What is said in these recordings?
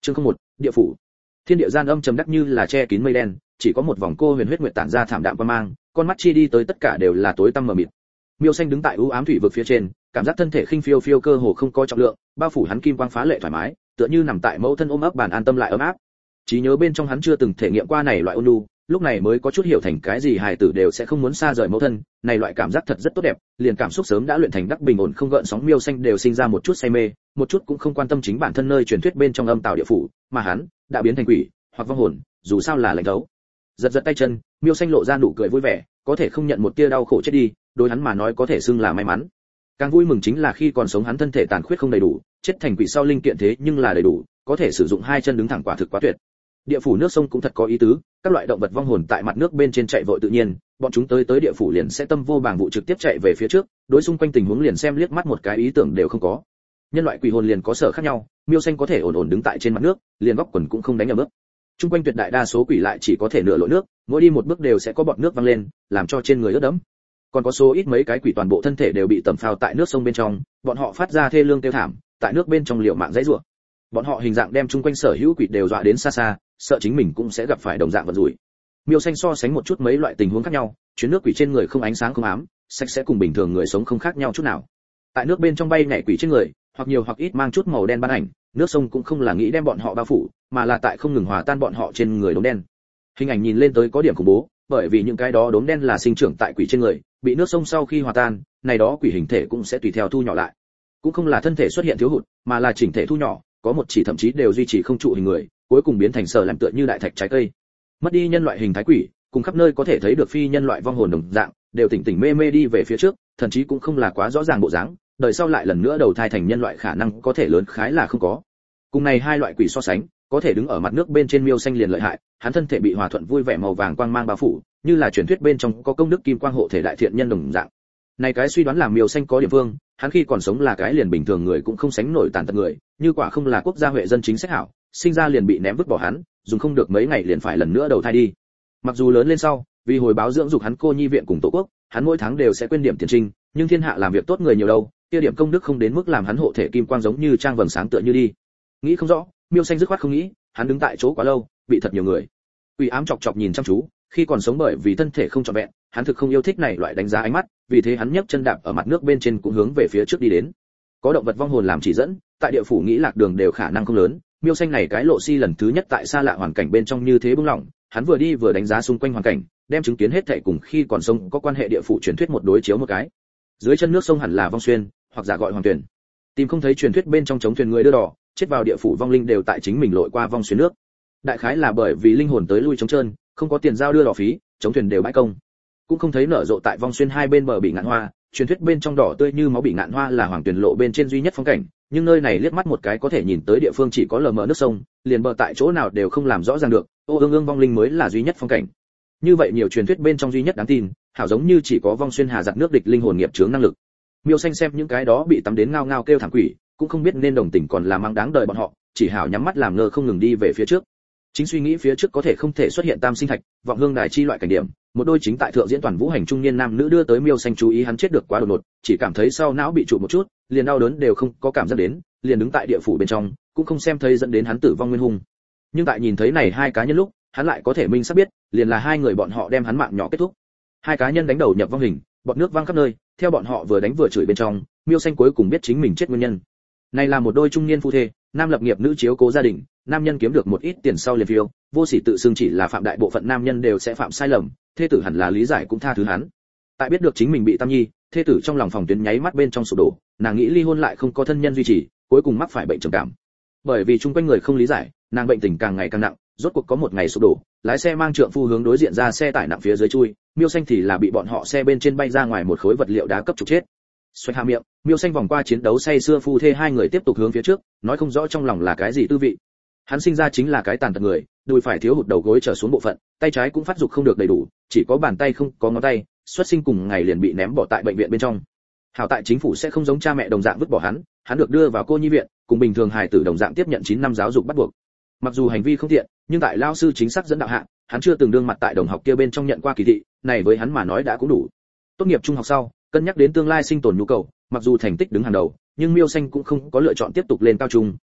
Chương 01, địa phủ. Thiên địa gian âm trầm đắc như là che kín mây đen, chỉ có một vòng cô huyền huyết nguyệt tản ra thảm đạm quang mang, con mắt chi đi tới tất cả đều là tối tăm mờ mịt. Miêu Xanh đứng tại u ám thủy vực phía trên, cảm giác thân thể khinh phiêu phiêu cơ hồ không có trọng lượng, bao phủ hắn kim quang phá lệ thoải mái, tựa như nằm tại mẫu thân ôm ấp bàn an tâm lại ấm áp. Trí nhớ bên trong hắn chưa từng thể nghiệm qua này loại ôn nhu, lúc này mới có chút hiểu thành cái gì hài tử đều sẽ không muốn xa rời mẫu thân, này loại cảm giác thật rất tốt đẹp, liền cảm xúc sớm đã luyện thành đắc bình ổn không gợn sóng Miêu Xanh đều sinh ra một chút say mê, một chút cũng không quan tâm chính bản thân nơi truyền thuyết bên trong âm tào địa phủ, mà hắn đã biến thành quỷ hoặc vong hồn, dù sao là lạnh thấu. Giật giật tay chân, Miêu Xanh lộ ra nụ cười vui vẻ, có thể không nhận một tia đau khổ chết đi, đối hắn mà nói có thể xưng là may mắn. Càng vui mừng chính là khi còn sống hắn thân thể tàn khuyết không đầy đủ, chết thành quỷ sau linh kiện thế nhưng là đầy đủ, có thể sử dụng hai chân đứng thẳng quả thực quá tuyệt. Địa phủ nước sông cũng thật có ý tứ, các loại động vật vong hồn tại mặt nước bên trên chạy vội tự nhiên, bọn chúng tới địa phủ liền sẽ tâm vô bàng vụ trực tiếp chạy về phía trước, đối xung quanh tình huống liền xem liếc mắt một cái ý tưởng đều không có. Nhân loại quỷ hồn liền có sở khác nhau, Miêu Xanh có thể ổn ổn đứng tại trên mặt nước, liền góc quần cũng không đánh ở bước. Trung quanh tuyệt đại đa số quỷ lại chỉ có thể nửa lội nước, mỗi đi một bước đều sẽ có bọt nước văng lên, làm cho trên người ướt đẫm. Còn có số ít mấy cái quỷ toàn bộ thân thể đều bị tẩm phao tại nước sông bên trong, bọn họ phát ra thê lương kêu thảm, tại nước bên trong liều mạng dãy rủa. Bọn họ hình dạng đem chung quanh sở hữu quỷ đều dọa đến xa xa, sợ chính mình cũng sẽ gặp phải đồng dạng vật rủi. Miêu Xanh so sánh một chút mấy loại tình huống khác nhau, chuyến nước quỷ trên người không ánh sáng không ám, sạch sẽ cùng bình thường người sống không khác nhau chút nào. Tại nước bên trong bay nhảy quỷ trên người, hoặc nhiều hoặc ít mang chút màu đen ban ảnh, nước sông cũng không là nghĩ đem bọn họ bao phủ, mà là tại không ngừng hòa tan bọn họ trên người đốm đen. Hình ảnh nhìn lên tới có điểm khủng bố, bởi vì những cái đó đốm đen là sinh trưởng tại quỷ trên người, bị nước sông sau khi hòa tan, này đó quỷ hình thể cũng sẽ tùy theo thu nhỏ lại. Cũng không là thân thể xuất hiện thiếu hụt, mà là chỉnh thể thu nhỏ, có một chỉ thậm chí đều duy trì không trụ hình người, cuối cùng biến thành sở làm tựa như đại thạch trái cây. Mất đi nhân loại hình thái quỷ, cùng khắp nơi có thể thấy được phi nhân loại vong hồn đồng dạng, đều tỉnh tỉnh mê mê đi về phía trước, thậm chí cũng không là quá rõ ràng bộ dáng, đời sau lại lần nữa đầu thai thành nhân loại khả năng có thể lớn khái là không có. Cùng này hai loại quỷ so sánh, có thể đứng ở mặt nước bên trên Miêu Xanh liền lợi hại, hắn thân thể bị hòa thuận vui vẻ màu vàng quang mang bao phủ, như là truyền thuyết bên trong có công đức kim quang hộ thể đại thiện nhân đồng dạng. Này cái suy đoán làm Miêu Xanh có địa phương, hắn khi còn sống là cái liền bình thường người cũng không sánh nổi tàn tật người, như quả không là quốc gia huệ dân chính sách hảo, sinh ra liền bị ném vứt bỏ hắn, dùng không được mấy ngày liền phải lần nữa đầu thai đi. Mặc dù lớn lên sau, vì hồi báo dưỡng dục hắn cô nhi viện cùng tổ quốc, hắn mỗi tháng đều sẽ quên điểm tiền trinh, nhưng thiên hạ làm việc tốt người nhiều đâu, kia điểm công đức không đến mức làm hắn hộ thể kim quang giống như trang vầng sáng tựa như đi. Nghĩ không rõ, Miêu Xanh dứt khoát không nghĩ, hắn đứng tại chỗ quá lâu, bị thật nhiều người. Quỷ ám chọc chọc nhìn chăm chú, khi còn sống bởi vì thân thể không trọn vẹn, hắn thực không yêu thích này loại đánh giá ánh mắt, vì thế hắn nhấc chân đạp ở mặt nước bên trên cũng hướng về phía trước đi đến. Có động vật vong hồn làm chỉ dẫn, tại địa phủ nghĩ lạc đường đều khả năng không lớn, Miêu Xanh này cái lộ si lần thứ nhất tại xa lạ hoàn cảnh bên trong như thế bướng lỏng, hắn vừa đi vừa đánh giá xung quanh hoàn cảnh, đem chứng kiến hết thảy cùng khi còn sống có quan hệ địa phủ truyền thuyết một đối chiếu một cái. Dưới chân nước sông hẳn là vong xuyên, hoặc giả gọi hoàng tuyển. Tìm không thấy truyền thuyết bên trong chống thuyền người đưa đỏ, chết vào địa phủ vong linh đều tại chính mình lội qua vong xuyên nước. Đại khái là bởi vì linh hồn tới lui trống trơn, không có tiền giao đưa đỏ phí, chống thuyền đều bãi công. Cũng không thấy nở rộ tại vong xuyên hai bên bờ bị ngạn hoa, truyền thuyết bên trong đỏ tươi như máu bị ngạn hoa là hoàng tuyển lộ bên trên duy nhất phong cảnh, nhưng nơi này liếc mắt một cái có thể nhìn tới địa phương chỉ có lờ mờ nước sông, liền bờ tại chỗ nào đều không làm rõ ràng được, ô ương ương vong linh mới là duy nhất phong cảnh. Như vậy nhiều truyền thuyết bên trong duy nhất đáng tin, hảo giống như chỉ có vong xuyên hà giặc nước địch linh hồn nghiệp chướng năng lực. Miêu Xanh xem những cái đó bị tắm đến ngao ngao kêu thảm quỷ, cũng không biết nên đồng tình còn là mang đáng đời bọn họ, chỉ hảo nhắm mắt làm ngơ không ngừng đi về phía trước. Chính suy nghĩ phía trước có thể không thể xuất hiện tam sinh thạch, vọng hương đài chi loại cảnh điểm, một đôi chính tại thượng diễn toàn vũ hành trung niên nam nữ đưa tới Miêu Xanh chú ý hắn chết được quá đột ngột, chỉ cảm thấy sau não bị trụ một chút, liền đau đớn đều không có cảm giác đến, liền đứng tại địa phủ bên trong, cũng không xem thấy dẫn đến hắn tử vong nguyên hung. Nhưng tại nhìn thấy này hai cá nhân lúc, hắn lại có thể minh xác biết, liền là hai người bọn họ đem hắn mạng nhỏ kết thúc. Hai cá nhân đánh đầu nhập vong hình, bọt nước văng khắp nơi, theo bọn họ vừa đánh vừa chửi bên trong, Miêu Xanh cuối cùng biết chính mình chết nguyên nhân. Này là một đôi trung niên phu thê, nam lập nghiệp nữ chiếu cố gia đình, nam nhân kiếm được một ít tiền sau liền phiêu, vô sỉ tự xưng chỉ là phạm đại bộ phận nam nhân đều sẽ phạm sai lầm, thê tử hẳn là lý giải cũng tha thứ hắn. Tại biết được chính mình bị tam nhi, thê tử trong lòng phòng tuyến nháy mắt bên trong sụp đổ, nàng nghĩ ly hôn lại không có thân nhân duy trì, cuối cùng mắc phải bệnh trầm cảm. Bởi vì chung quanh người không lý giải, nàng bệnh tình càng ngày càng nặng, rốt cuộc có một ngày sụp đổ, lái xe mang trượng phu hướng đối diện ra xe tải nặng phía dưới chui, Miêu Xanh thì là bị bọn họ xe bên trên bay ra ngoài một khối vật liệu đá cấp trục chết. Xoay hạ miệng, Miêu Xanh vòng qua chiến đấu say xưa phu thê hai người tiếp tục hướng phía trước, nói không rõ trong lòng là cái gì tư vị. Hắn sinh ra chính là cái tàn tật người, đùi phải thiếu hụt đầu gối trở xuống bộ phận, tay trái cũng phát dục không được đầy đủ, chỉ có bàn tay không có ngón tay, xuất sinh cùng ngày liền bị ném bỏ tại bệnh viện bên trong. Hảo tại chính phủ sẽ không giống cha mẹ đồng dạng vứt bỏ hắn được đưa vào cô nhi viện, cùng bình thường hài tử đồng dạng tiếp nhận 9 năm giáo dục bắt buộc. Mặc dù hành vi không thiện, nhưng tại lao sư chính xác dẫn đạo hạ, hắn chưa từng đương mặt tại đồng học kia bên trong nhận qua kỳ thị, này với hắn mà nói đã cũng đủ. Tốt nghiệp trung học sau, cân nhắc đến tương lai sinh tồn nhu cầu, mặc dù thành tích đứng hàng đầu, nhưng Miêu Xanh cũng không có lựa chọn tiếp tục lên cao trung,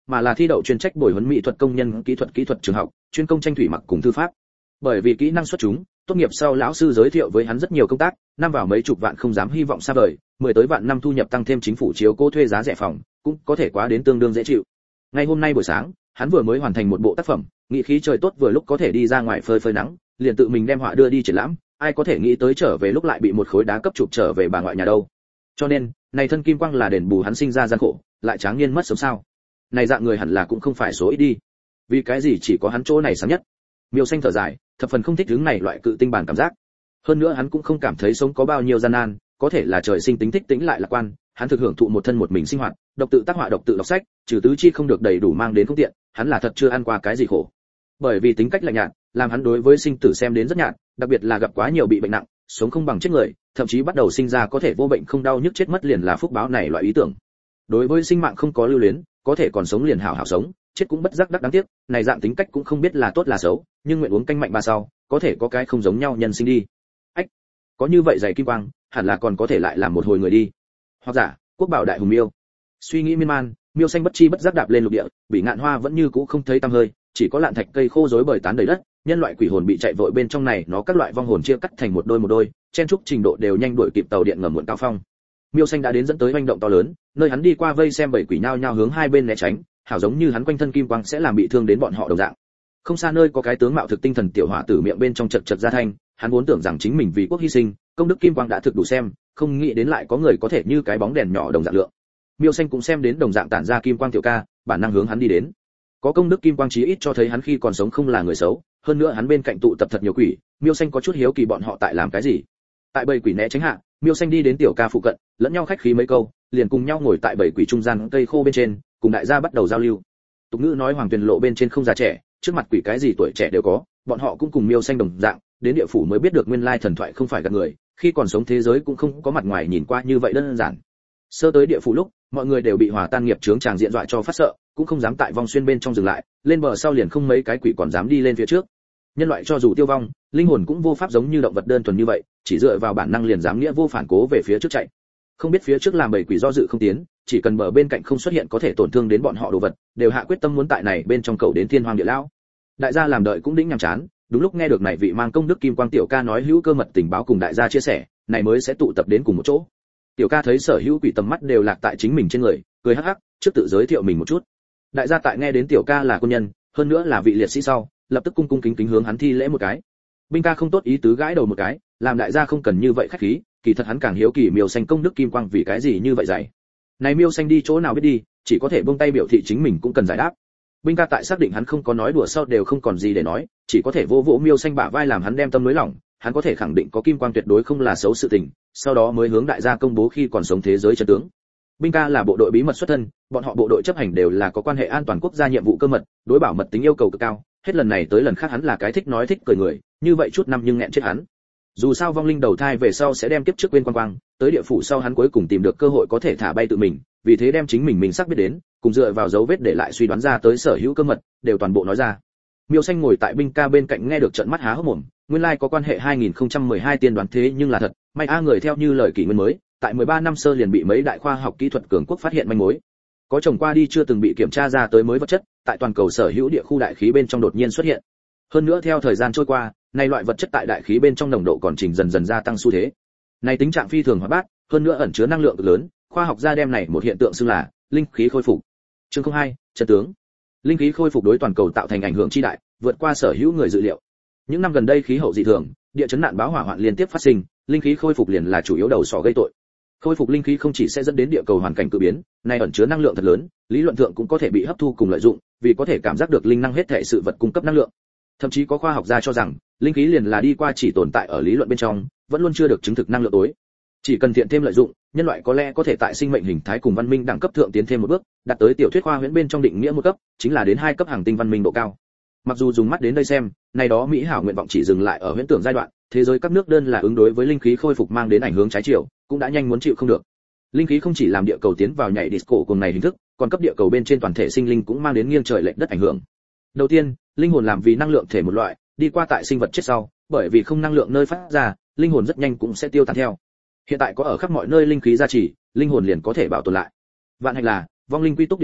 mà là thi đậu chuyên trách bồi huấn mỹ thuật công nhân kỹ thuật trường học, chuyên công tranh thủy mặc cùng thư pháp. Bởi vì kỹ năng xuất chúng, tốt nghiệp sau lão sư giới thiệu với hắn rất nhiều công tác, năm vào mấy chục vạn không dám hy vọng xa vời, 10 tới vạn năm thu nhập tăng thêm chính phủ chiếu cố thuê giá rẻ phòng, cũng có thể quá đến tương đương dễ chịu. Ngày hôm nay buổi sáng, hắn vừa mới hoàn thành một bộ tác phẩm, nghĩ khí trời tốt vừa lúc có thể đi ra ngoài phơi phơi nắng, liền tự mình đem họa đưa đi triển lãm, ai có thể nghĩ tới trở về lúc lại bị một khối đá cấp chụp trở về bà ngoại nhà đâu. Cho nên, này thân kim quang là đền bù hắn sinh ra gian khổ, lại tráng niên mất sớm sao? Này dạng người hẳn là cũng không phải số ít đi. Vì cái gì chỉ có hắn chỗ này sáng nhất? Miêu Xanh thở dài, thập phần không thích hướng này loại cự tinh bản cảm giác. Hơn nữa hắn cũng không cảm thấy sống có bao nhiêu gian nan, có thể là trời sinh tính thích tĩnh lại lạc quan, hắn thực hưởng thụ một thân một mình sinh hoạt, độc tự tác họa độc tự đọc sách, trừ tứ chi không được đầy đủ mang đến không tiện, hắn là thật chưa ăn qua cái gì khổ. Bởi vì tính cách lạnh nhạt, làm hắn đối với sinh tử xem đến rất nhạt, đặc biệt là gặp quá nhiều bị bệnh nặng, sống không bằng chết người, thậm chí bắt đầu sinh ra có thể vô bệnh không đau nhức chết mất liền là phúc báo này loại ý tưởng. Đối với sinh mạng không có lưu luyến, có thể còn sống liền hảo hảo sống, chết cũng bất giác đắc đáng tiếc, này dạng tính cách cũng không biết là tốt là xấu, nhưng nguyện uống canh mạnh ba sau, có thể có cái không giống nhau nhân sinh đi. Ách, có như vậy dày kim quang, hẳn là còn có thể lại làm một hồi người đi. Hoặc giả, quốc bảo đại hùng miêu. Suy nghĩ miên man, Miêu Xanh bất chi bất giác đạp lên lục địa, bị ngạn hoa vẫn như cũ không thấy tăm hơi, chỉ có lạn thạch cây khô rối bời tán đầy đất, nhân loại quỷ hồn bị chạy vội bên trong này, nó các loại vong hồn chia cắt thành một đôi, chen trúc trình độ đều nhanh đuổi kịp tàu điện ngầm muộn cao phong. Miêu Xanh đã đến dẫn tới hoành động to lớn, nơi hắn đi qua vây xem bảy quỷ nhao nhao hướng hai bên né tránh, hảo giống như hắn quanh thân kim quang sẽ làm bị thương đến bọn họ đồng dạng. Không xa nơi có cái tướng mạo thực tinh thần tiểu hỏa tử miệng bên trong chật chật ra thanh, hắn vốn tưởng rằng chính mình vì quốc hy sinh, công đức kim quang đã thực đủ xem, không nghĩ đến lại có người có thể như cái bóng đèn nhỏ đồng dạng lượng. Miêu Xanh cũng xem đến đồng dạng tản ra kim quang tiểu ca, bản năng hướng hắn đi đến. Có công đức kim quang chí ít cho thấy hắn khi còn sống không là người xấu, hơn nữa hắn bên cạnh tụ tập thật nhiều quỷ, Miêu Xanh có chút hiếu kỳ bọn họ tại làm cái gì. Tại bầy quỷ né tránh hạ, Miêu Xanh đi đến tiểu ca phụ cận, lẫn nhau khách khí mấy câu, liền cùng nhau ngồi tại bầy quỷ trung gian cây khô bên trên, cùng đại gia bắt đầu giao lưu. Tục ngữ nói hoàng tuyền lộ bên trên không già trẻ, trước mặt quỷ cái gì tuổi trẻ đều có, bọn họ cũng cùng Miêu Xanh đồng dạng, đến địa phủ mới biết được nguyên lai thần thoại không phải gạt người, khi còn sống thế giới cũng không có mặt ngoài nhìn qua như vậy đơn giản. Sơ tới địa phủ lúc, mọi người đều bị hòa tan nghiệp chướng tràng diện dọa cho phát sợ, cũng không dám tại vong xuyên bên trong dừng lại, lên bờ sau liền không mấy cái quỷ còn dám đi lên phía trước. Nhân loại cho dù tiêu vong, linh hồn cũng vô pháp giống như động vật đơn thuần như vậy, chỉ dựa vào bản năng liền dám nghĩa vô phản cố về phía trước chạy. Không biết phía trước làm bầy quỷ do dự không tiến, chỉ cần bờ bên cạnh không xuất hiện có thể tổn thương đến bọn họ đồ vật, đều hạ quyết tâm muốn tại này bên trong cầu đến thiên hoàng địa lão. Đại gia làm đợi cũng đĩnh nhàm chán, đúng lúc nghe được này vị mang công đức kim quang tiểu ca nói hữu cơ mật tình báo cùng đại gia chia sẻ, này mới sẽ tụ tập đến cùng một chỗ. Tiểu ca thấy sở hữu quỷ tầm mắt đều lạc tại chính mình trên người, cười hắc hắc, trước tự giới thiệu mình một chút. Đại gia tại nghe đến tiểu ca là quân nhân, hơn nữa là vị liệt sĩ sau, lập tức cung cung kính kính hướng hắn thi lễ một cái. Binh ca không tốt ý tứ gãi đầu một cái, làm đại gia không cần như vậy khách khí, kỳ thật hắn càng hiếu kỳ Miêu Xanh công đức kim quang vì cái gì như vậy dạy. Này Miêu Xanh đi chỗ nào biết đi, chỉ có thể buông tay biểu thị chính mình cũng cần giải đáp. Binh ca tại xác định hắn không có nói đùa sau đều không còn gì để nói, chỉ có thể vỗ vỗ Miêu Xanh bả vai làm hắn đem tâm nới lỏng, hắn có thể khẳng định có kim quang tuyệt đối không là xấu sự tình, sau đó mới hướng đại gia công bố khi còn sống thế giới chân tướng. Binh ca là bộ đội bí mật xuất thân, bọn họ bộ đội chấp hành đều là có quan hệ an toàn quốc gia nhiệm vụ cơ mật, đối bảo mật tính yêu cầu cực cao, hết lần này tới lần khác hắn là cái thích nói thích cười người, như vậy chút năm nhưng nghẹn chết hắn. Dù sao vong linh đầu thai về sau sẽ đem kiếp trước quên quang quang, tới địa phủ sau hắn cuối cùng tìm được cơ hội có thể thả bay tự mình, vì thế đem chính mình xác biết đến, cùng dựa vào dấu vết để lại suy đoán ra tới sở hữu cơ mật, đều toàn bộ nói ra. Miêu Xanh ngồi tại binh ca bên cạnh nghe được trợn mắt há hốc mồm, nguyên lai có quan hệ 2012 tiên đoán thế nhưng là thật, may a người theo như lời kỷ nguyên mới, tại 13 năm sơ liền bị mấy đại khoa học kỹ thuật cường quốc phát hiện manh mối. Có trồng qua đi chưa từng bị kiểm tra ra tới mới vật chất, tại toàn cầu sở hữu địa khu đại khí bên trong đột nhiên xuất hiện. Hơn nữa theo thời gian trôi qua, này loại vật chất tại đại khí bên trong nồng độ còn trình dần dần gia tăng xu thế. Này tính trạng phi thường hoạt bát, hơn nữa ẩn chứa năng lượng cực lớn, khoa học gia đem này một hiện tượng xưng là linh khí khôi phục. Chương 02, chân tướng. Linh khí khôi phục đối toàn cầu tạo thành ảnh hưởng chi đại, vượt qua sở hữu người dự liệu. Những năm gần đây khí hậu dị thường, địa chấn nạn báo hỏa hoạn liên tiếp phát sinh, linh khí khôi phục liền là chủ yếu đầu sỏ gây tội. Khôi phục linh khí không chỉ sẽ dẫn đến địa cầu hoàn cảnh cự biến, này ẩn chứa năng lượng thật lớn, lý luận thượng cũng có thể bị hấp thu cùng lợi dụng, vì có thể cảm giác được linh năng hết thảy sự vật cung cấp năng lượng. Thậm chí có khoa học gia cho rằng, linh khí liền là đi qua chỉ tồn tại ở lý luận bên trong, vẫn luôn chưa được chứng thực năng lượng tối. Chỉ cần thiện thêm lợi dụng, nhân loại có lẽ có thể tại sinh mệnh hình thái cùng văn minh đẳng cấp thượng tiến thêm một bước, đạt tới tiểu thuyết khoa huyễn bên trong định nghĩa một cấp, chính là đến 2 cấp hàng tinh văn minh độ cao. Mặc dù dùng mắt đến đây xem, này đó mỹ hảo nguyện vọng chỉ dừng lại ở huyễn tưởng giai đoạn, thế giới các nước đơn là ứng đối với linh khí khôi phục mang đến ảnh hưởng trái chiều, cũng đã nhanh muốn chịu không được. Linh khí không chỉ làm địa cầu tiến vào nhảy disco cùng này hình thức, còn cấp địa cầu bên trên toàn thể sinh linh cũng mang đến nghiêng trời lệch đất ảnh hưởng. Đầu tiên, linh hồn làm vì năng lượng thể một loại, đi qua tại sinh vật chết sau, bởi vì không năng lượng nơi phát ra, linh hồn rất nhanh cũng sẽ tiêu tan theo. Hiện tại có ở khắp mọi nơi linh khí gia trì, linh hồn liền có thể bảo tồn lại. Vạn hạnh là, vong linh quy túc địa phủ,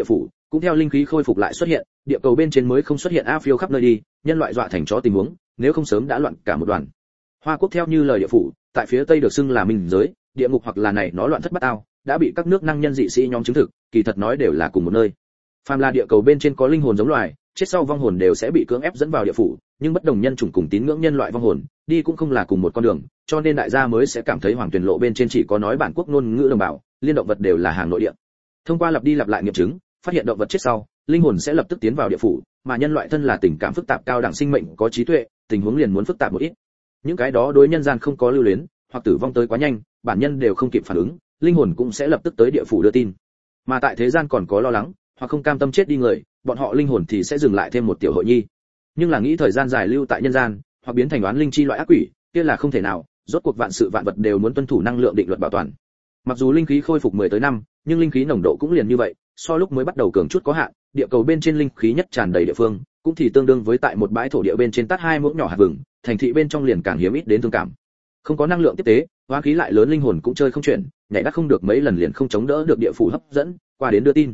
cũng theo linh khí khôi phục lại xuất hiện, địa cầu bên trên mới không xuất hiện a phiêu khắp nơi đi, nhân loại dọa thành chó tình huống, nếu không sớm đã loạn cả một đoàn. Hoa Quốc theo như lời địa phủ, tại phía tây được xưng là minh giới, địa ngục hoặc là này nó loạn thất bát ao, đã bị các nước năng nhân dị sĩ nhóm chứng thực, kỳ thật nói đều là cùng một nơi. Phàm là địa cầu bên trên có linh hồn giống loài, chết sau vong hồn đều sẽ bị cưỡng ép dẫn vào địa phủ, nhưng bất đồng nhân chủng cùng tín ngưỡng nhân loại vong hồn, đi cũng không là cùng một con đường, cho nên đại gia mới sẽ cảm thấy Hoàng Tuyền Lộ bên trên chỉ có nói bản quốc ngôn ngữ đồng bào, liên động vật đều là hàng nội địa. Thông qua lặp đi lặp lại nghiệm chứng, phát hiện động vật chết sau, linh hồn sẽ lập tức tiến vào địa phủ, mà nhân loại thân là tình cảm phức tạp cao đẳng sinh mệnh có trí tuệ, tình huống liền muốn phức tạp một ít. Những cái đó đối nhân gian không có lưu luyến, hoặc tử vong tới quá nhanh, bản nhân đều không kịp phản ứng, linh hồn cũng sẽ lập tức tới địa phủ đưa tin. Mà tại thế gian còn có lo lắng, hoặc không cam tâm chết đi người, bọn họ linh hồn thì sẽ dừng lại thêm một tiểu hội nhi. Nhưng là nghĩ thời gian dài lưu tại nhân gian, hoặc biến thành oán linh chi loại ác quỷ, kia là không thể nào, rốt cuộc vạn sự vạn vật đều muốn tuân thủ năng lượng định luật bảo toàn. Mặc dù linh khí khôi phục 10 tới năm, nhưng linh khí nồng độ cũng liền như vậy, so lúc mới bắt đầu cường chút có hạn, địa cầu bên trên linh khí nhất tràn đầy địa phương, cũng thì tương đương với tại một bãi thổ địa bên trên tát 2 muỗng nhỏ hạt vừng, thành thị bên trong liền càng hiếm ít đến thương cảm. Không có năng lượng tiếp tế, oán khí lại lớn linh hồn cũng chơi không chuyển, nhảy đắc không được mấy lần liền không chống đỡ được địa phủ hấp dẫn, qua đến đưa tin.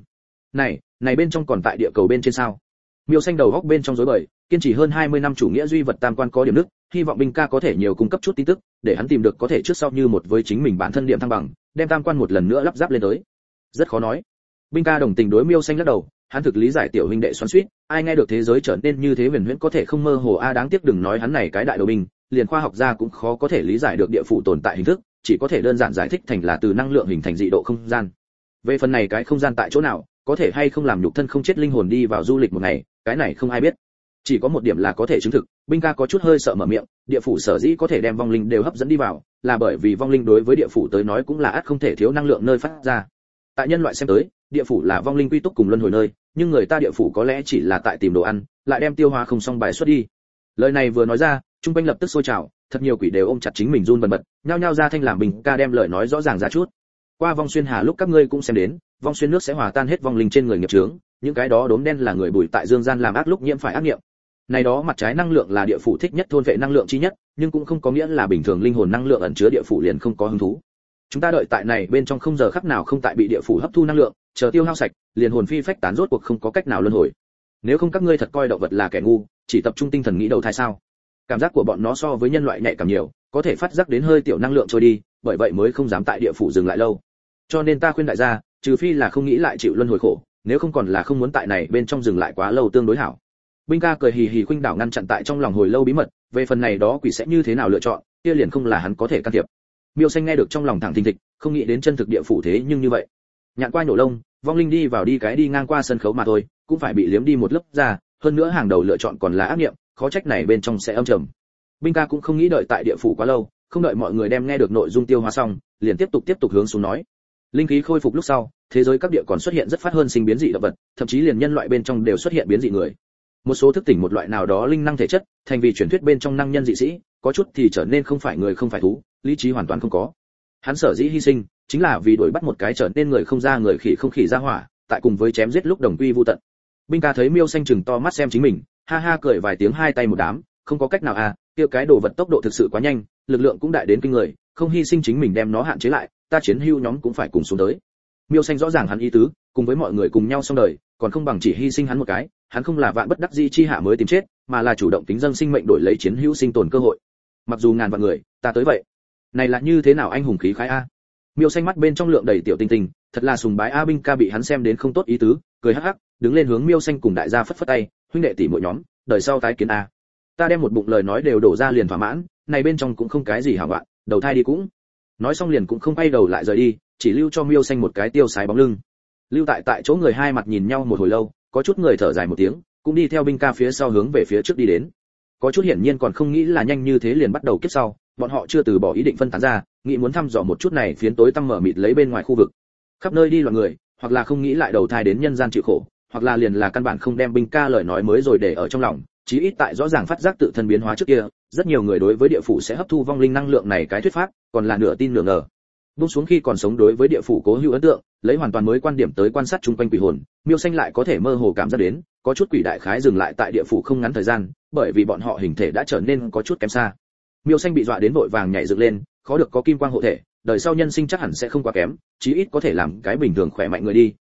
Này bên trong còn tại địa cầu bên trên sao? Miêu xanh đầu góc bên trong rối bời, kiên trì hơn 20 năm chủ nghĩa duy vật tam quan có điểm nước, hy vọng Binh ca có thể nhiều cung cấp chút tin tức, để hắn tìm được có thể trước sau như một với chính mình bản thân điểm thăng bằng, đem tam quan một lần nữa lắp ráp lên tới. Rất khó nói. Binh ca đồng tình đối Miêu xanh lắc đầu, hắn thực lý giải tiểu huynh đệ xoắn xuýt, ai nghe được thế giới trở nên như thế huyền huyễn có thể không mơ hồ a đáng tiếc đừng nói hắn này cái đại đầu binh, liền khoa học gia cũng khó có thể lý giải được địa phủ tồn tại hình thức, chỉ có thể đơn giản giải thích thành là từ năng lượng hình thành dị độ không gian. Về phần này cái không gian tại chỗ nào, có thể hay không làm nhục thân không chết linh hồn đi vào du lịch một ngày, cái này không ai biết. Chỉ có một điểm là có thể chứng thực, Binh ca có chút hơi sợ mở miệng, địa phủ sở dĩ có thể đem vong linh đều hấp dẫn đi vào, là bởi vì vong linh đối với địa phủ tới nói cũng là ắt không thể thiếu năng lượng nơi phát ra. Tại nhân loại xem tới, địa phủ là vong linh quy túc cùng luân hồi nơi, nhưng người ta địa phủ có lẽ chỉ là tại tìm đồ ăn, lại đem tiêu hóa không xong bài xuất đi. Lời này vừa nói ra, trung quanh lập tức sôi trào, thật nhiều quỷ đều ôm chặt chính mình run bần bật, nhao nhao ra thanh làm Binh ca đem lời nói rõ ràng ra chút. Qua vong xuyên hà lúc các ngươi cũng xem đến, vong xuyên nước sẽ hòa tan hết vong linh trên người nghiệp chướng, những cái đó đốm đen là người bùi tại dương gian làm ác lúc nhiễm phải ác niệm. Này đó mặt trái năng lượng là địa phủ thích nhất thôn vệ năng lượng chi nhất, nhưng cũng không có nghĩa là bình thường linh hồn năng lượng ẩn chứa địa phủ liền không có hứng thú. Chúng ta đợi tại này bên trong không giờ khắc nào không tại bị địa phủ hấp thu năng lượng, chờ tiêu hao sạch, liền hồn phi phách tán rốt cuộc không có cách nào luân hồi. Nếu không các ngươi thật coi động vật là kẻ ngu, chỉ tập trung tinh thần nghĩ đầu thai sao? Cảm giác của bọn nó so với nhân loại nhạy cảm nhiều, có thể phát giác đến hơi tiểu năng lượng trôi đi, bởi vậy mới không dám tại địa phủ dừng lại lâu. Cho nên ta khuyên đại gia, trừ phi là không nghĩ lại chịu luân hồi khổ, nếu không còn là không muốn tại này bên trong dừng lại quá lâu tương đối hảo. Binh ca cười hì hì khuynh đảo ngăn chặn tại trong lòng hồi lâu bí mật, về phần này đó quỷ sẽ như thế nào lựa chọn, kia liền không là hắn có thể can thiệp. Miêu xanh nghe được trong lòng thẳng thình thịch, không nghĩ đến chân thực địa phủ thế nhưng như vậy. Nhạn qua nhổ lông, vong linh đi vào đi ngang qua sân khấu mà thôi, cũng phải bị liếm đi một lớp da, hơn nữa hàng đầu lựa chọn còn là ác niệm, khó trách này bên trong sẽ âm trầm. Binh ca cũng không nghĩ đợi tại địa phủ quá lâu, không đợi mọi người đem nghe được nội dung tiêu hóa xong, liền tiếp tục hướng xuống nói. Linh khí khôi phục lúc sau, thế giới các địa còn xuất hiện rất phát hơn sinh biến dị động vật, thậm chí liền nhân loại bên trong đều xuất hiện biến dị người. Một số thức tỉnh một loại nào đó linh năng thể chất, thành vì truyền thuyết bên trong năng nhân dị sĩ, có chút thì trở nên không phải người không phải thú, lý trí hoàn toàn không có. Hắn sở dĩ hy sinh, chính là vì đuổi bắt một cái trở nên người không ra người khỉ không khỉ ra hỏa, tại cùng với chém giết lúc đồng quy vu tận. Binh ca thấy Miêu xanh chừng to mắt xem chính mình, ha ha cười vài tiếng hai tay một đám, không có cách nào à, kia cái đồ vật tốc độ thực sự quá nhanh, lực lượng cũng đại đến kinh người, không hy sinh chính mình đem nó hạn chế lại, ta chiến hưu nhóm cũng phải cùng xuống tới. Miêu xanh rõ ràng hắn ý tứ, cùng với mọi người cùng nhau xong đời, còn không bằng chỉ hy sinh hắn một cái, hắn không là vạn bất đắc dĩ chi hạ mới tìm chết, mà là chủ động tính dâng sinh mệnh đổi lấy chiến hữu sinh tồn cơ hội. Mặc dù ngàn vạn người, ta tới vậy. Này là như thế nào anh hùng khí khái a? Miêu xanh mắt bên trong lượng đầy tiểu tinh tinh, thật là sùng bái a. Binh ca bị hắn xem đến không tốt ý tứ, cười hắc hắc, đứng lên hướng Miêu xanh cùng đại gia phất phất tay, huynh đệ tỷ muội nhóm, đời sau tái kiến a. Ta đem một bụng lời nói đều đổ ra liền thỏa mãn, này bên trong cũng không cái gì hảo bạn, đầu thai đi cũng. Nói xong liền cũng không quay đầu lại rời đi, chỉ lưu cho Miêu xanh một cái tiêu sái bóng lưng. Lưu tại chỗ người hai mặt nhìn nhau một hồi lâu, có chút người thở dài một tiếng, cũng đi theo Binh ca phía sau hướng về phía trước đi đến. Có chút hiển nhiên còn không nghĩ là nhanh như thế liền bắt đầu kiếp sau, bọn họ chưa từ bỏ ý định phân tán ra, nghĩ muốn thăm dò một chút này phiến tối tăm mở mịt lấy bên ngoài khu vực. Khắp nơi đi loạn người, hoặc là không nghĩ lại đầu thai đến nhân gian chịu khổ, hoặc là liền là căn bản không đem Binh ca lời nói mới rồi để ở trong lòng, chí ít tại rõ ràng phát giác tự thân biến hóa trước kia, rất nhiều người đối với địa phủ sẽ hấp thu vong linh năng lượng này cái thuyết pháp, còn là nửa tin nửa ngờ. Buông xuống khi còn sống đối với địa phủ cố hữu ấn tượng, lấy hoàn toàn mới quan điểm tới quan sát chung quanh quỷ hồn, Miêu xanh lại có thể mơ hồ cảm giác đến, có chút quỷ đại khái dừng lại tại địa phủ không ngắn thời gian, bởi vì bọn họ hình thể đã trở nên có chút kém xa. Miêu xanh bị dọa đến vội vàng nhảy dựng lên, khó được có kim quang hộ thể, đời sau nhân sinh chắc hẳn sẽ không quá kém, chí ít có thể làm cái bình thường khỏe mạnh người đi,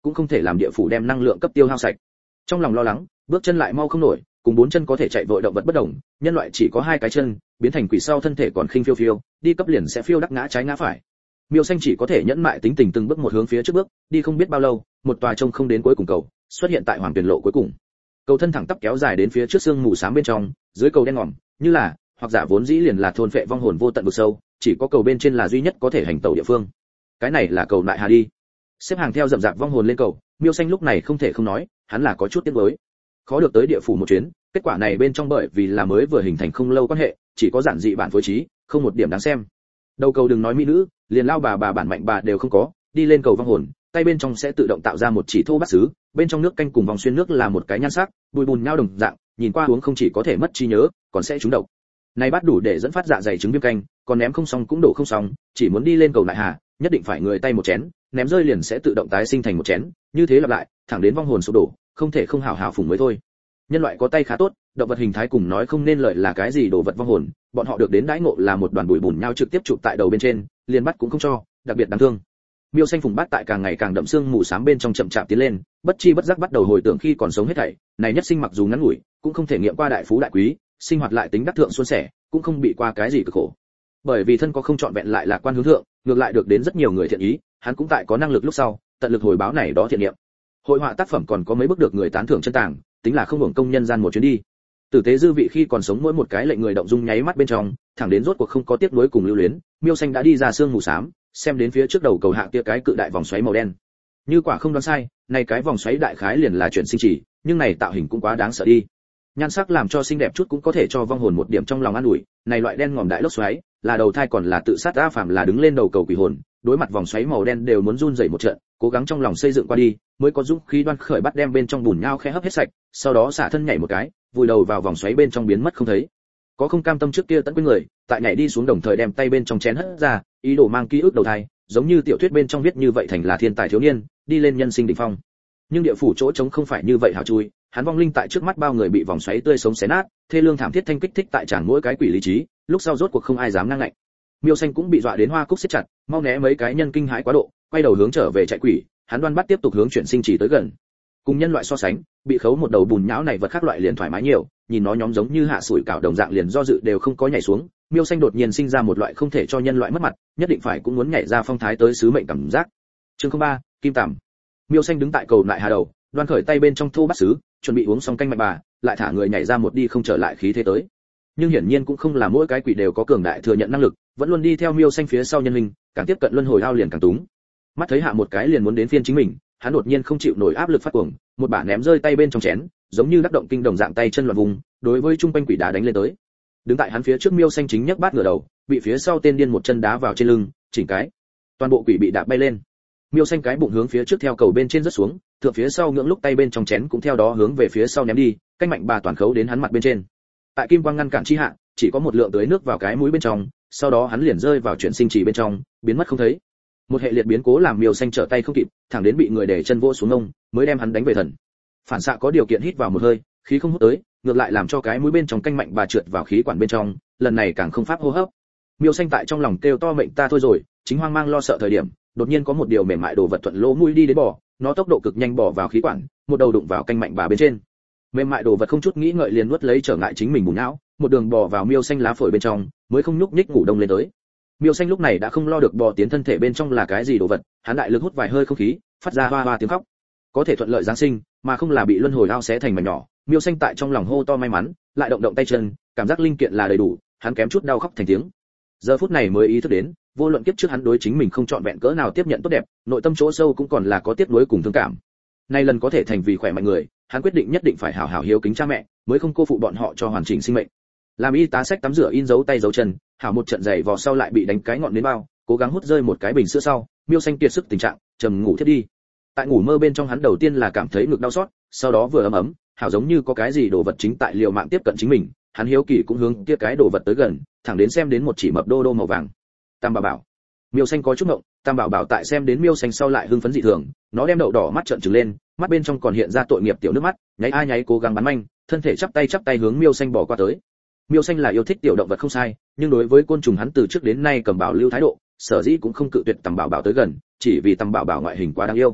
cũng không thể làm địa phủ đem năng lượng cấp tiêu hao sạch. Trong lòng lo lắng, bước chân lại mau không nổi, cùng 4 chân có thể chạy vội động vật bất động, nhân loại chỉ có 2 cái chân, biến thành quỷ sau thân thể còn khinh phiêu phiêu, đi cấp liền sẽ phiêu đắc ngã trái ngã phải. Miêu Xanh chỉ có thể nhẫn mại tính tình từng bước một hướng phía trước bước, đi không biết bao lâu, một tòa trông không đến cuối cùng cầu xuất hiện tại Hoàng Tuyền lộ cuối cùng. Cầu thân thẳng tắp kéo dài đến phía trước sương mù xám bên trong, dưới cầu đen ngòm, như là hoặc giả vốn dĩ liền là thôn phệ vong hồn vô tận vực sâu, chỉ có cầu bên trên là duy nhất có thể hành tẩu địa phương. Cái này là cầu Nại Hà đi. Xếp hàng theo rậm rạp vong hồn lên cầu, Miêu Xanh lúc này không thể không nói, hắn là có chút tiếc nuối. Khó được tới địa phủ một chuyến, kết quả này bên trong bởi vì là mới vừa hình thành không lâu quan hệ, chỉ có giản dị bản phối trí, không một điểm đáng xem. Đầu cầu đừng nói mỹ nữ, liền lao bà bản mạnh bà đều không có, đi lên cầu vong hồn, tay bên trong sẽ tự động tạo ra một chỉ thô bát sứ, bên trong nước canh cùng vòng xuyên nước là một cái nhan sắc, bùi bùn nhau đồng dạng, nhìn qua uống không chỉ có thể mất trí nhớ, còn sẽ trúng độc. Này bát đủ để dẫn phát dạ dày trứng viêm canh, còn ném không xong cũng đổ không xong, chỉ muốn đi lên cầu Nại Hà, nhất định phải người tay một chén, ném rơi liền sẽ tự động tái sinh thành một chén, như thế lặp lại, thẳng đến vong hồn sụp đổ, không thể không hào hào phụng mới thôi. Nhân loại có tay khá tốt, động vật hình thái cùng nói không nên lợi là cái gì đồ vật vong hồn, bọn họ được đến đãi ngộ là một đoàn bụi bùn nhau trực tiếp chụp tại đầu bên trên, liền bắt cũng không cho, đặc biệt đáng thương. Miêu Xanh phùng bát tại càng ngày càng đậm sương mù xám bên trong chậm chạp tiến lên, bất chi bất giác bắt đầu hồi tưởng khi còn sống hết thảy, này nhất sinh mặc dù ngắn ngủi, cũng không thể nghiệm qua đại phú đại quý, sinh hoạt lại tính đắc thượng suôn sẻ, cũng không bị qua cái gì cực khổ. Bởi vì thân có không chọn vẹn lại là quan hướng thượng, ngược lại được đến rất nhiều người thiện ý, hắn cũng tại có năng lực lúc sau, tận lực hồi báo này đó thiện niệm. Hội họa tác phẩm còn có mấy bức được người tán thưởng chân tàng, tính là không hưởng công nhân gian một chuyến đi. Tử tế dư vị khi còn sống mỗi một cái lệnh người động dung nháy mắt bên trong, thẳng đến rốt cuộc không có tiếc nuối cùng lưu luyến, Miêu Xanh đã đi ra sương mù xám, xem đến phía trước đầu cầu hạ kia cái cự đại vòng xoáy màu đen. Như quả không đoán sai, này cái vòng xoáy đại khái liền là chuyển sinh chỉ, nhưng này tạo hình cũng quá đáng sợ đi. Nhan sắc làm cho xinh đẹp chút cũng có thể cho vong hồn một điểm trong lòng an ủi, này loại đen ngòm đại lốc xoáy, là đầu thai còn là tự sát a phàm là đứng lên đầu cầu quỷ hồn, đối mặt vòng xoáy màu đen đều muốn run rẩy một trận, cố gắng trong lòng xây dựng qua đi, mới có dũng khí đoan khởi bắt đem bên trong bùn nhao khẽ hấp hết sạch, sau đó xả thân nhảy một cái, vùi đầu vào vòng xoáy bên trong biến mất không thấy. Có không cam tâm trước kia tận quên người, tại nhảy đi xuống đồng thời đem tay bên trong chén hất ra, ý đồ mang ký ức đầu thai, giống như tiểu thuyết bên trong viết như vậy thành là thiên tài thiếu niên, đi lên nhân sinh đỉnh phong. Nhưng địa phủ chỗ trống không phải như vậy hảo chui, hắn vong linh tại trước mắt bao người bị vòng xoáy tươi sống xé nát, thê lương thảm thiết thanh kích thích tại chàng mỗi cái quỷ lý trí, lúc sau rốt cuộc không ai dám ngang ngạnh. Miêu Xanh cũng bị dọa đến hoa cúc siết chặt, mau né mấy cái nhân kinh hãi quá độ, quay đầu hướng trở về chạy quỷ, hắn đoan bắt tiếp tục hướng chuyển sinh chỉ tới gần. Cùng nhân loại so sánh, bị khấu một đầu bùn nhão này vật khác loại liền thoải mái nhiều, nhìn nó nhóm giống như hạ sủi cảo đồng dạng liền do dự đều không có nhảy xuống. Miêu Xanh đột nhiên sinh ra một loại không thể cho nhân loại mất mặt, nhất định phải cũng muốn nhảy ra phong thái tới sứ mệnh cảm giác. Chương 03, Kim Tằm. Miêu Xanh đứng tại cầu Nại Hà đầu, đoan khởi tay bên trong thô bát sứ, chuẩn bị uống xong canh mạnh bà, lại thả người nhảy ra một đi không trở lại khí thế tới. Nhưng hiển nhiên cũng không là mỗi cái quỷ đều có cường đại thừa nhận năng lực, vẫn luôn đi theo Miêu Xanh phía sau nhân linh, càng tiếp cận luân hồi ao liền càng túng. Mắt thấy hạ một cái liền muốn đến phiên chính mình, hắn đột nhiên không chịu nổi áp lực phát cuồng, một bả ném rơi tay bên trong chén, giống như đắc động kinh đồng dạng tay chân loạn vùng, đối với trung quanh quỷ đá đánh lên tới. Đứng tại hắn phía trước Miêu Xanh chính nhấc bát ngửa đầu, bị phía sau tên điên một chân đá vào trên lưng, chỉnh cái. Toàn bộ quỷ bị đạp bay lên. Miêu Xanh cái bụng hướng phía trước theo cầu bên trên rất xuống, thượng phía sau ngưỡng lúc tay bên trong chén cũng theo đó hướng về phía sau ném đi, canh mạnh bà toàn khấu đến hắn mặt bên trên. Tại kim quang ngăn cản chi hạ, chỉ có một lượng tưới nước vào cái mũi bên trong, sau đó hắn liền rơi vào chuyển sinh chỉ bên trong, biến mất không thấy. Một hệ liệt biến cố làm Miêu Xanh trở tay không kịp, thẳng đến bị người để chân vỗ xuống ngông, mới đem hắn đánh về thần. Phản xạ có điều kiện hít vào một hơi, khí không hút tới, ngược lại làm cho cái mũi bên trong canh mạnh bà trượt vào khí quản bên trong, lần này càng không pháp hô hấp. Miêu Xanh tại trong lòng kêu to mệnh ta thôi rồi, chính hoang mang lo sợ thời điểm, đột nhiên có một điều mềm mại đồ vật thuận lỗ mũi đi đến bò, nó tốc độ cực nhanh bò vào khí quản, một đầu đụng vào canh mạnh bà bên trên. Mềm mại đồ vật không chút nghĩ ngợi liền nuốt lấy trở ngại chính mình bùn não, một đường bò vào Miêu Xanh lá phổi bên trong, mới không nhúc nhích ngủ đông lên tới. Miêu Xanh lúc này đã không lo được bò tiến thân thể bên trong là cái gì đồ vật, hắn đại lực hút vài hơi không khí, phát ra hoa hoa tiếng khóc. Có thể thuận lợi giáng sinh, mà không là bị luân hồi ao xé thành mảnh nhỏ. Miêu Xanh tại trong lòng hô to may mắn, lại động động tay chân, cảm giác linh kiện là đầy đủ, hắn kém chút đau khóc thành tiếng. Giờ phút này mới ý thức đến, vô luận kiếp trước hắn đối chính mình không chọn vẹn cỡ nào tiếp nhận tốt đẹp, nội tâm chỗ sâu cũng còn là có tiếc nuối cùng thương cảm. Nay lần có thể thành vì khỏe mạnh người, hắn quyết định nhất định phải hảo hảo hiếu kính cha mẹ, mới không cô phụ bọn họ cho hoàn chỉnh sinh mệnh. Làm y tá sách tắm rửa in dấu tay dấu chân, hảo một trận giày vò sau lại bị đánh cái ngọn đến bao, cố gắng hút rơi một cái bình sữa sau, Miêu Xanh kiệt sức tình trạng, trầm ngủ thiết đi. Tại ngủ mơ bên trong hắn đầu tiên là cảm thấy ngực đau xót, sau đó vừa ấm ấm, hảo giống như có cái gì đồ vật chính tại liều mạng tiếp cận chính mình, hắn hiếu kỳ cũng hướng kia cái đồ vật tới gần, thẳng đến xem đến một chỉ mập đô đô màu vàng. Tam Bảo Bảo. Miêu Xanh có chút ngộng, Tam Bảo Bảo tại xem đến Miêu Xanh sau lại hưng phấn dị thường, nó đem đậu đỏ mắt trợn trừng lên, mắt bên trong còn hiện ra tội nghiệp tiểu nước mắt, nháy a nháy cố gắng bắn manh, thân thể chắp tay hướng Miêu Xanh bỏ qua tới. Miêu Xanh là yêu thích tiểu động vật không sai, nhưng đối với côn trùng hắn từ trước đến nay cầm bảo lưu thái độ, sở dĩ cũng không cự tuyệt Tam Bảo Bảo tới gần, chỉ vì Tam Bảo Bảo ngoại hình quá đáng yêu.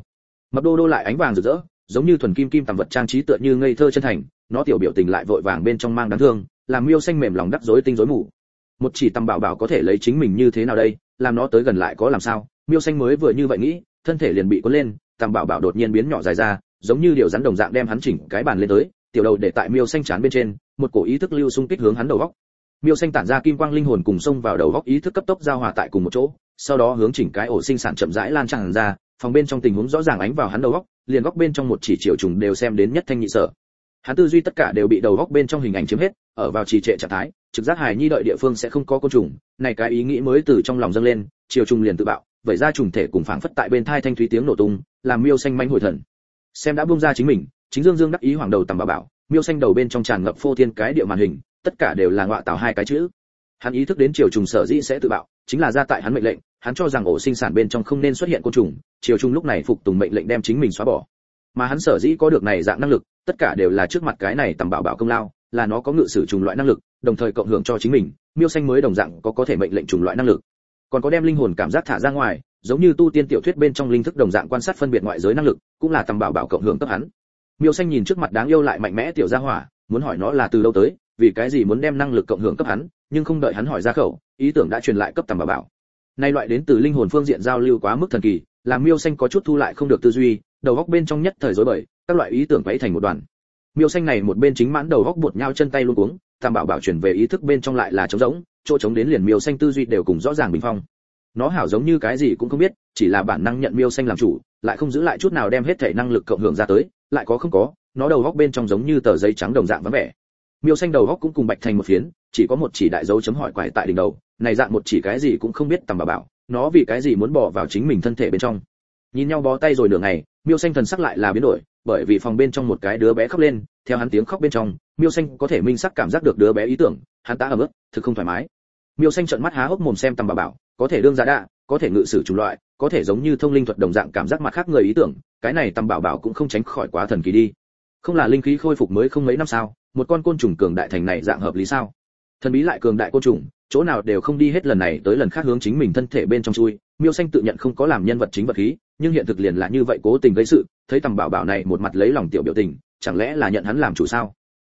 Mập đô đô lại ánh vàng rực rỡ, giống như thuần kim kim tầm vật trang trí tựa như ngây thơ chân thành, nó tiểu biểu tình lại vội vàng bên trong mang đáng thương, làm Miêu Xanh mềm lòng đắc rối tinh rối mù. Một chỉ tầm bảo bảo có thể lấy chính mình như thế nào đây, làm nó tới gần lại có làm sao? Miêu Xanh mới vừa như vậy nghĩ, thân thể liền bị cuốn lên, tầm bảo bảo đột nhiên biến nhỏ dài ra, giống như điều rắn đồng dạng đem hắn chỉnh cái bàn lên tới, tiểu đầu để tại Miêu Xanh trán bên trên, một cổ ý thức lưu xung kích hướng hắn đầu góc. Miêu Xanh tản ra kim quang linh hồn cùng xông vào đầu góc ý thức cấp tốc giao hòa tại cùng một chỗ, sau đó hướng chỉnh cái ổ sinh sản chậm rãi lan tràn ra, phòng bên trong tình huống rõ ràng ánh vào hắn đầu góc, liền góc bên trong một chỉ triệu trùng đều xem đến nhất thanh nhị sở. Hắn tư duy tất cả đều bị đầu góc bên trong hình ảnh chiếm hết, ở vào trì trệ trạng thái, trực giác hài nhi đợi địa phương sẽ không có côn trùng, này cái ý nghĩ mới từ trong lòng dâng lên, triệu trùng liền tự bạo, vậy ra trùng thể cùng phảng phất tại bên thai thanh thúy tiếng nổ tung, làm Miêu Xanh manh hồi thần. Xem đã buông ra chính mình, chính dương dương đắc ý hoàng đầu tầm bảo bảo, Miêu Xanh đầu bên trong tràn ngập phô thiên cái địa màn hình, tất cả đều là ngọa tạo hai cái chữ. Hắn ý thức đến triều trùng sở dĩ sẽ tự bạo, chính là ra tại hắn mệnh lệnh, hắn cho rằng ổ sinh sản bên trong không nên xuất hiện côn trùng, triều trùng lúc này phục tùng mệnh lệnh đem chính mình xóa bỏ. Mà hắn sở dĩ có được này dạng năng lực, tất cả đều là trước mặt cái này tầm bảo bảo công lao, là nó có ngự sử trùng loại năng lực, đồng thời cộng hưởng cho chính mình, Miêu Xanh mới đồng dạng có thể mệnh lệnh trùng loại năng lực. Còn có đem linh hồn cảm giác thả ra ngoài, giống như tu tiên tiểu thuyết bên trong linh thức đồng dạng quan sát phân biệt ngoại giới năng lực, cũng là tầm bảo bảo cộng hưởng cấp hắn. Miêu Xanh nhìn trước mặt đáng yêu lại mạnh mẽ tiểu gia hỏa, muốn hỏi nó là từ đâu tới, vì cái gì muốn đem năng lực cộng hưởng cấp hắn, nhưng không đợi hắn hỏi ra khẩu, ý tưởng đã truyền lại cấp tầm bảo bảo. Nay loại đến từ linh hồn phương diện giao lưu quá mức thần kỳ, làm Miêu Xanh có chút thu lại không được tư duy, đầu óc bên trong nhất thời rối bời, các loại ý tưởng vẫy thành một đoàn. Miêu Xanh này một bên chính mãn đầu óc bột nhau chân tay luống cuống, tầm bảo bảo chuyển về ý thức bên trong lại là trống rỗng, chỗ trống đến liền Miêu Xanh tư duy đều cùng rõ ràng bình phong. Nó hảo giống như cái gì cũng không biết, chỉ là bản năng nhận Miêu Xanh làm chủ, lại không giữ lại chút nào đem hết thể năng lực cộng hưởng ra tới, lại có không có, nó đầu óc bên trong giống như tờ giấy trắng đồng dạng vắng vẻ. Miêu Xanh đầu óc cũng cùng bạch thành một phiến, chỉ có một chỉ đại dấu chấm hỏi quải tại đỉnh đầu, này dạng một chỉ cái gì cũng không biết tầm bảo bảo, nó vì cái gì muốn bỏ vào chính mình thân thể bên trong. Nhìn nhau bó tay rồi nửa ngày, Miêu Xanh thần sắc lại là biến đổi, bởi vì phòng bên trong một cái đứa bé khóc lên, theo hắn tiếng khóc bên trong, Miêu Xanh có thể minh xác cảm giác được đứa bé ý tưởng, hắn ta ẩm ướt, thực không thoải mái. Miêu Xanh trợn mắt há hốc mồm xem tầm bảo bảo, có thể đương giá đạ, có thể ngự sử chủng loại, có thể giống như thông linh thuật đồng dạng cảm giác mặt khác người ý tưởng, cái này tầm bảo bảo cũng không tránh khỏi quá thần kỳ đi. Không là linh khí khôi phục mới không mấy năm sao, một con côn trùng cường đại thành này dạng hợp lý sao? Thần bí lại cường đại côn trùng, chỗ nào đều không đi hết lần này tới lần khác hướng chính mình thân thể bên trong chui. Miêu Xanh tự nhận không có làm nhân vật chính vật khí, nhưng hiện thực liền là như vậy cố tình gây sự, thấy tầm bảo bảo này một mặt lấy lòng tiểu biểu tình, chẳng lẽ là nhận hắn làm chủ sao?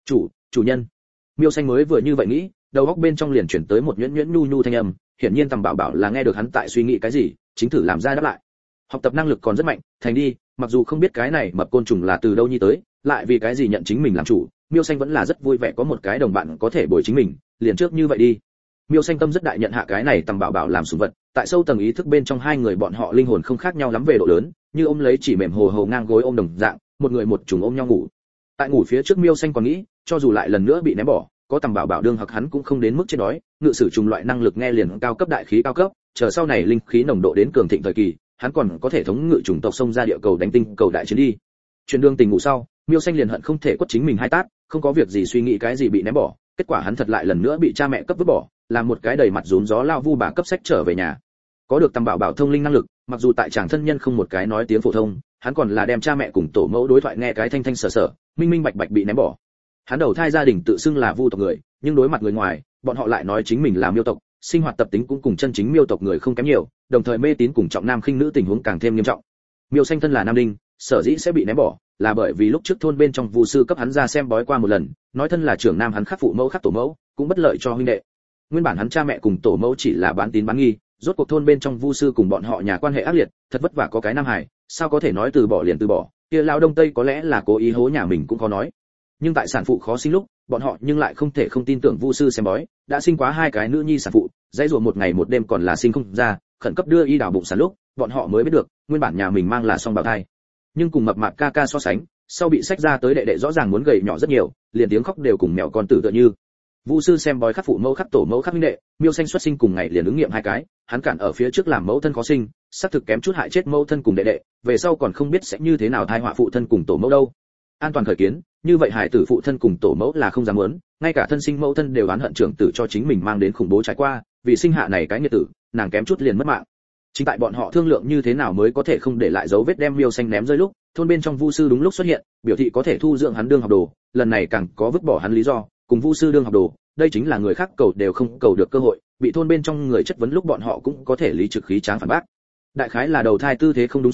Chủ nhân. Miêu Xanh mới vừa như vậy nghĩ, đầu óc bên trong liền chuyển tới một nhuyễn nhuyễn nhu nhu thanh âm, hiển nhiên tầm bảo bảo là nghe được hắn tại suy nghĩ cái gì, chính thử làm ra đáp lại. Học tập năng lực còn rất mạnh, thành đi, mặc dù không biết cái này mập côn trùng là từ đâu nhi tới, lại vì cái gì nhận chính mình làm chủ, Miêu Xanh vẫn là rất vui vẻ có một cái đồng bạn có thể bồi chính mình, liền trước như vậy đi. Miêu Xanh tâm rất đại nhận hạ cái này tầm bảo bảo làm sủng vật, tại sâu tầng ý thức bên trong hai người bọn họ linh hồn không khác nhau lắm về độ lớn, như ôm lấy chỉ mềm hồ hồ ngang gối ôm đồng dạng, một người một trùng ôm nhau ngủ. Tại ngủ phía trước Miêu Xanh còn nghĩ, cho dù lại lần nữa bị ném bỏ, có tầm bảo bảo đương hoặc hắn cũng không đến mức chết đói, ngự sử trùng loại năng lực nghe liền cao cấp đại khí cao cấp, chờ sau này linh khí nồng độ đến cường thịnh thời kỳ, hắn còn có thể thống ngự trùng tộc xông ra địa cầu đánh tinh cầu đại chiến đi. Chuyển đường tình ngủ sau, Miêu Xanh liền hận không thể quất chính mình hai tát, không có việc gì suy nghĩ cái gì bị ném bỏ, kết quả hắn thật lại lần nữa bị cha mẹ cấp vứt bỏ, làm một cái đầy mặt rún gió lao vu bà cấp sách trở về nhà. Có được tầm bảo bảo thông linh năng lực, mặc dù tại chàng thân nhân không một cái nói tiếng phổ thông, hắn còn là đem cha mẹ cùng tổ mẫu đối thoại nghe cái thanh thanh sở sở, minh minh bạch bạch bị ném bỏ. Hắn đầu thai gia đình tự xưng là vu tộc người, nhưng đối mặt người ngoài, bọn họ lại nói chính mình là miêu tộc, sinh hoạt tập tính cũng cùng chân chính miêu tộc người không kém nhiều, đồng thời mê tín cùng trọng nam khinh nữ tình huống càng thêm nghiêm trọng. Miêu Xanh thân là nam đinh, sở dĩ sẽ bị ném bỏ, là bởi vì lúc trước thôn bên trong vu sư cấp hắn ra xem bói qua một lần, nói thân là trưởng nam hắn khắc phụ mẫu khắc tổ mẫu, cũng bất lợi cho huynh đệ. Nguyên bản hắn cha mẹ cùng tổ mẫu chỉ là bán tín bán nghi, rốt cuộc thôn bên trong vu sư cùng bọn họ nhà quan hệ ác liệt, thật vất vả có cái nam hài, sao có thể nói từ bỏ liền từ bỏ, kia lao đông tây có lẽ là cố ý hố nhà mình cũng khó nói. Nhưng tại sản phụ khó sinh lúc, bọn họ nhưng lại không thể không tin tưởng vu sư xem bói, đã sinh quá hai cái nữ nhi sản phụ, dãy rùa một ngày một đêm còn là sinh không ra, khẩn cấp đưa y đào bụng sản lúc, bọn họ mới biết được, nguyên bản nhà mình mang là song bào thai. Nhưng cùng mập mạp ca ca so sánh, sau bị sách ra tới đệ đệ rõ ràng muốn gầy nhỏ rất nhiều, liền tiếng khóc đều cùng mèo con tử tựa như. Vu sư xem bói khắc phụ mẫu khắc tổ mẫu khắc huynh đệ, Miêu Xanh xuất sinh cùng ngày liền ứng nghiệm hai cái, hắn cản ở phía trước làm mẫu thân khó sinh, xác thực kém chút hại chết mẫu thân cùng đệ đệ, về sau còn không biết sẽ như thế nào thai họa phụ thân cùng tổ mẫu đâu. An toàn khởi kiến, như vậy hải tử phụ thân cùng tổ mẫu là không dám muốn, ngay cả thân sinh mẫu thân đều oán hận trưởng tử cho chính mình mang đến khủng bố trải qua, vì sinh hạ này cái nghiệt tử, nàng kém chút liền mất mạng. Chính tại bọn họ thương lượng như thế nào mới có thể không để lại dấu vết đem Miêu Xanh ném rơi lúc, thôn bên trong vu sư đúng lúc xuất hiện, biểu thị có thể thu dưỡng hắn đương học đồ, lần này càng có vứt bỏ hắn lý do, cùng vu sư đương học đồ, đây chính là người khác cầu đều không cầu được cơ hội, bị thôn bên trong người chất vấn lúc bọn họ cũng có thể lý trực khí tráng phản bác. Đại khái là đầu thai tư thế không đúng sao,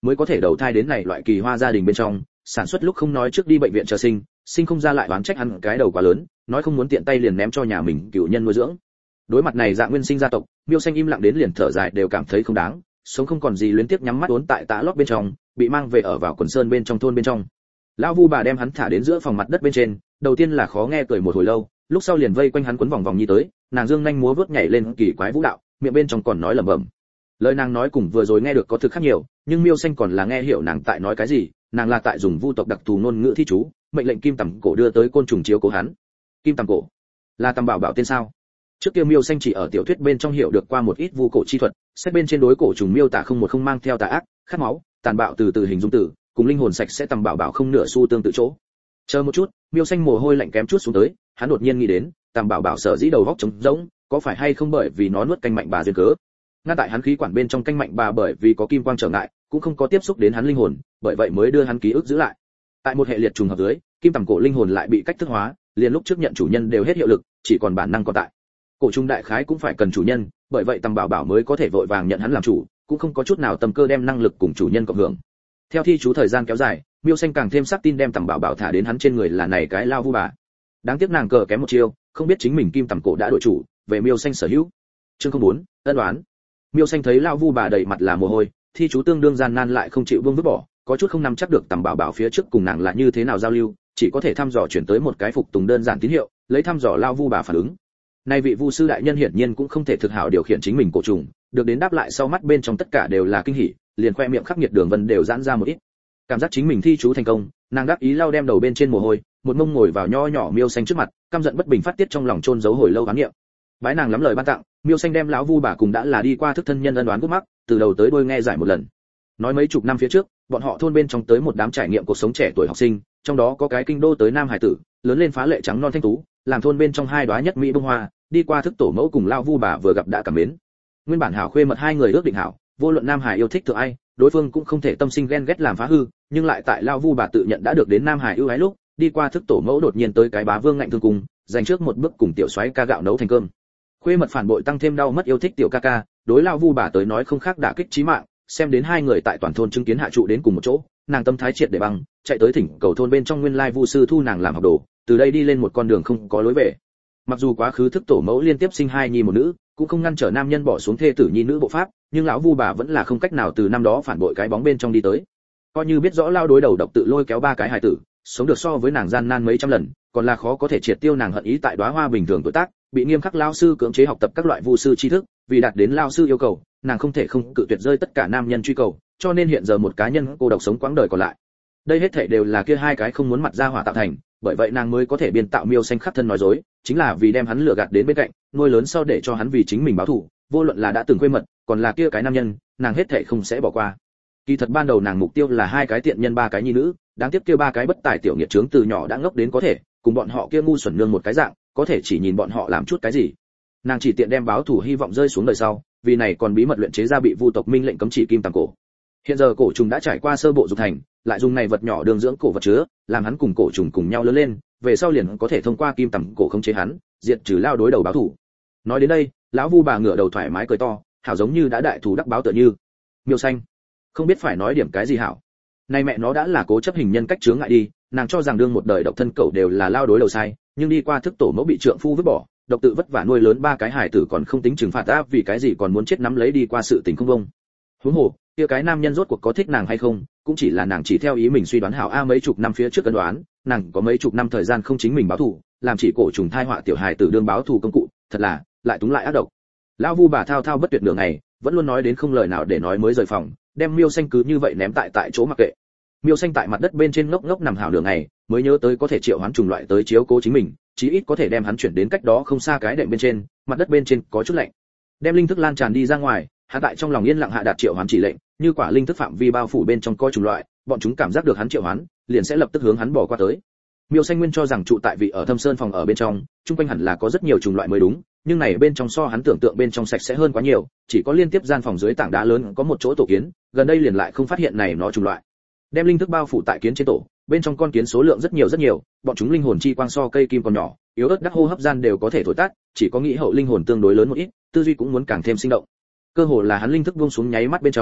mới có thể đầu thai đến này loại kỳ hoa gia đình bên trong, sản xuất lúc không nói trước đi bệnh viện chờ sinh, sinh không ra lại oán trách ăn cái đầu quá lớn, nói không muốn tiện tay liền ném cho nhà mình cựu nhân nuôi dưỡng. Đối mặt này dạng nguyên sinh gia tộc, Miêu Xanh im lặng đến liền thở dài đều cảm thấy không đáng, sống không còn gì luyến tiếc nhắm mắt uốn tại tã lót bên trong, bị mang về ở vào quần sơn bên trong thôn bên trong. Lão Vu bà đem hắn thả đến giữa phòng mặt đất bên trên, đầu tiên là khó nghe cười một hồi lâu, lúc sau liền vây quanh hắn quấn vòng vòng như tới, nàng dương nhanh múa vớt nhảy lên kỳ quái vũ đạo, miệng bên trong còn nói lẩm bẩm. Lời nàng nói cùng vừa rồi nghe được có thực khác nhiều, nhưng Miêu Xanh còn là nghe hiểu nàng tại nói cái gì, nàng là tại dùng vu tộc đặc thù ngôn ngữ thi chú, mệnh lệnh kim tầm cổ đưa tới côn trùng chiếu cố hắn. Kim tầm cổ là tầm bảo bảo tên sao? Trước kia Miêu Xanh chỉ ở tiểu thuyết bên trong hiểu được qua một ít vu cổ chi thuật, xét bên trên đối cổ trùng miêu tả không một không mang theo tà ác, khát máu, tàn bạo từ hình dung tử, cùng linh hồn sạch sẽ tầm bảo bảo không nửa xu tương tự chỗ. Chờ một chút, Miêu Xanh mồ hôi lạnh kém chút xuống tới, hắn đột nhiên nghĩ đến, tầm bảo bảo sở dĩ đầu góc trống rỗng, có phải hay không bởi vì nó nuốt canh mạnh bà duyên cớ. Ngay tại hắn khí quản bên trong canh mạnh bà bởi vì có kim quang trở ngại, cũng không có tiếp xúc đến hắn linh hồn, bởi vậy mới đưa hắn ký ức giữ lại. Tại một hệ liệt trùng hợp dưới, kim tầm cổ linh hồn lại bị cách thức hóa, liền lúc trước nhận chủ nhân đều hết hiệu lực, chỉ còn bản năng còn tại. Cổ trùng đại khái cũng phải cần chủ nhân, bởi vậy tầm bảo bảo mới có thể vội vàng nhận hắn làm chủ, cũng không có chút nào tâm cơ đem năng lực cùng chủ nhân cộng hưởng. Theo thi chú thời gian kéo dài, Miêu Xanh càng thêm xác tin đem tầm bảo bảo thả đến hắn trên người là này cái lao vu bà. Đáng tiếc nàng cờ kém một chiêu, không biết chính mình kim tầm cổ đã đổi chủ, về Miêu Xanh sở hữu. Chương 04, ân đoán. Miêu Xanh thấy lao vu bà đầy mặt là mồ hôi, thi chú tương đương gian nan lại không chịu buông vứt bỏ, có chút không nắm chắc được tầm bảo bảo phía trước cùng nàng là như thế nào giao lưu, chỉ có thể thăm dò chuyển tới một cái phục tùng đơn giản tín hiệu, lấy thăm dò lao vu bà phản ứng. Nay vị vu sư đại nhân hiển nhiên cũng không thể thực hảo điều khiển chính mình cổ trùng, được đến đáp lại sau mắt bên trong tất cả đều là kinh hỉ, liền khoe miệng khắc nghiệt đường vân đều giãn ra một ít. Cảm giác chính mình thi chú thành công, nàng đáp ý lau đem đầu bên trên mồ hôi, một mông ngồi vào nho nhỏ Miêu Xanh trước mặt, căm giận bất bình phát tiết trong lòng chôn giấu hồi lâu oán niệm. Bái nàng lắm lời ban tặng, Miêu Xanh đem lão vu bà cùng đã là đi qua thức thân nhân ân oán gút mắc, từ đầu tới đuôi nghe giải một lần. Nói mấy chục năm phía trước, bọn họ thôn bên trong tới một đám trải nghiệm cuộc sống trẻ tuổi học sinh, trong đó có cái kinh đô tới nam hải tử, lớn lên phá lệ trắng non thanh tú, làm thôn bên trong hai đóa nhất mỹ bông hoa, đi qua thức tổ mẫu cùng lão vu bà vừa gặp đã cảm mến. Nguyên bản hảo khuê mật hai người ước định hảo, vô luận nam hải yêu thích thượng ai, đối phương cũng không thể tâm sinh ghen ghét làm phá hư, nhưng lại tại lão vu bà tự nhận đã được đến nam hải ưu ái lúc, đi qua thức tổ mẫu đột nhiên tới cái bá vương ngạnh thương cùng, dành trước một bước cùng tiểu soái ca gạo nấu thành cơm. Khuê mật phản bội tăng thêm đau mất yêu thích tiểu ca ca, đối lão vu bà tới nói không khác đả kích chí mạng, xem đến hai người tại toàn thôn chứng kiến hạ trụ đến cùng một chỗ, nàng tâm thái triệt để băng, chạy tới thỉnh cầu thôn bên trong nguyên lai vu sư thu nàng làm học đồ, từ đây đi lên một con đường không có lối về. Mặc dù quá khứ thức tổ mẫu liên tiếp sinh hai nhi một nữ, cũng không ngăn trở nam nhân bỏ xuống thê tử nhi nữ bộ pháp, nhưng lão vu bà vẫn là không cách nào từ năm đó phản bội cái bóng bên trong đi tới. Coi như biết rõ lao đối đầu độc tự lôi kéo ba cái hài tử, sống được so với nàng gian nan mấy trăm lần, còn là khó có thể triệt tiêu nàng hận ý tại đóa hoa bình thường tuổi tác, bị nghiêm khắc lao sư cưỡng chế học tập các loại vu sư tri thức, vì đạt đến lao sư yêu cầu, nàng không thể không cự tuyệt rơi tất cả nam nhân truy cầu, cho nên hiện giờ một cá nhân cô độc sống quãng đời còn lại. Đây hết thảy đều là kia hai cái không muốn mặt ra hỏa tạo thành, bởi vậy nàng mới có thể biên tạo Miêu Xanh khắc thân nói dối, chính là vì đem hắn lừa gạt đến bên cạnh, nuôi lớn sau để cho hắn vì chính mình báo thù, vô luận là đã từng quê mật, còn là kia cái nam nhân, nàng hết thảy không sẽ bỏ qua. Kỳ thật ban đầu nàng mục tiêu là hai cái tiện nhân ba cái nhi nữ, đáng tiếc kia ba cái bất tài tiểu nghiệt trướng từ nhỏ đã ngốc đến có thể, cùng bọn họ kia ngu xuẩn nương một cái dạng, có thể chỉ nhìn bọn họ làm chút cái gì. Nàng chỉ tiện đem báo thù hy vọng rơi xuống đời sau, vì này còn bí mật luyện chế ra bị vu tộc minh lệnh cấm chỉ kim tàng cổ. Hiện giờ cổ trùng đã trải qua sơ bộ dục thành, lại dùng này vật nhỏ đường dưỡng cổ vật chứa, làm hắn cùng cổ trùng cùng nhau lớn lên, về sau liền có thể thông qua kim tầm cổ khống chế hắn, diệt trừ lao đối đầu báo thù. Nói đến đây, lão vu bà ngửa đầu thoải mái cười to, hảo giống như đã đại thù đắc báo tựa như. Miêu Xanh, không biết phải nói điểm cái gì hảo. Nay mẹ nó đã là cố chấp hình nhân cách chướng ngại đi, nàng cho rằng đương một đời độc thân cậu đều là lao đối đầu sai, nhưng đi qua thức tổ mẫu bị trượng phu vứt bỏ, độc tự vất vả nuôi lớn ba cái hài tử còn không tính trừng phạt áp vì cái gì còn muốn chết nắm lấy đi qua sự tình không vông. Huống hồ, kia cái nam nhân rốt cuộc có thích nàng hay không, cũng chỉ là nàng chỉ theo ý mình suy đoán hảo mấy chục năm phía trước cân đoán, nàng có mấy chục năm thời gian không chính mình báo thù, làm chỉ cổ trùng thai họa tiểu hài tử đương báo thù công cụ, thật là lại túng lại ác độc. Lão vu bà thao thao bất tuyệt nửa ngày, vẫn luôn nói đến không lời nào để nói mới rời phòng, đem Miêu Xanh cứ như vậy ném tại chỗ mặc kệ. Miêu Xanh tại mặt đất bên trên ngốc ngốc nằm hảo nửa ngày, mới nhớ tới có thể triệu hoán trùng loại tới chiếu cố chính mình, chí ít có thể đem hắn chuyển đến cách đó không xa cái đệm bên trên, mặt đất bên trên có chút lạnh. Đem linh thức lan tràn đi ra ngoài, hắn tại trong lòng yên lặng hạ đạt triệu hoán chỉ lệnh, như quả linh thức phạm vi bao phủ bên trong coi trùng loại, bọn chúng cảm giác được hắn triệu hoán, liền sẽ lập tức hướng hắn bỏ qua tới. Miêu Xanh nguyên cho rằng trụ tại vị ở Thâm Sơn phòng ở bên trong, trung quanh hẳn là có rất nhiều trùng loại mới đúng, nhưng này bên trong so hắn tưởng tượng bên trong sạch sẽ hơn quá nhiều, chỉ có liên tiếp gian phòng dưới tảng đá lớn có một chỗ tổ kiến, gần đây liền lại không phát hiện này nó trùng loại. Đem linh thức bao phủ tại kiến trên tổ, bên trong con kiến số lượng rất nhiều, bọn chúng linh hồn chi quang so cây kim còn nhỏ, yếu ớt đắc hô hấp gian đều có thể thổi tắt, chỉ có nghĩ hậu linh hồn tương đối lớn một ít, tư duy cũng muốn càng thêm sinh động. Cơ hồ là hắn linh thức buông xuống nháy mắt bên trong,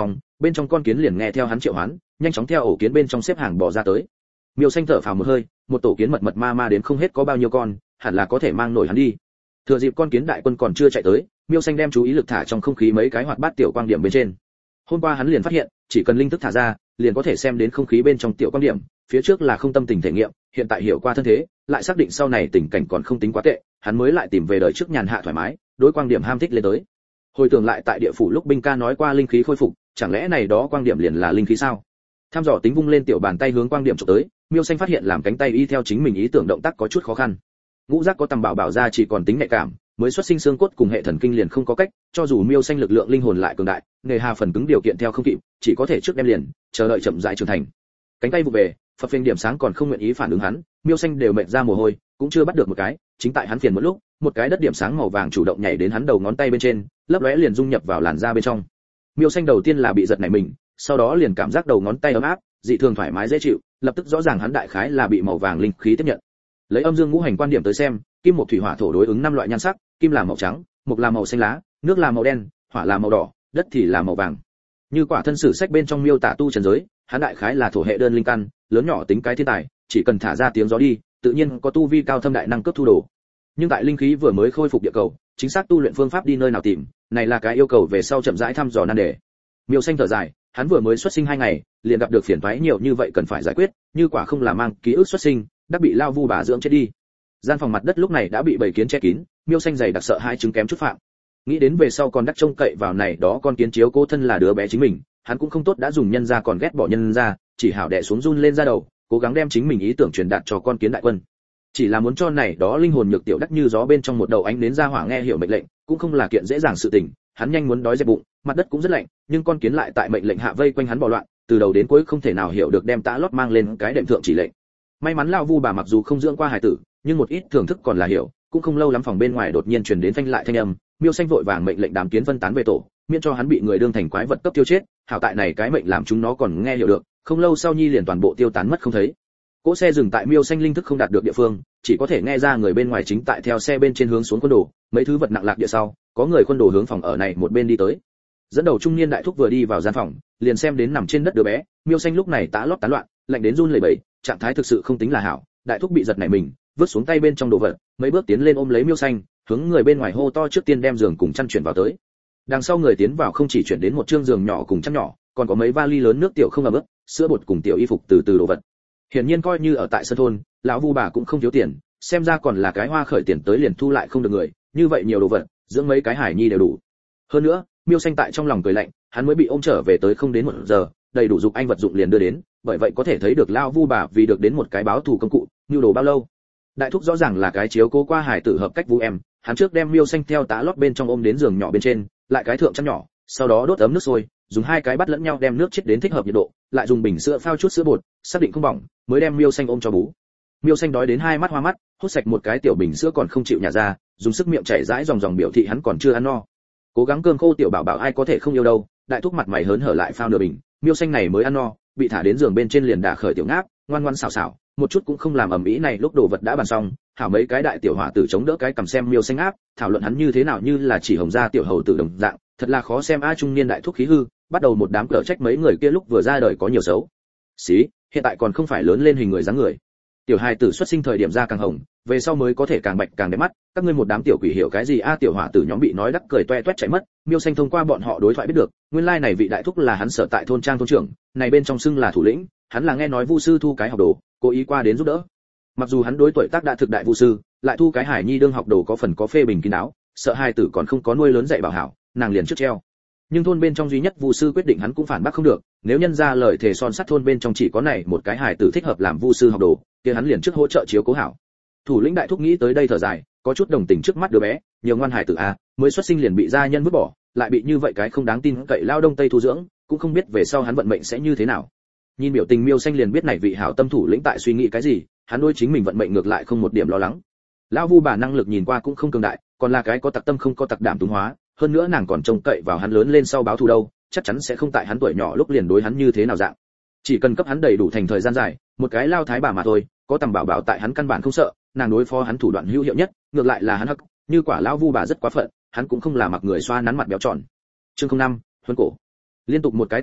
bên trong con kiến liền nghe theo hắn triệu hoán, nhanh chóng theo ổ kiến bên trong xếp hàng bò ra tới. Miêu Xanh thở phào một hơi, một tổ kiến mật ma đến không hết có bao nhiêu con, hẳn là có thể mang nổi hắn đi. Thừa dịp con kiến đại quân còn chưa chạy tới, Miêu Xanh đem chú ý lực thả trong không khí mấy cái hoạt bát tiểu quang điểm bên trên. Hôm qua hắn liền phát hiện, chỉ cần linh thức thả ra, liền có thể xem đến không khí bên trong tiểu quang điểm, phía trước là không tâm tình thể nghiệm, hiện tại hiểu qua thân thế, lại xác định sau này tình cảnh còn không tính quá tệ, hắn mới lại tìm về đời trước nhàn hạ thoải mái, đối quang điểm ham thích lên tới. Hồi tưởng lại tại địa phủ lúc binh ca nói qua linh khí khôi phục, chẳng lẽ này đó quang điểm liền là linh khí sao? Tham dò tính vung lên tiểu bàn tay hướng quang điểm chụp tới, Miêu Xanh phát hiện làm cánh tay y theo chính mình ý tưởng động tác có chút khó khăn. Ngũ giác có tầm bảo ra chỉ còn tính nhạy cảm, mới xuất sinh xương cốt cùng hệ thần kinh liền không có cách, cho dù Miêu Xanh lực lượng linh hồn lại cường đại, nghề hà phần cứng điều kiện theo không kịp, chỉ có thể trước đem liền, chờ đợi chậm rãi trưởng thành. Cánh tay vụ về, phập phình điểm sáng còn không nguyện ý phản ứng hắn, Miêu Xanh đều mệt ra mồ hôi, cũng chưa bắt được một cái, chính tại hắn phiền một lúc, một cái đất điểm sáng màu vàng chủ động nhảy đến hắn đầu ngón tay bên trên, lấp lóe liền dung nhập vào làn da bên trong. Miêu Xanh đầu tiên là bị giật nảy mình, sau đó liền cảm giác đầu ngón tay ấm áp, dị thường thoải mái dễ chịu, lập tức rõ ràng hắn đại khái là bị màu vàng linh khí tiếp nhận. Lấy âm dương ngũ hành quan điểm tới xem, kim một thủy hỏa thổ đối ứng 5 loại nhan sắc, kim là màu trắng, mộc là màu xanh lá, nước là màu đen, hỏa là màu đỏ, đất thì là màu vàng. Như quả thân sử sách bên trong miêu tả tu trần giới, hắn đại khái là thổ hệ đơn linh căn, lớn nhỏ tính cái thiên tài, chỉ cần thả ra tiếng gió đi, tự nhiên có tu vi cao thâm đại năng cấp thu đồ. Nhưng tại linh khí vừa mới khôi phục địa cầu, chính xác tu luyện phương pháp đi nơi nào tìm, này là cái yêu cầu về sau chậm rãi thăm dò nan đề. Miêu Xanh thở dài, hắn vừa mới xuất sinh 2 ngày, liền gặp được phiền toái nhiều như vậy cần phải giải quyết, như quả không là mang ký ức xuất sinh, đã bị lao vu bà dưỡng chết đi. Gian phòng mặt đất lúc này đã bị bầy kiến che kín, Miêu Xanh dày đặc sợ hai chứng kém chút phạm. Nghĩ đến về sau còn đắc trông cậy vào này đó con kiến chiếu cô thân là đứa bé chính mình, hắn cũng không tốt đã dùng nhân ra còn ghét bỏ nhân ra, chỉ hảo đè xuống run lên ra đầu, cố gắng đem chính mình ý tưởng truyền đạt cho con kiến đại quân. Chỉ là muốn cho này đó linh hồn nhược tiểu đắc như gió bên trong một đầu ánh đến ra hỏa nghe hiểu mệnh lệnh, cũng không là kiện dễ dàng sự tình, hắn nhanh muốn đói dẹp bụng, mặt đất cũng rất lạnh, nhưng con kiến lại tại mệnh lệnh hạ vây quanh hắn bò loạn, từ đầu đến cuối không thể nào hiểu được đem tã lót mang lên cái đệm thượng chỉ lệnh. May mắn lão vu bà mặc dù không dưỡng qua hài tử, nhưng một ít thưởng thức còn là hiểu, cũng không lâu lắm phòng bên ngoài đột nhiên truyền đến phanh lại thanh âm, Miêu Xanh vội vàng mệnh lệnh đám kiến phân tán về tổ, miễn cho hắn bị người đương thành quái vật cấp tiêu chết, hảo tại này cái mệnh làm chúng nó còn nghe hiểu được, không lâu sau nhi liền toàn bộ tiêu tán mất không thấy. Cỗ xe dừng tại Miêu Xanh linh thức không đạt được địa phương, chỉ có thể nghe ra người bên ngoài chính tại theo xe bên trên hướng xuống quân đồ, mấy thứ vật nặng lạc địa sau, có người quân đồ hướng phòng ở này một bên đi tới. Dẫn đầu trung niên đại thúc vừa đi vào gian phòng, liền xem đến nằm trên đất đứa bé, Miêu Xanh lúc này tã lót tán loạn, lạnh đến run lẩy bẩy, trạng thái thực sự không tính là hảo, đại thúc bị giật nảy mình, vứt xuống tay bên trong đồ vật, mấy bước tiến lên ôm lấy Miêu Xanh, hướng người bên ngoài hô to trước tiên đem giường cùng chăn chuyển vào tới. Đằng sau người tiến vào không chỉ chuyển đến một trương giường nhỏ cùng chăn nhỏ, còn có mấy vali lớn nước tiểu không ẩm ướt, sữa bột cùng tiểu y phục từ từ đồ vật. Hiển nhiên coi như ở tại sân thôn, lão vu bà cũng không thiếu tiền, xem ra còn là cái hoa khởi tiền tới liền thu lại không được người, như vậy nhiều đồ vật, dưỡng mấy cái hải nhi đều đủ. Hơn nữa, Miêu Xanh tại trong lòng cười lạnh, hắn mới bị ôm trở về tới không đến 1 giờ, đầy đủ dục anh vật dụng liền đưa đến, bởi vậy có thể thấy được lão vu bà vì được đến một cái báo thù công cụ, nhu đồ bao lâu. Đại thúc rõ ràng là cái chiếu cố qua hải tử hợp cách vũ em, hắn trước đem Miêu Xanh theo tá lót bên trong ôm đến giường nhỏ bên trên, lại cái thượng chăn nhỏ, sau đó đốt ấm nước sôi, dùng 2 cái bắt lẫn nhau đem nước chết đến thích hợp nhiệt độ, lại dùng bình sữa phao chút sữa bột, xác định không bỏng, mới đem Miêu Xanh ôm cho bú. Miêu Xanh đói đến 2 mắt hoa mắt, hút sạch một cái tiểu bình sữa còn không chịu nhả ra, dùng sức miệng chảy rãi dòng biểu thị hắn còn chưa ăn no. Cố gắng cơm khô tiểu bảo bảo ai có thể không yêu đâu, đại thúc mặt mày hớn hở lại phao nửa bình, Miêu Xanh này mới ăn no, bị thả đến giường bên trên liền đả khởi tiểu ngáp, ngoan ngoãn xảo xảo, một chút cũng không làm ầm ĩ này lúc đồ vật đã bàn xong, hảo mấy cái đại tiểu hỏa tử chống đỡ cái cầm xem Miêu Xanh áp, thảo luận hắn như thế nào như là chỉ hồng gia tiểu hầu tử đồng dạng, thật là khó xem a. Trung niên đại thúc khí hư, bắt đầu một đám cờ trách mấy người kia lúc vừa ra đời có nhiều xấu xí, hiện tại còn không phải lớn lên hình người dáng người. Tiểu hài tử xuất sinh thời điểm da càng hồng, về sau mới có thể càng bạch càng đẹp mắt, các ngươi một đám tiểu quỷ hiểu cái gì a. Tiểu hỏa tử nhóm bị nói đắc cười toe toét chạy mất, Miêu Xanh thông qua bọn họ đối thoại biết được, nguyên lai này vị đại thúc là hắn sở tại thôn trang thôn trưởng, này bên trong xưng là thủ lĩnh, hắn là nghe nói vu sư thu cái học đồ, cố ý qua đến giúp đỡ. Mặc dù hắn đối tuổi tác đã thực đại vu sư, lại thu cái hải nhi đương học đồ có phần có phê bình kín đáo, sợ hài tử còn không có nuôi lớn dạy bảo hảo, nàng liền trước treo. Nhưng thôn bên trong duy nhất vu sư quyết định hắn cũng phản bác không được, nếu nhân ra lời thề son sắt thôn bên trong chỉ có này một cái hài tử thích hợp làm vu sư học đồ, kia hắn liền trước hỗ trợ chiếu cố hảo. Thủ lĩnh đại thúc nghĩ tới đây thở dài, có chút đồng tình trước mắt đứa bé, nhiều ngoan hài tử a, mới xuất sinh liền bị gia nhân vứt bỏ, lại bị như vậy cái không đáng tin cậy lao đông tây thu dưỡng, cũng không biết về sau hắn vận mệnh sẽ như thế nào. Nhìn biểu tình Miêu Xanh liền biết này vị hảo tâm thủ lĩnh tại suy nghĩ cái gì, hắn đối chính mình vận mệnh ngược lại không một điểm lo lắng. Lão vu bà năng lực nhìn qua cũng không cường đại, còn là cái có tặc tâm không có tặc đảm túng hóa, hơn nữa nàng còn trông cậy vào hắn lớn lên sau báo thù đâu, chắc chắn sẽ không tại hắn tuổi nhỏ lúc liền đối hắn như thế nào dạng. Chỉ cần cấp hắn đầy đủ thành thời gian dài, một cái lao thái bà mà thôi, có tầm bảo bảo tại hắn căn bản không sợ, nàng đối phó hắn thủ đoạn hữu hiệu nhất, ngược lại là hắn hắc, như quả lão vu bà rất quá phận, hắn cũng không là mặc người xoa nắn mặt béo tròn. Chương 05, huấn cổ. Liên tục một cái tuần lễ,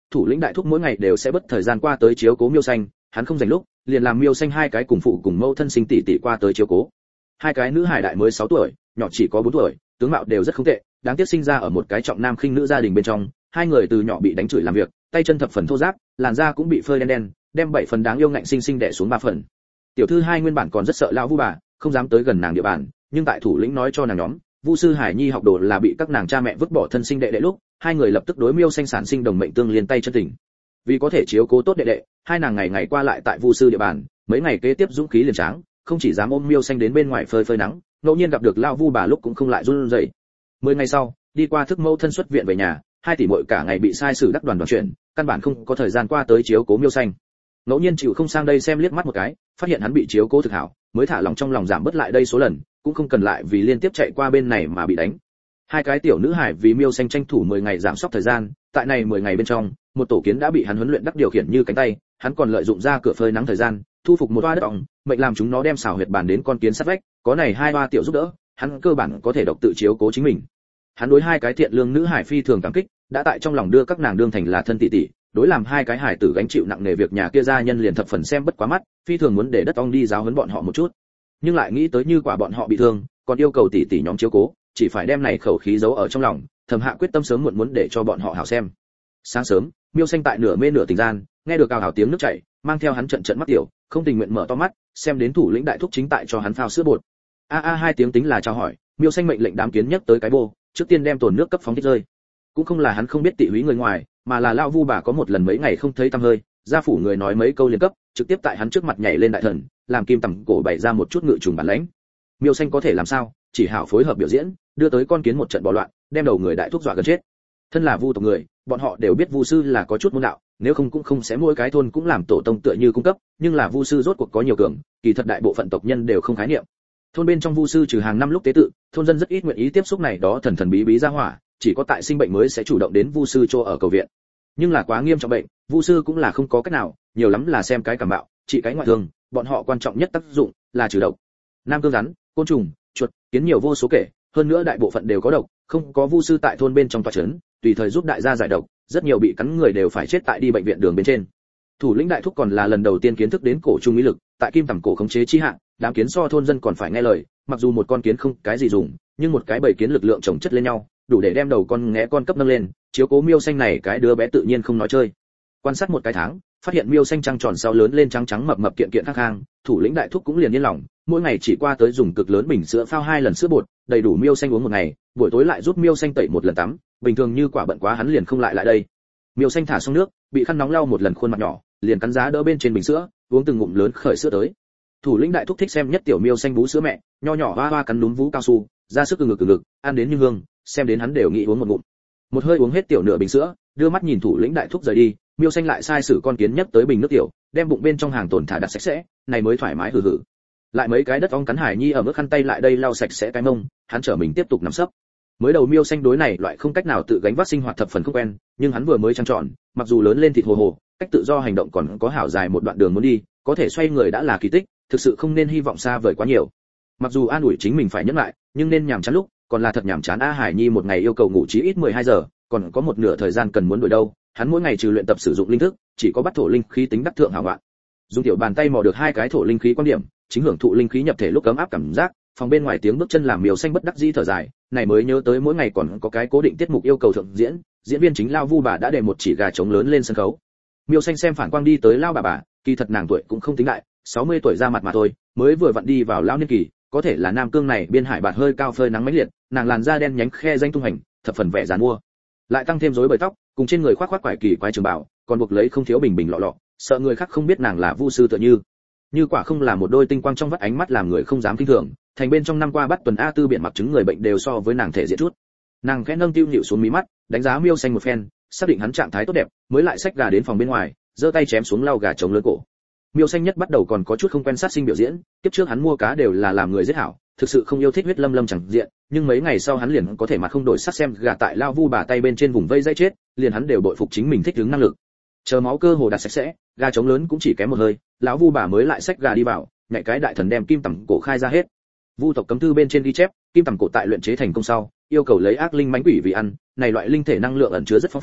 thủ lĩnh đại thúc mỗi ngày đều sẽ bất thời gian qua tới chiếu cố Miêu Xanh, hắn không rảnh lúc, liền làm Miêu Xanh hai cái cùng phụ cùng mẫu thân sinh tỷ tỷ qua tới chiếu cố. Hai cái nữ hài đại mới 6 tuổi, nhỏ chỉ có 4 tuổi, tướng mạo đều rất không tệ, đáng tiếc sinh ra ở một cái trọng nam khinh nữ gia đình bên trong, hai người từ nhỏ bị đánh chửi làm việc, tay chân thập phần thô ráp, làn da cũng bị phơi đen đen, đem 7 phần đáng yêu ngạnh sinh sinh đè xuống 3 phần. Tiểu thư hai nguyên bản còn rất sợ lão Vu bà, không dám tới gần nàng địa bàn, nhưng tại thủ lĩnh nói cho nàng nhóm, Vu sư Hải Nhi học đồ là bị các nàng cha mẹ vứt bỏ thân sinh đệ đệ lúc, hai người lập tức đối Miêu Xanh sản sinh đồng mệnh tương liên tay chân tình. Vì có thể chiếu cố tốt đệ đệ, hai nàng ngày ngày qua lại tại Vu sư địa bàn, mấy ngày kế tiếp dũng khí liền tráng, không chỉ dám ôm Miêu Xanh đến bên ngoài phơi phơi nắng, ngẫu nhiên gặp được lão Vu bà lúc cũng không lại run rẩy. 10 ngày sau, đi qua thức mẫu thân xuất viện về nhà, hai tỷ muội cả ngày bị sai sử đắc đoàn chuyển, căn bản không có thời gian qua tới chiếu cố Miêu Xanh. Ngẫu nhiên chịu không sang đây xem liếc mắt một cái, phát hiện hắn bị chiếu cố thực hảo, mới thả lòng trong lòng giảm bớt lại đây số lần, cũng không cần lại vì liên tiếp chạy qua bên này mà bị đánh. Hai cái tiểu nữ hải vì Miêu Xanh tranh thủ 10 ngày giảm sóc thời gian, tại này 10 ngày bên trong, một tổ kiến đã bị hắn huấn luyện đắc điều khiển như cánh tay, hắn còn lợi dụng ra cửa phơi nắng thời gian, thu phục một toa đất ong, mệnh làm chúng nó đem xào huyệt bàn đến con kiến sát vách, có này hai toa tiểu giúp đỡ, hắn cơ bản có thể độc tự chiếu cố chính mình. Hắn đối hai cái thiện lương nữ hải phi thường cảm kích, đã tại trong lòng đưa các nàng đương thành là thân tỷ tỷ, đối làm hai cái hải tử gánh chịu nặng nề việc nhà kia gia nhân liền thập phần xem bất quá mắt, phi thường muốn để đất ong đi giáo huấn bọn họ một chút. Nhưng lại nghĩ tới như quả bọn họ bị thương, còn yêu cầu tỷ tỷ nhóm chiếu cố, chỉ phải đem này khẩu khí giấu ở trong lòng, thầm hạ quyết tâm sớm muộn muốn để cho bọn họ hảo xem. Sáng sớm, Miêu Xanh tại nửa mê nửa tỉnh gian, nghe được cào hào tiếng nước chảy, mang theo hắn trận mắt tiểu, không tình nguyện mở to mắt, xem đến thủ lĩnh đại thúc chính tại cho hắn phao sữa bột. A hai tiếng tính là chào hỏi, Miêu Xanh mệnh lệnh đám kiến nhấc tới cái bô, trước tiên đem tồn nước cấp phóng thích rơi. Cũng không là hắn không biết tị húy người ngoài, mà là lão Vu bà có một lần mấy ngày không thấy tăm hơi, gia phủ người nói mấy câu liền cấp, trực tiếp tại hắn trước mặt nhảy lên đại thần, làm kim tầm cổ bày ra một chút ngự trùng bản lãnh. Miêu Xanh có thể làm sao, chỉ hảo phối hợp biểu diễn, đưa tới con kiến một trận bò loạn, đem đầu người đại thúc dọa gần chết. Thân là Vu tộc người, bọn họ đều biết Vu sư là có chút môn đạo, nếu không cũng không sẽ mỗi cái thôn cũng làm tổ tông tựa như cung cấp, nhưng là Vu sư rốt cuộc có nhiều cường, kỳ thật đại bộ phận tộc nhân đều không khái niệm. Thôn bên trong Vu sư trừ hàng năm lúc tế tự, thôn dân rất ít nguyện ý tiếp xúc này đó thần thần bí bí ra hỏa, chỉ có tại sinh bệnh mới sẽ chủ động đến Vu sư chỗ ở cầu viện. Nhưng là quá nghiêm trọng bệnh, Vu sư cũng là không có cách nào, nhiều lắm là xem cái cảm mạo, trị cái ngoại thương, bọn họ quan trọng nhất tác dụng là trừ độc. Nam cương rắn, côn trùng, chuột, kiến nhiều vô số kể, hơn nữa đại bộ phận đều có độc, không có Vu sư tại thôn bên trong tọa trấn, tùy thời giúp đại gia giải độc, rất nhiều bị cắn người đều phải chết tại đi bệnh viện đường bên trên. Thủ lĩnh đại thúc còn là lần đầu tiên kiến thức đến cổ trùng ý lực, tại kim tầm cổ khống chế chi hạ, đám kiến so thôn dân còn phải nghe lời, mặc dù một con kiến không cái gì dùng, nhưng một cái bầy kiến lực lượng chồng chất lên nhau, đủ để đem đầu con ngẽ con cấp nâng lên, chiếu cố Miêu Xanh này cái đứa bé tự nhiên không nói chơi. Quan sát một cái tháng, phát hiện Miêu Xanh trăng tròn sau lớn lên trắng trắng mập mập kiện kiện khang khang, thủ lĩnh đại thúc cũng liền yên lòng, mỗi ngày chỉ qua tới dùng cực lớn bình sữa phao 2 lần sữa bột, đầy đủ Miêu Xanh uống một ngày, buổi tối lại giúp Miêu Xanh tẩy một lần tắm, bình thường như quả bận quá hắn liền không lại đây. Miêu Xanh thả xong nước, bị khăn nóng lau một lần khuôn mặt nhỏ, liền cắn giá đỡ bên trên bình sữa, uống từng ngụm lớn khởi sữa tới. Thủ lĩnh đại thúc thích xem nhất tiểu Miêu Xanh bú sữa mẹ, nho nhỏ hoa hoa cắn núm vú cao su, ra sức ngực ăn đến như hương, xem đến hắn đều nghĩ uống một ngụm. Một hơi uống hết tiểu nửa bình sữa, đưa mắt nhìn thủ lĩnh đại thúc rời đi, Miêu Xanh lại sai sử con kiến nhấc tới bình nước tiểu, đem bụng bên trong hàng tồn thả đặt sạch sẽ, này mới thoải mái hừ hừ. Lại mấy cái đất ong cắn Hải Nhi ở mức khăn tay lại đây lau sạch sẽ cái mông, hắn trở mình tiếp tục nằm sấp. Mới đầu Miêu Xanh đối này loại không cách nào tự gánh vác sinh hoạt thập phần không quen, nhưng hắn vừa mới trăng tròn, mặc dù lớn lên thịt hồ hồ, cách tự do hành động còn có hảo dài một đoạn đường muốn đi, có thể xoay người đã là kỳ tích, thực sự không nên hy vọng xa vời quá nhiều. Mặc dù an ủi chính mình phải nhẫn lại, nhưng nên nhàm chán lúc, còn là thật nhàm chán. Hải Nhi một ngày yêu cầu ngủ chí ít 12 giờ, còn có một nửa thời gian cần muốn đuổi đâu, hắn mỗi ngày trừ luyện tập sử dụng linh thức, chỉ có bắt thổ linh khí tính đắc thượng hảo ngoạn. Dùng tiểu bàn tay mò được 2 cái thổ linh khí quan điểm, chính hưởng thụ linh khí nhập thể lúc ấm áp cảm giác, phòng bên ngoài tiếng bước chân làm Miêu Xanh bất đắc dĩ thở dài, này mới nhớ tới mỗi ngày còn có cái cố định tiết mục yêu cầu thượng diễn, diễn viên chính Lao Vu bà đã để một chỉ gà trống lớn lên sân khấu. Miêu Xanh xem phản quang đi tới Lao bà, kỳ thật nàng tuổi cũng không tính đại, 60 tuổi ra mặt mà thôi, mới vừa vặn đi vào lão niên kỳ, có thể là nam cương này biên hải bạt hơi cao phơi nắng mãnh liệt, nàng làn da đen nhánh khe danh tung hành, thập phần vẻ giàn mua. Lại tăng thêm rối bời tóc, cùng trên người khoác quải kỳ quái trường bào, còn buộc lấy không thiếu bình bình lọ lọ, sợ người khác không biết nàng là Vu sư tựa như quả không là một đôi tinh quang trong vắt ánh mắt làm người không dám kinh thường. Thành bên trong năm qua bắt tuần A Tư biển mặc chứng người bệnh đều so với nàng thể diện chút. Nàng khẽ nâng tiêu nhịu xuống mí mắt, đánh giá Miêu Xanh một phen, xác định hắn trạng thái tốt đẹp, mới lại xách gà đến phòng bên ngoài, giơ tay chém xuống lau gà trống lớn cổ. Miêu Xanh nhất bắt đầu còn có chút không quen sát sinh biểu diễn, tiếp trước hắn mua cá đều là làm người giết hảo, thực sự không yêu thích huyết lâm lâm chẳng diện, nhưng mấy ngày sau hắn liền có thể mặt không đổi sắc xem gà tại Lao Vu bà tay bên trên vùng vây dây chết, liền hắn đều bội phục chính mình thích ứng năng lực. Chờ máu cơ hồ đặt sạch sẽ, gà trống lớn cũng chỉ kém một hơi, lão Vu bà mới lại xách gà đi vào, nhảy cái đại thần đem kim tầm cổ khai ra hết. Vu tộc cấm thư bên trên ghi chép, kim tầm cổ tại luyện chế thành công sau, yêu cầu lấy ác linh mãnh quỷ vì ăn, này loại linh thể năng lượng ẩn chứa rất phong phú,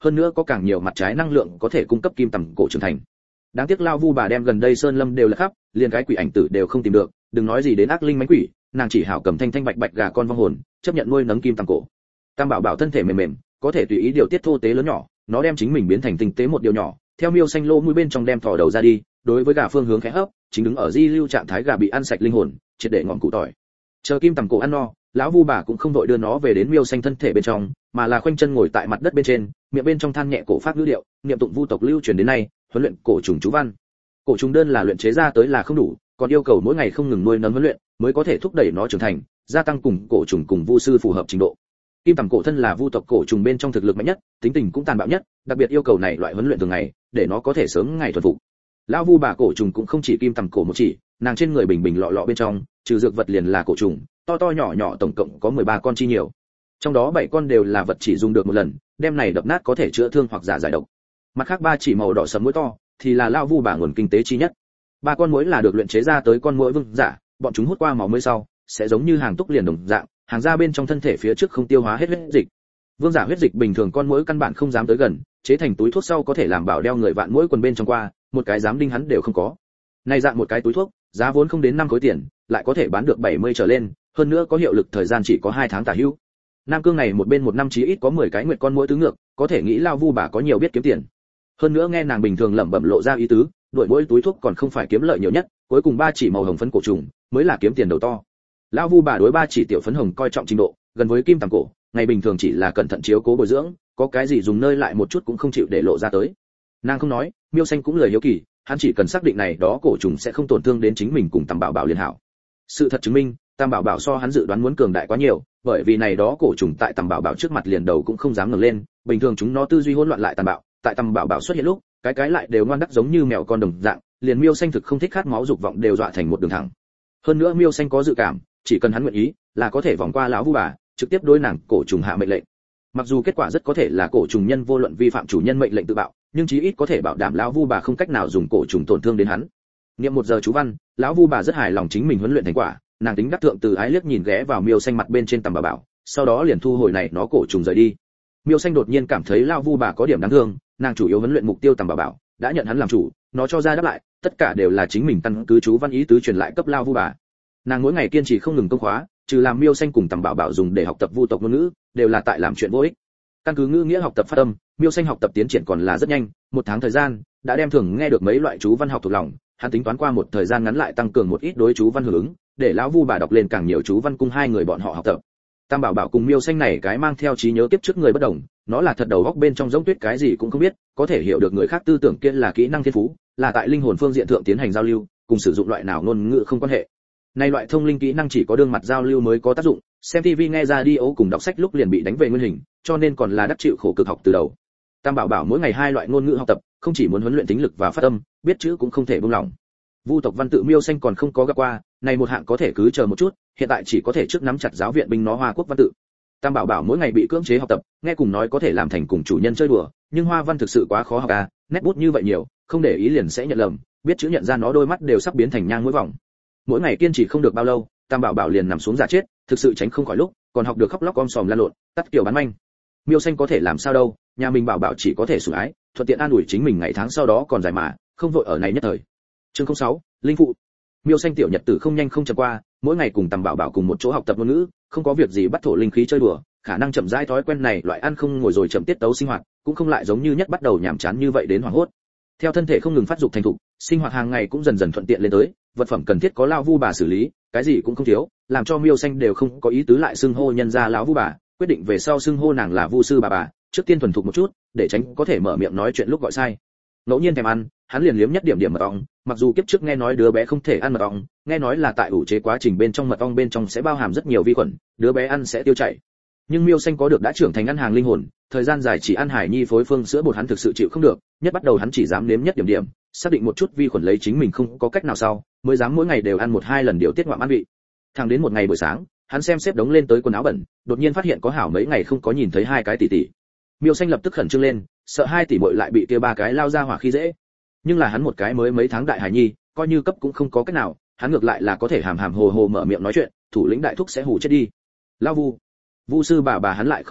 hơn nữa có càng nhiều mặt trái năng lượng có thể cung cấp kim tầm cổ trưởng thành. Đáng tiếc lao vu bà đem gần đây sơn lâm đều là khắp, liền cái quỷ ảnh tử đều không tìm được, đừng nói gì đến ác linh mánh quỷ, nàng chỉ hảo cầm thanh thanh bạch bạch gà con vong hồn, chấp nhận nuôi nấng kim tầm cổ. Tam bảo bảo thân thể mềm mềm, có thể tùy ý điều tiết thô tế lớn nhỏ, nó đem chính mình biến thành tinh tế một điều nhỏ, theo miêu xanh lô mũi bên trong đem thò đầu ra đi, đối với gà phương hướng khẽ hấp, chính đứng ở di lưu trạng thái gà bị ăn sạch linh hồn, triệt để ngọn cụ tỏi. Chờ kim tầm cổ ăn no, lão vu bà cũng không vội đưa nó về đến miêu xanh thân thể bên trong, mà là khoanh chân ngồi tại mặt đất bên trên, miệng bên trong than nhẹ cổ pháp ngữ điệu, niệm tụng vu tộc lưu truyền đến nay, huấn luyện cổ trùng chú văn. Cổ trùng đơn là luyện chế ra tới là không đủ, còn yêu cầu mỗi ngày không ngừng nuôi nấng huấn luyện, mới có thể thúc đẩy nó trưởng thành, gia tăng cùng cổ trùng cùng vu sư phù hợp trình độ. Kim tầm cổ thân là vu tộc cổ trùng bên trong thực lực mạnh nhất, tính tình cũng tàn bạo nhất, đặc biệt yêu cầu này loại huấn luyện thường ngày, để nó có thể sớm ngày thuần phục. Lão vu bà cổ trùng cũng không chỉ kim tầm cổ một chỉ, nàng trên người bình bình lọ lọ bên trong, trừ dược vật liền là cổ trùng, to to nhỏ nhỏ tổng cộng có 13 con chi nhiều. Trong đó 7 con đều là vật chỉ dùng được một lần, đem này đập nát có thể chữa thương hoặc giả giải độc. Mặt khác 3 chỉ màu đỏ sẫm mũi to, thì là lão vu bà nguồn kinh tế chi nhất. 3 con muỗi là được luyện chế ra tới con muỗi vương giả, bọn chúng hút qua máu mới sau, sẽ giống như hàng túc liền đồng dạng, hàng ra bên trong thân thể phía trước không tiêu hóa hết huyết dịch. Vương giả huyết dịch bình thường con muỗi căn bản không dám tới gần, chế thành túi thuốc sau có thể làm bảo đeo người vạn muỗi quần bên trong qua, một cái dám đinh hắn đều không có. Này dạng một cái túi thuốc, giá vốn không đến 5 khối tiền, lại có thể bán được 70 trở lên, hơn nữa có hiệu lực thời gian chỉ có 2 tháng tả hữu. Nam Cương này một bên một năm chí ít có 10 cái nguyệt con muỗi tứ ngược, có thể nghĩ lao vu bà có nhiều biết kiếm tiền. Hơn nữa nghe nàng bình thường lẩm bẩm lộ ra ý tứ, đuổi mỗi túi thuốc còn không phải kiếm lợi nhiều nhất, cuối cùng 3 chỉ màu hồng phấn cổ trùng mới là kiếm tiền đầu to. Lão vu bà đối 3 chỉ tiểu phấn hồng coi trọng trình độ, gần với kim tầm cổ, ngày bình thường chỉ là cẩn thận chiếu cố bồi dưỡng, có cái gì dùng nơi lại một chút cũng không chịu để lộ ra tới. Nàng không nói, Miêu Xanh cũng lời hiếu kỳ, hắn chỉ cần xác định này đó cổ trùng sẽ không tổn thương đến chính mình cùng Tam Bảo Bảo liền hảo. Sự thật chứng minh, Tam Bảo Bảo so hắn dự đoán muốn cường đại quá nhiều, bởi vì này đó cổ trùng tại Tam Bảo Bảo trước mặt liền đầu cũng không dám ngẩng lên, bình thường chúng nó tư duy hỗn loạn lại tàn bạo, tại Tam Bảo Bảo xuất hiện lúc, cái lại đều ngoan đắc giống như mèo con đồng dạng, liền Miêu Xanh thực không thích khát máu dục vọng đều dọa thành một đường thẳng. Hơn nữa Miêu Xanh có dự cảm, chỉ cần hắn nguyện ý, là có thể vòng qua lão vu bà, trực tiếp đối nàng cổ trùng hạ mệnh lệnh. Mặc dù kết quả rất có thể là cổ trùng nhân vô luận vi phạm chủ nhân mệnh lệnh tự bạo, nhưng chí ít có thể bảo đảm lão vu bà không cách nào dùng cổ trùng tổn thương đến hắn. Niệm 1 giờ chú văn, lão vu bà rất hài lòng chính mình huấn luyện thành quả, nàng tính đắc thượng từ ái liếc nhìn ghé vào Miêu Xanh mặt bên trên Tam Bảo Bảo, sau đó liền thu hồi này nó cổ trùng rời đi. Miêu Xanh đột nhiên cảm thấy lão vu bà có điểm đáng thương, nàng chủ yếu huấn luyện mục tiêu Tam Bảo Bảo, đã nhận hắn làm chủ, nó cho ra đáp lại, tất cả đều là chính mình căn cứ chú văn ý tứ truyền lại cấp lão vu bà. Nàng mỗi ngày kiên trì không ngừng công khóa, trừ làm Miêu Xanh cùng Tam Bảo Bảo dùng để học tập vu tộc ngôn ngữ, đều là tại làm chuyện vô ích. Căn cứ ngữ nghĩa học tập phát âm, Miêu Xanh học tập tiến triển còn là rất nhanh, 1 tháng thời gian, đã đem thường nghe được mấy loại chú văn học thuộc lòng, hắn tính toán qua một thời gian ngắn lại tăng cường một ít đối chú văn hưởng ứng, để lão vu bà đọc lên càng nhiều chú văn cùng hai người bọn họ học tập. Tam Bảo Bảo cùng Miêu Xanh này cái mang theo trí nhớ kiếp trước người bất đồng, nó là thật đầu óc bên trong giống tuyết cái gì cũng không biết, có thể hiểu được người khác tư tưởng kia là kỹ năng thiên phú, là tại linh hồn phương diện thượng tiến hành giao lưu, cùng sử dụng loại nào ngôn ngữ không quan hệ. Này loại thông linh kỹ năng chỉ có đương mặt giao lưu mới có tác dụng, xem TV nghe radio cùng đọc sách lúc liền bị đánh về nguyên hình, cho nên còn là đắc chịu khổ cực học từ đầu. Tam Bảo Bảo mỗi ngày 2 loại ngôn ngữ học tập, không chỉ muốn huấn luyện tính lực và phát âm, biết chữ cũng không thể buông lỏng. Vu tộc văn tự Miêu Xanh còn không có gặp qua, này một hạng có thể cứ chờ một chút, hiện tại chỉ có thể trước nắm chặt giáo viện binh nó Hoa Quốc văn tự. Tam Bảo Bảo mỗi ngày bị cưỡng chế học tập, nghe cùng nói có thể làm thành cùng chủ nhân chơi đùa, nhưng Hoa văn thực sự quá khó học à, nét bút như vậy nhiều, không để ý liền sẽ nhận lầm, biết chữ nhận ra nó đôi mắt đều sắp biến thành nhang mũi vòng. Mỗi ngày kiên trì không được bao lâu, Tam Bảo Bảo liền nằm xuống giả chết, thực sự tránh không khỏi lúc, còn học được khóc lóc om sòm lan lộn, tắt kiểu bán manh. Miêu Xanh có thể làm sao đâu, nhà mình Bảo Bảo chỉ có thể sủng ái, thuận tiện an ủi chính mình ngày tháng sau đó còn dài mà, không vội ở này nhất thời. Chương 06, linh phụ. Miêu Xanh tiểu nhật tử không nhanh không chậm qua, mỗi ngày cùng Tam Bảo Bảo cùng một chỗ học tập ngôn ngữ, không có việc gì bắt thổ linh khí chơi đùa, khả năng chậm rãi thói quen này loại ăn không ngồi rồi chậm tiết tấu sinh hoạt, cũng không lại giống như nhất bắt đầu nhàm chán như vậy đến hoảng hốt. Theo thân thể không ngừng phát dục thành thục, sinh hoạt hàng ngày cũng dần dần thuận tiện lên tới, vật phẩm cần thiết có lão vu bà xử lý, cái gì cũng không thiếu, làm cho Miêu Xanh đều không có ý tứ lại xưng hô nhân gia lão vu bà, quyết định về sau xưng hô nàng là vu sư bà, trước tiên thuần thục một chút, để tránh có thể mở miệng nói chuyện lúc gọi sai. Ngẫu nhiên thèm ăn, hắn liền liếm nhất điểm mật ong, mặc dù kiếp trước nghe nói đứa bé không thể ăn mật ong, nghe nói là tại ủ chế quá trình bên trong mật ong bên trong sẽ bao hàm rất nhiều vi khuẩn, đứa bé ăn sẽ tiêu chảy. Nhưng Miêu Xanh có được đã trưởng thành ăn hàng linh hồn, thời gian dài chỉ ăn hải nhi phối phương sữa bột hắn thực sự chịu không được, nhất bắt đầu hắn chỉ dám nếm nhất điểm, xác định một chút vi khuẩn lấy chính mình không có cách nào sau, mới dám mỗi ngày đều ăn 1-2 lần điều tiết ngoạm ăn vị. Thẳng đến một ngày buổi sáng, hắn xem xếp đống lên tới quần áo bẩn, đột nhiên phát hiện có hảo mấy ngày không có nhìn thấy 2 cái tỷ tỷ. Miêu Xanh lập tức khẩn trương lên, sợ 2 tỷ muội lại bị kia 3 cái lao ra hỏa khi dễ. Nhưng là hắn một cái mới mấy tháng đại hải nhi, coi như cấp cũng không có cách nào, hắn ngược lại là có thể hàm hàm hồ hồ mở miệng nói chuyện, thủ lĩnh đại thúc sẽ hù chết đi. Lao vu sư bà hắn lại không tin được,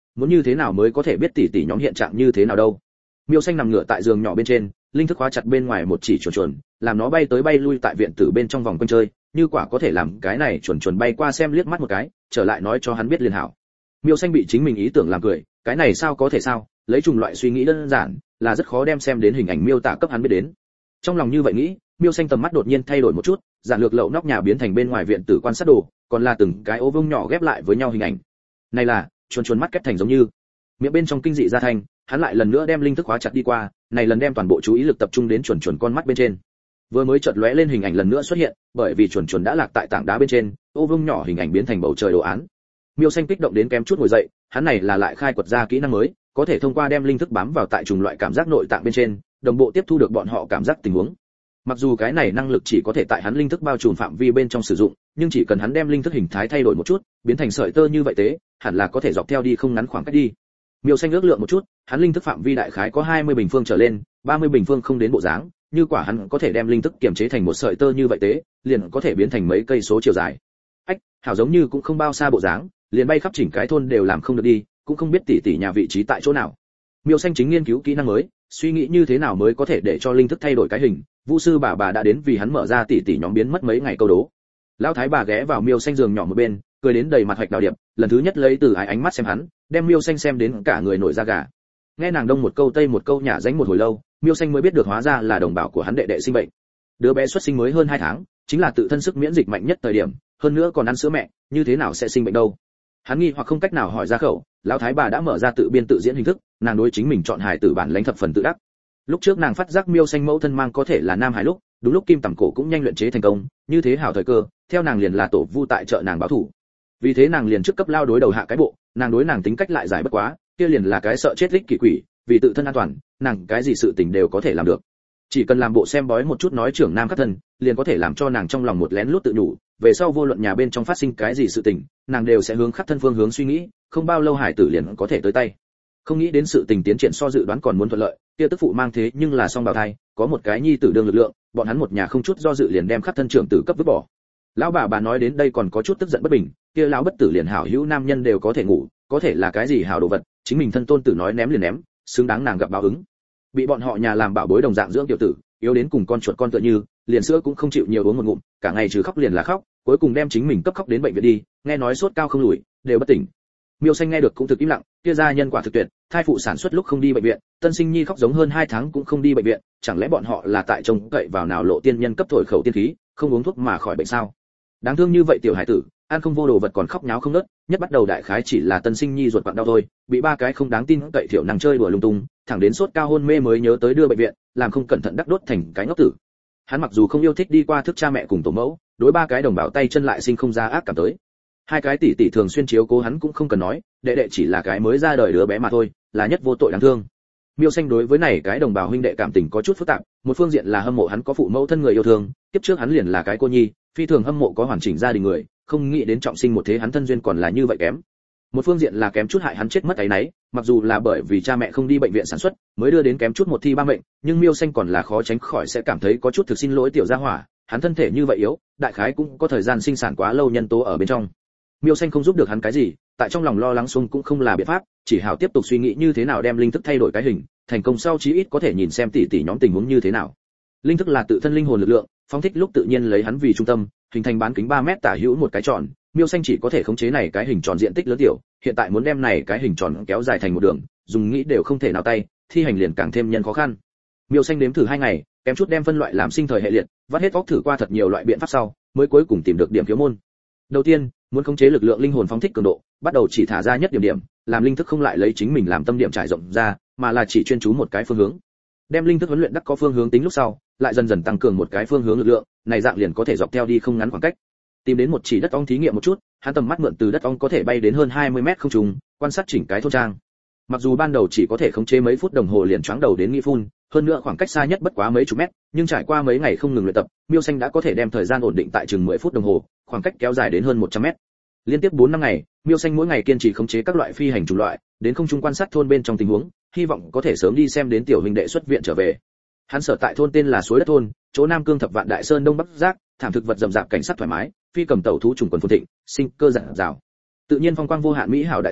muốn như thế nào mới có thể biết tỷ tỷ nhóm hiện trạng như thế nào đâu. Miêu Xanh nằm ngửa tại giường nhỏ bên trên, linh thức khóa chặt bên ngoài một chỉ chuồn chuồn, làm nó bay tới bay lui tại viện tử bên trong vòng quanh chơi, như quả có thể làm cái này chuồn chuồn bay qua xem liếc mắt một cái, trở lại nói cho hắn biết liền hảo. Miêu Xanh bị chính mình ý tưởng làm cười, cái này sao có thể sao, lấy trùng loại suy nghĩ đơn giản, là rất khó đem xem đến hình ảnh miêu tả cấp hắn biết đến. Trong lòng như vậy nghĩ, Miêu Xanh tầm mắt đột nhiên thay đổi một chút, giản lược lậu nóc nhà biến thành bên ngoài viện tử quan sát đồ, còn là từng cái ô vuông nhỏ ghép lại với nhau hình ảnh. Này là, chuồn chuồn mắt kép thành giống như. Miệng bên trong kinh dị ra thành, hắn lại lần nữa đem linh thức khóa chặt đi qua, này lần đem toàn bộ chú ý lực tập trung đến chuồn chuồn con mắt bên trên. Vừa mới chợt lóe lên hình ảnh lần nữa xuất hiện, bởi vì chuồn chuồn đã lạc tại tảng đá bên trên, ô vuông nhỏ hình ảnh biến thành bầu trời đồ án. Miêu Xanh kích động đến kém chút ngồi dậy, hắn này là lại khai quật ra kỹ năng mới, có thể thông qua đem linh thức bám vào tại trùng loại cảm giác nội tạng bên trên, đồng bộ tiếp thu được bọn họ cảm giác tình huống. Mặc dù cái này năng lực chỉ có thể tại hắn linh thức bao trùm phạm vi bên trong sử dụng, nhưng chỉ cần hắn đem linh thức hình thái thay đổi một chút, biến thành sợi tơ như vậy thế, hẳn là có thể dọc theo đi không ngắn khoảng cách đi. Miêu Xanh ước lượng một chút, hắn linh thức phạm vi đại khái có 20 bình phương trở lên, 30 bình phương không đến bộ dáng, như quả hắn có thể đem linh thức kiềm chế thành một sợi tơ như vậy thế, liền có thể biến thành mấy cây số chiều dài. Ách, hảo giống như cũng không bao xa bộ dáng, liền bay khắp chỉnh cái thôn đều làm không được đi, cũng không biết tỷ tỷ nhà vị trí tại chỗ nào. Miêu Xanh chính nghiên cứu kỹ năng mới, suy nghĩ như thế nào mới có thể để cho linh thức thay đổi cái hình. Vu sư bà đã đến vì hắn mở ra tỷ tỷ nhóm biến mất mấy ngày câu đố. Lão thái bà ghé vào Miêu Xanh giường nhỏ một bên, cười đến đầy mặt hoạch đào điệp, lần thứ nhất lấy từ ái ánh mắt xem hắn, đem Miêu Xanh xem đến cả người nổi da gà. Nghe nàng đông một câu tây một câu nhả dánh một hồi lâu, Miêu Xanh mới biết được hóa ra là đồng bào của hắn đệ đệ sinh bệnh. Đứa bé xuất sinh mới hơn 2 tháng, chính là tự thân sức miễn dịch mạnh nhất thời điểm, hơn nữa còn ăn sữa mẹ, như thế nào sẽ sinh bệnh đâu? Hắn nghi hoặc không cách nào hỏi ra khẩu, lão thái bà đã mở ra tự biên tự diễn hình thức, nàng đối chính mình chọn hài tử bản lãnh thập phần tự đắc. Lúc trước nàng phát giác Miêu Xanh mẫu thân mang có thể là nam hài lúc, đúng lúc Kim Tầm Cổ cũng nhanh luyện chế thành công, như thế hảo thời cơ, theo nàng liền là tổ vu tại chợ nàng báo thủ. Vì thế nàng liền trước cấp lao đối đầu hạ cái bộ, nàng đối nàng tính cách lại giải bất quá, kia liền là cái sợ chết lích kỳ quỷ, vì tự thân an toàn, nàng cái gì sự tình đều có thể làm được. Chỉ cần làm bộ xem bói một chút nói trưởng nam khắc thân, liền có thể làm cho nàng trong lòng một lén lút tự nhủ, về sau vô luận nhà bên trong phát sinh cái gì sự tình, nàng đều sẽ hướng khắc thân phương hướng suy nghĩ, không bao lâu hải tử liền có thể tới tay. Không nghĩ đến sự tình tiến triển so dự đoán còn muốn thuận lợi, kia tức phụ mang thế nhưng là song bào thai, có một cái nhi tử đương lực lượng, bọn hắn một nhà không chút do dự liền đem khắc thân trưởng tử cấp vứt bỏ. Lão bà nói đến đây còn có chút tức giận bất bình, kia lão bất tử liền hảo hữu nam nhân đều có thể ngủ, có thể là cái gì hảo đồ vật, chính mình thân tôn tử nói ném liền ném, xứng đáng nàng gặp báo ứng. Bị bọn họ nhà làm bảo bối đồng dạng dưỡng tiểu tử, yếu đến cùng con chuột con tựa như, liền sữa cũng không chịu nhiều uống một ngụm, cả ngày trừ khóc liền là khóc, cuối cùng đem chính mình cấp khóc đến bệnh viện đi, nghe nói sốt cao không lùi, đều bất tỉnh. Miêu Xanh nghe được cũng thực im lặng, kia gia nhân quả thực tuyệt, thai phụ sản xuất lúc không đi bệnh viện, tân sinh nhi khóc giống hơn 2 tháng cũng không đi bệnh viện, chẳng lẽ bọn họ là tại trông cậy vào nào lộ tiên nhân cấp thổi khẩu tiên khí, không uống thuốc mà khỏi bệnh sao? Đáng thương như vậy tiểu hải tử, ăn không vô đồ vật còn khóc nháo không ngớt, nhất bắt đầu đại khái chỉ là tân sinh nhi ruột quặn đau thôi, bị 3 cái không đáng tin cậy thiểu năng chơi đùa lung tung, thẳng đến sốt cao hôn mê mới nhớ tới đưa bệnh viện, làm không cẩn thận đắc đốt thành cái ngốc tử. Hắn mặc dù không yêu thích đi qua thức cha mẹ cùng tổ mẫu, đối 3 cái đồng bào tay chân lại sinh không ra ác cảm tới. 2 cái tỷ tỷ thường xuyên chiếu cố hắn cũng không cần nói, đệ đệ chỉ là cái mới ra đời đứa bé mà thôi, là nhất vô tội đáng thương. Miêu Xanh đối với này cái đồng bào huynh đệ cảm tình có chút phức tạp, một phương diện là hâm mộ hắn có phụ mẫu thân người yêu thương, tiếp trước hắn liền là cái cô nhi, phi thường hâm mộ có hoàn chỉnh gia đình người, không nghĩ đến trọng sinh một thế hắn thân duyên còn là như vậy kém. Một phương diện là kém chút hại hắn chết mất ấy nấy, mặc dù là bởi vì cha mẹ không đi bệnh viện sản xuất, mới đưa đến kém chút một thi ba mệnh, nhưng Miêu Xanh còn là khó tránh khỏi sẽ cảm thấy có chút thực xin lỗi tiểu gia hỏa, hắn thân thể như vậy yếu, đại khái cũng có thời gian sinh sản quá lâu nhân tố ở bên trong. Miêu Xanh không giúp được hắn cái gì, tại trong lòng lo lắng xung cũng không là biện pháp, chỉ hảo tiếp tục suy nghĩ như thế nào đem linh thức thay đổi cái hình, thành công sau chí ít có thể nhìn xem tỷ tỷ nhóm tình huống như thế nào. Linh thức là tự thân linh hồn lực lượng, phóng thích lúc tự nhiên lấy hắn vì trung tâm, hình thành bán kính 3 mét tả hữu một cái tròn, Miêu Xanh chỉ có thể khống chế này cái hình tròn diện tích lớn tiểu, hiện tại muốn đem này cái hình tròn kéo dài thành một đường, dùng nghĩ đều không thể nào tay, thi hành liền càng thêm nhân khó khăn. Miêu Xanh đếm thử 2 ngày, kém chút đem phân loại làm sinh thời hệ liệt, vắt hết óc thử qua thật nhiều loại biện pháp sau, mới cuối cùng tìm được điểm thiếu môn. Đầu tiên, muốn khống chế lực lượng linh hồn phóng thích cường độ, bắt đầu chỉ thả ra nhất điểm, làm linh thức không lại lấy chính mình làm tâm điểm trải rộng ra, mà là chỉ chuyên chú một cái phương hướng. Đem linh thức huấn luyện đắc có phương hướng tính lúc sau, lại dần dần tăng cường một cái phương hướng lực lượng, này dạng liền có thể dọc theo đi không ngắn khoảng cách. Tìm đến một chỉ đất ong thí nghiệm một chút, hắn tầm mắt mượn từ đất ong có thể bay đến hơn 20 mét không trung, quan sát chỉnh cái thôn trang. Mặc dù ban đầu chỉ có thể khống chế mấy phút đồng hồ liền choáng đầu đến nghĩ phun, hơn nữa khoảng cách xa nhất bất quá mấy chục mét, nhưng trải qua mấy ngày không ngừng luyện tập, Miêu Xanh đã có thể đem thời gian ổn định tại chừng 10 phút đồng hồ, khoảng cách kéo dài đến hơn 100 mét. Liên tiếp 4 năm ngày, Miêu Xanh mỗi ngày kiên trì khống chế các loại phi hành chủng loại, đến không trung quan sát thôn bên trong tình huống, hy vọng có thể sớm đi xem đến tiểu huynh đệ xuất viện trở về. Hắn sở tại thôn tên là Suối Đất thôn, chỗ Nam Cương Thập Vạn Đại Sơn Đông Bắc Giác, thảm thực vật rậm rạp cảnh sắc thoải mái, phi cầm tẩu thú trùng quần phồn thịnh, sinh cơ rạng rào. Tự nhiên phong quang vô hạn mỹ hảo đại giới,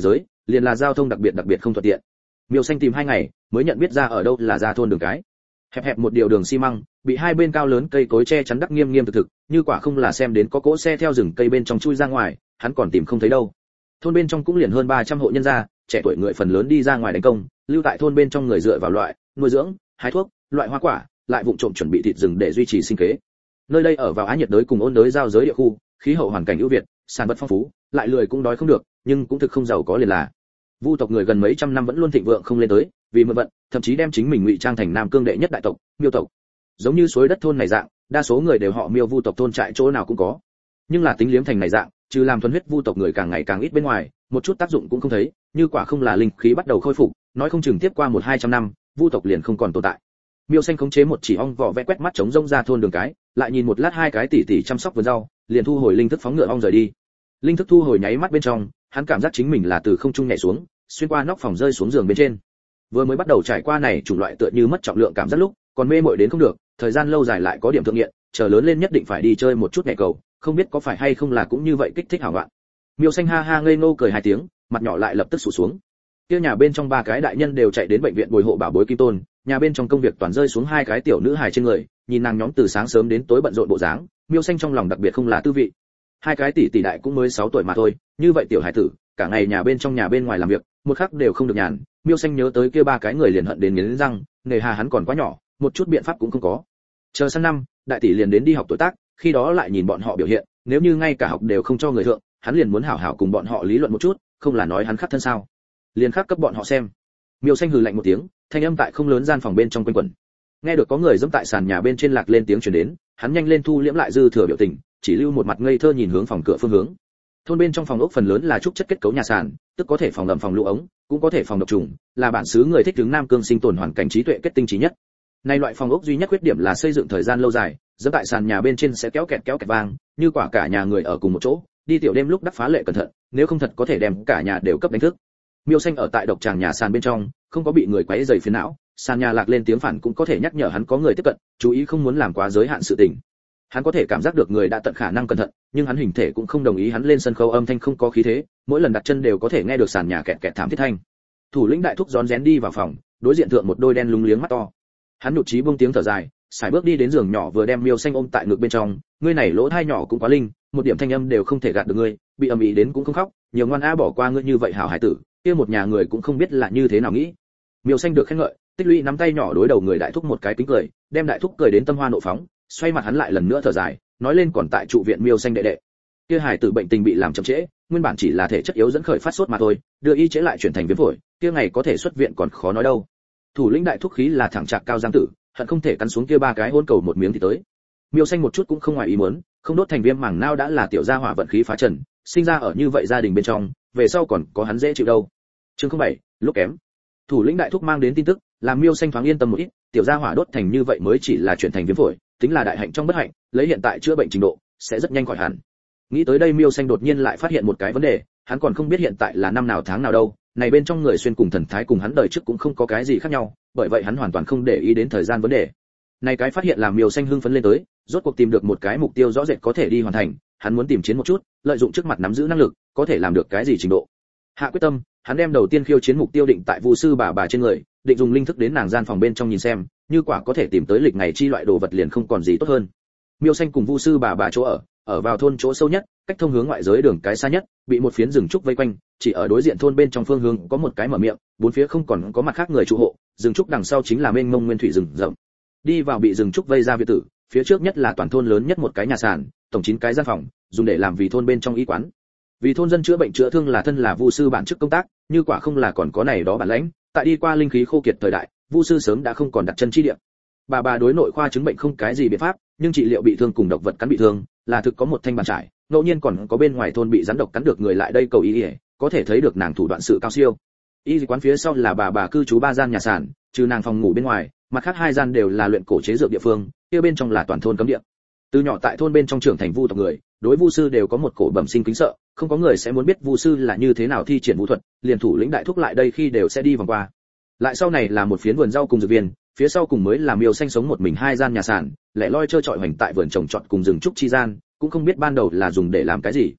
liền là giao thông đặc biệt không thuận tiện. Miêu Xanh tìm 2 ngày mới nhận biết ra ở đâu là ra thôn đường cái. Hẹp hẹp một điều đường xi măng, bị hai bên cao lớn cây cối che chắn đắc nghiêm nghiêm thực, như quả không là xem đến có cỗ xe theo rừng cây bên trong chui ra ngoài, hắn còn tìm không thấy đâu. Thôn bên trong cũng liền hơn 300 hộ nhân gia, trẻ tuổi người phần lớn đi ra ngoài đánh công, lưu tại thôn bên trong người dựa vào loại, nuôi dưỡng, hái thuốc, loại hoa quả, lại vụng trộm chuẩn bị thịt rừng để duy trì sinh kế. Nơi đây ở vào Á nhiệt đới cùng ôn đới giao giới địa khu, khí hậu hoàn cảnh ưu việt, sản vật phong phú, lại lười cũng đói không được, nhưng cũng thực không giàu có liền là. Vu tộc người gần mấy trăm năm vẫn luôn thịnh vượng không lên tới, vì mượn vận, thậm chí đem chính mình ngụy trang thành Nam Cương đệ nhất đại tộc, Miêu tộc. Giống như suối đất thôn này dạng, đa số người đều họ Miêu, Vu tộc thôn trại chỗ nào cũng có. Nhưng là tính liếm thành này dạng, trừ làm thuần huyết Vu tộc người càng ngày càng ít bên ngoài, một chút tác dụng cũng không thấy, như quả không là linh khí bắt đầu khôi phục, nói không chừng tiếp qua 1-200 năm, Vu tộc liền không còn tồn tại. Miêu Xanh khống chế một chỉ ong vỏ vẽ quét mắt chống rông ra thôn đường cái, lại nhìn một lát hai cái tỉ chăm sóc vườn rau, liền thu hồi linh thức phóng ngựa ong rời đi. Linh thức thu hồi nháy mắt bên trong, hắn cảm giác chính mình là từ không trung nhảy xuống, xuyên qua nóc phòng rơi xuống giường bên trên. Vừa mới bắt đầu trải qua này chủng loại tựa như mất trọng lượng cảm giác lúc, còn mê mội đến không được, thời gian lâu dài lại có điểm thượng nghiện, chờ lớn lên nhất định phải đi chơi một chút nhảy cầu, không biết có phải hay không là cũng như vậy kích thích hảo ngoạn. Miêu Xanh ha ha ngây ngô cười 2 tiếng, mặt nhỏ lại lập tức sụt xuống. Kia nhà bên trong 3 cái đại nhân đều chạy đến bệnh viện bồi hộ bảo bối Kim Tôn, nhà bên trong công việc toàn rơi xuống 2 cái tiểu nữ hài trên người, nhìn nàng nhóm từ sáng sớm đến tối bận rộn bộ dáng, Miêu Xanh trong lòng đặc biệt không là tư vị. 2 cái tỷ đại cũng mới 6 tuổi mà thôi, như vậy tiểu hải tử, cả ngày nhà bên trong nhà bên ngoài làm việc, một khắc đều không được nhàn. Miêu Xanh nhớ tới kia 3 cái người liền hận đến nghiến răng, nề hà hắn còn quá nhỏ, một chút biện pháp cũng không có. Chờ sang năm, đại tỷ liền đến đi học tuổi tác, khi đó lại nhìn bọn họ biểu hiện, nếu như ngay cả học đều không cho người thượng, hắn liền muốn hảo hảo cùng bọn họ lý luận một chút, không là nói hắn khắc thân sao? Liền khắc cấp bọn họ xem. Miêu Xanh hừ lạnh một tiếng, thanh âm tại không lớn gian phòng bên trong quanh quẩn. Nghe được có người giẫm tại sàn nhà bên trên lạc lên tiếng truyền đến, hắn nhanh lên thu liễm lại dư thừa biểu tình, chỉ lưu một mặt ngây thơ nhìn hướng phòng cửa phương hướng. Thôn bên trong phòng ốc phần lớn là trúc chất kết cấu nhà sàn, tức có thể phòng ẩm phòng lũ ống, cũng có thể phòng độc trùng, là bản xứ người thích ứng Nam Cương sinh tồn hoàn cảnh trí tuệ kết tinh trí nhất. Nay loại phòng ốc duy nhất khuyết điểm là xây dựng thời gian lâu dài, giẫm tại sàn nhà bên trên sẽ kéo kẹt vang, như quả cả nhà người ở cùng một chỗ, đi tiểu đêm lúc đắc phá lệ cẩn thận, nếu không thật có thể đem cả nhà đều cấp đánh thức. Miêu Xanh ở tại độc tràng nhà sàn bên trong, không có bị người quấy rầy phiền não, sàn nhà lạc lên tiếng phản cũng có thể nhắc nhở hắn có người tiếp cận, chú ý không muốn làm quá giới hạn sự tình. Hắn có thể cảm giác được người đã tận khả năng cẩn thận, nhưng hắn hình thể cũng không đồng ý hắn lên sân khấu âm thanh không có khí thế, mỗi lần đặt chân đều có thể nghe được sàn nhà kẹt thảm thiết thanh. Thủ lĩnh đại thúc rón rén đi vào phòng, đối diện thượng một đôi đen lúng liếng mắt to. Hắn nhụt chí buông tiếng thở dài, sải bước đi đến giường nhỏ vừa đem Miêu Xanh ôm tại ngực bên trong, ngươi này lỗ thai nhỏ cũng quá linh, một điểm thanh âm đều không thể gạt được ngươi, bị ầm ĩ đến cũng không khóc, nhiều ngoan a bỏ qua ngươi như vậy hảo hải tử, kia một nhà người cũng không biết là như thế nào nghĩ. Miêu Xanh được khen ngợi, tích lũy nắm tay nhỏ đối đầu người đại thúc một cái kính cười, đem đại thúc cười đến tâm hoa nộ phóng, xoay mặt hắn lại lần nữa thở dài, nói lên còn tại trụ viện Miêu Xanh đệ đệ. Kia hải tử bệnh tình bị làm chậm trễ, nguyên bản chỉ là thể chất yếu dẫn khởi phát sốt mà thôi, đưa y chế lại chuyển thành viêm phổi, kia ngày có thể xuất viện còn khó nói đâu. Thủ lĩnh đại thúc khí là thẳng trạc cao giang tử, hận không thể cắn xuống kia 3 cái hôn cầu một miếng thì tới. Miêu Xanh một chút cũng không ngoài ý muốn, không đốt thành viêm màng nao đã là tiểu gia hỏa vận khí phá trần, sinh ra ở như vậy gia đình bên trong, về sau còn có hắn dễ chịu đâu. Chương 07, lúc kém. Thủ lĩnh đại thúc mang đến tin tức, làm Miêu Xanh thoáng yên tâm một ít, tiểu gia hỏa đốt thành như vậy mới chỉ là chuyển thành viêm phổi, tính là đại hạnh trong bất hạnh, lấy hiện tại chữa bệnh trình độ, sẽ rất nhanh khỏi hẳn. Nghĩ tới đây Miêu Xanh đột nhiên lại phát hiện một cái vấn đề, hắn còn không biết hiện tại là năm nào tháng nào đâu, này bên trong người xuyên cùng thần thái cùng hắn đời trước cũng không có cái gì khác nhau, bởi vậy hắn hoàn toàn không để ý đến thời gian vấn đề. Này cái phát hiện làm Miêu Xanh hưng phấn lên tới, rốt cuộc tìm được một cái mục tiêu rõ rệt có thể đi hoàn thành, hắn muốn tìm chiến một chút, lợi dụng trước mặt nắm giữ năng lực, có thể làm được cái gì trình độ. Hạ quyết tâm, hắn đem đầu tiên khiêu chiến mục tiêu định tại Vu sư bà trên người, định dùng linh thức đến nàng gian phòng bên trong nhìn xem, như quả có thể tìm tới lịch ngày chi loại đồ vật liền không còn gì tốt hơn. Miêu Xanh cùng Vu sư bà chỗ ở vào thôn chỗ sâu nhất, cách thông hướng ngoại giới đường cái xa nhất, bị một phiến rừng trúc vây quanh, chỉ ở đối diện thôn bên trong phương hướng có một cái mở miệng, bốn phía không còn có mặt khác người trụ hộ, rừng trúc đằng sau chính là mênh mông nguyên thủy rừng rậm. Đi vào bị rừng trúc vây ra viện tử, phía trước nhất là toàn thôn lớn nhất một cái nhà sàn, tổng 9 cái gian phòng, dùng để làm vì thôn bên trong y quán. Vì thôn dân chữa bệnh chữa thương là thân là Vu sư bản chức công tác, như quả không là còn có này đó bản lãnh, tại đi qua linh khí khô kiệt thời đại, Vu sư sớm đã không còn đặt chân chi địa. Bà đối nội khoa chứng bệnh không cái gì biện pháp, nhưng trị liệu bị thương cùng độc vật cắn bị thương, là thực có một thanh bàn trải, ngẫu nhiên còn có bên ngoài thôn bị rắn độc cắn được người lại đây cầu y, có thể thấy được nàng thủ đoạn sự cao siêu. Y quán phía sau là bà cư trú 3 gian nhà sàn, trừ nàng phòng ngủ bên ngoài, mặt khác 2 gian đều là luyện cổ chế dược địa phương, kia bên trong là toàn thôn cấm địa. Từ nhỏ tại thôn bên trong trưởng thành Vu tộc người, đối Vu sư đều có một cổ bẩm sinh kính sợ, không có người sẽ muốn biết Vu sư là như thế nào thi triển vũ thuật, liền thủ lĩnh đại thúc lại đây khi đều sẽ đi vòng qua. Lại sau này là một phiến vườn rau cùng dược viên, phía sau cùng mới là Miêu Xanh sống một mình 2 gian nhà sàn, lẻ loi trơ trọi hoành tại vườn trồng trọt cùng rừng trúc chi gian, cũng không biết ban đầu là dùng để làm cái gì.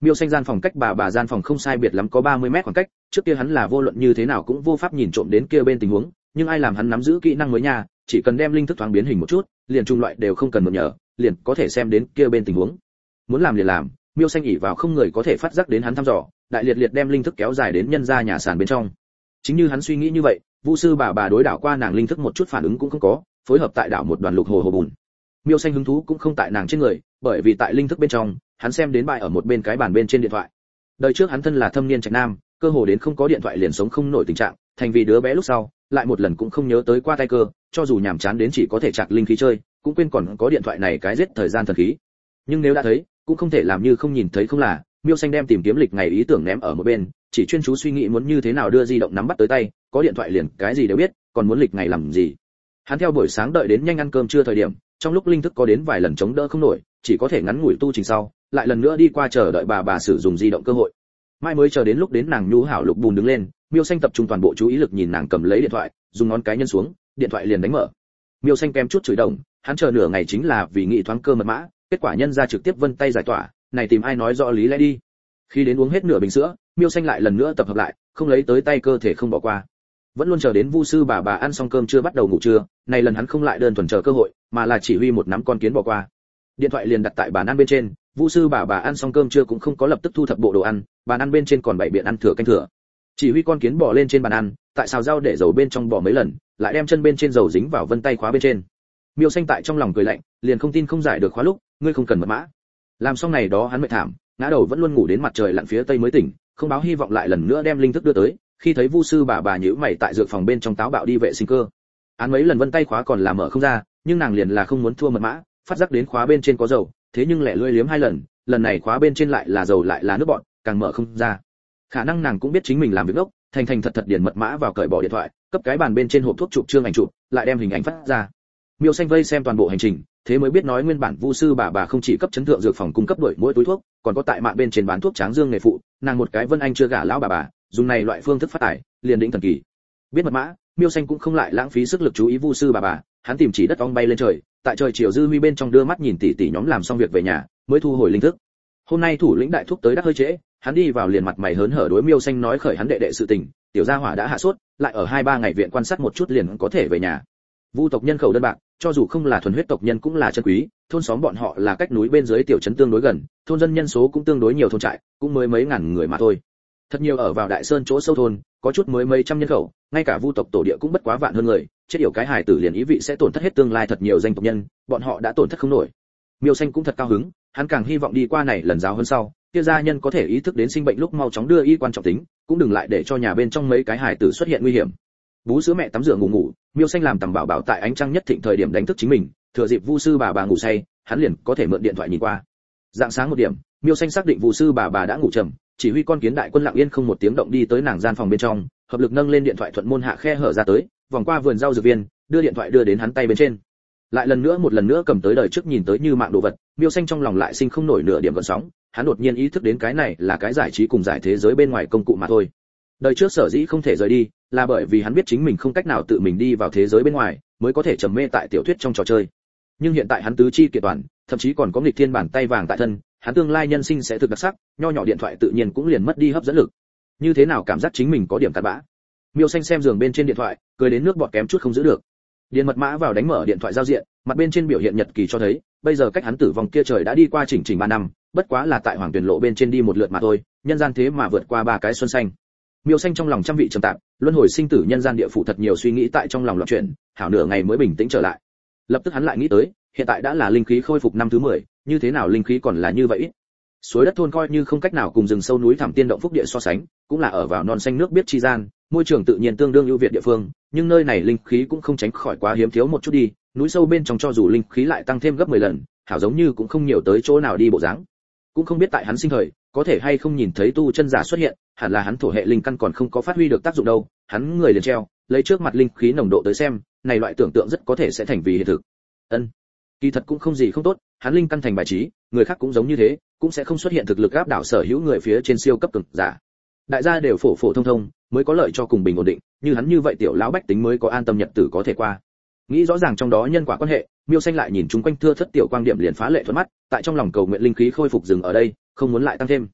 Miêu Xanh gian phòng cách bà gian phòng không sai biệt lắm có 30 mét khoảng cách, trước kia hắn là vô luận như thế nào cũng vô pháp nhìn trộm đến kia bên tình huống, nhưng ai làm hắn nắm giữ kỹ năng mới nha, chỉ cần đem linh thức thoáng biến hình một chút, liền trung loại đều không cần mượn nhờ, liền có thể xem đến kia bên tình huống. Muốn làm liền làm, Miêu Xanh ỷ vào không người có thể phát giác đến hắn thăm dò, đại liệt đem linh thức kéo dài đến nhân gia nhà sàn bên trong. Chính như hắn suy nghĩ như vậy, Vu sư bà đối đảo qua nàng linh thức một chút phản ứng cũng không có, phối hợp tại đảo một đoàn lục hồ bùn. Miêu Xanh hứng thú cũng không tại nàng trên người, bởi vì tại linh thức bên trong, hắn xem đến bài ở một bên cái bàn bên trên điện thoại. Đời trước hắn thân là thâm niên trạch nam, cơ hồ đến không có điện thoại liền sống không nổi tình trạng, thành vì đứa bé lúc sau, lại một lần cũng không nhớ tới qua tay cơ, cho dù nhàm chán đến chỉ có thể chạc linh khí chơi, cũng quên còn có điện thoại này cái giết thời gian thần khí. Nhưng nếu đã thấy, cũng không thể làm như không nhìn thấy không là. Miêu Xanh đem tìm kiếm lịch ngày ý tưởng ném ở một bên, chỉ chuyên chú suy nghĩ muốn như thế nào đưa di động nắm bắt tới tay, có điện thoại liền cái gì đều biết, còn muốn lịch ngày làm gì. Hắn theo buổi sáng đợi đến nhanh ăn cơm trưa thời điểm, trong lúc linh thức có đến vài lần chống đỡ không nổi, chỉ có thể ngắn ngủi tu trình sau, lại lần nữa đi qua chờ đợi bà sử dụng di động cơ hội. Mai mới chờ đến lúc đến nàng nhu hảo lục bùn đứng lên, Miêu Xanh tập trung toàn bộ chú ý lực nhìn nàng cầm lấy điện thoại, dùng ngón cái nhân xuống, điện thoại liền đánh mở. Miêu Xanh kem chút chửi đồng, hắn chờ nửa ngày chính là vì nghị thoáng cơ mật mã, kết quả nhân ra trực tiếp vân tay giải tỏa, này tìm ai nói rõ lý lẽ đi. Khi đến uống hết nửa bình sữa, Miêu Xanh lại lần nữa tập hợp lại, không lấy tới tay cơ thể không bỏ qua. Vẫn luôn chờ đến Vu sư bà ăn xong cơm chưa bắt đầu ngủ trưa, này lần hắn không lại đơn thuần chờ cơ hội, mà là chỉ huy một nắm con kiến bỏ qua. Điện thoại liền đặt tại bàn ăn bên trên, Vu sư bà ăn xong cơm trưa cũng không có lập tức thu thập bộ đồ ăn, bàn ăn bên trên còn bảy biện ăn thừa canh thừa. Chỉ huy con kiến bỏ lên trên bàn ăn, tại xào rau để dầu bên trong bỏ mấy lần, lại đem chân bên trên dầu dính vào vân tay khóa bên trên. Miêu Xanh tại trong lòng cười lạnh, liền không tin không giải được khóa lúc, ngươi không cần mật mã. Làm xong này đó hắn mệt thảm, ngã đầu vẫn luôn ngủ đến mặt trời lặn phía tây mới tỉnh, không báo hy vọng lại lần nữa đem linh thức đưa tới, khi thấy Vu sư bà nhíu mày tại dược phòng bên trong táo bạo đi vệ sinh cơ. Án mấy lần vân tay khóa còn làm mở không ra, nhưng nàng liền là không muốn thua mật mã, phát giác đến khóa bên trên có dầu, thế nhưng lẻ lươi liếm hai lần, lần này khóa bên trên lại là dầu lại là nước bọn, càng mở không ra. Khả năng nàng cũng biết chính mình làm việc ngốc, thành thật điền mật mã vào cởi bỏ điện thoại, cấp cái bàn bên trên hộp thuốc chụp trương ảnh chụp, lại đem hình ảnh phát ra. Miêu Xanh vây xem toàn bộ hành trình, thế mới biết nói nguyên bản Vu sư bà không chỉ cấp chấn thượng dược phòng cung cấp đổi mỗi túi thuốc, còn có tại mạng bên trên bán thuốc tráng dương nghề phụ, nàng một cái Vân Anh chưa gả lão bà, dùng này loại phương thức phát tài, liền đỉnh thần kỳ. Biết mật mã, Miêu Xanh cũng không lại lãng phí sức lực chú ý Vu sư bà, hắn tìm chỉ đất ong bay lên trời, tại trời chiều dư huy bên trong đưa mắt nhìn tỷ nhóm làm xong việc về nhà, mới thu hồi linh thức. Hôm nay thủ lĩnh đại thúc tới đắc hơi trễ, hắn đi vào liền mặt mày hớn hở đối Miêu Xanh nói khởi hắn đệ sự tình, tiểu gia hỏa đã hạ sốt, lại ở 2-3 ngày viện quan sát một chút liền có thể về nhà. Vu tộc nhân khẩu đơn bạc, cho dù không là thuần huyết tộc nhân cũng là chân quý, thôn xóm bọn họ là cách núi bên dưới tiểu trấn tương đối gần, thôn dân nhân số cũng tương đối nhiều, thôn trại cũng mới mấy ngàn người mà thôi. Thật nhiều ở vào đại sơn chỗ sâu thôn, có chút mới mấy trăm nhân khẩu, ngay cả Vu tộc tổ địa cũng bất quá vạn hơn người, chết yểu cái hài tử liền ý vị sẽ tổn thất hết tương lai thật nhiều danh tộc nhân, bọn họ đã tổn thất không nổi. Miêu Xanh cũng thật cao hứng, hắn càng hy vọng đi qua này lần giáo hơn sau, kia gia nhân có thể ý thức đến sinh bệnh lúc mau chóng đưa y quan trọng tính, cũng đừng lại để cho nhà bên trong mấy cái hài tử xuất hiện nguy hiểm. Bú sữa mẹ tắm rửa ngủ, Miêu Xanh làm tầm bảo tại ánh trăng nhất thịnh thời điểm đánh thức chính mình, thừa dịp Vu sư bà ngủ say, hắn liền có thể mượn điện thoại nhìn qua. Dạng sáng một điểm, Miêu Xanh xác định Vu sư bà đã ngủ trầm, chỉ huy con kiến đại quân lặng yên không một tiếng động đi tới nàng gian phòng bên trong, hợp lực nâng lên điện thoại thuận môn hạ khe hở ra tới, vòng qua vườn rau dược viên, đưa điện thoại đưa đến hắn tay bên trên. Lại một lần nữa cầm tới đời trước nhìn tới như mạng đồ vật, Miêu Xanh trong lòng lại sinh không nổi nửa điểm gợn sóng, hắn đột nhiên ý thức đến cái này là cái giải trí cùng giải thế giới bên ngoài công cụ mà thôi. Đời trước sở dĩ không thể rời đi, là bởi vì hắn biết chính mình không cách nào tự mình đi vào thế giới bên ngoài, mới có thể trầm mê tại tiểu thuyết trong trò chơi. Nhưng hiện tại hắn tứ chi kiện toàn, thậm chí còn có nghịch thiên bản tay vàng tại thân, hắn tương lai nhân sinh sẽ thực đặc sắc, nho nhỏ điện thoại tự nhiên cũng liền mất đi hấp dẫn lực. Như thế nào cảm giác chính mình có điểm cặn bã. Miêu Xanh xem giường bên trên điện thoại, cười đến nước bọt kém chút không giữ được. Điền mật mã vào đánh mở điện thoại giao diện, mặt bên trên biểu hiện nhật kỳ cho thấy, bây giờ cách hắn tử vong kia trời đã đi qua chỉnh 3 năm, bất quá là tại Hoàng Tuyền Lộ bên trên đi một lượt mà thôi, nhân gian thế mà vượt qua 3 cái xuân xanh. Miêu Xanh trong lòng trăm vị trầm tạp, luân hồi sinh tử nhân gian địa phủ thật nhiều suy nghĩ tại trong lòng loạn chuyển, hảo nửa ngày mới bình tĩnh trở lại. Lập tức hắn lại nghĩ tới, hiện tại đã là linh khí khôi phục năm thứ 10, như thế nào linh khí còn là như vậy? Suối đất thôn coi như không cách nào cùng rừng sâu núi thẳm tiên động phúc địa so sánh, cũng là ở vào non xanh nước biết chi gian, môi trường tự nhiên tương đương ưu việt địa phương, nhưng nơi này linh khí cũng không tránh khỏi quá hiếm thiếu một chút đi, núi sâu bên trong cho dù linh khí lại tăng thêm gấp 10 lần, hảo giống như cũng không nhiều tới chỗ nào đi bộ dáng. Cũng không biết tại hắn sinh thời, có thể hay không nhìn thấy tu chân giả xuất hiện, hẳn là hắn thổ hệ linh căn còn không có phát huy được tác dụng đâu, hắn người liền treo, lấy trước mặt linh khí nồng độ tới xem, này loại tưởng tượng rất có thể sẽ thành vì hiện thực. Ân, kỳ thật cũng không gì không tốt, hắn linh căn thành bài trí, người khác cũng giống như thế, cũng sẽ không xuất hiện thực lực áp đảo sở hữu người phía trên siêu cấp cường giả. Đại gia đều phổ phổ thông thông, mới có lợi cho cùng bình ổn định, như hắn như vậy tiểu lão bách tính mới có an tâm nhật tử có thể qua. Nghĩ rõ ràng trong đó nhân quả quan hệ, Miêu Xanh lại nhìn chung quanh thưa thất tiểu quang điểm liền phá lệ thuận mắt, tại trong lòng cầu nguyện linh khí khôi phục dừng ở đây, không muốn lại tăng thêm.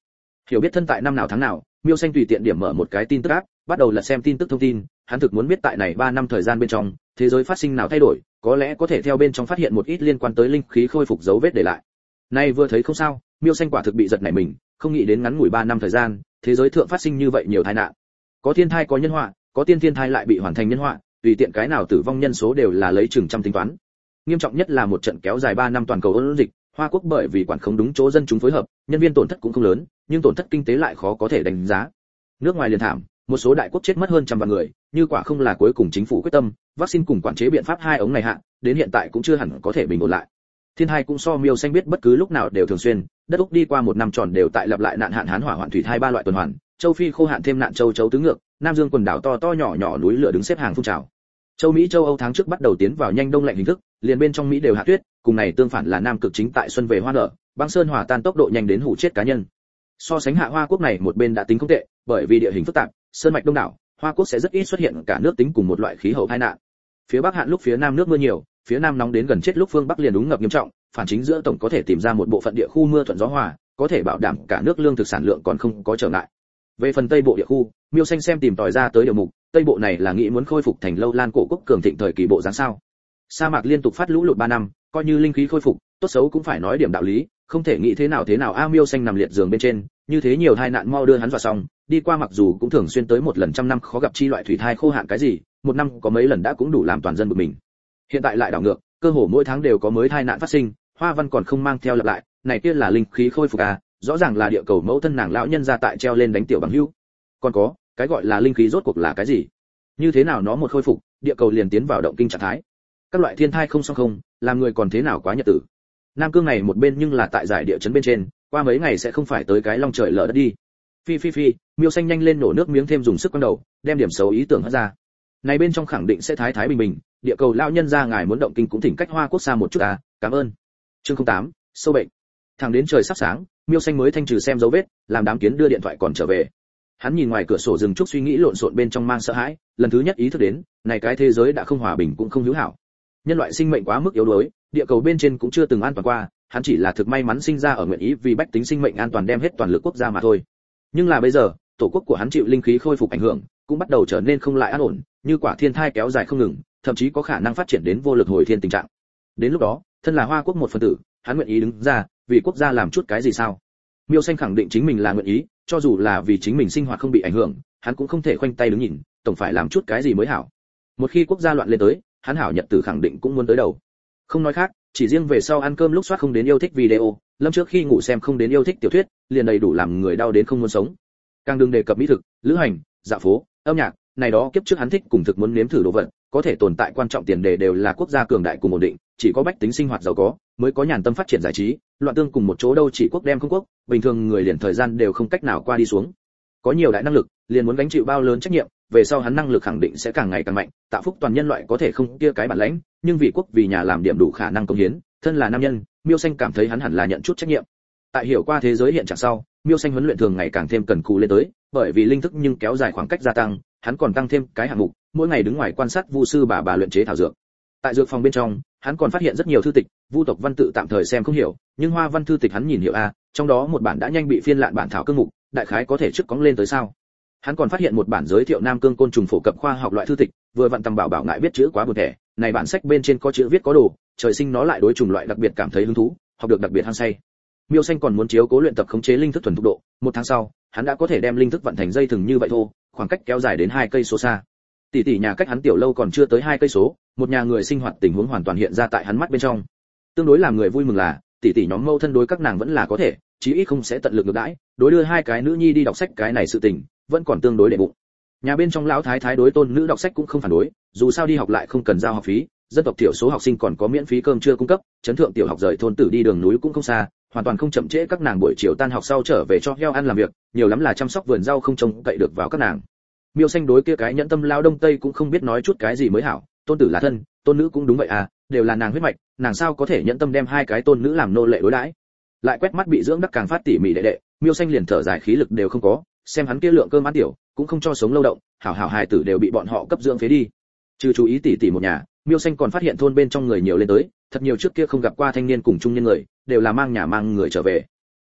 Hiểu biết thân tại năm nào tháng nào, Miêu Xanh tùy tiện điểm mở một cái tin tức app, bắt đầu lật xem tin tức thông tin, hắn thực muốn biết tại này 3 năm thời gian bên trong, thế giới phát sinh nào thay đổi, có lẽ có thể theo bên trong phát hiện một ít liên quan tới linh khí khôi phục dấu vết để lại. Nay vừa thấy không sao, Miêu Xanh quả thực bị giật nảy mình, không nghĩ đến ngắn ngủi 3 năm thời gian, thế giới thượng phát sinh như vậy nhiều tai nạn. Có thiên thai có nhân họa, có tiên thiên thai lại bị hoàn thành nhân họa, tùy tiện cái nào tử vong nhân số đều là lấy chừng trăm tính toán. Nghiêm trọng nhất là một trận kéo dài 3 năm toàn cầu ôn dịch, Hoa Quốc bởi vì quản không đúng chỗ dân chúng phối hợp, nhân viên tổn thất cũng không lớn, nhưng tổn thất kinh tế lại khó có thể đánh giá. Nước ngoài liền thảm, một số đại quốc chết mất hơn trăm vạn người, như quả không là cuối cùng chính phủ quyết tâm, vaccine cùng quản chế biện pháp hai ống này hạ, đến hiện tại cũng chưa hẳn có thể bình ổn lại. Thiên hai cũng so Miêu Xanh biết bất cứ lúc nào đều thường xuyên, đất Úc đi qua một năm tròn đều tại lặp lại nạn hạn hán hỏa hoạn thủy thai 3 loại tuần hoàn, châu Phi khô hạn thêm nạn châu chấu tứ ngược, Nam Dương quần đảo to to nhỏ nhỏ núi lửa đứng xếp hàng phun trào. Châu Mỹ châu Âu tháng trước bắt đầu tiến vào nhanh đông lạnh hình thức, liền bên trong Mỹ đều hạ tuyết, cùng này tương phản là Nam cực chính tại xuân về hoa nở, băng sơn hòa tan tốc độ nhanh đến hủ chết cá nhân. So sánh hạ Hoa Quốc này một bên đã tính không tệ, bởi vì địa hình phức tạp, sơn mạch đông đảo, Hoa Quốc sẽ rất ít xuất hiện cả nước tính cùng một loại khí hậu tai nạn. Phía Bắc hạn lúc phía Nam nước mưa nhiều, phía Nam nóng đến gần chết lúc phương Bắc liền úng ngập nghiêm trọng, phản chính giữa tổng có thể tìm ra một bộ phận địa khu mưa thuận gió hòa, có thể bảo đảm cả nước lương thực sản lượng còn không có trở ngại. Về phần Tây Bộ địa khu, Miêu Xanh xem tìm tòi ra tới điều mục, Tây Bộ này là nghĩ muốn khôi phục thành lâu lan cổ quốc cường thịnh thời kỳ bộ dáng sao? Sa mạc liên tục phát lũ lụt 3 năm, coi như linh khí khôi phục, tốt xấu cũng phải nói điểm đạo lý, không thể nghĩ thế nào a. Miêu Xanh nằm liệt giường bên trên, như thế nhiều tai nạn mau đưa hắn dọa xong, đi qua mặc dù cũng thường xuyên tới một lần trăm năm khó gặp chi loại thủy thai khô hạn cái gì, một năm có mấy lần đã cũng đủ làm toàn dân bực mình. Hiện tại lại đảo ngược, cơ hồ mỗi tháng đều có mới tai nạn phát sinh, Hoa Văn còn không mang theo lặp lại, này kia là linh khí khôi phục à, rõ ràng là địa cầu mẫu thân nàng lão nhân ra tại treo lên đánh tiểu bằng hữu. Còn có, cái gọi là linh khí rốt cuộc là cái gì? Như thế nào nó một khôi phục, địa cầu liền tiến vào động kinh trạng thái. Các loại thiên thai không xong không, làm người còn thế nào quá nhật tử. Nam Cương này một bên nhưng là tại giải địa chấn bên trên, qua mấy ngày sẽ không phải tới cái long trời lở đất đi. Phi, Miêu Xanh nhanh lên nổ nước miếng thêm dùng sức quăng đầu, đem điểm xấu ý tưởng hất ra. Này bên trong khẳng định sẽ thái bình bình, địa cầu lão nhân ra ngài muốn động kinh cũng thỉnh cách Hoa Quốc xa một chút à, cảm ơn. Chương 08, sâu bệnh. Thẳng đến trời sắp sáng, Miêu Xanh mới thanh trừ xem dấu vết, làm đám kiến đưa điện thoại còn trở về. Hắn nhìn ngoài cửa sổ rừng trúc suy nghĩ lộn xộn bên trong mang sợ hãi, lần thứ nhất ý thức đến, này cái thế giới đã không hòa bình cũng không hữu hảo. Nhân loại sinh mệnh quá mức yếu đuối, địa cầu bên trên cũng chưa từng an toàn qua, hắn chỉ là thực may mắn sinh ra ở nguyện ý vì bách tính sinh mệnh an toàn đem hết toàn lực quốc gia mà thôi. Nhưng là bây giờ, tổ quốc của hắn chịu linh khí khôi phục ảnh hưởng, cũng bắt đầu trở nên không lại an ổn, như quả thiên thai kéo dài không ngừng, thậm chí có khả năng phát triển đến vô lực hồi thiên tình trạng. Đến lúc đó, thân là Hoa Quốc một phần tử, hắn nguyện ý đứng ra, vì quốc gia làm chút cái gì sao? Miêu Xanh khẳng định chính mình là nguyện ý, cho dù là vì chính mình sinh hoạt không bị ảnh hưởng, hắn cũng không thể khoanh tay đứng nhìn, tổng phải làm chút cái gì mới hảo. Một khi quốc gia loạn lên tới, hắn hảo nhật tử khẳng định cũng muốn tới đầu. Không nói khác, chỉ riêng về sau ăn cơm lúc soát không đến yêu thích video, lâm trước khi ngủ xem không đến yêu thích tiểu thuyết, liền đầy đủ làm người đau đến không muốn sống. Càng đừng đề cập mỹ thực, lữ hành, dạo phố, âm nhạc, này đó kiếp trước hắn thích cùng thực muốn nếm thử đồ vật, có thể tồn tại quan trọng tiền đề đều là quốc gia cường đại cùng ổn định, chỉ có bách tính sinh hoạt giàu có, mới có nhàn tâm phát triển giải trí, loạn tương cùng một chỗ đâu chỉ quốc đem không quốc, bình thường người liền thời gian đều không cách nào qua đi xuống. Có nhiều đại năng lực, liền muốn gánh chịu bao lớn trách nhiệm, về sau hắn năng lực khẳng định sẽ càng ngày càng mạnh, tạo phúc toàn nhân loại có thể không kia cái bản lãnh, nhưng vì quốc vì nhà làm điểm đủ khả năng công hiến, thân là nam nhân, Miêu Xanh cảm thấy hắn hẳn là nhận chút trách nhiệm. Tại hiểu qua thế giới hiện trạng sau, Miêu Xanh huấn luyện thường ngày càng thêm cần cù lên tới, bởi vì linh thức nhưng kéo dài khoảng cách gia tăng, hắn còn tăng thêm cái hạng mục, mỗi ngày đứng ngoài quan sát vu sư bà luyện chế thảo dược. Tại dược phòng bên trong, hắn còn phát hiện rất nhiều thư tịch, vu tộc văn tự tạm thời xem không hiểu, nhưng hoa văn thư tịch hắn nhìn hiểu a, trong đó một bản đã nhanh bị phiên lạn bản thảo cương mục, đại khái có thể trước cóng lên tới sao. Hắn còn phát hiện một bản giới thiệu Nam Cương côn trùng phổ cập khoa học loại thư tịch, vừa vặn tầm bảo ngại biết chữ quá buồn tẻ, này bản sách bên trên có chữ viết có đồ, trời sinh nó lại đối trùng loại đặc biệt cảm thấy hứng thú, học được đặc biệt hăng say. Miêu Xanh còn muốn chiếu cố luyện tập khống chế linh thức thuần thục độ, một tháng sau, hắn đã có thể đem linh thức vận thành dây thừng như vậy thôi, khoảng cách kéo dài đến 2 cây số xa. Tỷ nhà cách hắn tiểu lâu còn chưa tới 2 cây số, một nhà người sinh hoạt tình huống hoàn toàn hiện ra tại hắn mắt bên trong. Tương đối làm người vui mừng là, tỷ nhóm mâu thân đối các nàng vẫn là có thể, chí ít không sẽ tận lực ngược đãi, đối đưa 2 cái nữ nhi đi đọc sách cái này sự tình, vẫn còn tương đối đệ bụng. Nhà bên trong lão thái thái đối tôn nữ đọc sách cũng không phản đối, dù sao đi học lại không cần giao học phí, dân tộc thiểu số học sinh còn có miễn phí cơm trưa cung cấp, trấn thượng tiểu học rời thôn tử đi đường núi cũng không xa, hoàn toàn không chậm trễ các nàng buổi chiều tan học sau trở về cho heo ăn làm việc, nhiều lắm là chăm sóc vườn rau không trông cậy được vào các nàng. Miêu Xanh đối kia cái nhẫn tâm lao đông tây cũng không biết nói chút cái gì mới hảo, tôn tử là thân, tôn nữ cũng đúng vậy à, đều là nàng huyết mạch, nàng sao có thể nhẫn tâm đem 2 cái tôn nữ làm nô lệ đối đãi. Lại quét mắt bị dưỡng đắc càng phát tỉ mỉ đệ đệ, Miêu Xanh liền thở dài khí lực đều không có, xem hắn kia lượng cơm ăn tiểu, cũng không cho sống lâu động, hảo hài tử đều bị bọn họ cấp dưỡng phế đi. Trừ chú ý tỉ một nhà, Miêu Xanh còn phát hiện thôn bên trong người nhiều lên tới, thật nhiều trước kia không gặp qua thanh niên cùng trung niên người, đều là mang nhà mang người trở về.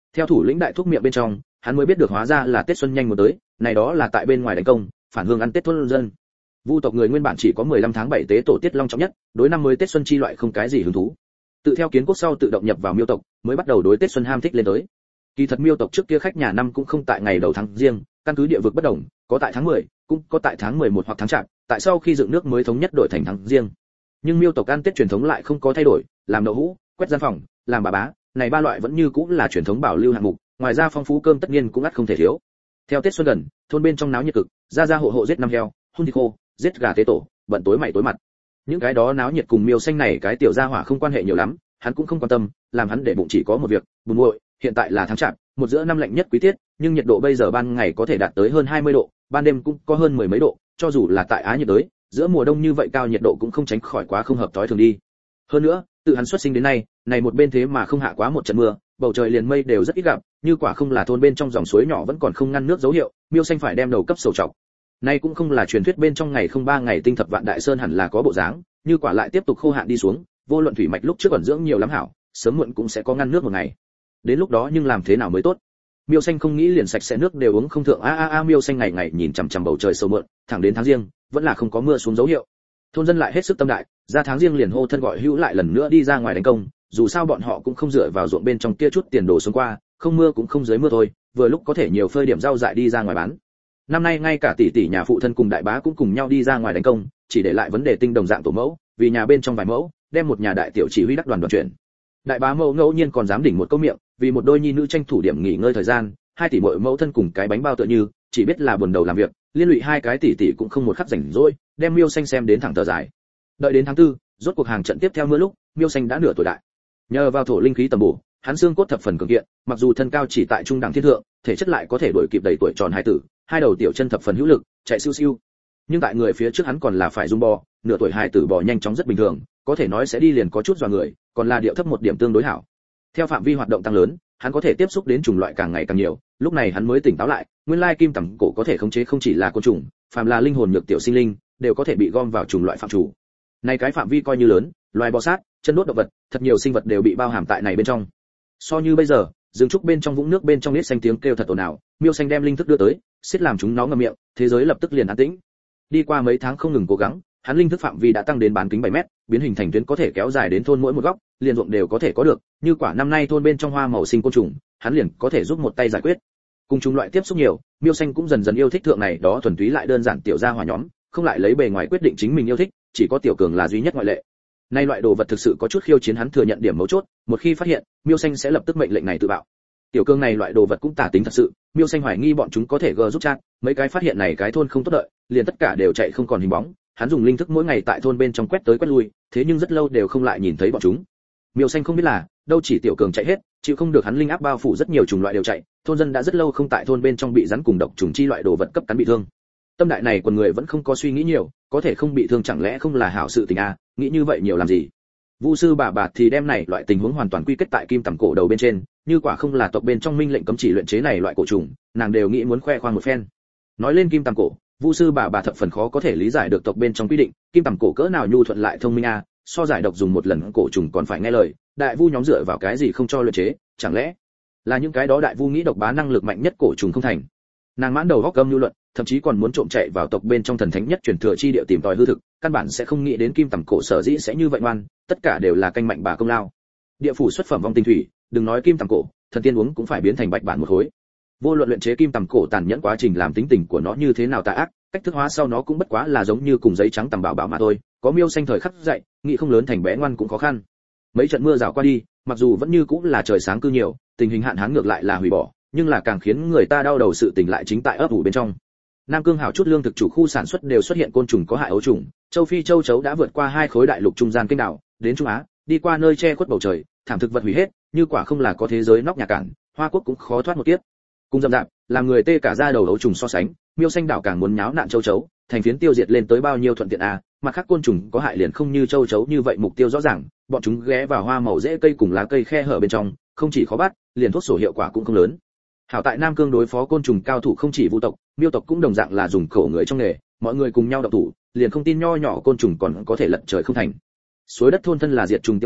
Theo thủ lĩnh đại thúc miệng bên trong, hắn mới biết được hóa ra là Tết xuân nhanh một tới, này đó là tại bên ngoài đánh công, phản hương ăn Tết thôn dân. Vu tộc người nguyên bản chỉ có 15 tháng 7 tế tổ tiết long trọng nhất, đối năm mới Tết xuân chi loại không cái gì hứng thú. Tự theo kiến quốc sau tự động nhập vào Miêu tộc, mới bắt đầu đối Tết xuân ham thích lên tới. Kỳ thật Miêu tộc trước kia khách nhà năm cũng không tại ngày đầu tháng riêng, căn cứ địa vực bất đồng, có tại tháng 10, cũng có tại tháng 11 hoặc tháng Chạp, tại sau khi dựng nước mới thống nhất đổi thành tháng riêng. Nhưng Miêu tộc ăn Tết truyền thống lại không có thay đổi, làm đậu hũ, quét gian phòng, làm bà bá, này ba loại vẫn như cũng là truyền thống bảo lưu hạng mục, ngoài ra phong phú cơm tất nhiên cũng ắt không thể thiếu. Theo Tết xuân gần, thôn bên trong náo nhiệt cực, ra hộ hộ giết năm heo, hun thịt khô, giết gà tế tổ, bận tối mày tối mặt. Những cái đó náo nhiệt cùng Miêu Xanh này cái tiểu gia hỏa không quan hệ nhiều lắm, hắn cũng không quan tâm, làm hắn để bụng chỉ có một việc, buồn nguội. Hiện tại là tháng Chạp, một giữa năm lạnh nhất quý tiết, nhưng nhiệt độ bây giờ ban ngày có thể đạt tới hơn 20 độ, ban đêm cũng có hơn mười mấy độ, cho dù là tại Á nhiệt đới, giữa mùa đông như vậy cao nhiệt độ cũng không tránh khỏi quá không hợp thói thường đi. Hơn nữa, từ hắn xuất sinh đến nay, này một bên thế mà không hạ quá một trận mưa, bầu trời liền mây đều rất ít gặp, như quả không là thôn bên trong dòng suối nhỏ vẫn còn không ngăn nước dấu hiệu, Miêu Xanh phải đem đầu cấp sầu trọc. Nay cũng không là truyền thuyết bên trong ngày không ba ngày tinh thập vạn đại sơn hẳn là có bộ dáng, như quả lại tiếp tục khô hạn đi xuống, vô luận thủy mạch lúc trước ẩn dưỡng nhiều lắm hảo, sớm muộn cũng sẽ có ngăn nước một ngày. Đến lúc đó nhưng làm thế nào mới tốt? Miêu Xanh không nghĩ liền sạch sẽ nước đều uống không thượng Miêu Xanh ngày ngày nhìn chằm chằm bầu trời sầu mượn, thẳng đến tháng riêng, vẫn là không có mưa xuống dấu hiệu. Thôn dân lại hết sức tâm đại, ra tháng riêng liền hô thân gọi hữu lại lần nữa đi ra ngoài đánh công, dù sao bọn họ cũng không dựa vào ruộng bên trong kia chút tiền đồ xuống qua, không mưa cũng không dưới mưa thôi, vừa lúc có thể nhiều phơi điểm rau dại đi ra ngoài bán. Năm nay ngay cả tỷ tỷ nhà phụ thân cùng đại bá cũng cùng nhau đi ra ngoài đánh công, chỉ để lại vấn đề tinh đồng dạng tổ mẫu, vì nhà bên trong vài mẫu, đem một nhà đại tiểu chỉ huy đắc đoàn chuyển. Đại bá mẫu ngẫu nhiên còn dám đỉnh một câu miệng, vì một đôi nhi nữ tranh thủ điểm nghỉ ngơi thời gian, hai tỷ muội mẫu thân cùng cái bánh bao tựa như, chỉ biết là buồn đầu làm việc, liên lụy hai cái tỷ tỷ cũng không một khắc rảnh rỗi, đem Miêu Xanh xem đến thẳng thở dài. Đợi đến tháng 4, rốt cuộc hàng trận tiếp theo mưa lúc, Miêu Xanh đã nửa tuổi đại. Nhờ vào thổ linh khí tầm bổ, hắn xương cốt thập phần cường kiện, mặc dù thân cao chỉ tại trung đẳng thiên thượng, thể chất lại có thể đuổi kịp đầy tuổi tròn hài tử, hai đầu tiểu chân thập phần hữu lực, chạy siêu siêu. Nhưng tại người phía trước hắn còn là phải rung bò, nửa tuổi hài tử bò nhanh chóng rất bình thường, có thể nói sẽ đi liền có chút dọa người, còn là điệu thấp một điểm tương đối hảo. Theo phạm vi hoạt động tăng lớn, hắn có thể tiếp xúc đến chủng loại càng ngày càng nhiều, lúc này hắn mới tỉnh táo lại, nguyên lai kim tằm cổ có thể khống chế không chỉ là côn trùng, phàm là linh hồn nhược tiểu sinh linh, đều có thể bị gom vào chủng loại phạm chủ. Này cái phạm vi coi như lớn, loài bò sát, chân đốt động vật, thật nhiều sinh vật đều bị bao hàm tại này bên trong. So như bây giờ, rừng trúc bên trong vũng nước bên trong nít xanh tiếng kêu thật ồn ào, Miêu Xanh đem linh thức đưa tới, xiết làm chúng nó ngậm miệng, thế giới lập tức liền an tĩnh. Đi qua mấy tháng không ngừng cố gắng, hắn linh thức phạm vi đã tăng đến bán kính 7 mét, biến hình thành tuyến có thể kéo dài đến thôn mỗi một góc, liền ruộng đều có thể có được, như quả năm nay thôn bên trong hoa màu sinh côn trùng, hắn liền có thể giúp một tay giải quyết. Cùng chúng loại tiếp xúc nhiều, Miêu Xanh cũng dần dần yêu thích thượng này đó thuần túy lại đơn giản tiểu gia hỏa nhóm, không lại lấy bề ngoài quyết định chính mình yêu thích, chỉ có tiểu cường là duy nhất ngoại lệ. Nay loại đồ vật thực sự có chút khiêu chiến hắn thừa nhận điểm mấu chốt, một khi phát hiện, Miêu Xanh sẽ lập tức mệnh lệnh này tự bạo. Tiểu cường này loại đồ vật cũng tà tính thật sự, Miêu Xanh hoài nghi bọn chúng có thể gờ giúp chat, mấy cái phát hiện này cái thôn không tốt đợi, liền tất cả đều chạy không còn hình bóng, hắn dùng linh thức mỗi ngày tại thôn bên trong quét tới quét lui, thế nhưng rất lâu đều không lại nhìn thấy bọn chúng. Miêu Xanh không biết là, đâu chỉ tiểu cường chạy hết, chịu không được hắn linh áp bao phủ rất nhiều chủng loại đều chạy, thôn dân đã rất lâu không tại thôn bên trong bị rắn cùng độc trùng chi loại đồ vật cấp cắn bị thương. Tâm đại này quần người vẫn không có suy nghĩ nhiều, có thể không bị thương chẳng lẽ không là hảo sự tình à, nghĩ như vậy nhiều làm gì. Vu sư bà thì đem này loại tình huống hoàn toàn quy kết tại kim tằm cổ đầu bên trên, như quả không là tộc bên trong minh lệnh cấm chỉ luyện chế này loại cổ trùng, nàng đều nghĩ muốn khoe khoang một phen. Nói lên kim tằm cổ, Vu sư bà thập phần khó có thể lý giải được tộc bên trong quy định, kim tằm cổ cỡ nào nhu thuận lại thông minh à, so giải độc dùng một lần cổ trùng còn phải nghe lời, đại vu nhóm dựa vào cái gì không cho luyện chế, chẳng lẽ là những cái đó đại vu nghĩ độc bá năng lực mạnh nhất cổ trùng không thành. Nàng mãn đầu góc gâm lưu luận, thậm chí còn muốn trộm chạy vào tộc bên trong thần thánh nhất truyền thừa chi địa tìm tòi hư thực, căn bản sẽ không nghĩ đến kim tằm cổ sở dĩ sẽ như vậy ngoan, tất cả đều là canh mạnh bà công lao. Địa phủ xuất phẩm vong tinh thủy, đừng nói kim tằm cổ, thần tiên uống cũng phải biến thành bạch bản một khối. Vô luận luyện chế kim tằm cổ tàn nhẫn quá trình làm tính tình của nó như thế nào tà ác, cách thức hóa sau nó cũng bất quá là giống như cùng giấy trắng tằm bảo bảo mà thôi, có Miêu Xanh thời khắc dậy, nghĩ không lớn thành bé ngoan cũng khó khăn. Mấy trận mưa rào qua đi, mặc dù vẫn như cũng là trời sáng cư nhiều, tình hình hạn hán ngược lại là hủy bỏ, nhưng là càng khiến người ta đau đầu sự tình lại chính tại ấp ủ bên trong. Nam Cương hảo chút lương thực chủ khu sản xuất đều xuất hiện côn trùng có hại ấu trùng, châu Phi châu chấu đã vượt qua hai khối đại lục trung gian kênh đảo, đến Trung Á, đi qua nơi che khuất bầu trời, thảm thực vật hủy hết, như quả không là có thế giới nóc nhà cản, Hoa Quốc cũng khó thoát một kiếp. Cùng dầm dạp, làm người tê cả da đầu ấu trùng so sánh, Miêu Xanh đảo càng muốn nháo nạn châu chấu, thành phiến tiêu diệt lên tới bao nhiêu thuận tiện à, mặt khác côn trùng có hại liền không như châu chấu như vậy mục tiêu rõ ràng, bọn chúng ghé vào hoa màu rễ cây cùng lá cây khe hở bên trong, không chỉ khó bắt, liền thuốc sổ hiệu quả cũng không lớn. Hảo tại Nam Cương đối phó côn trùng cao thủ không chỉ Vu tộc, Miêu tộc cũng đồng dạng là dùng khẩu người trong nghề, mọi người cùng nhau động thủ, liền không tin nho nhỏ côn trùng còn có thể lật trời không thành. Suối đất thôn thân là diệt trùng tiêu binh,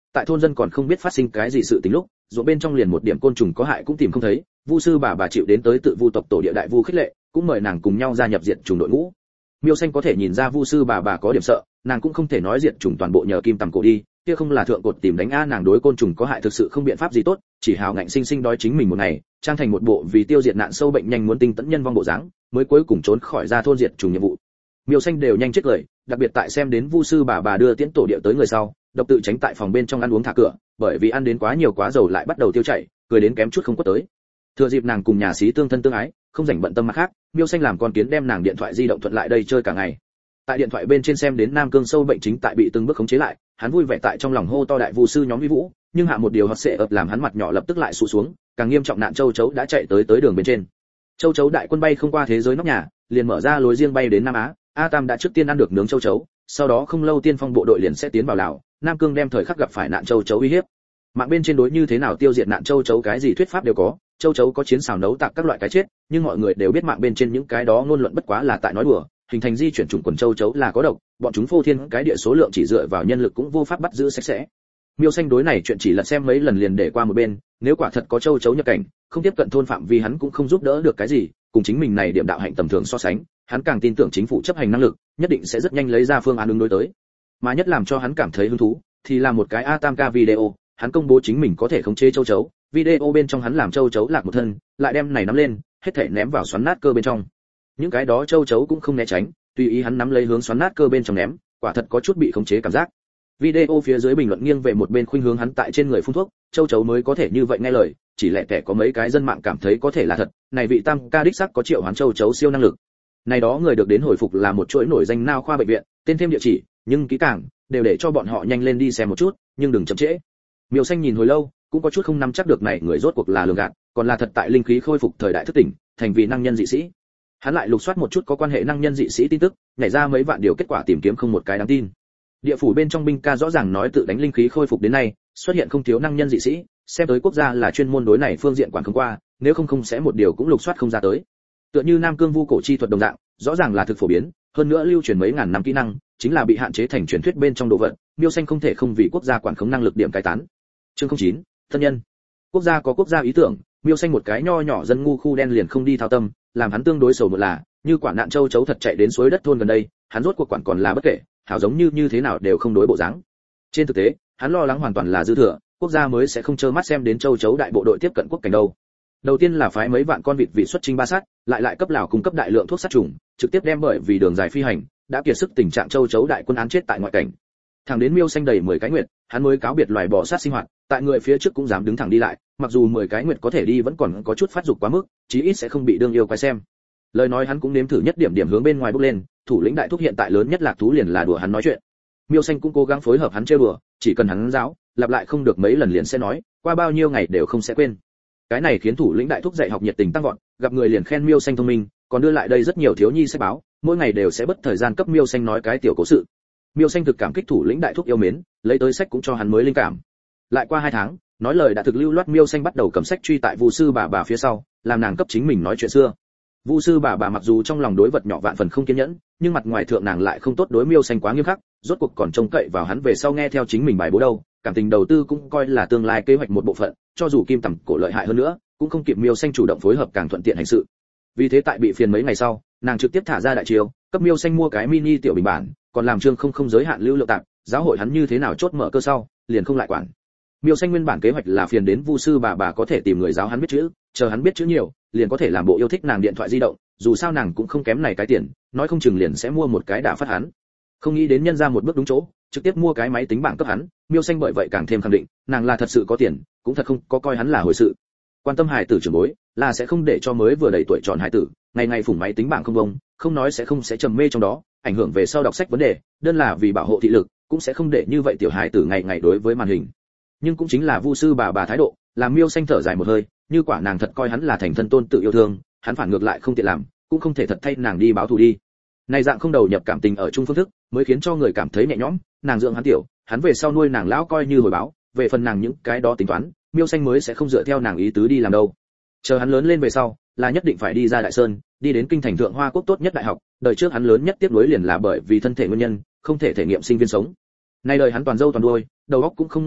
tại thôn dân còn không biết phát sinh cái gì sự tình lúc, ruộng bên trong liền một điểm côn trùng có hại cũng tìm không thấy, vu sư bà chịu đến tới tự vu tộc tổ địa đại vu khích lệ, cũng mời nàng cùng nhau gia nhập diệt trùng đội ngũ. Miêu Xanh có thể nhìn ra vu sư bà có điểm sợ, nàng cũng không thể nói diệt trùng toàn bộ nhờ kim tầm cổ đi, kia không là thượng cột tìm đánh a, nàng đối côn trùng có hại thực sự không biện pháp gì tốt, chỉ hào ngạnh sinh sinh đói chính mình một ngày, trang thành một bộ vì tiêu diệt nạn sâu bệnh nhanh muốn tinh tấn nhân vong bộ dáng, mới cuối cùng trốn khỏi ra thôn diệt trùng nhiệm vụ. Miêu Xanh đều nhanh chết lời, đặc biệt tại xem đến vu sư bà đưa tiễn tổ địa tới người sau, độc tự tránh tại phòng bên trong ăn uống thả cửa, bởi vì ăn đến quá nhiều quá dầu lại bắt đầu tiêu chảy, cười đến kém chút không có tới. Thừa dịp nàng cùng nhà sĩ tương thân tương ái, không rảnh bận tâm mặt khác, Miêu Xanh làm con kiến đem nàng điện thoại di động thuận lại đây chơi cả ngày. Tại điện thoại bên trên xem đến Nam Cương sâu bệnh chính tại bị từng bước khống chế lại, hắn vui vẻ tại trong lòng hô to đại vu sư nhóm vi vũ, nhưng hạ một điều hot sẽ ập làm hắn mặt nhỏ lập tức lại sụt xuống, càng nghiêm trọng nạn châu chấu đã chạy tới đường bên trên. Châu chấu đại quân bay không qua thế giới nóc nhà, liền mở ra lối riêng bay đến Nam Á, A Tam đã trước tiên ăn được nướng châu chấu, sau đó không lâu tiên phong bộ đội liền sẽ tiến vào Lào, Nam Cương đem thời khắc gặp phải nạn châu chấu uy hiếp. Mạng bên trên đối như thế nào tiêu diệt nạn châu chấu cái gì thuyết pháp đều có, châu chấu có chiến xào nấu tạc các loại cái chết, nhưng mọi người đều biết mạng bên trên những cái đó ngôn luận bất quá là tại nói đùa, hình thành di chuyển chủng quần châu chấu là có độc, bọn chúng phô thiên cái địa số lượng chỉ dựa vào nhân lực cũng vô pháp bắt giữ sạch sẽ. Miêu Xanh đối này chuyện chỉ lật xem mấy lần liền để qua một bên, nếu quả thật có châu chấu nhập cảnh, không tiếp cận thôn phạm vi hắn cũng không giúp đỡ được cái gì, cùng chính mình này điểm đạo hạnh tầm thường so sánh, hắn càng tin tưởng chính phủ chấp hành năng lực, nhất định sẽ rất nhanh lấy ra phương án ứng đối tới. Mà nhất làm cho hắn cảm thấy hứng thú, thì là một cái A Tam ca video, hắn công bố chính mình có thể khống chế châu chấu, video bên trong hắn làm châu chấu lạc một thân, lại đem này nắm lên, hết thảy ném vào xoắn nát cơ bên trong. Những cái đó châu chấu cũng không né tránh, tùy ý hắn nắm lấy hướng xoắn nát cơ bên trong ném, quả thật có chút bị khống chế cảm giác. Video phía dưới bình luận nghiêng về một bên khuynh hướng hắn tại trên người phun thuốc, châu chấu mới có thể như vậy nghe lời, chỉ lẻ tẻ có mấy cái dân mạng cảm thấy có thể là thật, này vị Tam ca đích xác có triệu hoán châu chấu siêu năng lực. Này đó người được đến hồi phục là một chuỗi nổi danh nao khoa bệnh viện, tên thêm địa chỉ, nhưng kỹ càng đều để cho bọn họ nhanh lên đi xem một chút, nhưng đừng chậm trễ. Miêu Xanh nhìn hồi lâu, cũng có chút không nắm chắc được này người rốt cuộc là lường gạt, còn là thật tại linh khí khôi phục thời đại thức tỉnh, thành vì năng nhân dị sĩ. Hắn lại lục soát một chút có quan hệ năng nhân dị sĩ tin tức, nhảy ra mấy vạn điều kết quả tìm kiếm không một cái đáng tin. Địa phủ bên trong binh ca rõ ràng nói tự đánh linh khí khôi phục đến nay, xuất hiện không thiếu năng nhân dị sĩ, xem tới quốc gia là chuyên môn đối này phương diện quản không qua, nếu không sẽ một điều cũng lục soát không ra tới. Tựa như Nam Cương vu cổ chi thuật đồng dạng, rõ ràng là thực phổ biến, hơn nữa lưu truyền mấy ngàn năm kỹ năng, chính là bị hạn chế thành truyền thuyết bên trong đồ vật, Miêu Xanh không thể không vì quốc gia quản khống năng lực điểm cai tán. Chương 09, thân nhân. Quốc gia có quốc gia ý tưởng, Miêu Xanh một cái nho nhỏ dân ngu khu đen liền không đi thao tâm, làm hắn tương đối sầu một là, như quả nạn châu chấu thật chạy đến suối đất thôn gần đây, hắn rốt cuộc quản còn là bất kể, hảo giống như thế nào đều không đối bộ dáng. Trên thực tế, hắn lo lắng hoàn toàn là dư thừa, quốc gia mới sẽ không trơ mắt xem đến châu chấu đại bộ đội tiếp cận quốc cảnh đâu. Đầu tiên là phái mấy vạn con vịt vị xuất chinh ba sát, lại cấp Lào cung cấp đại lượng thuốc sát trùng, trực tiếp đem bởi vì đường dài phi hành, đã kiệt sức tình trạng châu chấu đại quân án chết tại ngoại cảnh. Thẳng đến Miêu Xanh đầy 10 cái nguyệt, hắn mới cáo biệt loài bò sát sinh hoạt, tại người phía trước cũng dám đứng thẳng đi lại, mặc dù 10 cái nguyệt có thể đi vẫn còn có chút phát dục quá mức, chí ít sẽ không bị đương yêu quái xem. Lời nói hắn cũng nếm thử nhất điểm hướng bên ngoài bước lên, thủ lĩnh đại thúc hiện tại lớn nhất lạc thú liền là đùa hắn nói chuyện. Miêu Xanh cũng cố gắng phối hợp hắn trêu đùa, chỉ cần hắn giáo, lặp lại không được mấy lần liền sẽ nói, qua bao nhiêu ngày đều không sẽ quên. Cái này khiến thủ lĩnh đại thúc dạy học nhiệt tình tăng vọt, gặp người liền khen Miêu Xanh thông minh, còn đưa lại đây rất nhiều thiếu nhi sách báo, mỗi ngày đều sẽ bất thời gian cấp Miêu Xanh nói cái tiểu cố sự. Miêu Xanh thực cảm kích thủ lĩnh đại thúc yêu mến, lấy tới sách cũng cho hắn mới linh cảm. Lại qua 2 tháng, nói lời đã thực lưu loát, Miêu Xanh bắt đầu cầm sách truy tại Vu sư bà phía sau, làm nàng cấp chính mình nói chuyện xưa. Vu sư bà mặc dù trong lòng đối vật nhỏ vạn phần không kiên nhẫn, nhưng mặt ngoài thượng nàng lại không tốt đối Miêu Xanh quá nghiêm khắc, rốt cuộc còn trông cậy vào hắn về sau nghe theo chính mình bài bố đâu, cảm tình đầu tư cũng coi là tương lai kế hoạch một bộ phận, cho dù kim tầm cổ lợi hại hơn nữa, cũng không kịp Miêu Xanh chủ động phối hợp càng thuận tiện hành sự. Vì thế tại bị phiền mấy ngày sau, nàng trực tiếp thả ra đại chiêu, cấp Miêu Xanh mua cái mini tiểu bình bản, còn làm chương không giới hạn lưu lượng tạp, giáo hội hắn như thế nào chốt mở cơ sau, liền không lại quản. Miêu Xanh nguyên bản kế hoạch là phiền đến Vu sư bà có thể tìm người giáo hắn biết chữ, chờ hắn biết chữ nhiều, liền có thể làm bộ yêu thích nàng điện thoại di động, dù sao nàng cũng không kém này cái tiền, nói không chừng liền sẽ mua một cái đã phát hắn. Không nghĩ đến nhân ra một bước đúng chỗ, trực tiếp mua cái máy tính bảng cấp hắn, Miêu Xanh bởi vậy càng thêm khẳng định, nàng là thật sự có tiền, cũng thật không có coi hắn là hồi sự. Quan tâm hài tử trưởng bối, là sẽ không để cho mới vừa đầy tuổi tròn hài tử, ngày ngày phủng máy tính bảng không bông, không nói sẽ trầm mê trong đó, ảnh hưởng về sau đọc sách vấn đề, đơn là vì bảo hộ thị lực, cũng sẽ không để như vậy tiểu hài tử ngày ngày đối với màn hình. Nhưng cũng chính là Vu sư bà thái độ, làm Miêu Xanh thở dài một hơi, như quả nàng thật coi hắn là thành thân tôn tự yêu thương, hắn phản ngược lại không tiện làm, cũng không thể thật thay nàng đi báo thù đi. Này dạng không đầu nhập cảm tình ở chung phương thức, mới khiến cho người cảm thấy nhẹ nhõm, nàng dưỡng hắn tiểu, hắn về sau nuôi nàng lão coi như hồi báo, về phần nàng những cái đó tính toán, Miêu Xanh mới sẽ không dựa theo nàng ý tứ đi làm đâu. Chờ hắn lớn lên về sau, là nhất định phải đi ra Đại Sơn, đi đến kinh thành Thượng Hoa Quốc tốt nhất đại học, đời trước hắn lớn nhất tiếc nuối liền là bởi vì thân thể nguyên nhân, không thể thể nghiệm sinh viên sống. Nay đời hắn toàn dâu toàn đuôi, đầu óc cũng không ngu ngốc,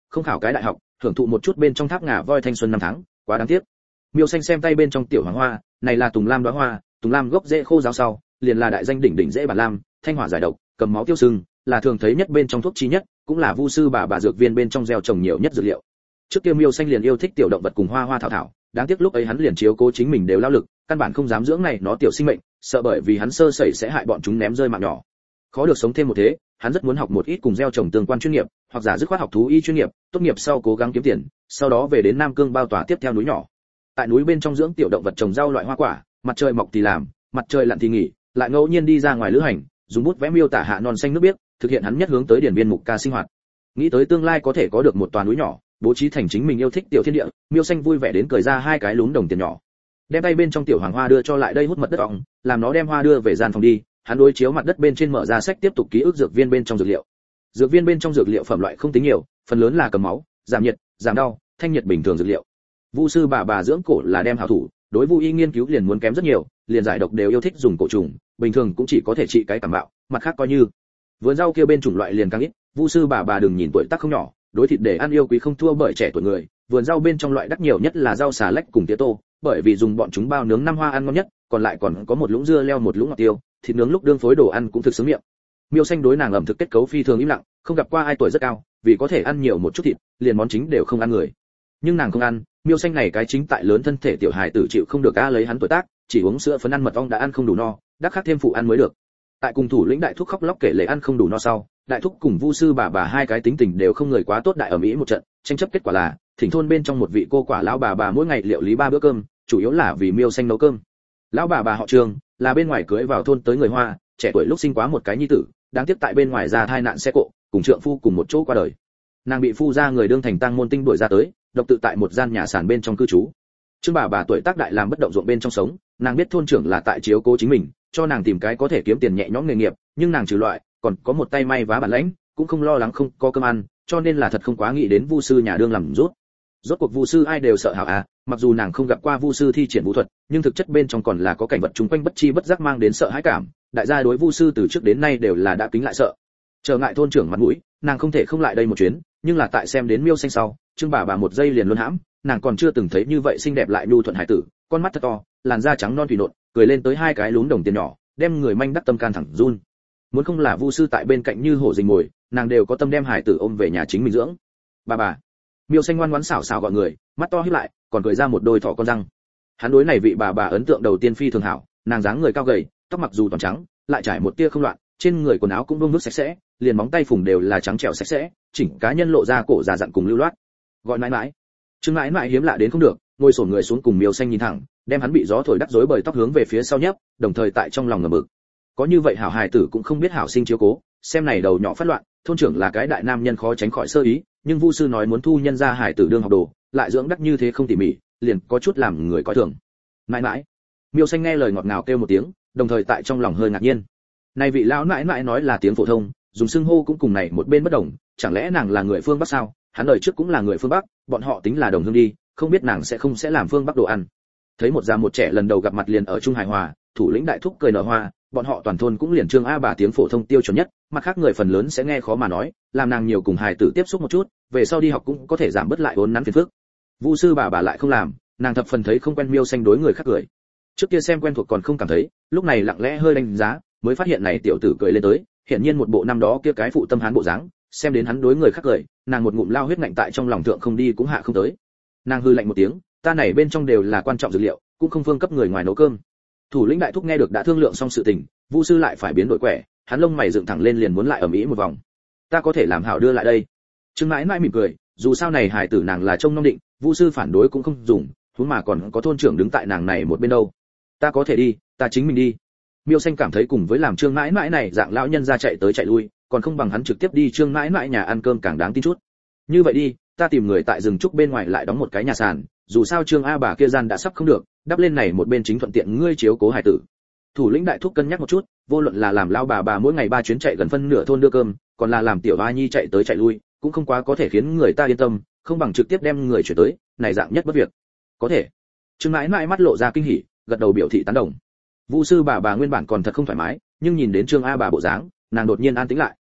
không khảo cái đại học, hưởng thụ một chút bên trong tháp ngà voi thanh xuân năm tháng, quá đáng tiếc. Miêu Xanh xem tay bên trong tiểu hoàng hoa, này là tùng lam đóa hoa, tùng lam gốc rễ khô ráo sau, liền là đại danh đỉnh đỉnh rễ bản lam, thanh hỏa giải độc, cầm máu tiêu sưng, là thường thấy nhất bên trong thuốc chi nhất, cũng là vu sư bà dược viên bên trong gieo trồng nhiều nhất dược liệu. Trước kia Miêu Xanh liền yêu thích tiểu động vật cùng hoa hoa thảo thảo, đáng tiếc lúc ấy hắn liền chiếu cố chính mình đều lao lực, căn bản không dám dưỡng này nó tiểu sinh mệnh, sợ bởi vì hắn sơ sẩy sẽ hại bọn chúng ném rơi mạng nhỏ. Khó được sống thêm một thế, hắn rất muốn học một ít cùng gieo trồng tương quan chuyên nghiệp, hoặc giả dứt khoát học thú y chuyên nghiệp, tốt nghiệp sau cố gắng kiếm tiền, sau đó về đến Nam Cương bao tỏa tiếp theo núi nhỏ. Tại núi bên trong dưỡng tiểu động vật trồng rau loại hoa quả, mặt trời mọc thì làm, mặt trời lặn thì nghỉ, lại ngẫu nhiên đi ra ngoài lữ hành, dùng bút vẽ miêu tả hạ non xanh nước biếc, thực hiện hắn nhất hướng tới điển viên mục ca sinh hoạt. Nghĩ tới tương lai có thể có được một tòa núi nhỏ, bố trí thành chính mình yêu thích tiểu thiên địa, Miêu Xanh vui vẻ đến cười ra hai cái lúm đồng tiền nhỏ. Đem tay bên trong tiểu hoàng hoa đưa cho lại đây hút mật đất ọng, làm nó đem hoa đưa về gian phòng đi, hắn đối chiếu mặt đất bên trên mở ra sách tiếp tục ký ức dược viên bên trong dược liệu. Dược viên bên trong dược liệu phẩm loại không tính nhiều, phần lớn là cầm máu, giảm nhiệt, giảm đau, thanh nhiệt bình thường dược liệu. Vu sư bà dưỡng cổ là đem hảo thủ, đối vu y nghiên cứu liền muốn kém rất nhiều, liền giải độc đều yêu thích dùng cổ trùng, bình thường cũng chỉ có thể trị cái cảm mạo, mặt khác coi như. Vườn rau kia bên chủng loại liền càng ít, vu sư bà đừng nhìn tuổi tác không nhỏ, đối thịt để ăn yêu quý không thua bởi trẻ tuổi người, vườn rau bên trong loại đắt nhiều nhất là rau xà lách cùng tía tô, bởi vì dùng bọn chúng bao nướng năm hoa ăn ngon nhất, còn lại còn có một lũng dưa leo một lũng ngọt tiêu, thịt nướng lúc đương phối đồ ăn cũng thực sướng miệng. Miêu Xanh đối nàng ẩm thực kết cấu phi thường im lặng, không gặp qua ai tuổi rất cao, vì có thể ăn nhiều một chút thịt, liền món chính đều không ăn người. Nhưng nàng không ăn, Miêu Xanh này cái chính tại lớn thân thể tiểu hài tử chịu không được a lấy hắn tuổi tác, chỉ uống sữa phấn ăn mật ong đã ăn không đủ no, đắc khác thêm phụ ăn mới được. Tại cùng thủ lĩnh đại thúc khóc lóc kể lể ăn không đủ no sau, đại thúc cùng vu sư bà hai cái tính tình đều không người quá tốt đại ở mỹ một trận, tranh chấp kết quả là thỉnh thôn bên trong một vị cô quả lão bà mỗi ngày liệu lý 3 bữa cơm, chủ yếu là vì Miêu Xanh nấu cơm. Lão bà họ Trương, là bên ngoài cưới vào thôn tới người Hoa, trẻ tuổi lúc sinh quá một cái nhi tử, đáng tiếc tại bên ngoài ra thai nạn xe cộ, cùng trượng phu cùng một chỗ qua đời. Nàng bị phu gia người đương thành tăng môn tinh đuổi ra tới, độc tự tại một gian nhà sàn bên trong cư trú. Trương bà tuổi tác đại làm bất động ruộng bên trong sống, nàng biết thôn trưởng là tại chiếu cố chính mình, cho nàng tìm cái có thể kiếm tiền nhẹ nhõm nghề nghiệp, nhưng nàng trừ loại, còn có một tay may vá bản lãnh, cũng không lo lắng không có cơm ăn, cho nên là thật không quá nghĩ đến vu sư nhà đương làm rốt. Rốt cuộc vu sư ai đều sợ hảo à, mặc dù nàng không gặp qua vu sư thi triển vũ thuật, nhưng thực chất bên trong còn là có cảnh vật chung quanh bất chi bất giác mang đến sợ hãi cảm, đại gia đối vu sư từ trước đến nay đều là đã kính lại sợ. Trở ngại thôn trưởng mặt mũi, nàng không thể không lại đây một chuyến, nhưng là tại xem đến Miêu Xanh sau, Trương bà một giây liền luôn hãm, nàng còn chưa từng thấy như vậy xinh đẹp lại nhu thuận hải tử, con mắt thật to, làn da trắng non thủy nộn, cười lên tới hai cái lúm đồng tiền nhỏ, đem người manh đắc tâm can thẳng run. Muốn không là vu sư tại bên cạnh như hổ rình mồi, nàng đều có tâm đem hải tử ôm về nhà chính mình dưỡng. Bà. Miêu Xanh ngoan ngoãn xảo xảo gọi người, mắt to híp lại, còn cười ra một đôi thỏ con răng. Hắn đối này vị bà ấn tượng đầu tiên phi thường hảo, nàng dáng người cao gầy, tóc mặc dù toàn trắng, lại trải một tia không loạn, trên người quần áo cũng bông nước sạch sẽ, liền móng tay phùng đều là trắng trẻo sạch sẽ, chỉnh cá nhân lộ ra cổ già dặn cùng lưu loát. Gọi mãi mãi. Trương mãi mãi hiếm lạ đến không được, ngồi xổm người xuống cùng Miêu Xanh nhìn thẳng, đem hắn bị gió thổi đắc rối bời tóc hướng về phía sau nhấp, đồng thời tại trong lòng ngầm mực. Có như vậy hảo hài tử cũng không biết hảo sinh chiếu cố, xem này đầu nhỏ phát loạn, thôn trưởng là cái đại nam nhân khó tránh khỏi sơ ý, nhưng vu sư nói muốn thu nhân ra hài tử đương học đồ, lại dưỡng đắc như thế không tỉ mỉ, liền có chút làm người coi thường. Mãi mãi. Miêu Xanh nghe lời ngọt ngào kêu một tiếng, đồng thời tại trong lòng hơi ngạc nhiên. Này vị lão mãi mãi nói là tiếng phổ thông, dùng xưng hô cũng cùng này một bên bất đồng, chẳng lẽ nàng là người phương Bắc sao? Hắn đời trước cũng là người phương Bắc, bọn họ tính là đồng hương đi, không biết nàng sẽ làm phương Bắc đồ ăn. Thấy một già một trẻ lần đầu gặp mặt liền ở chung hài hòa, thủ lĩnh đại thúc cười nở hoa, bọn họ toàn thôn cũng liền Trương bà tiếng phổ thông tiêu chuẩn nhất, mặt khác người phần lớn sẽ nghe khó mà nói, làm nàng nhiều cùng hài tử tiếp xúc một chút, về sau đi học cũng có thể giảm bớt lại vốn nắn phiền phức. Vu sư bà lại không làm, nàng thập phần thấy không quen Miêu Xanh đối người khác cười. Trước kia xem quen thuộc còn không cảm thấy, lúc này lặng lẽ hơi đánh giá, mới phát hiện này tiểu tử cười lên tới, hiển nhiên một bộ năm đó kia cái phụ tâm hán bộ dáng, xem đến hắn đối người khác cười, nàng một ngụm lao huyết ngạnh tại trong lòng thượng không đi cũng hạ không tới. Nàng hư lạnh một tiếng, ta này bên trong đều là quan trọng dược liệu, cũng không phương cấp người ngoài nấu cơm. Thủ lĩnh đại thúc nghe được đã thương lượng xong sự tình, vu sư lại phải biến đổi quẻ, hắn lông mày dựng thẳng lên liền muốn lại ầm ĩ một vòng. Ta có thể làm hảo đưa lại đây. Trương mãi mãi mỉm cười, dù sao này hài tử nàng là trông nom định, vu sư phản đối cũng không dùng, huống mà còn có thôn trưởng đứng tại nàng này một bên đâu. Ta có thể đi, ta chính mình đi. Miêu Xanh cảm thấy cùng với làm Trương mãi mãi này dạng lão nhân ra chạy tới chạy lui, còn không bằng hắn trực tiếp đi Trương mãi mãi nhà ăn cơm càng đáng tin chút. Như vậy đi, ta tìm người tại rừng trúc bên ngoài lại đóng một cái nhà sàn, dù sao Trương bà kia gian đã sắp không được, đắp lên này một bên chính thuận tiện ngươi chiếu cố hải tử. Thủ lĩnh đại thúc cân nhắc một chút, vô luận là làm lao bà mỗi ngày 3 chuyến chạy gần phân nửa thôn đưa cơm, còn là làm tiểu hoa nhi chạy tới chạy lui, cũng không quá có thể khiến người ta yên tâm, không bằng trực tiếp đem người chuyển tới, này dạng nhất bất việc. Có thể. Trương mãi mãi mắt lộ ra kinh hỉ, gật đầu biểu thị tán đồng. Vu sư bà nguyên bản còn thật không thoải mái, nhưng nhìn đến Trương bà bộ dáng, nàng đột nhiên an tĩnh lại.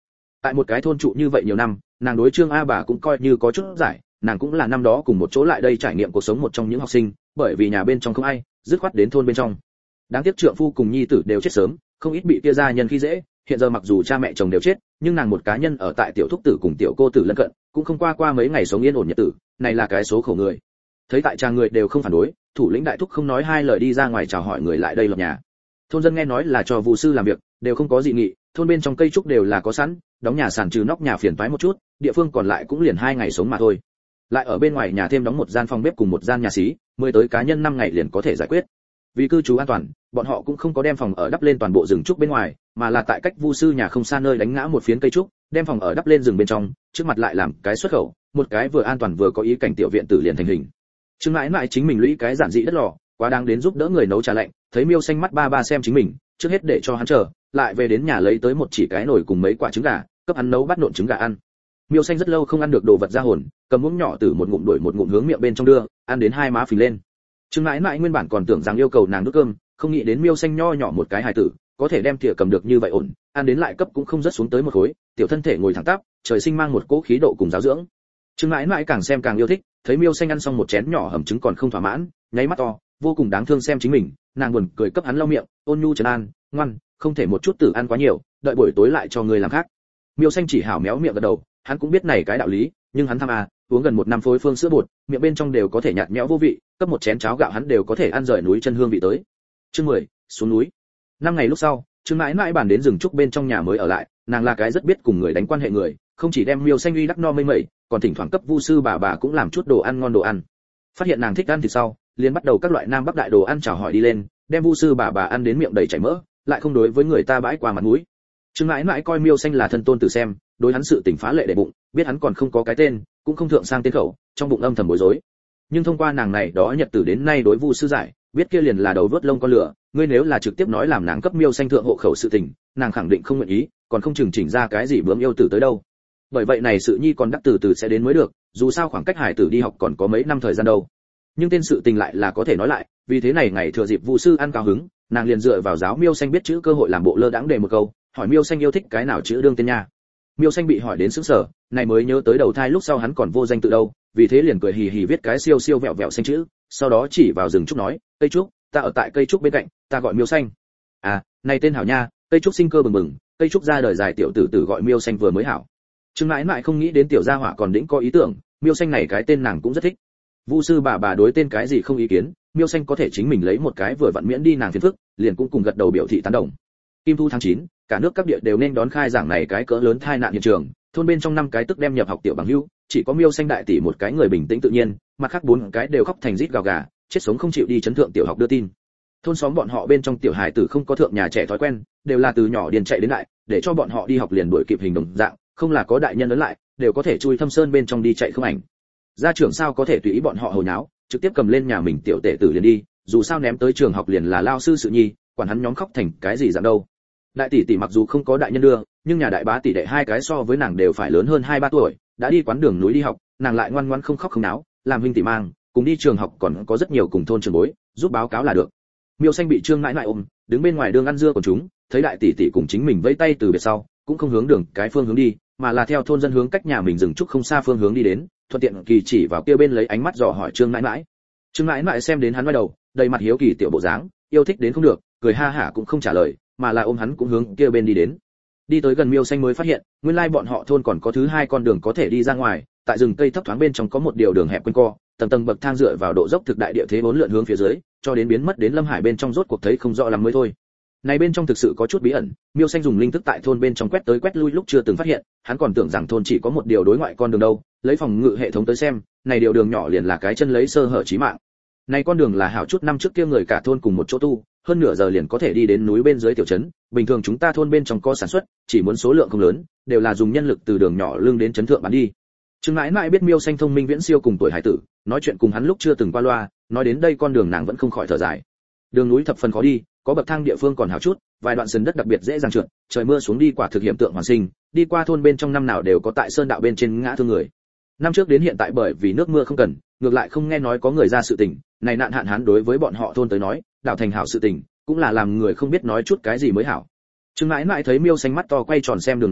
Tại một cái thôn trụ như vậy nhiều năm, nàng đối Trương A bà cũng coi như có chút giải, nàng cũng là năm đó cùng một chỗ lại đây trải nghiệm cuộc sống một trong những học sinh, bởi vì nhà bên trong không ai, dứt khoát đến thôn bên trong. Đáng tiếc trượng phu cùng nhi tử đều chết sớm, không ít bị kia gia nhân khi dễ, hiện giờ mặc dù cha mẹ chồng đều chết, nhưng nàng một cá nhân ở tại tiểu thúc tử cùng tiểu cô tử lân cận, cũng không qua mấy ngày sống yên ổn nhật tử, này là cái số khổ người. Thấy tại trang người đều không phản đối, thủ lĩnh đại thúc không nói hai lời đi ra ngoài chào hỏi người lại đây lập nhà. Thôn dân nghe nói là cho Vu sư làm việc, đều không có dị nghị, thôn bên trong cây trúc đều là có sẵn, đóng nhà sàn trừ nóc nhà phiền toái một chút, địa phương còn lại cũng liền 2 ngày sống mà thôi. Lại ở bên ngoài nhà thêm đóng một gian phòng bếp cùng một gian nhà xí, 10 tới cá nhân 5 ngày liền có thể giải quyết. Vì cư trú an toàn, bọn họ cũng không có đem phòng ở đắp lên toàn bộ rừng trúc bên ngoài, mà là tại cách Vu sư nhà không xa nơi đánh ngã một phiến cây trúc, đem phòng ở đắp lên rừng bên trong, trước mặt lại làm cái xuất khẩu, một cái vừa an toàn vừa có ý cảnh tiểu viện tử liền thành hình. Trương Mãi Mãi chính mình lũy cái giản dị đất lò, quá đáng đến giúp đỡ người nấu trà lạnh, thấy Miêu Xanh mắt ba xem chính mình, trước hết để cho hắn chờ, lại về đến nhà lấy tới một chỉ cái nồi cùng mấy quả trứng gà, cấp hắn nấu bát nộn trứng gà ăn. Miêu Xanh rất lâu không ăn được đồ vật ra hồn, cầm muỗng nhỏ từ một ngụm đuổi một ngụm hướng miệng bên trong đưa, ăn đến hai má phình lên. Trương Mãi Mãi nguyên bản còn tưởng rằng yêu cầu nàng đút cơm, không nghĩ đến Miêu Xanh nho nhỏ một cái hài tử, có thể đem thìa cầm được như vậy ổn, ăn đến lại cấp cũng không rớt xuống tới một khối, tiểu thân thể ngồi thẳng tắp, trời sinh mang một cỗ khí độ cùng giáo dưỡng. Trương Mãi Mãi càng xem càng yêu thích, thấy Miêu Xanh ăn xong một chén nhỏ hầm trứng còn không thỏa mãn, nháy mắt to, vô cùng đáng thương xem chính mình, nàng buồn cười cấp hắn lau miệng, ôn nhu trấn an, ngoan, không thể một chút tử ăn quá nhiều, đợi buổi tối lại cho người làm khác. Miêu Xanh chỉ hảo méo miệng gật đầu, hắn cũng biết này cái đạo lý, nhưng hắn tham uống gần 1 năm phối phương sữa bột, miệng bên trong đều có thể nhạt nhẽo vô vị, cấp một chén cháo gạo hắn đều có thể ăn rời núi chân hương vị tới. Chương 10, xuống núi. 5 ngày lúc sau, Trương Mãi Mãi bàn đến rừng trúc bên trong nhà mới ở lại, nàng là cái rất biết cùng người đánh quan hệ người, không chỉ đem Miêu Xanh uy đắc no mây mẩy, còn thỉnh thoảng cấp Vu sư bà cũng làm chút đồ ăn ngon đồ ăn. Phát hiện nàng thích ăn thịt sau, liền bắt đầu các loại nam bắc đại đồ ăn chào hỏi đi lên, đem Vu sư bà ăn đến miệng đầy chảy mỡ, lại không đối với người ta bãi qua mặt mũi. Trương Mãi Mãi coi Miêu Xanh là thân tôn tử xem, đối hắn sự tình phá lệ để bụng, biết hắn còn không có cái tên, cũng không thượng sang tên khẩu, trong bụng âm thầm bối rối. Nhưng thông qua nàng này đó nhật tử đến nay đối Vu sư giải, biết kia liền là đầu vớt lông con lửa, ngươi nếu là trực tiếp nói làm nàng cấp Miêu Xanh thượng hộ khẩu sự tình, nàng khẳng định không nguyện ý, còn không chừng chỉnh ra cái gì bướm yêu tử tới đâu. Bởi vậy này sự nhi còn đắc từ từ sẽ đến mới được, dù sao khoảng cách hải tử đi học còn có mấy năm thời gian đâu. Nhưng tên sự tình lại là có thể nói lại, vì thế này ngày thừa dịp Vu sư ăn cao hứng, nàng liền dựa vào giáo Miêu Xanh biết chữ cơ hội làm bộ lơ đãng đề một câu, hỏi Miêu Xanh yêu thích cái nào chữ đương tên nha. Miêu Xanh bị hỏi đến sững sờ, này mới nhớ tới đầu thai lúc sau hắn còn vô danh tự đâu, vì thế liền cười hì hì viết cái siêu siêu vẹo vẹo xanh chữ, sau đó chỉ vào rừng trúc nói, cây trúc, ta ở tại cây trúc bên cạnh, ta gọi Miêu Xanh. À, này tên hảo nha, cây trúc sinh cơ bừng bừng, cây trúc ra đời dài tiểu tử tử gọi Miêu Xanh vừa mới hảo. Trương Mãi Mãi không nghĩ đến tiểu gia hỏa còn đĩnh có ý tưởng, Miêu Xanh này cái tên nàng cũng rất thích. Vu sư bà đối tên cái gì không ý kiến, Miêu Xanh có thể chính mình lấy một cái vừa vặn miễn đi nàng phiền phức, liền cũng cùng gật đầu biểu thị tán đồng. Kim thu tháng 9, cả nước các địa đều nên đón khai giảng này cái cỡ lớn tai nạn hiện trường, thôn bên trong 5 cái tức đem nhập học tiểu bằng hữu, chỉ có Miêu Xanh đại tỷ một cái người bình tĩnh tự nhiên, mặt khác 4 cái đều khóc thành rít gào gà, chết sống không chịu đi chấn thượng tiểu học đưa tin. Thôn xóm bọn họ bên trong tiểu hài tử không có thượng nhà trẻ thói quen, đều là từ nhỏ điền chạy đến đại, để cho bọn họ đi học liền đuổi kịp hình đồng dạng, không là có đại nhân lớn lại, đều có thể chui thâm sơn bên trong đi chạy không ảnh. Gia trưởng sao có thể tùy ý bọn họ hồ nháo, trực tiếp cầm lên nhà mình tiểu tể tử liền đi, dù sao ném tới trường học liền là lao sư sự nhi, quản hắn nhóm khóc thành cái gì dạng đâu. Đại tỷ tỷ mặc dù không có đại nhân đưa, nhưng nhà đại bá tỷ đệ 2 cái so với nàng đều phải lớn hơn 2-3 tuổi, đã đi quán đường núi đi học, nàng lại ngoan ngoãn không khóc không náo, làm huynh tỷ mang, cùng đi trường học còn có rất nhiều cùng thôn trường bối, giúp báo cáo là được. Miêu Xanh bị Trương Mãi Mãi ôm, đứng bên ngoài đường ăn dưa của chúng, thấy đại tỷ tỷ cùng chính mình vẫy tay từ biệt sau, cũng không hướng đường cái phương hướng đi, mà là theo thôn dân hướng cách nhà mình dừng chút không xa phương hướng đi đến, thuận tiện kỳ chỉ vào kia bên lấy ánh mắt dò hỏi Trương Mãi Mãi. Trương Mãi Mãi xem đến hắn quay đầu, đầy mặt hiếu kỳ tiểu bộ dáng, yêu thích đến không được, cười ha hả cũng không trả lời, mà là ôm hắn cũng hướng kia bên đi đến. Đi tới gần Miêu Xanh mới phát hiện, nguyên lai bọn họ thôn còn có thứ 2 con đường có thể đi ra ngoài, tại rừng cây thấp thoáng bên trong có một điều đường hẹp quanh co, tầng tầng bậc thang dựa vào độ dốc thực đại địa thế bốn lượn hướng phía dưới, cho đến biến mất đến Lâm Hải bên trong rốt cuộc thấy không rõ lắm mới thôi. Này bên trong thực sự có chút bí ẩn, Miêu Xanh dùng linh thức tại thôn bên trong quét tới quét lui lúc chưa từng phát hiện, hắn còn tưởng rằng thôn chỉ có một điều đối ngoại con đường đâu, lấy phòng ngự hệ thống tới xem, này điều đường nhỏ liền là cái chân lấy sơ hở chí mạng. Này con đường là hảo chút năm trước kia người cả thôn cùng một chỗ tu, hơn nửa giờ liền có thể đi đến núi bên dưới tiểu trấn, bình thường chúng ta thôn bên trong có sản xuất, chỉ muốn số lượng không lớn, đều là dùng nhân lực từ đường nhỏ lương đến trấn thượng bán đi. Trương Mãi Mãi biết Miêu Xanh thông minh viễn siêu cùng tuổi hải tử, nói chuyện cùng hắn lúc chưa từng qua loa, nói đến đây con đường nàng vẫn không khỏi thở dài. Đường núi thập phần khó đi, có bậc thang địa phương còn hảo chút, vài đoạn sườn đất đặc biệt dễ dàng trượt, trời mưa xuống đi quả thực hiện tượng hoàn sinh, đi qua thôn bên trong năm nào đều có tại sơn đạo bên trên ngã thương người. Năm trước đến hiện tại bởi vì nước mưa không cần, ngược lại không nghe nói có người ra sự tình, này nạn hạn hán đối với bọn họ thôn tới nói, đảo thành hảo sự tình, cũng là làm người không biết nói chút cái gì mới hảo. Trương Mãi Mãi thấy Miêu Xanh mắt to quay tròn xem đường núi,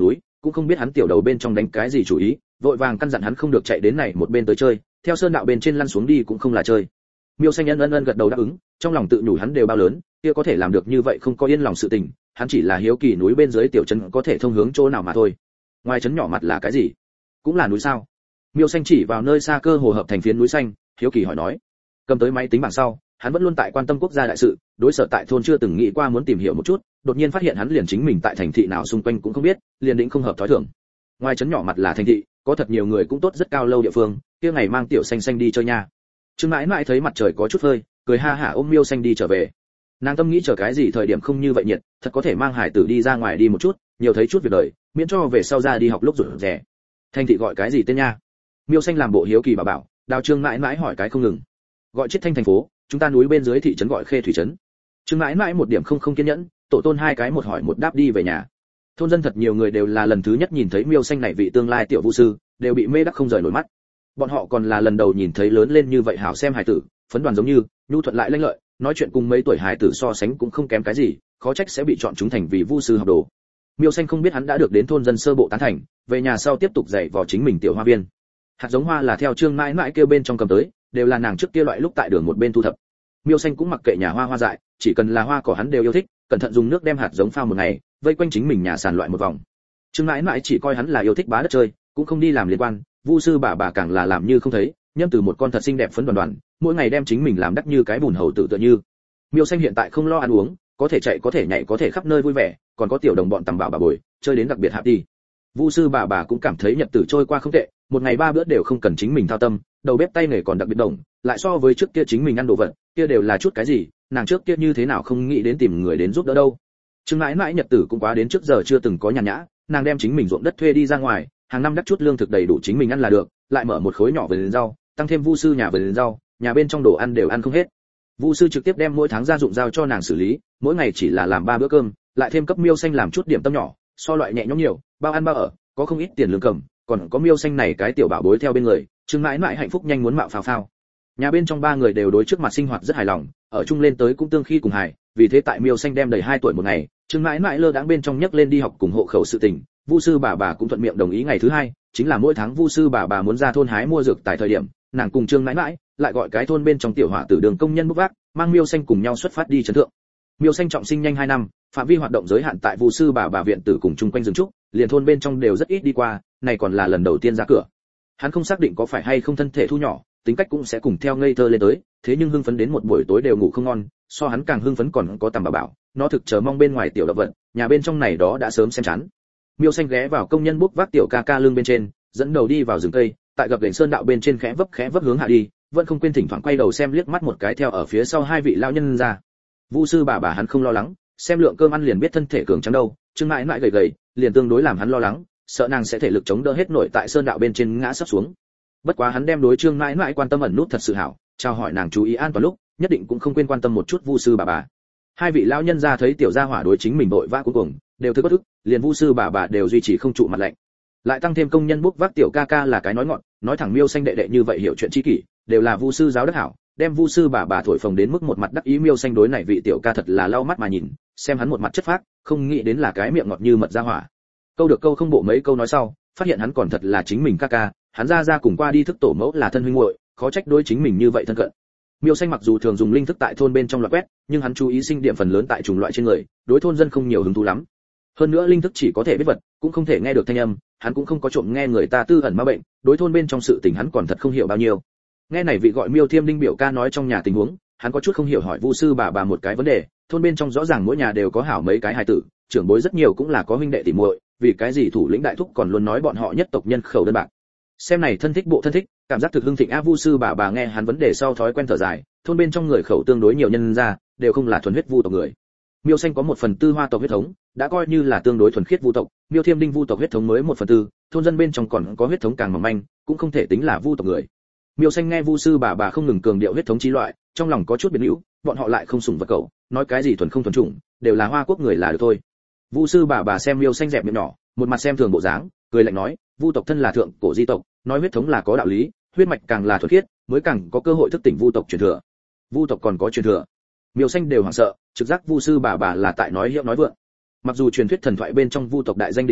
cũng không biết hắn tiểu đầu bên trong đánh cái gì chủ ý, vội vàng căn dặn hắn không được chạy đến này một bên tới chơi, theo sơn đạo bên trên lăn xuống đi cũng không là chơi. Miêu Xanh ân gật đầu đáp ứng, trong lòng tự nhủ hắn đều bao lớn, kia có thể làm được như vậy không có yên lòng sự tình, hắn chỉ là hiếu kỳ núi bên dưới tiểu trấn có thể thông hướng chỗ nào mà thôi. Ngoài trấn nhỏ mặt là cái gì? Cũng là núi sao? Miêu Xanh chỉ vào nơi xa cơ hồ hợp thành phiến núi xanh, hiếu kỳ hỏi nói. Cầm tới máy tính bảng sau, hắn vẫn luôn tại quan tâm quốc gia đại sự, đối sở tại thôn chưa từng nghĩ qua muốn tìm hiểu một chút, đột nhiên phát hiện hắn liền chính mình tại thành thị nào xung quanh cũng không biết, liền định không hợp thói thường. Ngoài trấn nhỏ mặt là thành thị, có thật nhiều người cũng tốt rất cao lâu địa phương, kia ngày mang tiểu Xanh Xanh đi chơi nha. Trương Mãi Mãi thấy mặt trời có chút phơi, cười ha hả ôm Miêu Xanh đi trở về. Nàng tâm nghĩ chờ cái gì thời điểm không như vậy nhiệt, thật có thể mang hải tử đi ra ngoài đi một chút, nhiều thấy chút việc đời, miễn cho về sau ra đi học lúc rủi rẻ. Thành thị gọi cái gì tên nha? Miêu Xanh làm bộ hiếu kỳ bảo, Đào Trương Mãi Mãi hỏi cái không ngừng. Gọi Chiết Thanh thành phố, chúng ta núi bên dưới thị trấn gọi Khê Thủy trấn. Trương Mãi Mãi một điểm không kiên nhẫn, tổ tôn hai cái một hỏi một đáp đi về nhà. Thôn dân thật nhiều người đều là lần thứ nhất nhìn thấy Miêu Xanh này vị tương lai tiểu vũ sư, đều bị mê đắc không rời nổi mắt. Bọn họ còn là lần đầu nhìn thấy lớn lên như vậy hảo xem hài tử, phấn đoàn giống như, nhu thuận lại lanh lợi, nói chuyện cùng mấy tuổi hài tử so sánh cũng không kém cái gì, khó trách sẽ bị chọn chúng thành vì vu sư học đồ. Miêu Xanh không biết hắn đã được đến thôn dân sơ bộ tán thành, về nhà sau tiếp tục dạy vào chính mình tiểu hoa viên. Hạt giống hoa là theo Trương Mãi Mãi kêu bên trong cầm tới, đều là nàng trước kia loại lúc tại đường một bên thu thập. Miêu Xanh cũng mặc kệ nhà hoa dại, chỉ cần là hoa cỏ hắn đều yêu thích, cẩn thận dùng nước đem hạt giống phao một ngày, vây quanh chính mình nhà sàn loại một vòng. Trương Mãi Mãi chỉ coi hắn là yêu thích bá đất chơi, cũng không đi làm liên quan, vu sư bà càng là làm như không thấy, nhâm từ một con thật xinh đẹp phấn đoàn, mỗi ngày đem chính mình làm đắc như cái bùn hầu tử tựa như. Miêu Xanh hiện tại không lo ăn uống, có thể chạy có thể nhảy có thể khắp nơi vui vẻ, còn có tiểu đồng bọn tầm bảo bà bồi, chơi đến đặc biệt hạp đi. Vu sư bà cũng cảm thấy nhật tử trôi qua không tệ, một ngày 3 bữa đều không cần chính mình thao tâm, đầu bếp tay nghề còn đặc biệt đồng, lại so với trước kia chính mình ăn đồ vật, kia đều là chút cái gì, nàng trước kia như thế nào không nghĩ đến tìm người đến giúp đỡ đâu. Trương Mãi Mãi nhật tử cũng quá đến trước giờ chưa từng có nhàn nhã, nàng đem chính mình ruộng đất thuê đi ra ngoài, hàng năm đắt chút lương thực đầy đủ chính mình ăn là được, lại mở một khối nhỏ vườn rau, tăng thêm vu sư nhà vườn rau, nhà bên trong đồ ăn đều ăn không hết. Vu sư trực tiếp đem mỗi tháng gia dụng giao cho nàng xử lý, mỗi ngày chỉ là làm 3 bữa cơm, lại thêm cấp Miêu Xanh làm chút điểm tâm nhỏ, so loại nhẹ nhõm nhiều, bao ăn bao ở, có không ít tiền lương cầm, còn có Miêu Xanh này cái tiểu bảo bối theo bên người, Trương Mãi Mãi hạnh phúc nhanh muốn mạo phao phao. Nhà bên trong 3 người đều đối trước mặt sinh hoạt rất hài lòng, ở chung lên tới cũng tương khi cùng hài, vì thế tại Miêu Xanh đem đầy 2 tuổi một ngày, Trương Mãi Mãi lơ đãng bên trong nhấc lên đi học cùng hộ khẩu sự tình, vu sư bà cũng thuận miệng đồng ý ngày thứ 2, chính là mỗi tháng vu sư bà muốn ra thôn hái mua dược tại thời điểm, nàng cùng Trương Mãi Mãi lại gọi cái thôn bên trong tiểu hỏa tử đường công nhân bốc vác, mang Miêu Xanh cùng nhau xuất phát đi trấn thượng. Miêu Xanh trọng sinh nhanh 2 năm, phạm vi hoạt động giới hạn tại vu sư bà viện tử cùng chung quanh rừng trúc, liền thôn bên trong đều rất ít đi qua, này còn là lần đầu tiên ra cửa. Hắn không xác định có phải hay không thân thể thu nhỏ, tính cách cũng sẽ cùng theo ngây thơ lên tới, thế nhưng hưng phấn đến một buổi tối đều ngủ không ngon, so hắn càng hưng phấn còn có Tầm Bảo, nó thực chờ mong bên ngoài tiểu động vật, nhà bên trong này đó đã sớm xem chán. Miêu Xanh ghé vào công nhân bốc vác tiểu ca lưng bên trên, dẫn đầu đi vào rừng cây, tại gập ghềnh sơn đạo bên trên khẽ vấp hướng hạ đi, vẫn không quên thỉnh thoảng quay đầu xem liếc mắt một cái theo ở phía sau 2 vị lão nhân ra. Vu sư bà hắn không lo lắng, xem lượng cơm ăn liền biết thân thể cường tráng đâu, Trương Mãi Mãi gầy, liền tương đối làm hắn lo lắng, sợ nàng sẽ thể lực chống đỡ hết nổi tại sơn đạo bên trên ngã sắp xuống. Bất quá hắn đem đối Trương Mãi Mãi quan tâm ẩn nút thật sự hảo, chào hỏi nàng chú ý an toàn lúc, nhất định cũng không quên quan tâm một chút Vu sư bà. 2 vị lão nhân ra thấy tiểu gia hỏa đối chính mình vội vã cuối cùng, đều thức bất ức, liền Vu sư bà đều duy trì không trụ mặt lạnh. Lại tăng thêm công nhân bốc vác tiểu ca là cái nói ngọn, nói thẳng Miêu Xanh đệ đệ như vậy hiểu chuyện chi kỷ, đều là Vu sư giáo đức hảo, đem Vu sư bà thổi phồng đến mức một mặt đắc ý. Miêu Xanh đối này vị tiểu ca thật là lau mắt mà nhìn, xem hắn một mặt chất phác, không nghĩ đến là cái miệng ngọt như mật gia hỏa. Câu được câu không bộ mấy câu nói sau, phát hiện hắn còn thật là chính mình ca, hắn ra cùng qua đi thức tổ mẫu là thân huynh muội, khó trách đối chính mình như vậy thân cận. Miêu Xanh mặc dù thường dùng linh thức tại thôn bên trong loại quét, nhưng hắn chú ý sinh điểm phần lớn tại chủng loại trên người, đối thôn dân không nhiều hứng thú lắm. Hơn nữa linh thức chỉ có thể biết vật, cũng không thể nghe được thanh âm, hắn cũng không có trộm nghe người ta tư ẩn ma bệnh, đối thôn bên trong sự tình hắn còn thật không hiểu bao nhiêu. Nghe này vị gọi Miêu Thiêm Đinh biểu ca nói trong nhà tình huống, hắn có chút không hiểu, hỏi Vu sư bà một cái vấn đề, thôn bên trong rõ ràng mỗi nhà đều có hảo mấy cái hài tử, trưởng bối rất nhiều cũng là có huynh đệ tỷ muội, vì cái gì thủ lĩnh đại thúc còn luôn nói bọn họ nhất tộc nhân khẩu đơn bạc. Xem này thân thích bộ thân thích, cảm giác thực hưng thịnh. Vu sư bà nghe hắn vấn đề sau thói quen thở dài, thôn bên trong người khẩu tương đối nhiều nhân ra, đều không là thuần huyết vu tộc người. Miêu Xanh có 1/4 Hoa tộc huyết thống, đã coi như là tương đối thuần khiết vu tộc, Miêu Thiêm Đinh vu tộc huyết thống mới 1/4, thôn dân bên trong còn có huyết thống càng mỏng manh, cũng không thể tính là vu tộc người. Miêu Xanh nghe Vu sư bà không ngừng cường điệu huyết thống chí loại, trong lòng có chút biến hữu, bọn họ lại không sủng vật cẩu, nói cái gì thuần không thuần chủng, đều là Hoa quốc người là được thôi. Vu sư bà xem Miêu Xanh dẹp miệng nhỏ, một mặt xem thường bộ dáng, cười lạnh nói, vu tộc thân là thượng cổ di tộc, nói huyết thống là có đạo lý, huyết mạch càng là thuần khiết, mới càng có cơ hội thức tỉnh vu tộc truyền thừa. Vu tộc còn có truyền thừa? Miêu Xanh đều hoảng sợ, trực giác Vu sư bà là tại nói hiệu nói vượng. Mặc dù truyền thuyết thần thoại bên trong vu tộc đại danh đỉnh đỉnh,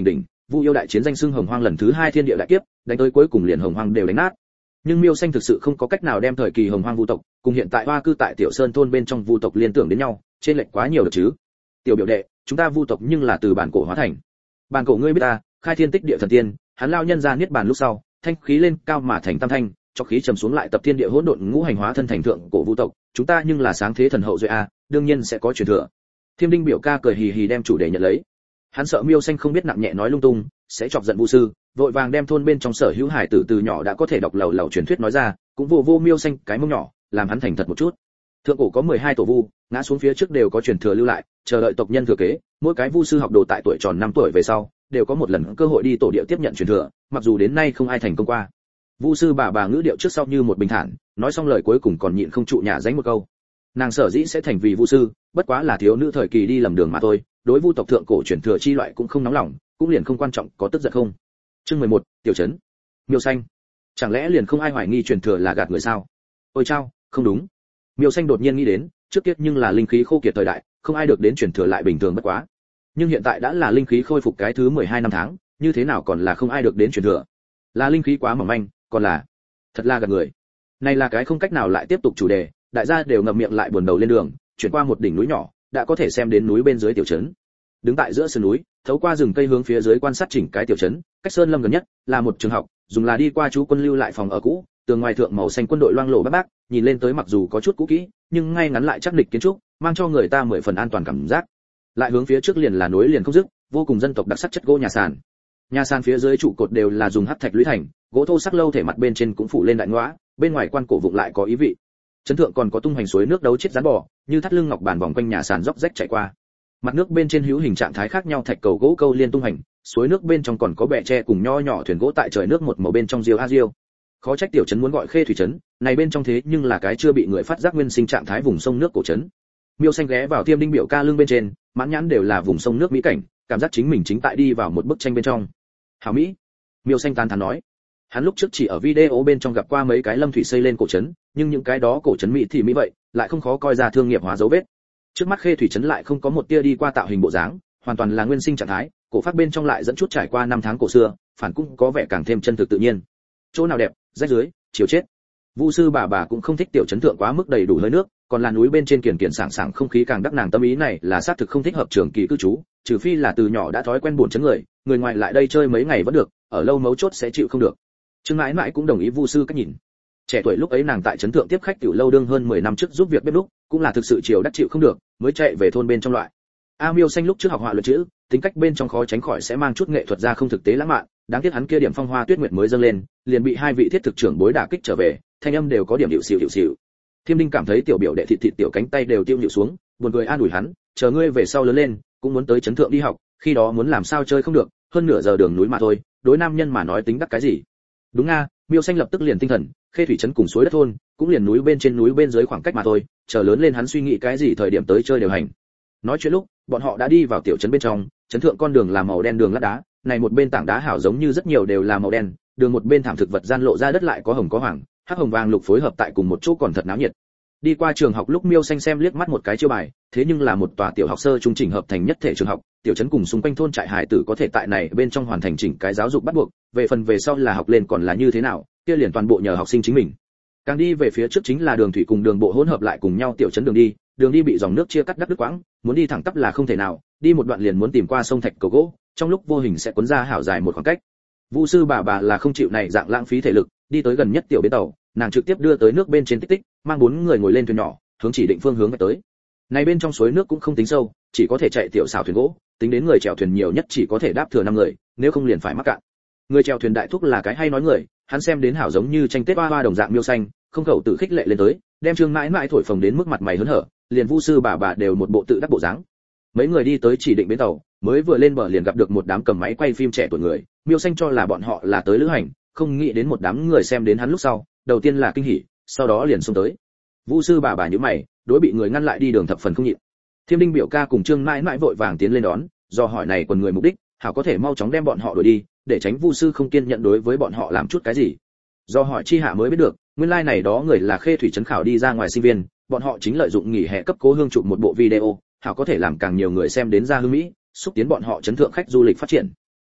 Vu yêu đại chiến danh xưng Hồng Hoang lần thứ 2 thiên địa đại kiếp, đánh tới cuối cùng liền Hồng Hoang đều đánh nát. Nhưng Miêu Xanh thực sự không có cách nào đem thời kỳ Hồng Hoang Vu tộc cùng hiện tại Hoa cư tại Tiểu Sơn thôn bên trong Vu tộc liên tưởng đến nhau, trên lệch quá nhiều được chứ. Tiểu biểu đệ, chúng ta Vu tộc nhưng là từ bản cổ hóa thành. Bản cổ ngươi biết ta, khai thiên tích địa thần tiên, hắn lao nhân ra niết bàn lúc sau, thanh khí lên cao mà thành tam thanh, cho khí trầm xuống lại tập thiên địa hỗn độn ngũ hành hóa thân thành thượng cổ Vu tộc, chúng ta nhưng là sáng thế thần hậu duệ a, đương nhiên sẽ có truyền thừa. Thiêm Đinh biểu ca cười hì hì đem chủ đề nhận lấy. Hắn sợ Miêu Xanh không biết nặng nhẹ nói lung tung, sẽ chọc giận Vu sư, vội vàng đem thôn bên trong sở hữu hải tử từ nhỏ đã có thể đọc lầu lầu truyền thuyết nói ra, cũng vô Miêu Xanh cái mông nhỏ, làm hắn thành thật một chút. Thượng cổ có 12 tổ Vu, ngã xuống phía trước đều có truyền thừa lưu lại, chờ đợi tộc nhân thừa kế, mỗi cái Vu sư học đồ tại tuổi tròn 5 tuổi về sau, đều có một lần cơ hội đi tổ địa tiếp nhận truyền thừa, mặc dù đến nay không ai thành công qua. Vu sư bà ngữ điệu trước sau như một bình thản, nói xong lời cuối cùng còn nhịn không trụ nhả dánh một câu. Nàng sở dĩ sẽ thành vì Vu sư, bất quá là thiếu nữ thời kỳ đi lầm đường mà thôi, đối Vu tộc thượng cổ truyền thừa chi loại cũng không nóng lòng, cũng liền không quan trọng có tức giận không. Chương 11, tiểu trấn. Miêu Xanh. Chẳng lẽ liền không ai hoài nghi truyền thừa là gạt người sao? Ôi chao, không đúng. Miêu Xanh đột nhiên nghĩ đến, trước kia nhưng là linh khí khô kiệt thời đại, không ai được đến truyền thừa lại bình thường bất quá. Nhưng hiện tại đã là linh khí khôi phục cái thứ 12 năm tháng, như thế nào còn là không ai được đến truyền thừa? Là linh khí quá mỏng manh, còn là thật là gạt người. Này là cái không cách nào lại tiếp tục chủ đề, đại gia đều ngậm miệng lại buồn đầu lên đường, chuyển qua một đỉnh núi nhỏ, đã có thể xem đến núi bên dưới tiểu trấn. Đứng tại giữa sườn núi, thấu qua rừng cây hướng phía dưới quan sát chỉnh cái tiểu trấn, cách sơn lâm gần nhất là một trường học, dùng là đi qua chú quân lưu lại phòng ở cũ, tường ngoài thượng màu xanh quân đội loang lổ bác, nhìn lên tới mặc dù có chút cũ kỹ, nhưng ngay ngắn lại chắc địch kiến trúc, mang cho người ta 10 phần an toàn cảm giác. Lại hướng phía trước liền là núi liền không dứt, vô cùng dân tộc đặc sắc chất gỗ nhà sàn. Nhà sàn phía dưới trụ cột đều là dùng hắc thạch lũy thành, gỗ thô sắc lâu thể mặt bên trên cũng phủ lên đại ngõa, bên ngoài quan cổ vụng lại có ý vị. Trấn thượng còn có tung hoành suối nước đấu chết rắn bò, như thắt lưng ngọc bàn vòng quanh nhà sàn dốc rách chảy qua. Mặt nước bên trên hữu hình trạng thái khác nhau thạch cầu gỗ câu liên tung hành, suối nước bên trong còn có bè tre cùng nho nhỏ thuyền gỗ tại trời nước một màu bên trong diêu a diêu. Khó trách tiểu trấn muốn gọi Khê thủy trấn, này bên trong thế nhưng là cái chưa bị người phát giác nguyên sinh trạng thái vùng sông nước cổ trấn. Miêu Xanh ghé vào Thiêm Đinh biểu ca lưng bên trên, mãn nhãn đều là vùng sông nước mỹ cảnh, cảm giác chính mình chính tại đi vào một bức tranh bên trong. Hảo mỹ. Miêu Xanh tán thán nói. Hắn lúc trước chỉ ở video bên trong gặp qua mấy cái lâm thủy xây lên cổ trấn, nhưng những cái đó cổ trấn mỹ thì mỹ vậy, lại không khó coi ra thương nghiệp hóa dấu vết. Trước mắt Khê thủy trấn lại không có một tia đi qua tạo hình bộ dáng, hoàn toàn là nguyên sinh trạng thái, cổ phát bên trong lại dẫn chút trải qua năm tháng cổ xưa, phản cũng có vẻ càng thêm chân thực tự nhiên. Chỗ nào đẹp, rách dưới, chiều chết. Vu sư bà cũng không thích tiểu trấn thượng quá mức đầy đủ hơi nước, còn là núi bên trên kiền kiền sảng sảng không khí càng đắc nàng tâm ý này là xác thực không thích hợp trường kỳ cư trú, trừ phi là từ nhỏ đã thói quen buồn trấn người ngoài lại đây chơi mấy ngày vẫn được, ở lâu mấu chốt sẽ chịu không được. Trương Mãi Mãi cũng đồng ý Vu sư cách nhìn. Trẻ tuổi lúc ấy nàng tại trấn thượng tiếp khách tiểu lâu đương hơn 10 năm trước giúp việc bếp lúc, cũng là thực sự chiều đắc chịu không được, mới chạy về thôn bên trong loại. Miêu Xanh lúc trước học họa luyện chữ, tính cách bên trong khó tránh khỏi sẽ mang chút nghệ thuật ra không thực tế lãng mạn, đáng tiếc hắn kia điểm phong hoa tuyết nguyệt mới dâng lên, liền bị hai vị thiết thực trưởng bối đả kích trở về, thanh âm đều có điểm điệu xìu. Thiêm Đinh cảm thấy tiểu biểu đệ thịt tiểu cánh tay đều tiêu nhịu xuống, buồn cười an ủi hắn, chờ ngươi về sau lớn lên, cũng muốn tới trấn thượng đi học, khi đó muốn làm sao chơi không được, hơn nửa giờ đường núi mà thôi, đối nam nhân mà nói tính đắc cái gì. Đúng nga, Miêu Xanh lập tức liền tinh thần, Khê thủy trấn cùng suối đất thôn, cũng liền núi bên trên núi bên dưới khoảng cách mà thôi, chờ lớn lên hắn suy nghĩ cái gì thời điểm tới chơi đều hành. Nói chuyện lúc, bọn họ đã đi vào tiểu trấn bên trong, trấn thượng con đường là màu đen đường lát đá, này một bên tảng đá hảo giống như rất nhiều đều là màu đen, đường một bên thảm thực vật gian lộ ra đất lại có hồng có hoàng, hắc hồng vàng lục phối hợp tại cùng một chỗ còn thật náo nhiệt. Đi qua trường học lúc Miêu Xanh xem liếc mắt một cái chiêu bài, thế nhưng là một tòa tiểu học sơ trung chỉnh hợp thành nhất thể trường học, tiểu trấn cùng xung quanh thôn trại hải tử có thể tại này bên trong hoàn thành chỉnh cái giáo dục bắt buộc, về phần về sau là học lên còn là như thế nào, kia liền toàn bộ nhờ học sinh chính mình. Càng đi về phía trước chính là đường thủy cùng đường bộ hỗn hợp lại cùng nhau tiểu trấn đường đi bị dòng nước chia cắt đứt quãng, muốn đi thẳng tắp là không thể nào, đi một đoạn liền muốn tìm qua sông thạch cầu gỗ, trong lúc vô hình sẽ cuốn ra hảo dài một khoảng cách. Vu sư bà là không chịu này dạng lãng phí thể lực, đi tới gần nhất tiểu bến tàu, nàng trực tiếp đưa tới nước bên trên tích tích, mang 4 người ngồi lên thuyền nhỏ, hướng chỉ định phương hướng tới. Này bên trong suối nước cũng không tính sâu, chỉ có thể chạy tiểu xảo thuyền gỗ, tính đến người chèo thuyền nhiều nhất chỉ có thể đáp thừa 5 người, nếu không liền phải mắc cạn. Người chèo thuyền đại thúc là cái hay nói người, hắn xem đến hảo giống như tranh tết hoa đồng dạng Miêu Xanh, không khẩu tự khích lệ lên tới, đem Trương Mãi Mãi thổi phồng đến mức mặt mày hớn hở, liền Vu sư bà đều một bộ tự đắc bộ dáng. Mấy người đi tới chỉ định bến tàu, mới vừa lên bờ liền gặp được một đám cầm máy quay phim trẻ tuổi người, Miêu Xanh cho là bọn họ là tới lữ hành, không nghĩ đến một đám người xem đến hắn lúc sau, đầu tiên là kinh hỉ, sau đó liền xông tới. Vu sư bà nhíu mày, đối bị người ngăn lại đi đường thập phần không nhịn. Thiêm Đinh biểu ca cùng Trương Mãi Mãi vội vàng tiến lên đón, do hỏi này quần người mục đích, hảo có thể mau chóng đem bọn họ đuổi đi, để tránh Vu sư không kiên nhẫn đối với bọn họ làm chút cái gì. Do hỏi chi hạ mới biết được, nguyên lai này đó người là Khê thủy trấn khảo đi ra ngoài sinh viên, bọn họ chính lợi dụng nghỉ hè cấp cố hương chụp một bộ video, hảo có thể làm càng nhiều người xem đến ra hương mỹ, xúc tiến bọn họ trấn thượng khách du lịch phát triển.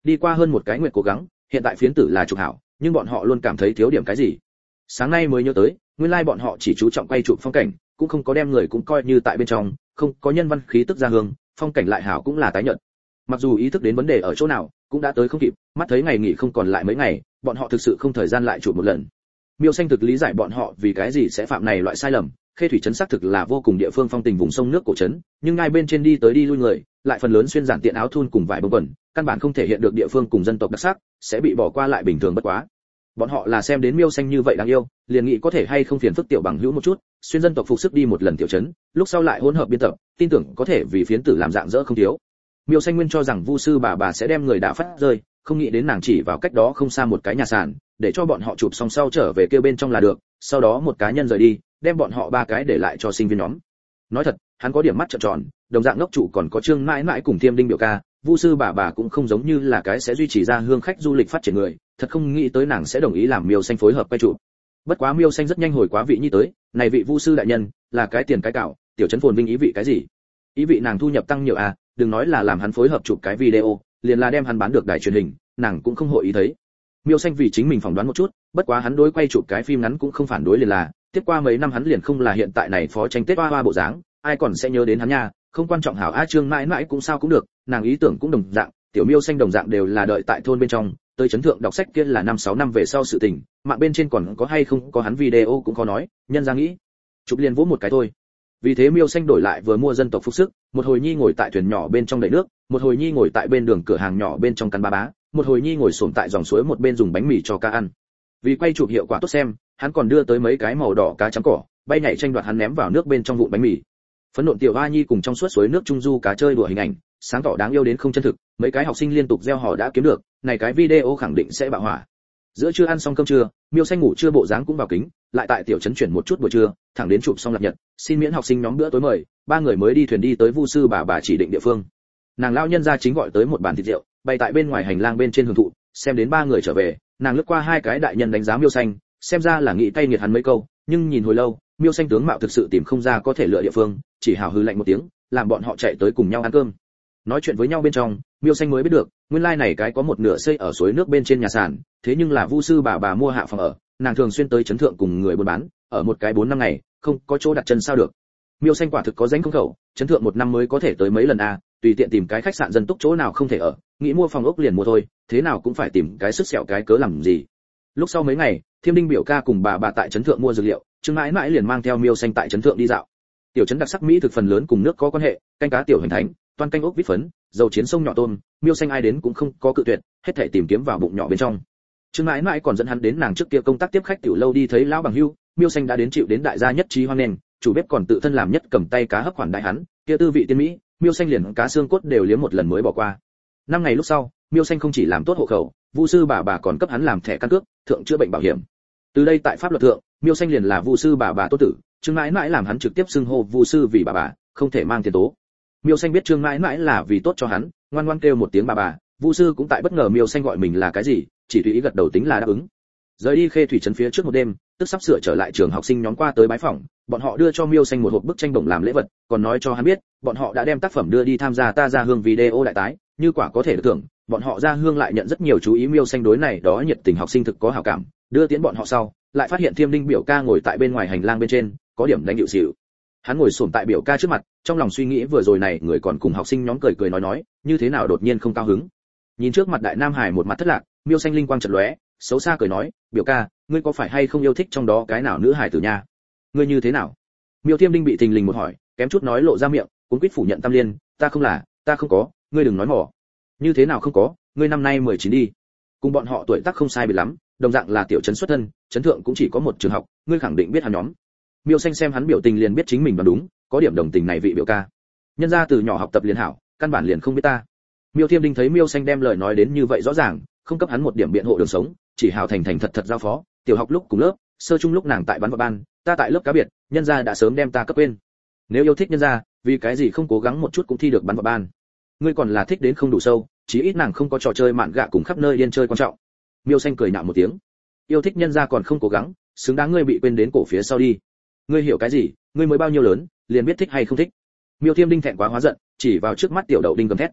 Đi qua hơn một cái nguyện cố gắng, hiện tại phiến tử là chụp hảo, nhưng bọn họ luôn cảm thấy thiếu điểm cái gì. Sáng nay mới nhớ tới, nguyên lai bọn họ chỉ chú trọng quay chụp phong cảnh, cũng không có đem người cũng coi như tại bên trong, không có nhân văn khí tức ra hương, phong cảnh lại hảo cũng là tái nhợt. Mặc dù ý thức đến vấn đề ở chỗ nào, cũng đã tới không kịp, mắt thấy ngày nghỉ không còn lại mấy ngày, bọn họ thực sự không thời gian lại chụp một lần. Miêu Xanh thực lý giải bọn họ vì cái gì sẽ phạm này loại sai lầm. Khê Thủy trấn xác thực là vô cùng địa phương phong tình vùng sông nước cổ trấn, nhưng ngay bên trên đi tới đi lui người, lại phần lớn xuyên giản tiện áo thun cùng vải bông quần, căn bản không thể hiện được địa phương cùng dân tộc đặc sắc, sẽ bị bỏ qua lại bình thường bất quá. Bọn họ là xem đến Miêu Xanh như vậy đáng yêu, liền nghĩ có thể hay không phiền phức tiểu bằng hữu một chút, xuyên dân tộc phục sức đi một lần tiểu trấn, lúc sau lại hỗn hợp biên tập, tin tưởng có thể vì phiến tử làm dạng dỡ không thiếu. Miêu Xanh nguyên cho rằng Vu sư bà sẽ đem người đã phát rơi, không nghĩ đến nàng chỉ vào cách đó không xa một cái nhà sàn, để cho bọn họ chụp xong sau trở về kêu bên trong là được, sau đó một cá nhân rời đi, đem bọn họ ba cái để lại cho sinh viên nhóm. Nói thật, hắn có điểm mắt trợn tròn, đồng dạng ngốc trụ còn có Trương Mãi Mãi cùng Thiêm Đinh biểu ca, Vu sư bà cũng không giống như là cái sẽ duy trì ra hương khách du lịch phát triển người, thật không nghĩ tới nàng sẽ đồng ý làm Miêu Xanh phối hợp quay chụp. Bất quá Miêu Xanh rất nhanh hồi quá vị nhi tới, này vị Vu sư đại nhân, là cái tiền cái cạo, tiểu trấn phồn vinh ý vị cái gì? Ý vị nàng thu nhập tăng nhiều à, đừng nói là làm hắn phối hợp chụp cái video, liền là đem hắn bán được đài truyền hình, nàng cũng không hội ý thấy. Miêu Xanh vì chính mình phỏng đoán một chút, bất quá hắn đối quay chụp cái phim ngắn cũng không phản đối liền là, tiếp qua mấy năm hắn liền không là hiện tại này phó tranh Tết hoa hoa bộ dáng, ai còn sẽ nhớ đến hắn nha, không quan trọng hảo a Trương Mãi Mãi cũng sao cũng được, nàng ý tưởng cũng đồng dạng, tiểu Miêu Xanh đồng dạng đều là đợi tại thôn bên trong, tới chấn thượng đọc sách kia là 5-6 năm về sau sự tình, mạng bên trên còn có hay không có hắn video cũng khó nói, nhân ra nghĩ, chụp liền vỗ một cái thôi. Vì thế Miêu Xanh đổi lại vừa mua dân tộc phục sức, một hồi nhi ngồi tại thuyền nhỏ bên trong đẩy nước, một hồi nhi ngồi tại bên đường cửa hàng nhỏ bên trong cắn bá, một hồi nhi ngồi xổm tại dòng suối một bên dùng bánh mì cho cá ăn. Vì quay chụp hiệu quả tốt xem, hắn còn đưa tới mấy cái màu đỏ cá trắng cỏ, bay nhảy tranh đoạt hắn ném vào nước bên trong vụn bánh mì. Phấn nộn tiểu hoa nhi cùng trong suốt suối nước trung du cá chơi đùa hình ảnh, sáng tỏ đáng yêu đến không chân thực, mấy cái học sinh liên tục gieo hò đã kiếm được, này cái video khẳng định sẽ bạo hỏa. Giữa trưa ăn xong cơm trưa, Miêu Xanh ngủ trưa bộ dáng cũng vào kính, lại tại tiểu trấn chuyển một chút buổi trưa, thẳng đến chụp xong lập nhật, xin miễn học sinh nhóm bữa tối mời, ba người mới đi thuyền đi tới Vu sư bà chỉ định địa phương. Nàng lão nhân gia chính gọi tới một bàn thịt rượu, bày tại bên ngoài hành lang bên trên hưởng thụ, xem đến ba người trở về, nàng lướt qua hai cái đại nhân đánh giá Miêu Xanh, xem ra là nghĩ tay nghiệt hắn mấy câu, nhưng nhìn hồi lâu, Miêu Xanh tướng mạo thực sự tìm không ra có thể lựa địa phương, chỉ hào hừ lạnh một tiếng, làm bọn họ chạy tới cùng nhau ăn cơm. Nói chuyện với nhau bên trong, Miêu Xanh mới biết được, nguyên lai này cái có một nửa xây ở suối nước bên trên nhà sàn, thế nhưng là Vu sư bà mua hạ phòng ở, nàng thường xuyên tới chấn thượng cùng người buôn bán, ở một cái 4 năm ngày, không có chỗ đặt chân sao được. Miêu Xanh quả thực có danh không khẩu, chấn thượng một năm mới có thể tới mấy lần a, tùy tiện tìm cái khách sạn dân túc chỗ nào không thể ở, nghĩ mua phòng ốc liền mua thôi, thế nào cũng phải tìm cái sức sẹo cái cớ làm gì. Lúc sau mấy ngày, Thiêm Đinh biểu ca cùng bà tại chấn thượng mua dược liệu, Trương Mãi Mãi liền mang theo Miêu Xanh tại chấn thượng đi dạo. Tiểu trấn đặc sắc mỹ thực phần lớn cùng nước có quan hệ, canh cá tiểu hình thánh, toan canh ốc vít phấn, dầu chiến sông nhỏ tôm, Miêu Xanh ai đến cũng không có cự tuyệt, hết thảy tìm kiếm vào bụng nhỏ bên trong. Trương Mãi Mãi còn dẫn hắn đến nàng trước kia công tác tiếp khách tiểu lâu đi thấy lão bằng hưu, Miêu Xanh đã đến chịu đến đại gia nhất trí hoan nghênh, chủ bếp còn tự thân làm nhất cầm tay cá hấp khoản đại hắn, kia tư vị tiên mỹ, Miêu Xanh liền cá xương cốt đều liếm một lần mới bỏ qua. 5 ngày lúc sau, Miêu Xanh không chỉ làm tốt hộ khẩu, Vu sư bà còn cấp hắn làm thẻ căn cước, thượng chữa bệnh bảo hiểm. Từ đây tại pháp luật thượng, Miêu Xanh liền là Vu sư bà tốt tử, Trương Mãi Mãi làm hắn trực tiếp xưng hô Vu sư vì bà, không thể mang tiền tố. Miêu Xanh biết Trương Mãi Mãi là vì tốt cho hắn, ngoan ngoãn kêu một tiếng bà. Vu sư cũng tại bất ngờ Miêu Xanh gọi mình là cái gì, chỉ tùy ý gật đầu tính là đáp ứng. Rời đi Khê Thủy trấn phía trước một đêm, tức sắp sửa trở lại trường học sinh nhóm qua tới bái phỏng, bọn họ đưa cho Miêu Xanh một hộp bức tranh bổng làm lễ vật, còn nói cho hắn biết, bọn họ đã đem tác phẩm đưa đi tham gia ta ra hương video đại tái, như quả có thể được thưởng, bọn họ ra hương lại nhận rất nhiều chú ý. Miêu Xanh đối này đó nhiệt tình học sinh thực có hảo cảm, đưa tiễn bọn họ sau, lại phát hiện Thiêm Đinh biểu ca ngồi tại bên ngoài hành lang bên trên, có điểm đánh điệu xỉu. Hắn ngồi xổm tại biểu ca trước mặt, trong lòng suy nghĩ vừa rồi này người còn cùng học sinh nhóm cười nói, như thế nào đột nhiên không cao hứng. Nhìn trước mặt đại nam hải một mặt thất lạc, Miêu Xanh linh quang chợt lóe, xấu xa cười nói, biểu ca, ngươi có phải hay không yêu thích trong đó cái nào nữ hải tử nha? Ngươi như thế nào? Miêu Thiêm Đinh bị thình lình một hỏi, kém chút nói lộ ra miệng, cuống quýt phủ nhận tam liên, ta không có, ngươi đừng nói mỏ. Như thế nào không có, ngươi năm nay 19 đi. Cùng bọn họ tuổi tác không sai biệt lắm, đồng dạng là tiểu trấn xuất thân, trấn thượng cũng chỉ có một trường học, ngươi khẳng định biết hắn nhóm. Miêu Xanh xem hắn biểu tình liền biết chính mình đoán đúng, có điểm đồng tình này vị biểu ca. Nhân ra từ nhỏ học tập liền hảo, căn bản liền không biết ta. Miêu Thiêm Đinh thấy Miêu Xanh đem lời nói đến như vậy rõ ràng, không cấp hắn một điểm biện hộ đường sống, chỉ hào thành thật giao phó, tiểu học lúc cùng lớp, sơ trung lúc nàng tại bắn vào ban, ta tại lớp cá biệt, nhân gia đã sớm đem ta cấp quên. Nếu yêu thích nhân gia, vì cái gì không cố gắng một chút cũng thi được bắn vào ban? Ngươi còn là thích đến không đủ sâu, chí ít nàng không có trò chơi mạn gạ cùng khắp nơi điên chơi quan trọng. Miêu Xanh cười nhạo một tiếng, yêu thích nhân gia còn không cố gắng, xứng đáng ngươi bị quên đến cổ phía sau đi. Ngươi hiểu cái gì? Ngươi mới bao nhiêu lớn, liền biết thích hay không thích. Miêu Thiêm Đinh thẹn quá hóa giận, chỉ vào trước mắt tiểu đậu đinh gầm thét.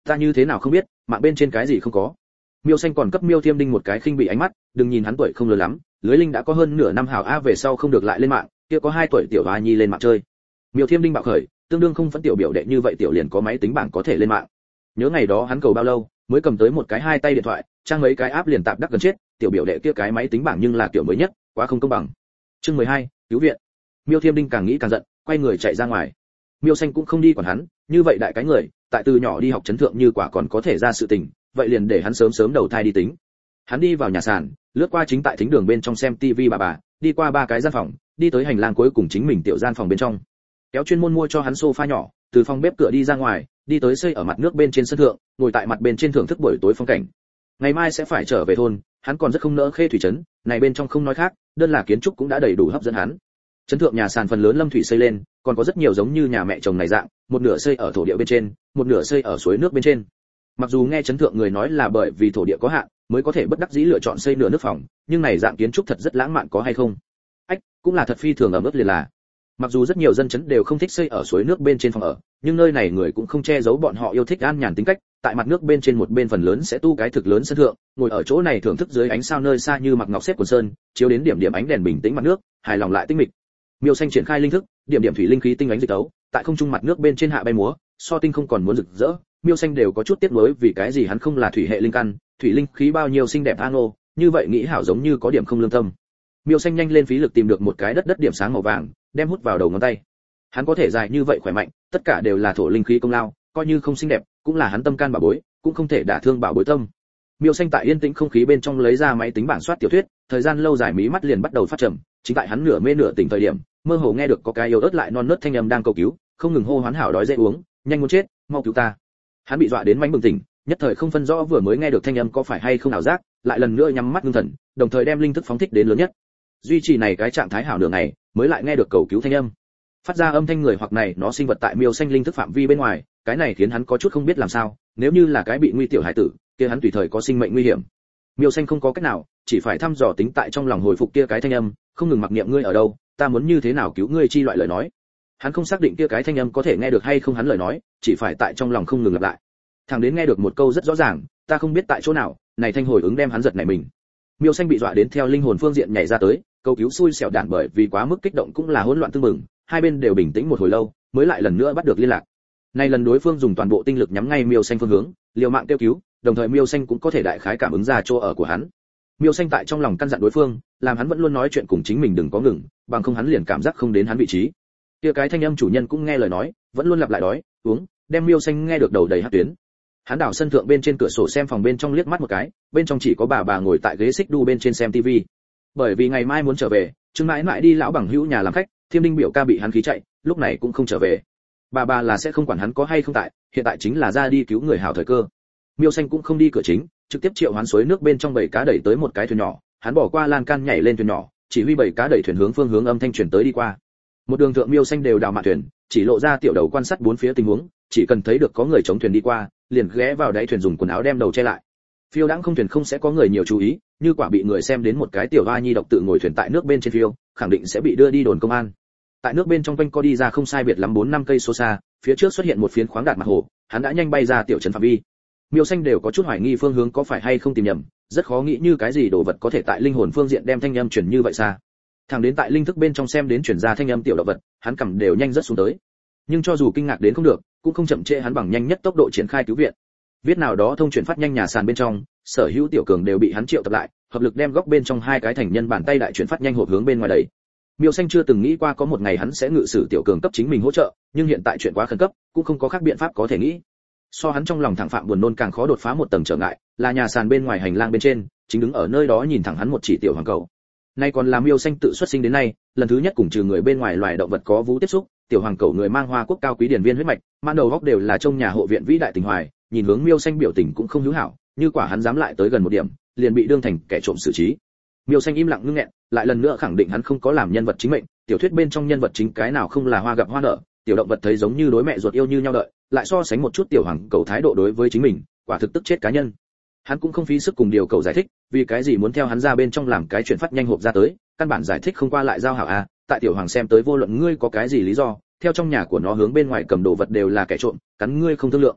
Ta như thế nào không biết, mạng bên trên cái gì không có. Miêu Xanh còn cấp Miêu Thiêm Đinh một cái khinh bị ánh mắt, đừng nhìn hắn tuổi không lớn lắm, lưới linh đã có hơn nửa năm hảo a, về sau không được lại lên mạng, kia có 2 tuổi tiểu hoa nhi lên mạng chơi. Miêu Thiêm Đinh bạo khởi, tương đương không phân tiểu biểu đệ như vậy tiểu liền có máy tính bảng có thể lên mạng. Nhớ ngày đó hắn cầu bao lâu, mới cầm tới một cái 2 tay điện thoại, trang mấy cái app liền tạp đắc gần chết, tiểu biểu đệ kia cái máy tính bảng nhưng là kiểu mới nhất, quá không công bằng. Chương 12, cứu viện. Miêu Thiêm Đinh càng nghĩ càng giận, quay người chạy ra ngoài. Miêu Xanh cũng không đi quản hắn, như vậy đại cái người, tại từ nhỏ đi học chấn thượng như quả còn có thể ra sự tình, vậy liền để hắn sớm sớm đầu thai đi tính. Hắn đi vào nhà sàn, lướt qua chính tại thính đường bên trong xem tivi bà, đi qua 3 cái gian phòng, đi tới hành lang cuối cùng chính mình tiểu gian phòng bên trong. Kéo chuyên môn mua cho hắn sofa nhỏ, từ phòng bếp cửa đi ra ngoài, đi tới xây ở mặt nước bên trên sân thượng, ngồi tại mặt bên trên thưởng thức buổi tối phong cảnh. Ngày mai sẽ phải trở về thôn, hắn còn rất không nỡ Khê thủy trấn, này bên trong không nói khác, đơn là kiến trúc cũng đã đầy đủ hấp dẫn hắn. Trấn thượng nhà sàn phần lớn lâm thủy xây lên, còn có rất nhiều giống như nhà mẹ chồng này dạng, một nửa xây ở thổ địa bên trên, một nửa xây ở suối nước bên trên. Mặc dù nghe trấn thượng người nói là bởi vì thổ địa có hạn, mới có thể bất đắc dĩ lựa chọn xây nửa nước phòng, nhưng này dạng kiến trúc thật rất lãng mạn có hay không? Ách, cũng là thật phi thường ở mức liền là. Mặc dù rất nhiều dân chấn đều không thích xây ở suối nước bên trên phòng ở, nhưng nơi này người cũng không che giấu bọn họ yêu thích an nhàn tính cách, tại mặt nước bên trên một bên phần lớn sẽ tu cái thực lớn sân thượng, ngồi ở chỗ này thưởng thức dưới ánh sao nơi xa như mặc ngọc xếp quần sơn, chiếu đến điểm điểm ánh đèn bình tĩnh mặt nước, hài lòng lại tinh mịch. Miêu Xanh triển khai linh thức, điểm điểm thủy linh khí tinh ánh dịch tấu, tại không trung mặt nước bên trên hạ bay múa, so tinh không còn muốn rực rỡ. Miêu Xanh đều có chút tiếc nuối vì cái gì hắn không là thủy hệ linh căn, thủy linh khí bao nhiêu xinh đẹp a ngô, như vậy nghĩ hảo giống như có điểm không lương tâm. Miêu Xanh nhanh lên phí lực tìm được một cái đất điểm sáng màu vàng, đem hút vào đầu ngón tay. Hắn có thể dài như vậy khỏe mạnh, tất cả đều là thổ linh khí công lao, coi như không xinh đẹp, cũng là hắn tâm can bảo bối, cũng không thể đả thương bảo bối tâm. Miêu Xanh tại yên tĩnh không khí bên trong lấy ra máy tính bảng soát tiểu thuyết, thời gian lâu dài mí mắt liền bắt đầu phát trầm, chính tại hắn nửa mê nửa tỉnh thời điểm, mơ hồ nghe được có cái yếu ớt lại non nớt thanh âm đang cầu cứu, không ngừng hô hoán hảo đói dễ uống, nhanh muốn chết, mau cứu ta. Hắn bị dọa đến mánh bừng tỉnh, nhất thời không phân rõ vừa mới nghe được thanh âm có phải hay không ảo giác, lại lần nữa nhắm mắt ngưng thần, đồng thời đem linh thức phóng thích đến lớn nhất. Duy trì này cái trạng thái hảo nửa ngày, mới lại nghe được cầu cứu thanh âm. Phát ra âm thanh người hoặc này nó sinh vật tại Miêu Xanh linh thức phạm vi bên ngoài, cái này khiến hắn có chút không biết làm sao, nếu như là cái bị nguy tiểu hải tử, kia hắn tùy thời có sinh mệnh nguy hiểm. Miêu Xanh không có cách nào, chỉ phải thăm dò tính tại trong lòng hồi phục kia cái thanh âm, không ngừng mặc niệm ngươi ở đâu, ta muốn như thế nào cứu ngươi chi loại lời nói. Hắn không xác định kia cái thanh âm có thể nghe được hay không hắn lời nói, chỉ phải tại trong lòng không ngừng lặp lại. Thằng đến nghe được một câu rất rõ ràng, ta không biết tại chỗ nào, này thanh hồi ứng đem hắn giật nảy mình. Miêu Xanh bị dọa đến theo linh hồn phương diện nhảy ra tới, cầu cứu xui xẻo đản bởi vì quá mức kích động cũng là hỗn loạn tương mừng, hai bên đều bình tĩnh một hồi lâu, mới lại lần nữa bắt được liên lạc. Này lần đối phương dùng toàn bộ tinh lực nhắm ngay Miêu Xanh phương hướng, liều mạng kêu cứu, đồng thời Miêu Xanh cũng có thể đại khái cảm ứng ra chỗ ở của hắn. Miêu Xanh tại trong lòng căn dặn đối phương, làm hắn vẫn luôn nói chuyện cùng chính mình đừng có ngừng, bằng không hắn liền cảm giác không đến hắn vị trí. Kia cái thanh âm chủ nhân cũng nghe lời nói, vẫn luôn lặp lại đói, uống, đem Miêu Xanh nghe được đầu đầy hắc tuyến. Hắn đảo sân thượng bên trên cửa sổ xem phòng bên trong liếc mắt một cái, bên trong chỉ có bà ngồi tại ghế xích đu bên trên xem tivi. Bởi vì ngày mai muốn trở về, Trương mãi mãi đi lão bằng hữu nhà làm khách, Thiêm Đinh biểu ca bị hắn khí chạy, lúc này cũng không trở về. Bà là sẽ không quản hắn có hay không tại, hiện tại chính là ra đi cứu người hảo thời cơ. Miêu Xanh cũng không đi cửa chính, trực tiếp triệu hoán suối nước bên trong bầy cá đẩy tới một cái thuyền nhỏ, hắn bỏ qua lan can nhảy lên thuyền nhỏ, chỉ huy bầy cá đẩy thuyền hướng phương hướng âm thanh truyền tới đi qua. Một đường thượng Miêu Xanh đều đào mạn thuyền, chỉ lộ ra tiểu đầu quan sát bốn phía tình huống, chỉ cần thấy được có người chống thuyền đi qua, liền ghé vào đáy thuyền dùng quần áo đem đầu che lại. Phiêu đãng không thuyền không sẽ có người nhiều chú ý, như quả bị người xem đến một cái tiểu hoa nhi độc tự ngồi thuyền tại nước bên trên phiêu, khẳng định sẽ bị đưa đi đồn công an. Tại nước bên trong quanh co đi ra không sai biệt lắm 4-5 cây số xa, phía trước xuất hiện một phiến khoáng đạt mặt hồ, hắn đã nhanh bay ra tiểu trấn phạm vi. Miêu Xanh đều có chút hoài nghi phương hướng có phải hay không tìm nhầm, rất khó nghĩ như cái gì đồ vật có thể tại linh hồn phương diện đem thanh âm truyền như vậy xa. Thằng đến tại linh thức bên trong xem đến truyền ra thanh âm tiểu động vật, hắn cầm đều nhanh rất xuống tới. Nhưng cho dù kinh ngạc đến không được, cũng không chậm trễ hắn bằng nhanh nhất tốc độ triển khai cứu viện. Viết nào đó thông chuyển phát nhanh nhà sàn bên trong, sở hữu tiểu cường đều bị hắn triệu tập lại, hợp lực đem góc bên trong hai cái thành nhân bàn tay đại chuyển phát nhanh hộp hướng bên ngoài đẩy. Miêu Xanh chưa từng nghĩ qua có một ngày hắn sẽ ngự sử tiểu cường cấp chính mình hỗ trợ, nhưng hiện tại chuyện quá khẩn cấp, cũng không có khác biện pháp có thể nghĩ. So hắn trong lòng thẳng phạm buồn nôn càng khó đột phá một tầng trở ngại, là nhà sàn bên ngoài hành lang bên trên, chính đứng ở nơi đó nhìn thẳng hắn một chỉ tiểu hoàng cầu. Nay còn là Miêu Xanh tự xuất sinh đến nay, lần thứ nhất cùng trừ người bên ngoài loài động vật có vú tiếp xúc, tiểu hoàng cầu người mang hoa quốc cao quý điển viên huyết mạch, mãn đầu góc đều là trong nhà hộ viện vĩ đại tình hoài, nhìn hướng Miêu Xanh biểu tình cũng không hữu hảo, như quả hắn dám lại tới gần một điểm, liền bị đương thành kẻ trộm xử trí. Miêu Xanh im lặng ngưng nghẹn, lại lần nữa khẳng định hắn không có làm nhân vật chính mệnh, tiểu thuyết bên trong nhân vật chính cái nào không là hoa gặp hoa nở, tiểu động vật thấy giống như đối mẹ ruột yêu như nhau đợi, lại so sánh một chút tiểu hoàng cầu thái độ đối với chính mình, quả thực tức chết cá nhân. Hắn cũng không phí sức cùng điều cầu giải thích, vì cái gì muốn theo hắn ra bên trong làm cái chuyện phát nhanh hộp ra tới, căn bản giải thích không qua lại giao hảo a, tại tiểu hoàng xem tới vô luận ngươi có cái gì lý do, theo trong nhà của nó hướng bên ngoài cầm đồ vật đều là kẻ trộm, cắn ngươi không thương lượng.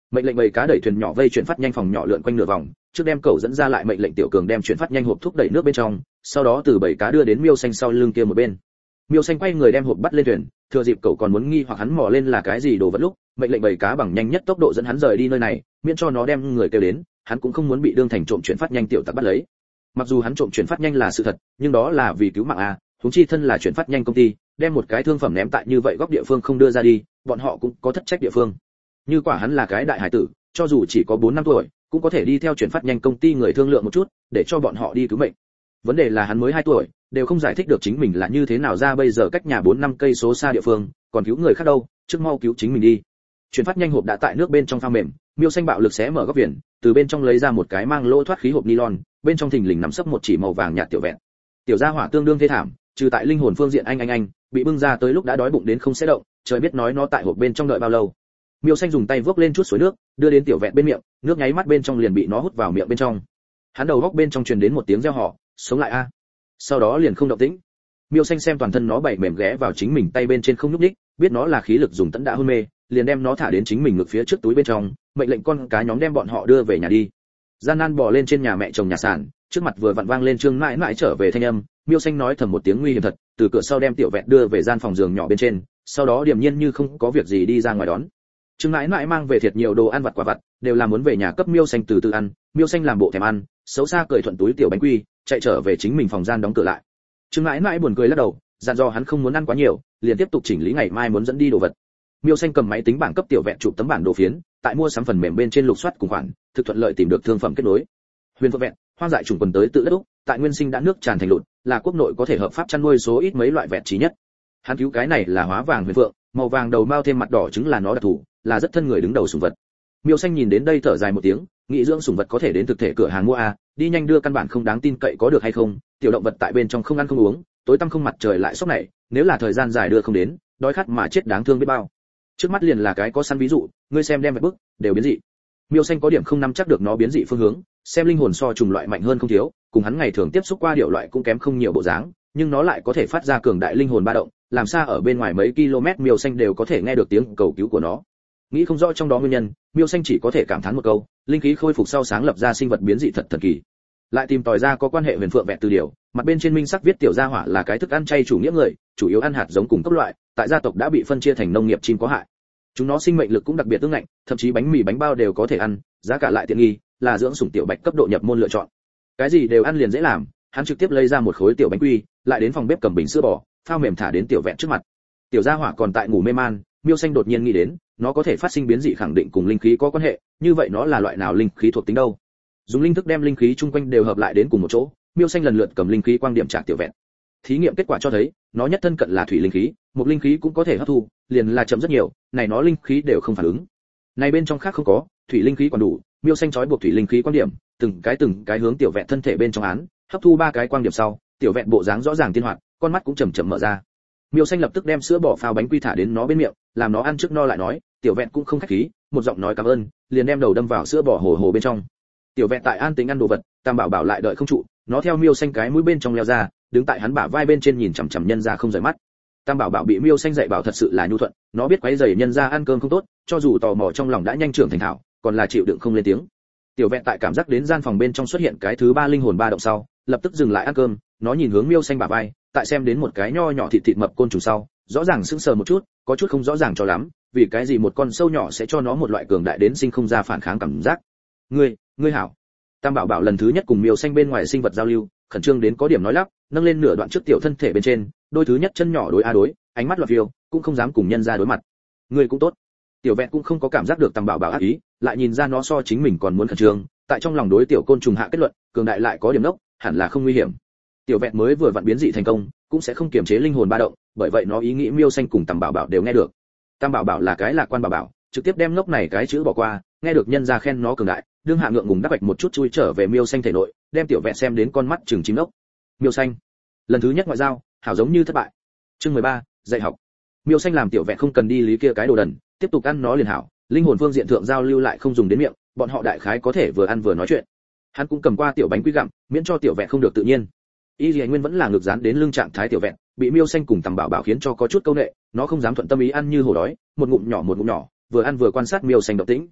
Mệnh lệnh bầy cá đẩy thuyền nhỏ vây chuyển phát nhanh phòng nhỏ lượn quanh nửa vòng, trước đem cẩu dẫn ra lại mệnh lệnh tiểu cường đem chuyển phát nhanh hộp thúc đẩy nước bên trong, sau đó từ bầy cá đưa đến Miêu Xanh sau lưng kia một bên. Miêu Xanh quay người đem hộp bắt lên thuyền, thừa dịp cậu còn muốn nghi hoặc hắn mò lên là cái gì đồ vật lúc, mệnh lệnh bầy cá bằng nhanh nhất tốc độ dẫn hắn rời đi nơi này, miễn cho nó đem người kêu đến, hắn cũng không muốn bị đương thành trộm chuyển phát nhanh tiểu tặc bắt lấy. Mặc dù hắn trộm chuyển phát nhanh là sự thật, nhưng đó là vì cứu mạng a, huống chi thân là chuyển phát nhanh công ty, đem một cái thương phẩm ném tại như vậy góc địa phương không đưa ra đi, bọn họ cũng có thất trách địa phương. Như quả hắn là cái đại hải tử, cho dù chỉ có 4 năm tuổi, cũng có thể đi theo chuyển phát nhanh công ty người thương lượng một chút, để cho bọn họ đi cứu mệnh. Vấn đề là hắn mới 2 tuổi, đều không giải thích được chính mình là như thế nào ra bây giờ cách nhà 4 năm cây số xa địa phương, còn cứu người khác đâu, trước mau cứu chính mình đi. Chuyển phát nhanh hộp đã tại nước bên trong phao mềm, Miêu Xanh bạo lực xé mở góc viền, từ bên trong lấy ra một cái mang lỗ thoát khí hộp nylon, bên trong thình lình nằm sấp một chỉ màu vàng nhạt tiểu vẹn. Tiểu gia hỏa tương đương thê thảm, trừ tại linh hồn phương diện anh bị bưng ra tới lúc đã đói bụng đến không sẽ động, trời biết nói nó tại hộp bên trong đợi bao lâu. Miêu Xanh dùng tay vốc lên chút suối nước, đưa đến tiểu vẹn bên miệng, nước nháy mắt bên trong liền bị nó hút vào miệng bên trong. Hắn đầu góc bên trong truyền đến một tiếng reo hò, sống lại a. Sau đó liền không động tĩnh. Miêu Xanh xem toàn thân nó bảy mềm ghé vào chính mình tay bên trên không nhúc nhích, biết nó là khí lực dùng tận đã hôn mê, liền đem nó thả đến chính mình ngực phía trước túi bên trong, mệnh lệnh con cá nhóm đem bọn họ đưa về nhà đi. Gian nan bò lên trên nhà mẹ chồng nhà sản, trước mặt vừa vặn vang lên Trương mãi mãi trở về thanh âm, Miêu Xanh nói thầm một tiếng nguy hiểm thật, từ cửa sau đem tiểu vẹn đưa về gian phòng giường nhỏ bên trên, sau đó điềm nhiên như không có việc gì đi ra ngoài đón. Trương mãi mãi mang về thiệt nhiều đồ ăn vặt quả vặt, đều là muốn về nhà cấp Miêu Xanh từ từ ăn, Miêu Xanh làm bộ thèm ăn, xấu xa cười thuận túi tiểu bánh quy, chạy trở về chính mình phòng gian đóng cửa lại. Trương mãi mãi buồn cười lắc đầu, dặn dò hắn không muốn ăn quá nhiều, liền tiếp tục chỉnh lý ngày mai muốn dẫn đi đồ vật. Miêu Xanh cầm máy tính bảng cấp tiểu vẹn chụp tấm bản đồ phiến, tại mua sắm phần mềm bên trên lục soát cùng khoản, thực thuận lợi tìm được thương phẩm kết nối. Huyền Phượng vẹn, hoang dại trùng quần tới tự đất Úc, tại Nguyên Sinh đã nước tràn thành lụt, là quốc nội có thể hợp pháp chăn nuôi số ít mấy loại vẹn trí nhất. Hắn cứu cái này là hóa vàng huyền phượng, màu vàng đầu mao thêm mặt đỏ chứng là nó đặc thù, là rất thân người đứng đầu sủng vật. Miêu Xanh nhìn đến đây thở dài một tiếng, nghĩ dưỡng sủng vật có thể đến thực thể cửa hàng mua a, đi nhanh đưa căn bản không đáng tin cậy có được hay không, tiểu động vật tại bên trong không ăn không uống, tối tăm không mặt trời lại sốc này, nếu là thời gian dài đưa không đến, đói khát mà chết đáng thương biết bao. Trước mắt liền là cái có săn ví dụ, ngươi xem đem vạch bức, đều biến dị. Miêu Xanh có điểm không nắm chắc được nó biến dị phương hướng, xem linh hồn so trùng loại mạnh hơn không thiếu, cùng hắn ngày thường tiếp xúc qua điệu loại cũng kém không nhiều bộ dáng, nhưng nó lại có thể phát ra cường đại linh hồn ba động, làm sao ở bên ngoài mấy km Miêu Xanh đều có thể nghe được tiếng cầu cứu của nó. Nghĩ không rõ trong đó nguyên nhân, Miêu Xanh chỉ có thể cảm thán một câu, linh khí khôi phục sau sáng lập ra sinh vật biến dị thật thần kỳ. Lại tìm tòi ra có quan hệ huyền phượng vẹn từ điều, mặt bên trên minh sắc viết tiểu gia hỏa là cái thức ăn chay chủ nghĩa người, chủ yếu ăn hạt giống cùng cấp loại, tại gia tộc đã bị phân chia thành nông nghiệp chim có hại. Chúng nó sinh mệnh lực cũng đặc biệt tương ngạnh, thậm chí bánh mì bánh bao đều có thể ăn, giá cả lại tiện nghi, là dưỡng sủng tiểu bạch cấp độ nhập môn lựa chọn. Cái gì đều ăn liền dễ làm, hắn trực tiếp lấy ra một khối tiểu bánh quy, lại đến phòng bếp cầm bình sữa bò, phao mềm thả đến tiểu vẹn trước mặt. Tiểu gia hỏa còn tại ngủ mê man, Miêu Xanh đột nhiên nghĩ đến, nó có thể phát sinh biến dị khẳng định cùng linh khí có quan hệ, như vậy nó là loại nào linh khí thuộc tính đâu? Dùng linh thức đem linh khí chung quanh đều hợp lại đến cùng một chỗ, Miêu Xanh lần lượt cầm linh khí quang điểm trạc tiểu vẹn. Thí nghiệm kết quả cho thấy, nó nhất thân cận là thủy linh khí, một linh khí cũng có thể hấp thu, liền là chậm rất nhiều, này nó linh khí đều không phản ứng. Này bên trong khác không có, thủy linh khí còn đủ, Miêu Xanh trói buộc thủy linh khí quang điểm, từng cái hướng tiểu vẹn thân thể bên trong án, hấp thu 3 cái quang điểm sau, tiểu vẹn bộ dáng rõ ràng tiên hoạt, con mắt cũng chậm chậm mở ra. Miêu Xanh lập tức đem sữa bò phao bánh quy thả đến nó bên miệng, làm nó ăn trước no lại nói, tiểu vẹn cũng không khách khí, một giọng nói cảm ơn, liền đem đầu đâm vào sữa bò hồ bên trong. Tiểu vẹn tại an tính ăn đồ vật, Tam Bảo Bảo lại đợi không trụ, nó theo Miêu Xanh cái mũi bên trong leo ra, đứng tại hắn bả vai bên trên nhìn chằm chằm nhân ra không rời mắt. Tam Bảo Bảo bị Miêu Xanh dạy bảo thật sự là nhu thuận, nó biết quấy rầy nhân ra ăn cơm không tốt, cho dù tò mò trong lòng đã nhanh trưởng thành thạo, còn là chịu đựng không lên tiếng. Tiểu vẹn tại cảm giác đến gian phòng bên trong xuất hiện cái thứ 3 linh hồn ba động sau, lập tức dừng lại ăn cơm, nó nhìn hướng Miêu Xanh bả vai, tại xem đến một cái nho nhỏ thịt mập côn trùng sau, rõ ràng sững sờ một chút, có chút không rõ ràng cho lắm, vì cái gì một con sâu nhỏ sẽ cho nó một loại cường đại đến sinh không ra phản kháng cảm giác. Ngươi hảo. Tam Bảo Bảo lần thứ nhất cùng Miêu Xanh bên ngoài sinh vật giao lưu, khẩn trương đến có điểm nói lắp, nâng lên nửa đoạn trước tiểu thân thể bên trên, đôi thứ nhất chân nhỏ đối a đối, ánh mắt loạt phiêu, cũng không dám cùng nhân ra đối mặt. Ngươi cũng tốt. Tiểu vẹn cũng không có cảm giác được Tam Bảo Bảo ác ý, lại nhìn ra nó so chính mình còn muốn khẩn trương, tại trong lòng đối tiểu côn trùng hạ kết luận, cường đại lại có điểm đốc, hẳn là không nguy hiểm. Tiểu vẹn mới vừa vặn biến dị thành công, cũng sẽ không kiềm chế linh hồn ba động, bởi vậy nó ý nghĩ Miêu Xanh cùng Tam Bảo Bảo đều nghe được. Tam Bảo Bảo là cái lạc quan bảo bảo, trực tiếp đem ngốc này cái chữ bỏ qua, nghe được nhân gia khen nó cường đại, đương hạ ngượng ngùng đắc bạch một chút chui trở về Miêu Xanh thể nội, đem tiểu vẹn xem đến con mắt trừng chính ốc. Miêu Xanh, lần thứ nhất ngoại giao, hảo giống như thất bại. Chương 13, dạy học. Miêu Xanh làm tiểu vẹn không cần đi lý kia cái đồ đần, tiếp tục ăn nó liền hảo, linh hồn phương diện thượng giao lưu lại không dùng đến miệng, bọn họ đại khái có thể vừa ăn vừa nói chuyện. Hắn cũng cầm qua tiểu bánh quy gặm, miễn cho tiểu vẹn không được tự nhiên. Y Lệ Nguyên vẫn là ngược dán đến lưng trạng thái tiểu vẹn, bị Miêu Xanh cùng Tầm Bảo Bảo khiến cho có chút câu nệ, nó không dám thuận tâm ý ăn như hổ đói, một ngụm nhỏ, vừa ăn vừa quan sát Miêu Xanh động tĩnh.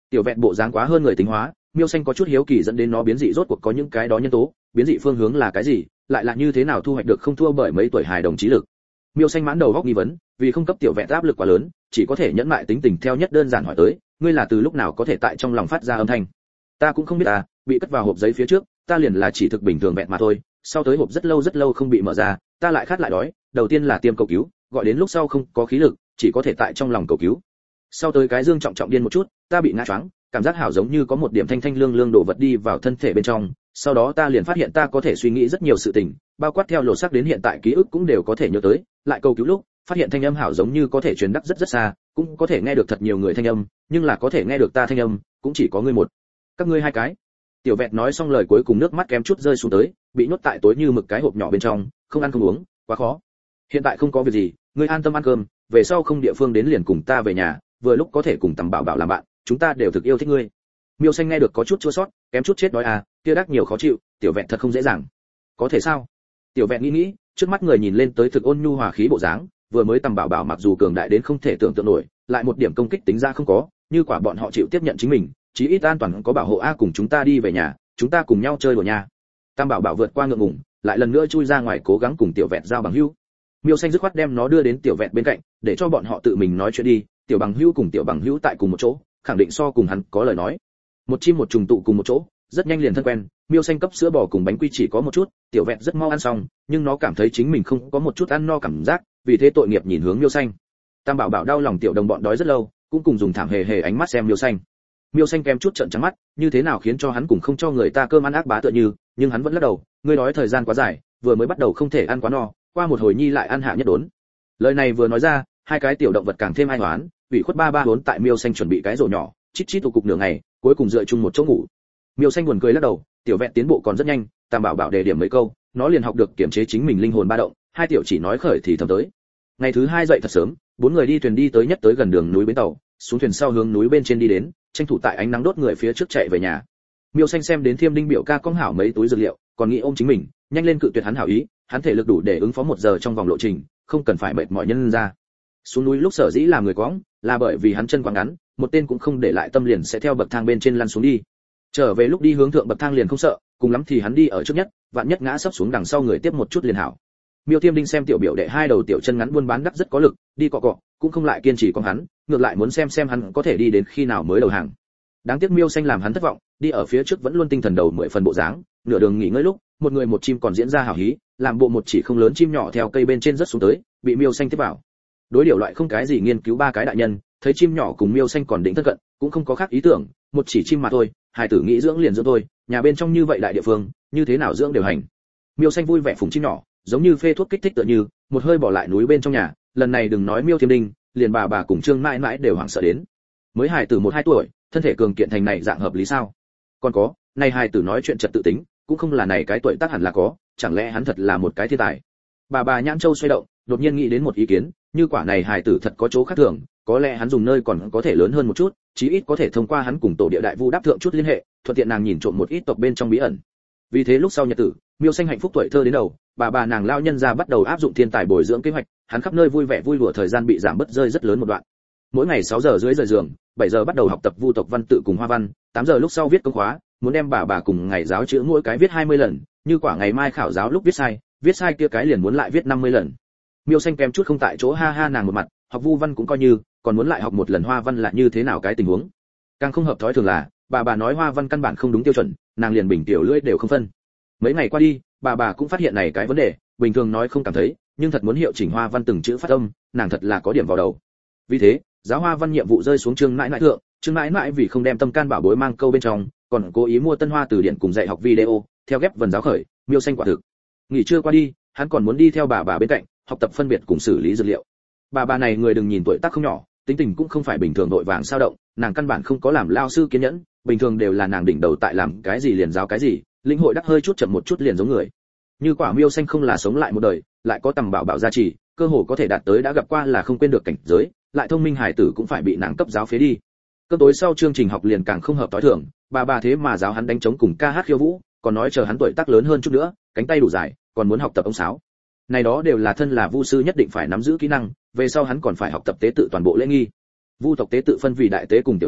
Tiểu Vẹn bộ dáng quá hơn người tính hóa, Miêu Xanh có chút hiếu kỳ dẫn đến nó biến dị rốt cuộc có những cái đó nhân tố, biến dị phương hướng là cái gì, lại là như thế nào thu hoạch được không thua bởi mấy tuổi hài đồng trí lực. Miêu Xanh mãn đầu góc nghi vấn, vì không cấp Tiểu Vẹn áp lực quá lớn, chỉ có thể nhẫn mại tính tình theo nhất đơn giản hỏi tới, ngươi là từ lúc nào có thể tại trong lòng phát ra âm thanh? Ta cũng không biết à, bị cất vào hộp giấy phía trước, ta liền là chỉ thực bình thường vẹn mà thôi, sau tới hộp rất lâu không bị mở ra, ta lại khát lại đói, đầu tiên là tiêm cầu cứu, gọi đến lúc sau không có khí lực, chỉ có thể tại trong lòng cầu cứu. Sau tới cái dương trọng trọng điên một chút, ta bị ngã choáng, cảm giác hảo giống như có một điểm thanh thanh lương lương đồ vật đi vào thân thể bên trong, sau đó ta liền phát hiện ta có thể suy nghĩ rất nhiều sự tình, bao quát theo lột xác đến hiện tại ký ức cũng đều có thể nhớ tới, lại cầu cứu lúc, phát hiện thanh âm hảo giống như có thể truyền đắc rất xa, cũng có thể nghe được thật nhiều người thanh âm, nhưng là có thể nghe được ta thanh âm, cũng chỉ có ngươi một. Các ngươi hai cái. Tiểu Vẹn nói xong lời cuối cùng nước mắt kém chút rơi xuống tới, bị nhốt tại tối như mực cái hộp nhỏ bên trong, không ăn không uống, quá khó. Hiện tại không có việc gì, ngươi an tâm ăn cơm, về sau không địa phương đến liền cùng ta về nhà, vừa lúc có thể cùng Tầm Bảo Bảo làm bạn, chúng ta đều thực yêu thích ngươi. Miêu Xanh nghe được có chút chua xót, kém chút chết đói à, kia đắc nhiều khó chịu, Tiểu Vẹn thật không dễ dàng. Có thể sao? Tiểu Vẹn nghĩ, trước mắt người nhìn lên tới thực ôn nhu hòa khí bộ dáng, vừa mới Tầm Bảo Bảo mặc dù cường đại đến không thể tưởng tượng nổi, lại một điểm công kích tính ra không có, như quả bọn họ chịu tiếp nhận chính mình, chí ít an toàn có bảo hộ a, cùng chúng ta đi về nhà, chúng ta cùng nhau chơi đùa nhà. Tam Bảo Bảo vượt qua ngượng ngùng, lại lần nữa chui ra ngoài cố gắng cùng Tiểu Vẹn giao bằng hữu. Miêu Xanh dứt khoát đem nó đưa đến Tiểu Vẹn bên cạnh, để cho bọn họ tự mình nói chuyện đi, tiểu bằng hữu cùng tiểu bằng hữu tại cùng một chỗ, khẳng định so cùng hắn có lời nói. Một chim một trùng tụ cùng một chỗ, rất nhanh liền thân quen. Miêu Xanh cấp sữa bò cùng bánh quy chỉ có một chút, Tiểu Vẹn rất mau ăn xong, nhưng nó cảm thấy chính mình không có một chút ăn no cảm giác, vì thế tội nghiệp nhìn hướng Miêu Xanh. Tam Bảo Bảo đau lòng tiểu đồng bọn đói rất lâu, cũng cùng dùng thảm hề hề ánh mắt xem Miêu Xanh. Miêu Xanh kém chút trợn trắng mắt, như thế nào khiến cho hắn cùng không cho người ta cơm ăn ác bá tựa như, nhưng hắn vẫn lắc đầu, ngươi đói thời gian quá dài, vừa mới bắt đầu không thể ăn quá no, qua một hồi nhi lại ăn hạ nhất đốn. Lời này vừa nói ra, hai cái tiểu động vật càng thêm ai hoán, ủy khuất ba bốn tại Miêu Xanh chuẩn bị cái rổ nhỏ, chít chít tụ cục nửa ngày, cuối cùng dựa chung một chỗ ngủ. Miêu Xanh buồn cười lắc đầu, Tiểu Vẹn tiến bộ còn rất nhanh, Tam Bảo Bảo đề điểm mấy câu, nó liền học được kiểm chế chính mình linh hồn ba động, hai tiểu chỉ nói khởi thì thầm tới. Ngày thứ hai dậy thật sớm, bốn người đi thuyền đi tới nhất tới gần đường núi bến tàu, xuống thuyền sau hướng núi bên trên đi đến, tranh thủ tại ánh nắng đốt người phía trước chạy về nhà. Miêu Xanh xem đến Thiêm Đinh biểu ca cong hảo mấy túi dược liệu, còn nghĩ ôm chính mình, nhanh lên cự tuyệt hắn hảo ý, hắn thể lực đủ để ứng phó 1 giờ trong vòng lộ trình, không cần phải mệt mỏi nhân ra. Xuống núi lúc sở dĩ làm người quõng, là bởi vì hắn chân quá ngắn, một tên cũng không để lại tâm liền sẽ theo bậc thang bên trên lăn xuống đi. Trở về lúc đi hướng thượng bậc thang liền không sợ, cùng lắm thì hắn đi ở trước nhất, vạn nhất ngã sấp xuống đằng sau người tiếp một chút liền hảo. Miêu Thiêm Đinh xem tiểu biểu đệ hai đầu tiểu chân ngắn buôn bán đắc rất có lực, đi cọ cọ, cũng không lại kiên trì con hắn, ngược lại muốn xem hắn có thể đi đến khi nào mới đầu hàng. Đáng tiếc Miêu Xanh làm hắn thất vọng, đi ở phía trước vẫn luôn tinh thần đầu 10 phần bộ dáng, nửa đường nghỉ ngơi lúc, một người một chim còn diễn ra hảo hí, làm bộ một chỉ không lớn chim nhỏ theo cây bên trên rất xuống tới, bị Miêu Xanh tiếp vào. Đối điều loại không cái gì nghiên cứu ba cái đại nhân, thấy chim nhỏ cùng Miêu Xanh còn định thân cận, cũng không có khác ý tưởng, một chỉ chim mà thôi, hài tử nghĩ dưỡng liền dưỡng thôi, nhà bên trong như vậy đại địa phương, như thế nào dưỡng đều hành. Miêu Xanh vui vẻ phụng chim nhỏ, giống như phê thuốc kích thích tựa như, một hơi bỏ lại núi bên trong nhà, lần này đừng nói Miêu Thiêm Đinh, liền bà cùng Trương mãi mãi đều hoảng sợ đến. Mới hài tử 1-2 tuổi, thân thể cường kiện thành này dạng hợp lý sao? Còn có, này hài tử nói chuyện trật tự tính, cũng không là này cái tuổi tác hẳn là có, chẳng lẽ hắn thật là một cái thiên tài? Bà nhãn châu xoay động, đột nhiên nghĩ đến một ý kiến, như quả này hài tử thật có chỗ khác thường, có lẽ hắn dùng nơi còn có thể lớn hơn một chút, chí ít có thể thông qua hắn cùng tổ địa đại vu đáp thượng chút liên hệ, thuận tiện nàng nhìn trộm một ít tộc bên trong bí ẩn. Vì thế lúc sau nhật tử, Miêu Xanh hạnh phúc tuổi thơ đến đầu, bà nàng lao nhân ra bắt đầu áp dụng thiên tài bồi dưỡng kế hoạch, hắn khắp nơi vui vẻ vui đùa thời gian bị giảm bớt rơi rất lớn một đoạn. Mỗi ngày 6 giờ rưỡi rời giường, 7 giờ bắt đầu học tập vu tộc văn tự cùng hoa văn, 8 giờ lúc sau viết công khóa, muốn đem bà cùng ngày giáo chữ mỗi cái viết 20 lần, như quả ngày mai khảo giáo lúc viết sai kia cái liền muốn lại viết 50 lần. Miêu Xanh kém chút không tại chỗ ha ha nàng một mặt, học vu văn cũng coi như, còn muốn lại học một lần hoa văn là như thế nào cái tình huống. Càng không hợp thói thường là, bà nói hoa văn căn bản không đúng tiêu chuẩn, nàng liền bình tiểu lưỡi đều không phân. Mấy ngày qua đi, bà cũng phát hiện này cái vấn đề, bình thường nói không cảm thấy, nhưng thật muốn hiệu chỉnh hoa văn từng chữ phát âm, nàng thật là có điểm vào đầu. Vì thế, giáo hoa văn nhiệm vụ rơi xuống Trương mãi mãi thượng, Trương mãi mãi vì không đem tâm can bảo bối mang câu bên trong, còn cố ý mua tân hoa từ điển cùng dạy học video, theo ghép vần giáo khởi, Miêu Xanh quả thực. Nghỉ trưa qua đi, hắn còn muốn đi theo bà bên cạnh, học tập phân biệt cùng xử lý dược liệu. Bà này người đừng nhìn tuổi tác không nhỏ, tính tình cũng không phải bình thường vội vàng sao động, nàng căn bản không có làm lao sư kiên nhẫn, bình thường đều là nàng đỉnh đầu tại làm cái gì liền giáo cái gì, linh hội đắc hơi chút chậm một chút liền giống người. Như quả Miêu Xanh không là sống lại một đời, lại có Tầm Bảo gia trì, cơ hồ có thể đạt tới đã gặp qua là không quên được cảnh giới, lại thông minh hải tử cũng phải bị nàng cấp giáo phế đi. Cơm tối sau chương trình học liền càng không hợp tối thường, bà thế mà giáo hắn đánh trống cùng ca hát khiêu vũ, còn nói chờ hắn tuổi tác lớn hơn chút nữa, cánh tay đủ dài, còn muốn học tập ống sáo. Này đó đều là thân là vu sư nhất định phải nắm giữ kỹ năng, về sau hắn còn phải học tập tế tự toàn bộ lễ nghi. Vu tộc tế tự phân vì đại tế cùng tiểu tế,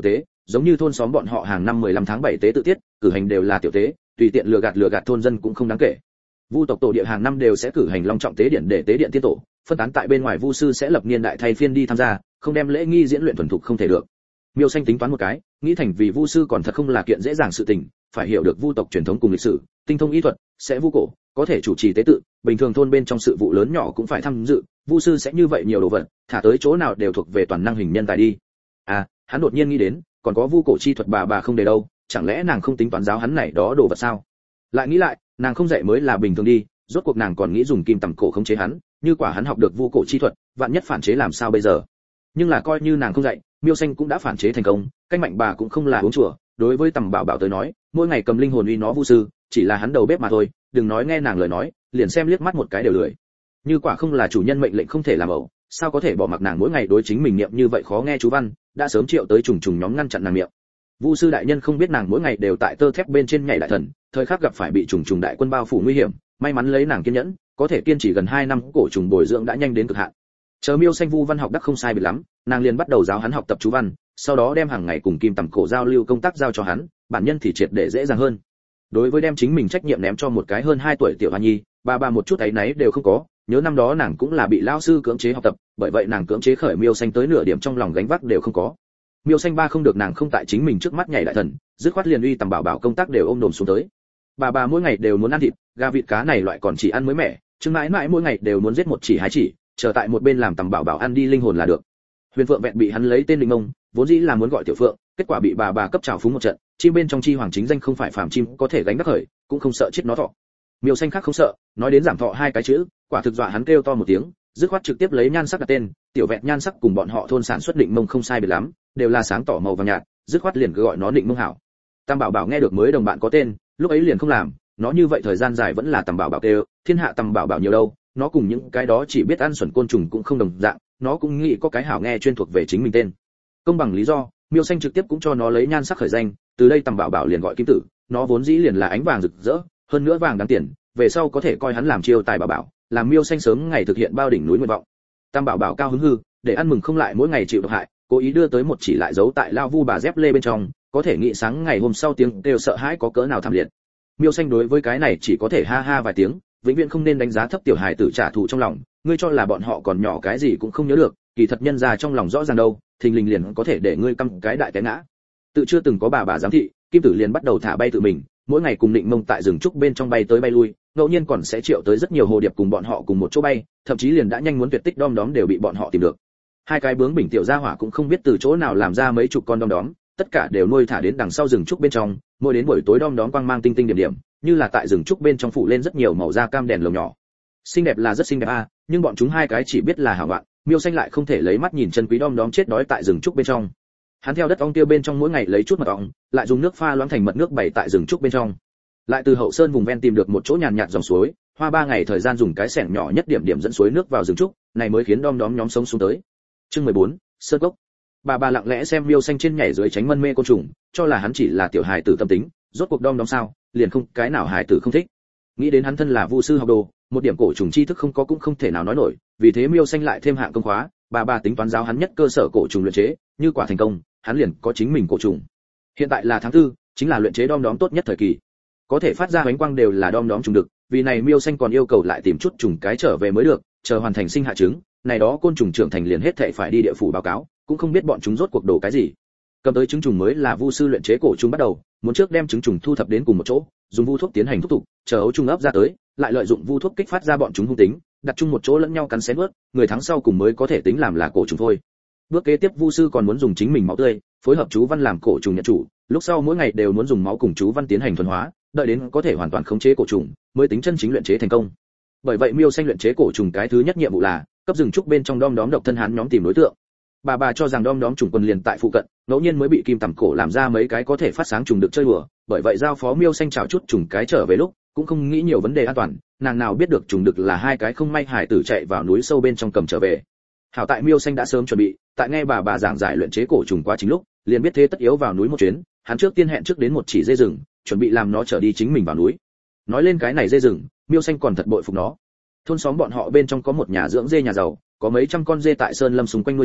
giống như thôn xóm bọn họ hàng năm 15 tháng 7 tế tự tiết, cử hành đều là tiểu tế, tùy tiện lừa gạt thôn dân cũng không đáng kể. Vu tộc tổ địa hàng năm đều sẽ cử hành long trọng tế điện để tế điện tiên tổ, phân tán tại bên ngoài vu sư sẽ lập niên đại thay phiên đi tham gia, không đem lễ nghi diễn luyện thuần thục không thể được. Miêu Xanh tính toán một cái, nghĩ thành vì vu sư còn thật không là kiện dễ dàng sự tình, phải hiểu được vu tộc truyền thống cùng lịch sử, tinh thông y thuật, sẽ vu cổ, có thể chủ trì tế tự, bình thường thôn bên trong sự vụ lớn nhỏ cũng phải tham dự, vu sư sẽ như vậy nhiều đồ vật, thả tới chỗ nào đều thuộc về toàn năng hình nhân tài đi. À, hắn đột nhiên nghĩ đến, còn có vu cổ chi thuật bà không để đâu, chẳng lẽ nàng không tính toán giáo hắn này đó đồ vật sao? Lại nghĩ lại, nàng không dạy mới là bình thường đi, rốt cuộc nàng còn nghĩ dùng kim tầm cổ khống chế hắn, như quả hắn học được vu cổ chi thuật, vạn nhất phản chế làm sao bây giờ? Nhưng là coi như nàng không dạy, Miêu Xanh cũng đã phản chế thành công, cách mạnh bà cũng không là uống chùa, đối với Tầm Bảo Bảo tới nói, mỗi ngày cầm linh hồn uy nó vu sư, chỉ là hắn đầu bếp mà thôi, đừng nói nghe nàng lời nói, liền xem liếc mắt một cái đều lười. Như quả không là chủ nhân mệnh lệnh không thể làm ẩu, sao có thể bỏ mặc nàng mỗi ngày đối chính mình niệm như vậy khó nghe chú văn, đã sớm triệu tới trùng nhóm ngăn chặn nàng miệng. Vu sư đại nhân không biết nàng mỗi ngày đều tại tơ thép bên trên nhảy đại thần, thời khắc gặp phải bị trùng đại quân bao phủ nguy hiểm, may mắn lấy nàng kiên nhẫn, có thể kiên trì gần 2 năm, cổ trùng bồi dưỡng đã nhanh đến cực hạn. Chờ Miêu Xanh vu văn học đắc không sai biệt lắm, nàng liền bắt đầu giáo hắn học tập chú văn, sau đó đem hàng ngày cùng kim tầm cổ giao lưu công tác giao cho hắn, bản nhân thì triệt để dễ dàng hơn. Đối với đem chính mình trách nhiệm ném cho một cái hơn 2 tuổi tiểu hoa nhi, bà một chút ấy nấy đều không có, nhớ năm đó nàng cũng là bị lão sư cưỡng chế học tập, bởi vậy nàng cưỡng chế khởi Miêu Xanh tới nửa điểm trong lòng gánh vác đều không có. Miêu Xanh ba không được nàng không tại chính mình trước mắt nhảy đại thần, dứt khoát liền uy Tầm Bảo Bảo công tác đều ôm đồm xuống tới. Bà mỗi ngày đều muốn ăn thịt, gà vịt cá này loại còn chỉ ăn mới mẻ, Trương mãi mãi mỗi ngày đều muốn giết một chỉ 2 chỉ, chờ tại một bên làm Tầm Bảo Bảo ăn đi linh hồn là được. Huyền Phượng vẹn bị hắn lấy tên Linh Mông, vốn dĩ là muốn gọi Tiểu Phượng, kết quả bị bà cấp trào phúng một trận, chim bên trong chi hoàng chính danh không phải phàm chim có thể gánh vác khởi, cũng không sợ chết nó thọ. Miêu Xanh khác không sợ, nói đến giảm thọ 2 cái chữ, quả thực dọa hắn kêu to một tiếng, dứt khoát trực tiếp lấy nhan sắc đặt tên, Tiểu Vẹn nhan sắc cùng bọn họ thôn sản xuất Định Mông không sai biệt lắm, đều là sáng tỏ màu vàng nhạt, dứt khoát liền cứ gọi nó Định Mông hảo. Tam Bảo Bảo nghe được mới đồng bạn có tên, lúc ấy liền không làm, nó như vậy thời gian dài vẫn là Tầm Bảo Bảo kêu, thiên hạ Tầm Bảo Bảo nhiều đâu, nó cùng những cái đó chỉ biết ăn xuẩn côn trùng cũng không đồng dạng, nó cũng nghĩ có cái hảo nghe chuyên thuộc về chính mình tên. Công bằng lý do, Miêu Xanh trực tiếp cũng cho nó lấy nhan sắc khởi danh, từ đây Tầm Bảo Bảo liền gọi Kim Tử, nó vốn dĩ liền là ánh vàng rực rỡ, hơn nữa vàng đáng tiền, về sau có thể coi hắn làm chiêu tài bảo bảo, làm Miêu Xanh sớm ngày thực hiện bao đỉnh núi nguyện vọng. Tam Bảo Bảo cao hứng hư, để ăn mừng không lại mỗi ngày chịu độc hại, cố ý đưa tới một chỉ lại giấu tại lao vu bà dép lê bên trong, có thể nghĩ sáng ngày hôm sau tiếng đều sợ hãi có cỡ nào thảm liệt. Miêu Xanh đối với cái này chỉ có thể ha ha vài tiếng, vĩnh viễn không nên đánh giá thấp tiểu hài tử trả thù trong lòng, ngươi cho là bọn họ còn nhỏ cái gì cũng không nhớ được, kỳ thật nhân ra trong lòng rõ ràng đâu, thình lình liền có thể để ngươi căm cái đại té ngã. Tự chưa từng có bà giám thị, Kim Tử liền bắt đầu thả bay tự mình, mỗi ngày cùng Định Mông tại rừng trúc bên trong bay tới bay lui, ngẫu nhiên còn sẽ triệu tới rất nhiều hồ điệp cùng bọn họ cùng một chỗ bay, thậm chí liền đã nhanh muốn tuyệt tích đom đóm đều bị bọn họ tìm được. 2 cái bướng bỉnh tiểu gia hỏa cũng không biết từ chỗ nào làm ra mấy chục con đom đóm, tất cả đều nuôi thả đến đằng sau rừng trúc bên trong, mỗi đến buổi tối đom đóm quang mang tinh tinh điểm điểm, như là tại rừng trúc bên trong phủ lên rất nhiều màu da cam đèn lồng nhỏ. Xinh đẹp là rất xinh đẹp nhưng bọn chúng 2 cái chỉ biết là hảo loạn, Miêu Xanh lại không thể lấy mắt nhìn chân quý đom đóm chết đói tại rừng trúc bên trong. Hắn theo đất ong tiêu bên trong mỗi ngày lấy chút mật ong, lại dùng nước pha loãng thành mật nước bày tại rừng trúc bên trong. Lại từ hậu sơn vùng ven tìm được một chỗ nhàn nhạt dòng suối, hoa 3 ngày thời gian dùng cái xẻng nhỏ nhất điểm dẫn suối nước vào rừng trúc, này mới khiến đom đóm nhóm sống xuống tới. Chương 14, Sơn Cốc. Bà lặng lẽ xem Miêu Xanh trên nhảy dưới tránh mân mê côn trùng, cho là hắn chỉ là tiểu hài tử tâm tính, rốt cuộc đom đóm sao, liền không cái nào hài tử không thích. Nghĩ đến hắn thân là vu sư học đồ, một điểm cổ trùng tri thức không có cũng không thể nào nói nổi, vì thế Miêu Xanh lại thêm hạng công khóa, bà tính toán giáo hắn nhất cơ sở cổ trùng luyện chế, như quả thành công, hắn liền có chính mình cổ trùng. Hiện tại là tháng 4, chính là luyện chế đom đóm tốt nhất thời kỳ. Có thể phát ra ánh quang đều là đom đóm trùng đực, vì này Miêu Xanh còn yêu cầu lại tìm chút trùng cái trở về mới được, chờ hoàn thành sinh hạ trứng, này đó côn trùng trưởng thành liền hết thảy phải đi địa phủ báo cáo, cũng không biết bọn chúng rốt cuộc đồ cái gì. Cầm tới trứng trùng mới là vu sư luyện chế cổ trùng bắt đầu, muốn trước đem trứng trùng thu thập đến cùng một chỗ, dùng vu thuốc tiến hành thúc dục, chờ ấu trùng ấp ra tới, lại lợi dụng vu thuốc kích phát ra bọn chúng hung tính, đặt chung một chỗ lẫn nhau cắn xé nuốt, người thắng sau cùng mới có thể tính làm là cổ trùng thôi. Bước kế tiếp vu sư còn muốn dùng chính mình máu tươi, phối hợp chú văn làm cổ trùng nhận chủ, lúc sau mỗi ngày đều muốn dùng máu cùng chú văn tiến hành thuần hóa, đợi đến có thể hoàn toàn khống chế cổ trùng, mới tính chân chính luyện chế thành công. Bởi vậy Miêu Xanh luyện chế cổ trùng cái thứ nhất nhiệm vụ là cấp rừng trúc bên trong đom đóm độc thân hán nhóm tìm đối tượng. Bà cho rằng đom đóm trùng quân liền tại phụ cận, ngẫu nhiên mới bị kim tằm cổ làm ra mấy cái có thể phát sáng trùng được chơi đùa, bởi vậy giao phó Miêu Xanh chào chút trùng cái trở về lúc, cũng không nghĩ nhiều vấn đề an toàn, nàng nào biết được trùng được là 2 cái không may hải tử chạy vào núi sâu bên trong cầm trở về. Hảo tại Miêu Xanh đã sớm chuẩn bị, tại nghe bà giảng giải luyện chế cổ trùng quá trình lúc, liền biết thế tất yếu vào núi một chuyến, hắn trước tiên hẹn trước đến một chỉ dê rừng, chuẩn bị làm nó trở đi chính mình vào núi. Nói lên cái này dê rừng, Miêu Xanh còn thật bội phục nó. Thôn xóm bọn họ bên trong có một nhà dưỡng dê nhà giàu, có mấy trăm con dê tại sơn lâm xung quanh nuôi thả,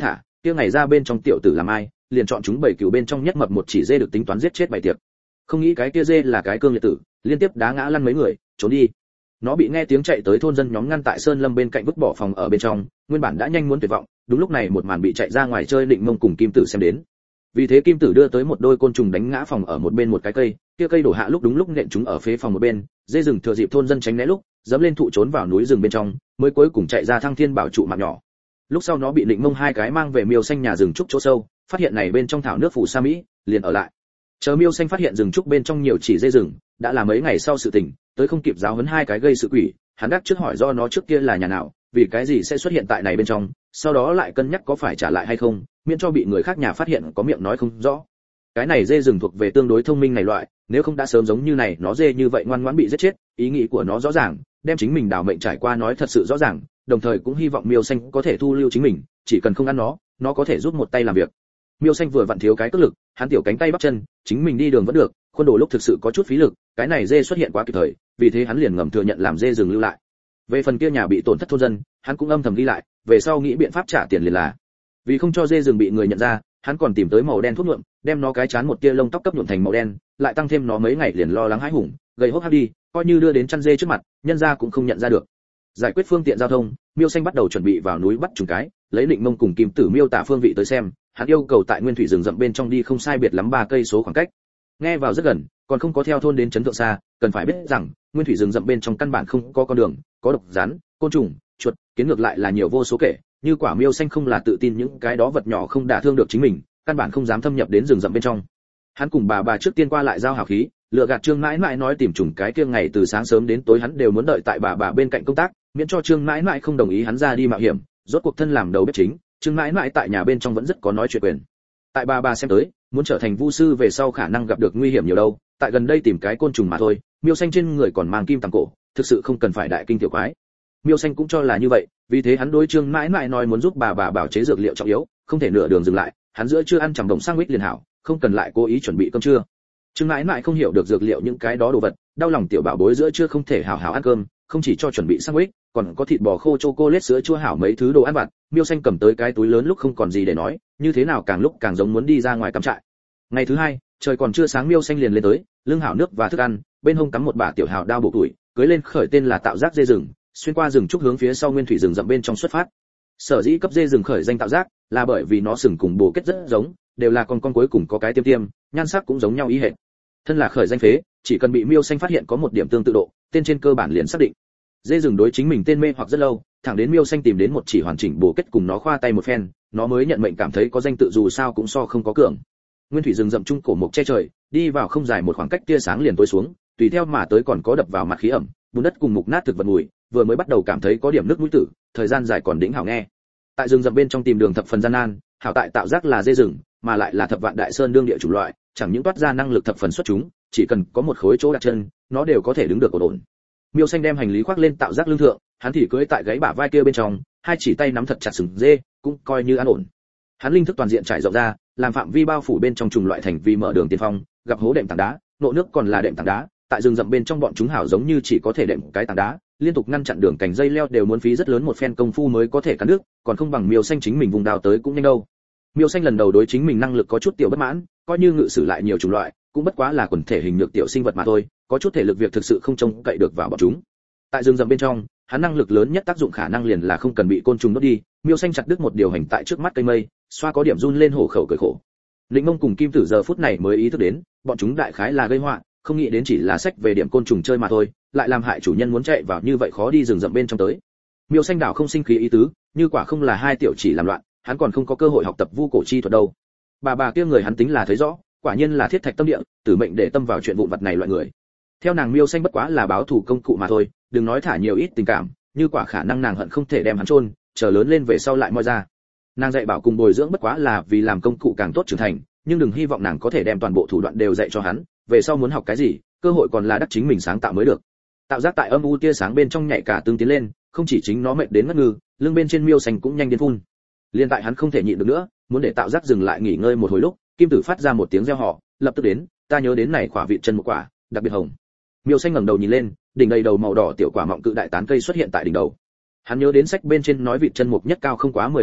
kia ngày ra bên trong tiểu tử làm ai, liền chọn chúng 7 cừu bên trong nhất mập một chỉ dê được tính toán giết chết 7 tiệc. Không nghĩ cái kia dê là cái cương liệt tử, liên tiếp đá ngã lăn mấy người, trốn đi. Nó bị nghe tiếng chạy tới thôn dân nhóm ngăn tại sơn lâm bên cạnh vứt bỏ phòng ở bên trong, nguyên bản đã nhanh muốn tuyệt vọng, đúng lúc này một màn bị chạy ra ngoài chơi Định Mông cùng Kim Tử xem đến. Vì thế Kim Tử đưa tới một đôi côn trùng đánh ngã phòng ở một bên một cái cây, kia cây đổ hạ lúc đúng lúc nện chúng ở phế phòng một bên, dê rừng thừa dịp thôn dân tránh né lúc, dẫm lên thụ trốn vào núi rừng bên trong, mới cuối cùng chạy ra Thăng Thiên Bảo trụ mạng nhỏ. Lúc sau nó bị Định Mông hai cái mang về Miêu Xanh nhà rừng trúc chỗ sâu, phát hiện này bên trong thảo nước phủ sa mỹ, liền ở lại. Chờ Miêu Xanh phát hiện rừng trúc bên trong nhiều chỉ dê rừng, đã là mấy ngày sau sự tình, tới không kịp giáo huấn hai cái gây sự quỷ, hắn đắc trước hỏi do nó trước kia là nhà nào, vì cái gì sẽ xuất hiện tại này bên trong, sau đó lại cân nhắc có phải trả lại hay không, miễn cho bị người khác nhà phát hiện có miệng nói không rõ. Cái này dê rừng thuộc về tương đối thông minh này loại, nếu không đã sớm giống như này nó dê như vậy ngoan ngoãn bị giết chết, ý nghĩ của nó rõ ràng, đem chính mình đào mệnh trải qua nói thật sự rõ ràng, đồng thời cũng hy vọng Miêu Xanh có thể thu lưu chính mình, chỉ cần không ăn nó có thể giúp một tay làm việc. Miêu Xanh vừa vặn thiếu cái cước lực, hắn tiểu cánh tay bắp chân, chính mình đi đường vẫn được, khuôn đồ lúc thực sự có chút phí lực, cái này dê xuất hiện quá kịp thời, vì thế hắn liền ngầm thừa nhận làm dê rừng lưu lại. Về phần kia nhà bị tổn thất thôn dân, hắn cũng âm thầm ghi lại, về sau nghĩ biện pháp trả tiền liền là. Vì không cho dê rừng bị người nhận ra, hắn còn tìm tới màu đen thuốc nhuộm, đem nó cái chán một tia lông tóc cấp nhuộm thành màu đen, lại tăng thêm nó mấy ngày liền lo lắng hãi hùng, gầy hốc hác đi, coi như đưa đến chăn dê trước mặt, nhân ra cũng không nhận ra được. Giải quyết phương tiện giao thông, Miêu Xanh bắt đầu chuẩn bị vào núi bắt trùng cái, lấy Định Mông cùng Kim Tử miêu tả phương vị tới xem, hắn yêu cầu tại nguyên thủy rừng rậm bên trong đi không sai biệt lắm 3 cây số khoảng cách. Nghe vào rất gần, còn không có theo thôn đến trấn thượng xa, cần phải biết rằng, nguyên thủy rừng rậm bên trong căn bản không có con đường, có độc rắn, côn trùng, chuột, kiến ngược lại là nhiều vô số kể, như quả Miêu Xanh không là tự tin những cái đó vật nhỏ không đả thương được chính mình, căn bản không dám thâm nhập đến rừng rậm bên trong. Hắn cùng bà trước tiên qua lại giao hảo khí, lựa gạt Trương Mãi Mãi nói tìm trùng cái kia ngày từ sáng sớm đến tối hắn đều muốn đợi tại bà bên cạnh công tác, miễn cho Trương Mãi Mãi không đồng ý hắn ra đi mạo hiểm, rốt cuộc thân làm đầu bếp chính, Trương Mãi Mãi tại nhà bên trong vẫn rất có nói chuyện quyền. Tại bà xem tới, muốn trở thành vu sư về sau khả năng gặp được nguy hiểm nhiều đâu, tại gần đây tìm cái côn trùng mà thôi, Miêu Xanh trên người còn mang kim tàng cổ, thực sự không cần phải đại kinh tiểu quái. Miêu Xanh cũng cho là như vậy, vì thế hắn đối Trương Mãi Mãi nói muốn giúp bà bảo chế dược liệu trọng yếu, không thể nửa đường dừng lại, hắn giữa chưa ăn chằm đồng sang quýt liền hảo, không cần lại cố ý chuẩn bị cơm trưa. Trương Mãi Mãi không hiểu được dược liệu những cái đó đồ vật, đau lòng tiểu bảo bối giữa chưa không thể hảo hảo ăn cơm, không chỉ cho chuẩn bị sang quýt, còn có thịt bò khô chocolate sữa chua hảo mấy thứ đồ ăn vặt. Miêu Xanh cầm tới cái túi lớn lúc không còn gì để nói, như thế nào càng lúc càng giống muốn đi ra ngoài cắm trại. Ngày thứ hai, trời còn chưa sáng Miêu Xanh liền lên tới, lưng hảo nước và thức ăn, bên hông cắm một bả tiểu hào đao bộ tuổi, cưới lên khởi tên là Tạo Giác dê rừng, xuyên qua rừng trúc hướng phía sau nguyên thủy rừng rậm bên trong xuất phát. Sở dĩ cấp dê rừng khởi danh Tạo Giác, là bởi vì nó sừng cùng bồ kết rất giống, đều là con cuối cùng có cái tiêm, nhan sắc cũng giống nhau ý hệt. Thân là khởi danh phế, chỉ cần bị Miêu Xanh phát hiện có một điểm tương tự độ, tên trên cơ bản liền xác định. Dê rừng đối chính mình tên mê hoặc rất lâu, thẳng đến Miêu Xanh tìm đến một chỉ hoàn chỉnh bồ kết cùng nó khoa tay một phen, nó mới nhận mệnh cảm thấy có danh tự dù sao cũng so không có cường. Nguyên thủy rừng rậm trung cổ mục che trời, đi vào không dài một khoảng cách tia sáng liền tối xuống, tùy theo mà tới còn có đập vào mặt khí ẩm, bùn đất cùng mục nát thực vật mùi, vừa mới bắt đầu cảm thấy có điểm nước mũi tử, thời gian dài còn đỉnh hảo nghe. Tại rừng rậm bên trong tìm đường thập phần gian nan, hảo tại Tạo Giác là dê rừng, mà lại là thập vạn đại sơn đương địa chủ loại, chẳng những toát ra năng lực thập phần xuất chúng, chỉ cần có một khối chỗ đặt chân, nó đều có thể đứng được ổn. Miêu Xanh đem hành lý khoác lên Tạo Giác lưng thượng, hắn thì cưỡi tại gáy bả vai kia bên trong, hai chỉ tay nắm thật chặt sừng dê, cũng coi như an ổn. Hắn linh thức toàn diện trải rộng ra, làm phạm vi bao phủ bên trong trùng loại thành vì mở đường tiên phong, gặp hố đệm tảng đá, nộ nước còn là đệm tảng đá, tại rừng rậm bên trong bọn chúng hảo giống như chỉ có thể đệm cái tảng đá, liên tục ngăn chặn đường cành dây leo đều muốn phí rất lớn một phen công phu mới có thể cắn nước, còn không bằng Miêu Xanh chính mình vùng đào tới cũng nhanh đâu. Miêu Xanh lần đầu đối chính mình năng lực có chút tiểu bất mãn, coi như ngự sử lại nhiều chủng loại, cũng bất quá là quần thể hình nhược tiểu sinh vật mà thôi, có chút thể lực việc thực sự không trông cậy được vào bọn chúng. Tại rừng rậm bên trong, hắn năng lực lớn nhất tác dụng khả năng liền là không cần bị côn trùng đốt đi. Miêu Xanh chặt đứt một điều hành tại trước mắt cây mây, xoa có điểm run lên hổ khẩu cười khổ. Lĩnh Mông cùng Kim Tử giờ phút này mới ý thức đến, bọn chúng đại khái là gây họa, không nghĩ đến chỉ là sách về điểm côn trùng chơi mà thôi, lại làm hại chủ nhân muốn chạy vào như vậy khó đi rừng rậm bên trong tới. Miêu Xanh đảo không sinh khí ý tứ, như quả không là hai tiểu chỉ làm loạn, hắn còn không có cơ hội học tập vu cổ chi thuật đâu. Bà kia người hắn tính là thấy rõ, quả nhiên là thiết thạch tâm địa, tử mệnh để tâm vào chuyện vụn vặt này loại người. Theo nàng Miêu Xanh bất quá là báo thù công cụ mà thôi, đừng nói thả nhiều ít tình cảm, như quả khả năng nàng hận không thể đem hắn chôn, chờ lớn lên về sau lại moi ra. Nàng dạy bảo cùng bồi dưỡng bất quá là vì làm công cụ càng tốt trưởng thành, nhưng đừng hy vọng nàng có thể đem toàn bộ thủ đoạn đều dạy cho hắn, về sau muốn học cái gì, cơ hội còn là đắc chính mình sáng tạo mới được. Tạo Giác tại âm u tia sáng bên trong nhảy cả tương tiến lên, không chỉ chính nó mệt đến ngất ngư, lưng bên trên Miêu Xanh cũng nhanh đến phun. Liên tại hắn không thể nhịn được nữa, muốn để Tạo Giác dừng lại nghỉ ngơi một hồi lúc, Kim Tử phát ra một tiếng reo hò, lập tức đến, ta nhớ đến này quả vị chân một quả, đặc biệt hồng. Miêu Xanh ngẩng đầu nhìn lên, đỉnh đầy đầu màu đỏ tiểu quả mọng cự đại tán cây xuất hiện tại đỉnh đầu. Hắn nhớ đến sách bên trên nói vị chân mục nhất cao không quá 15 mét,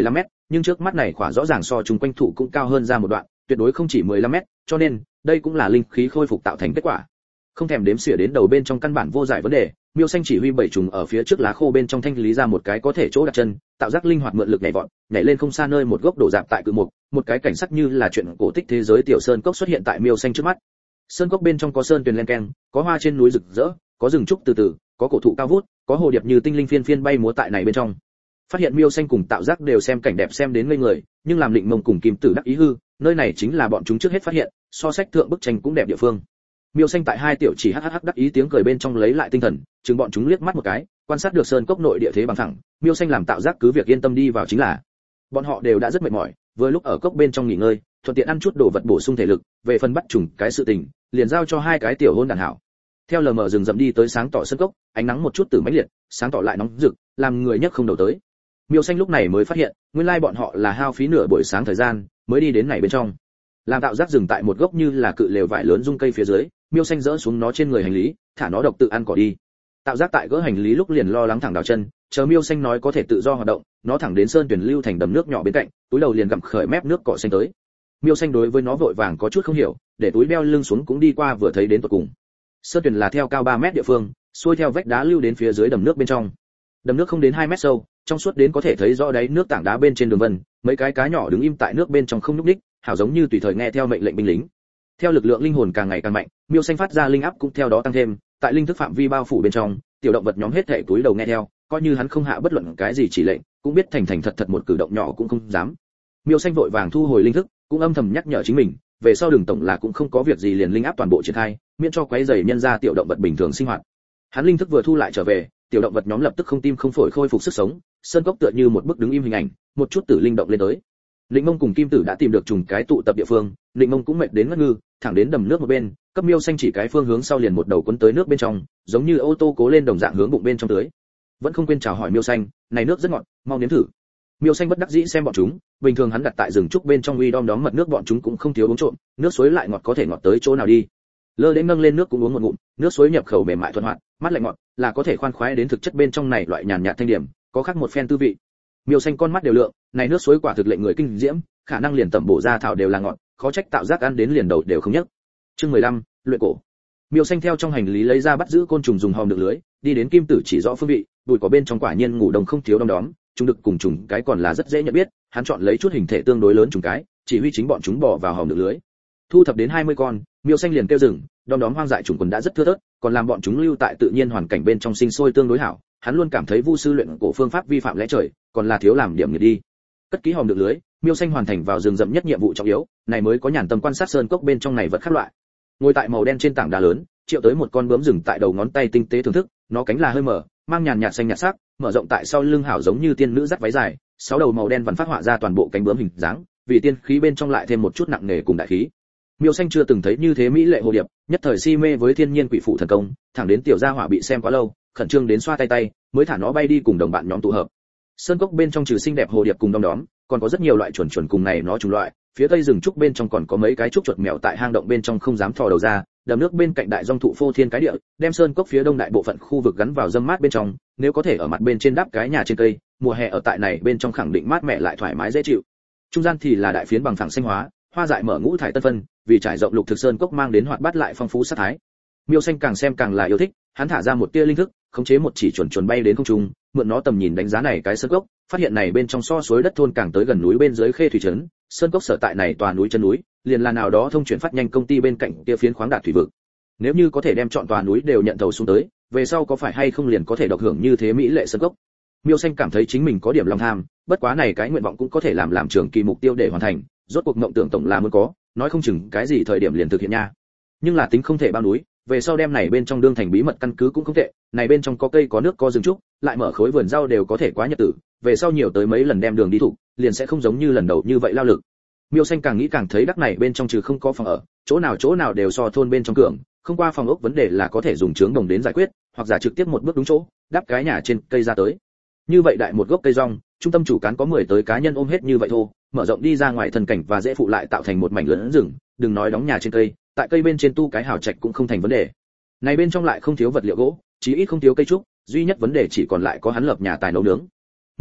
nhưng trước mắt này khỏa rõ ràng so chúng quanh thụ cũng cao hơn ra một đoạn, tuyệt đối không chỉ 15 mét, cho nên đây cũng là linh khí khôi phục tạo thành kết quả. Không thèm đếm xỉa đến đầu bên trong căn bản vô giải vấn đề, Miêu Xanh chỉ huy bảy trùng ở phía trước lá khô bên trong thanh lý ra một cái có thể chỗ đặt chân, tạo giác linh hoạt mượn lực nhảy vọt, nhảy lên không xa nơi một gốc đổ rạp tại cự mục, một cái cảnh sắc như là chuyện cổ tích thế giới tiểu sơn cốc xuất hiện tại Miêu Xanh trước mắt. Sơn cốc bên trong có sơn tuyền len keng, có hoa trên núi rực rỡ, có rừng trúc từ từ, có cổ thụ cao vút, có hồ điệp như tinh linh phiên phiên bay múa tại này bên trong. Phát hiện Miêu Xanh cùng tạo giác đều xem cảnh đẹp xem đến ngây người, nhưng làm Định Mông cùng Kim Tử đắc ý hư, nơi này chính là bọn chúng trước hết phát hiện, so sách thượng bức tranh cũng đẹp địa phương. Miêu Xanh tại hai tiểu chỉ hắc đắc ý tiếng cười bên trong lấy lại tinh thần, chừng bọn chúng liếc mắt một cái, quan sát được sơn cốc nội địa thế bằng phẳng, Miêu Xanh làm tạo giác cứ việc yên tâm đi vào chính là. Bọn họ đều đã rất mệt mỏi, vừa lúc ở cốc bên trong nghỉ ngơi, thuận tiện ăn chút đồ vật bổ sung thể lực, về phần bắt trùng cái sự tình, liền giao cho hai cái tiểu hôn đàn hảo. Theo lờ mờ rừng rậm đi tới sáng tỏ sơn cốc, ánh nắng một chút từ mãnh liệt, sáng tỏ lại nóng rực, làm người nhấc không đầu tới. Miêu Xanh lúc này mới phát hiện, nguyên lai bọn họ là hao phí nửa buổi sáng thời gian mới đi đến này bên trong. Làm tạo giác dừng tại một gốc như là cự lều vải lớn rung cây phía dưới, Miêu Xanh dỡ xuống nó trên người hành lý, thả nó độc tự ăn cỏ đi. Tạo giác tại gỡ hành lý lúc liền lo lắng thẳng đào chân, chờ Miêu Xanh nói có thể tự do hoạt động, nó thẳng đến sơn tuyển lưu thành đầm nước nhỏ bên cạnh, túi đầu liền gặm khởi mép nước cỏ xanh tới. Miêu Xanh đối với nó vội vàng có chút không hiểu, để túi đeo lưng xuống cũng đi qua vừa thấy đến tận cùng. Sơn tuyển là theo cao 3 mét địa phương, xuôi theo vách đá lưu đến phía dưới đầm nước bên trong. Đầm nước không đến 2 mét sâu, trong suốt đến có thể thấy rõ đáy nước tảng đá bên trên đường vân, mấy cái cá nhỏ đứng im tại nước bên trong không nhúc nhích, hảo giống như tùy thời nghe theo mệnh lệnh binh lính. Theo lực lượng linh hồn càng ngày càng mạnh, Miêu Xanh phát ra linh áp cũng theo đó tăng thêm, tại linh thức phạm vi bao phủ bên trong, tiểu động vật nhóm hết thảy túi đầu nghe theo, coi như hắn không hạ bất luận cái gì chỉ lệnh, cũng biết thành thành thật thật một cử động nhỏ cũng không dám. Miêu Xanh vội vàng thu hồi linh thức, cũng âm thầm nhắc nhở chính mình, về sau đường tổng là cũng không có việc gì liền linh áp toàn bộ triển khai, miễn cho quấy rầy nhân ra tiểu động vật bình thường sinh hoạt. Hắn linh thức vừa thu lại trở về, tiểu động vật nhóm lập tức không tim không phổi khôi phục sức sống, sơn cốc tựa như một bức đứng im hình ảnh, một chút tử linh động lên tới. Định Mông cùng Kim Tử đã tìm được trùng cái tụ tập địa phương, Định Mông cũng mệt đến ngất ngư, thẳng đến đầm nước một bên, cấp Miêu Xanh chỉ cái phương hướng sau liền một đầu cuốn tới nước bên trong, giống như ô tô cố lên đồng dạng hướng bụng bên trong tưới. Vẫn không quên chào hỏi Miêu Xanh, này nước rất ngọt, mau nếm thử. Miêu Xanh bất đắc dĩ xem bọn chúng, bình thường hắn đặt tại rừng trúc bên trong uy đom đóm mật nước bọn chúng cũng không thiếu uống trộm, nước suối lại ngọt có thể ngọt tới chỗ nào đi. Lơ đến nâng lên nước cũng uống một ngụm, nước suối nhập khẩu mềm mại thuận hoạt, mát lạnh ngọt, là có thể khoan khoái đến thực chất bên trong này loại nhàn nhạt thanh điểm, có khác một phen tư vị. Miêu Xanh con mắt đều lượng, này nước suối quả thực lệnh người kinh diễm, khả năng liền tẩm bổ ra thảo đều là ngọt, khó trách tạo giác ăn đến liền đầu đều không nhấc. Chương 15, luyện cổ. Miêu Xanh theo trong hành lý lấy ra bắt giữ côn trùng dùng hòm được lưới, đi đến Kim Tử chỉ rõ phương vị, bụi cỏ bên trong quả nhiên ngủ đồng không thiếu đom đóm, chúng được cùng trùng cái còn là rất dễ nhận biết, hắn chọn lấy chút hình thể tương đối lớn trùng cái, chỉ huy chính bọn chúng bỏ vào hòm được lưới. Thu thập đến 20 con, Miêu Xanh liền kêu dừng, đom đóm hoang dại trùng quần đã rất thưa thớt, còn làm bọn chúng lưu tại tự nhiên hoàn cảnh bên trong sinh sôi tương đối hảo, hắn luôn cảm thấy Vu sư luyện cổ phương pháp vi phạm lẽ trời, còn là thiếu làm điểm nghiệt đi. Cất kỹ hòm được lưới, Miêu Xanh hoàn thành vào rừng rậm nhất nhiệm vụ trọng yếu, này mới có nhàn tâm quan sát sơn cốc bên trong này vật khác loại. Ngồi tại màu đen trên tảng đá lớn, triệu tới một con bướm rừng tại đầu ngón tay tinh tế thưởng thức, nó cánh là hơi mở, mang nhàn nhạt xanh nhạt sắc, mở rộng tại sau lưng hảo giống như tiên nữ dắt váy dài, 6 đầu màu đen vẫn phát họa ra toàn bộ cánh bướm hình dáng, vì tiên khí bên trong lại thêm một chút nặng nề cùng đại khí. Miêu Xanh chưa từng thấy như thế mỹ lệ hồ điệp, nhất thời si mê với thiên nhiên quỷ phụ thần công, thẳng đến tiểu gia hỏa bị xem quá lâu, khẩn trương đến xoa tay, mới thả nó bay đi cùng đồng bạn nhóm tụ hợp. Sơn cốc bên trong trừ xinh đẹp hồ điệp cùng đom đóm, còn có rất nhiều loại chuồn cùng này nó chủng loại, phía tây rừng trúc bên trong còn có mấy cái trúc chuột mèo tại hang động bên trong không dám thò đầu ra, đầm nước bên cạnh đại dòng thụ phô thiên cái địa, đem sơn cốc phía đông đại bộ phận khu vực gắn vào dâm mát bên trong, nếu có thể ở mặt bên trên đắp cái nhà trên cây, mùa hè ở tại này bên trong khẳng định mát mẻ lại thoải mái dễ chịu. Trung gian thì là đại phiến bằng phẳng xanh hóa, hoa dại mở ngũ thải tân phân, vì trải rộng lục thực sơn cốc mang đến hoạt bát lại phong phú sát thái. Miêu Xanh càng xem càng là yêu thích, hắn thả ra một tia linh thức, khống chế một chỉ chuồn bay đến không trung, mượn nó tầm nhìn đánh giá này cái sơn cốc, phát hiện này bên trong so suối đất thôn càng tới gần núi bên dưới khê thủy trấn, sơn cốc sở tại này tòa núi chân núi, liền là nào đó thông chuyển phát nhanh công ty bên cạnh kia phiến khoáng đạt thủy vực. Nếu như có thể đem chọn tòa núi đều nhận thầu xuống tới, về sau có phải hay không liền có thể độc hưởng như thế mỹ lệ sơn cốc. Miêu Xanh cảm thấy chính mình có điểm lòng tham, bất quá này cái nguyện vọng cũng có thể làm trường kỳ mục tiêu để hoàn thành, rốt cuộc mộng tưởng tổng là muốn có, nói không chừng cái gì thời điểm liền thực hiện nha. Nhưng là tính không thể bao núi, về sau đem này bên trong đương thành bí mật căn cứ cũng không tệ, này bên trong có cây có nước có rừng trúc, lại mở khối vườn rau đều có thể quá nhật tử, về sau nhiều tới mấy lần đem đường đi thủ, liền sẽ không giống như lần đầu như vậy lao lực. Miêu Xanh càng nghĩ càng thấy đắc này bên trong trừ không có phòng ở, chỗ nào đều so thôn bên trong cường, không qua phòng ốc vấn đề là có thể dùng trướng đồng đến giải quyết, hoặc giả trực tiếp một bước đúng chỗ, đắp cái nhà trên cây ra tới. Như vậy đại một gốc cây rong, trung tâm chủ cán có 10 tới cá nhân ôm hết như vậy thôi, mở rộng đi ra ngoài thân cảnh và dễ phụ lại tạo thành một mảnh lớn rừng, đừng nói đóng nhà trên cây, tại cây bên trên tu cái hào trạch cũng không thành vấn đề. Này bên trong lại không thiếu vật liệu gỗ, chí ít không thiếu cây trúc, duy nhất vấn đề chỉ còn lại có hắn lập nhà tài nấu nướng.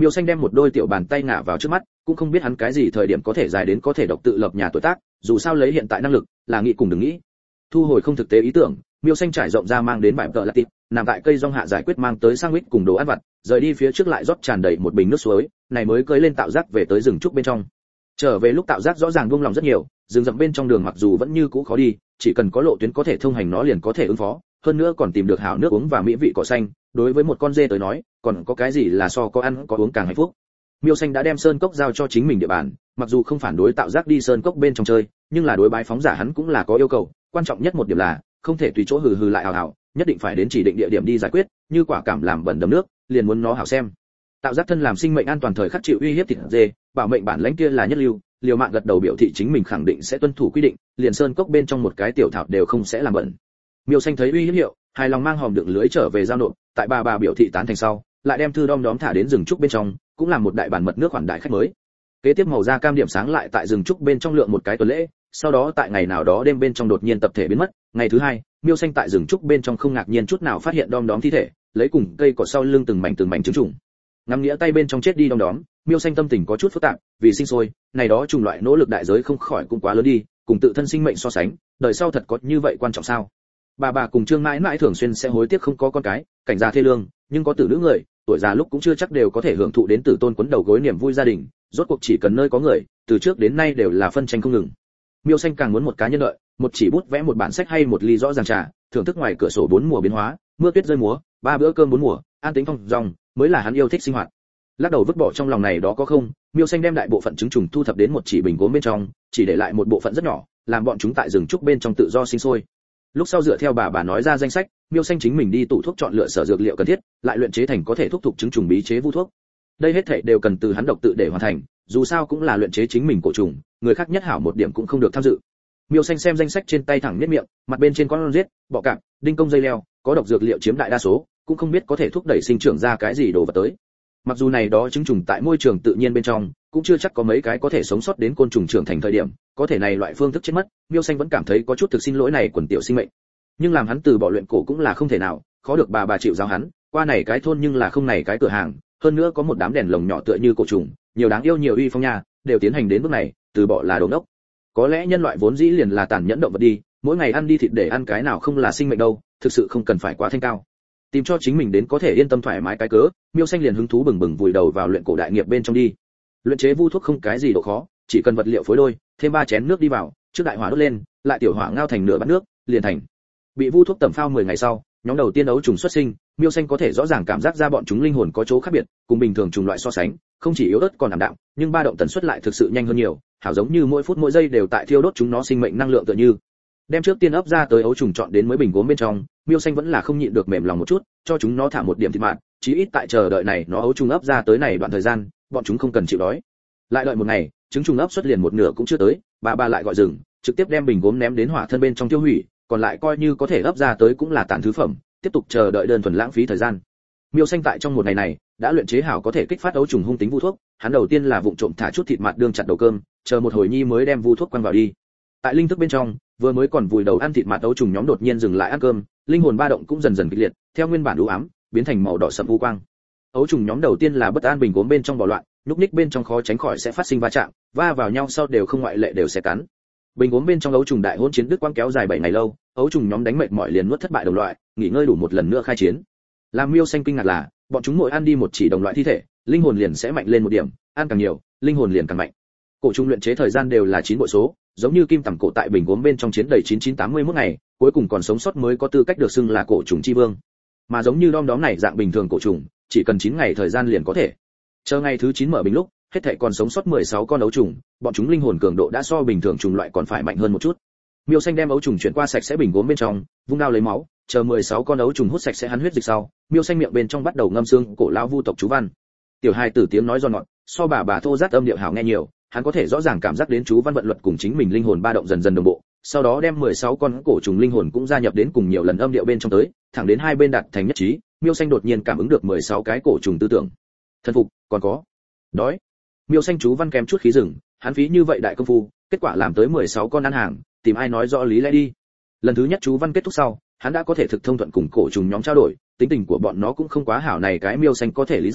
Miêu Xanh đem một đôi tiểu bàn tay ngả vào trước mắt, cũng không biết hắn cái gì thời điểm có thể dài đến có thể độc tự lập nhà tuổi tác, dù sao lấy hiện tại năng lực, là nghĩ cùng đừng nghĩ. Thu hồi không thực tế ý tưởng, Miêu Xanh trải rộng ra mang đến bãi tợ lạt tịp, nằm tại cây rong hạ giải quyết mang tới sandwich cùng đồ ăn vặt, rời đi phía trước lại rót tràn đầy một bình nước suối, này mới cưỡi lên tạo giác về tới rừng trúc bên trong. Trở về lúc tạo giác rõ ràng buông lòng rất nhiều, rừng rậm bên trong đường mặc dù vẫn như cũ khó đi, chỉ cần có lộ tuyến có thể thông hành nó liền có thể ứng phó, hơn nữa còn tìm được hảo nước uống và mỹ vị cỏ xanh, đối với một con dê tới nói, còn có cái gì là so có ăn có uống càng hạnh phúc. Miêu Xanh đã đem sơn cốc giao cho chính mình địa bàn, mặc dù không phản đối tạo giác đi sơn cốc bên trong chơi, nhưng là đối bái phóng giả hắn cũng là có yêu cầu, quan trọng nhất một điểm là không thể tùy chỗ hừ hừ lại hào hào, nhất định phải đến chỉ định địa điểm đi giải quyết, như quả cảm làm bẩn đầm nước, liền muốn nó hảo xem. Tạo giác thân làm sinh mệnh an toàn thời khắc chịu uy hiếp thịt dê, bảo mệnh bản lãnh kia là nhất lưu, liều mạng gật đầu biểu thị chính mình khẳng định sẽ tuân thủ quy định, liền sơn cốc bên trong một cái tiểu thảo đều không sẽ làm bẩn. Miêu Xanh thấy uy hiếp hiệu, hài lòng mang hòm đựng lưới trở về giao nộp, tại bà biểu thị tán thành sau, lại đem thư đom đóm thả đến rừng trúc bên trong, cũng làm một đại bản mật nước khoản đại khách mới. Kế tiếp màu da cam điểm sáng lại tại rừng trúc bên trong lượng một cái tuần lễ, sau đó tại ngày nào đó đêm bên trong đột nhiên tập thể biến mất. Ngày thứ hai, Miêu Xanh tại rừng trúc bên trong không ngạc nhiên chút nào phát hiện đom đóm thi thể, lấy cùng cây cỏ sau lưng từng mảnh trứng trùng. Ngắm nghĩa tay bên trong chết đi đom đóm, Miêu Xanh tâm tình có chút phức tạp, vì sinh sôi, này đó trùng loại nỗ lực đại giới không khỏi cũng quá lớn đi, cùng tự thân sinh mệnh so sánh, đời sau thật có như vậy quan trọng sao? Bà cùng Trương mãi mãi thường xuyên sẽ hối tiếc không có con cái, cảnh già thê lương, nhưng có tử nữ người, tuổi già lúc cũng chưa chắc đều có thể hưởng thụ đến tử tôn quấn đầu gối niềm vui gia đình, rốt cuộc chỉ cần nơi có người, từ trước đến nay đều là phân tranh không ngừng. Miêu Xanh càng muốn một cá nhân đợi, một chỉ bút vẽ một bản sách hay một ly rõ ràng trà, thưởng thức ngoài cửa sổ bốn mùa biến hóa, mưa tuyết rơi múa, ba bữa cơm bốn mùa, an tĩnh phong dong, mới là hắn yêu thích sinh hoạt. Lắc đầu vứt bỏ trong lòng này đó có không, Miêu Xanh đem đại bộ phận trứng trùng thu thập đến một chỉ bình gốm bên trong, chỉ để lại một bộ phận rất nhỏ, làm bọn chúng tại rừng trúc bên trong tự do sinh sôi. Lúc sau dựa theo bà nói ra danh sách, Miêu Xanh chính mình đi tủ thuốc chọn lựa sở dược liệu cần thiết, lại luyện chế thành có thể thúc thục trứng trùng bí chế vu thuốc. Đây hết thảy đều cần từ hắn độc tự để hoàn thành, dù sao cũng là luyện chế chính mình cổ trùng, người khác nhất hảo một điểm cũng không được tham dự. Miêu Xanh xem danh sách trên tay thẳng nhếch miệng, mặt bên trên con giết, bọ cạp, đinh công dây leo, có độc dược liệu chiếm đại đa số, cũng không biết có thể thúc đẩy sinh trưởng ra cái gì đồ vật tới. Mặc dù này đó trứng trùng tại môi trường tự nhiên bên trong, cũng chưa chắc có mấy cái có thể sống sót đến côn trùng trưởng thành thời điểm, có thể này loại phương thức chết mất, Miêu Xanh vẫn cảm thấy có chút thực xin lỗi này quần tiểu sinh mệnh. Nhưng làm hắn từ bỏ luyện cổ cũng là không thể nào, khó được bà chịu giáo hắn, qua này cái thôn nhưng là không này cái cửa hàng, hơn nữa có một đám đèn lồng nhỏ tựa như cổ trùng, nhiều đáng yêu nhiều uy phong nha, đều tiến hành đến bước này, từ bỏ là đồ ngốc. Có lẽ nhân loại vốn dĩ liền là tàn nhẫn động vật đi, mỗi ngày ăn đi thịt để ăn cái nào không là sinh mệnh đâu, thực sự không cần phải quá thanh cao. Tìm cho chính mình đến có thể yên tâm thoải mái cái cớ, Miêu Xanh liền hứng thú bừng bừng vùi đầu vào luyện cổ đại nghiệp bên trong đi. Luyện chế vu thuốc không cái gì độ khó, chỉ cần vật liệu phối đôi, thêm 3 chén nước đi vào, trước đại hỏa đốt lên, lại tiểu hỏa ngao thành nửa bát nước, liền thành. Bị vu thuốc tẩm phao 10 ngày sau, nhóm đầu tiên ấu trùng xuất sinh, Miêu Xanh có thể rõ ràng cảm giác ra bọn chúng linh hồn có chỗ khác biệt, cùng bình thường trùng loại so sánh, không chỉ yếu ớt còn ảm đạm, nhưng ba động tần suất lại thực sự nhanh hơn nhiều, hảo giống như mỗi phút mỗi giây đều tại thiêu đốt chúng nó sinh mệnh năng lượng tựa như. Đem trước tiên ấp ra tới ấu trùng chọn đến mới bình gốm bên trong, Miêu Xanh vẫn là không nhịn được mềm lòng một chút, cho chúng nó thả một điểm thịt mạt, chí ít tại chờ đợi này nó ấu trùng ấp ra tới này đoạn thời gian, bọn chúng không cần chịu đói. Lại đợi một ngày, trứng trùng ấp xuất liền một nửa cũng chưa tới, bà lại gọi dừng, trực tiếp đem bình gốm ném đến hỏa thân bên trong tiêu hủy, còn lại coi như có thể ấp ra tới cũng là tàn thứ phẩm, tiếp tục chờ đợi đơn thuần lãng phí thời gian. Miêu Xanh tại trong một ngày này đã luyện chế hảo có thể kích phát ấu trùng hung tính vu thuốc, hắn đầu tiên là vụng trộm thả chút thịt mạt đương chặt đầu cơm, chờ một hồi nhi mới đem vu thuốc quăng vào đi. Tại linh thức bên trong, vừa mới còn vùi đầu ăn thịt mạt ấu trùng nhóm đột nhiên dừng lại ăn cơm, linh hồn ba động cũng dần dần kịch liệt, theo nguyên bản u ám biến thành màu đỏ sẫm u quang. Ấu trùng nhóm đầu tiên là bất an bình gốm bên trong bò loạn, nhúc nhích bên trong khó tránh khỏi sẽ phát sinh va chạm, va vào nhau sau đều không ngoại lệ đều sẽ cắn. Bình gốm bên trong ấu trùng đại hỗn chiến đức quang kéo dài 7 ngày lâu, ấu trùng nhóm đánh mệt mỏi liền nuốt thất bại đồng loại, nghỉ ngơi đủ một lần nữa khai chiến. Làm Miêu Xanh kinh ngạc là, bọn chúng mỗi ăn đi một chỉ đồng loại thi thể, linh hồn liền sẽ mạnh lên một điểm, ăn càng nhiều, linh hồn liền càng mạnh. Cổ trùng luyện chế thời gian đều là 9 bội số, giống như kim tằm cổ tại bình gốm bên trong chiến đầy 9981 ngày, cuối cùng còn sống sót mới có tư cách được xưng là cổ trùng chi vương. Mà giống như đom đóm này dạng bình thường cổ trùng, chỉ cần 9 ngày thời gian liền có thể. Chờ ngày thứ 9 mở bình lúc, hết thảy còn sống sót 16 con ấu trùng, bọn chúng linh hồn cường độ đã so bình thường trùng loại còn phải mạnh hơn một chút. Miêu Xanh đem ấu trùng chuyển qua sạch sẽ bình gốm bên trong, vung đao lấy máu, chờ 16 con ấu trùng hút sạch sẽ hắn huyết dịch sau, Miêu Xanh miệng bên trong bắt đầu ngâm xương cổ lão vu tộc chú văn. Tiểu hài tử tiếng nói giòn ngọt, so bà thô rát âm điệu hảo nghe nhiều, hắn có thể rõ ràng cảm giác đến chú văn vận luật cùng chính mình linh hồn ba động dần dần đồng bộ, sau đó đem 16 con cổ trùng linh hồn cũng gia nhập đến cùng nhiều lần âm điệu bên trong tới, thẳng đến hai bên đạt thành nhất trí, Miêu Xanh đột nhiên cảm ứng được 16 cái cổ trùng tư tưởng. Thần phục, còn có đói. Miêu Xanh chú văn kèm chút khí rừng, hắn phí như vậy đại công phu, kết quả làm tới 16 con ăn hàng, tìm ai nói rõ lý lẽ đi. Lần thứ nhất chú văn kết thúc sau, hắn đã có thể thực thông thuận cùng cổ trùng nhóm trao đổi, tính tình của bọn nó cũng không quá hảo này cái Miêu Xanh có thể lý giải,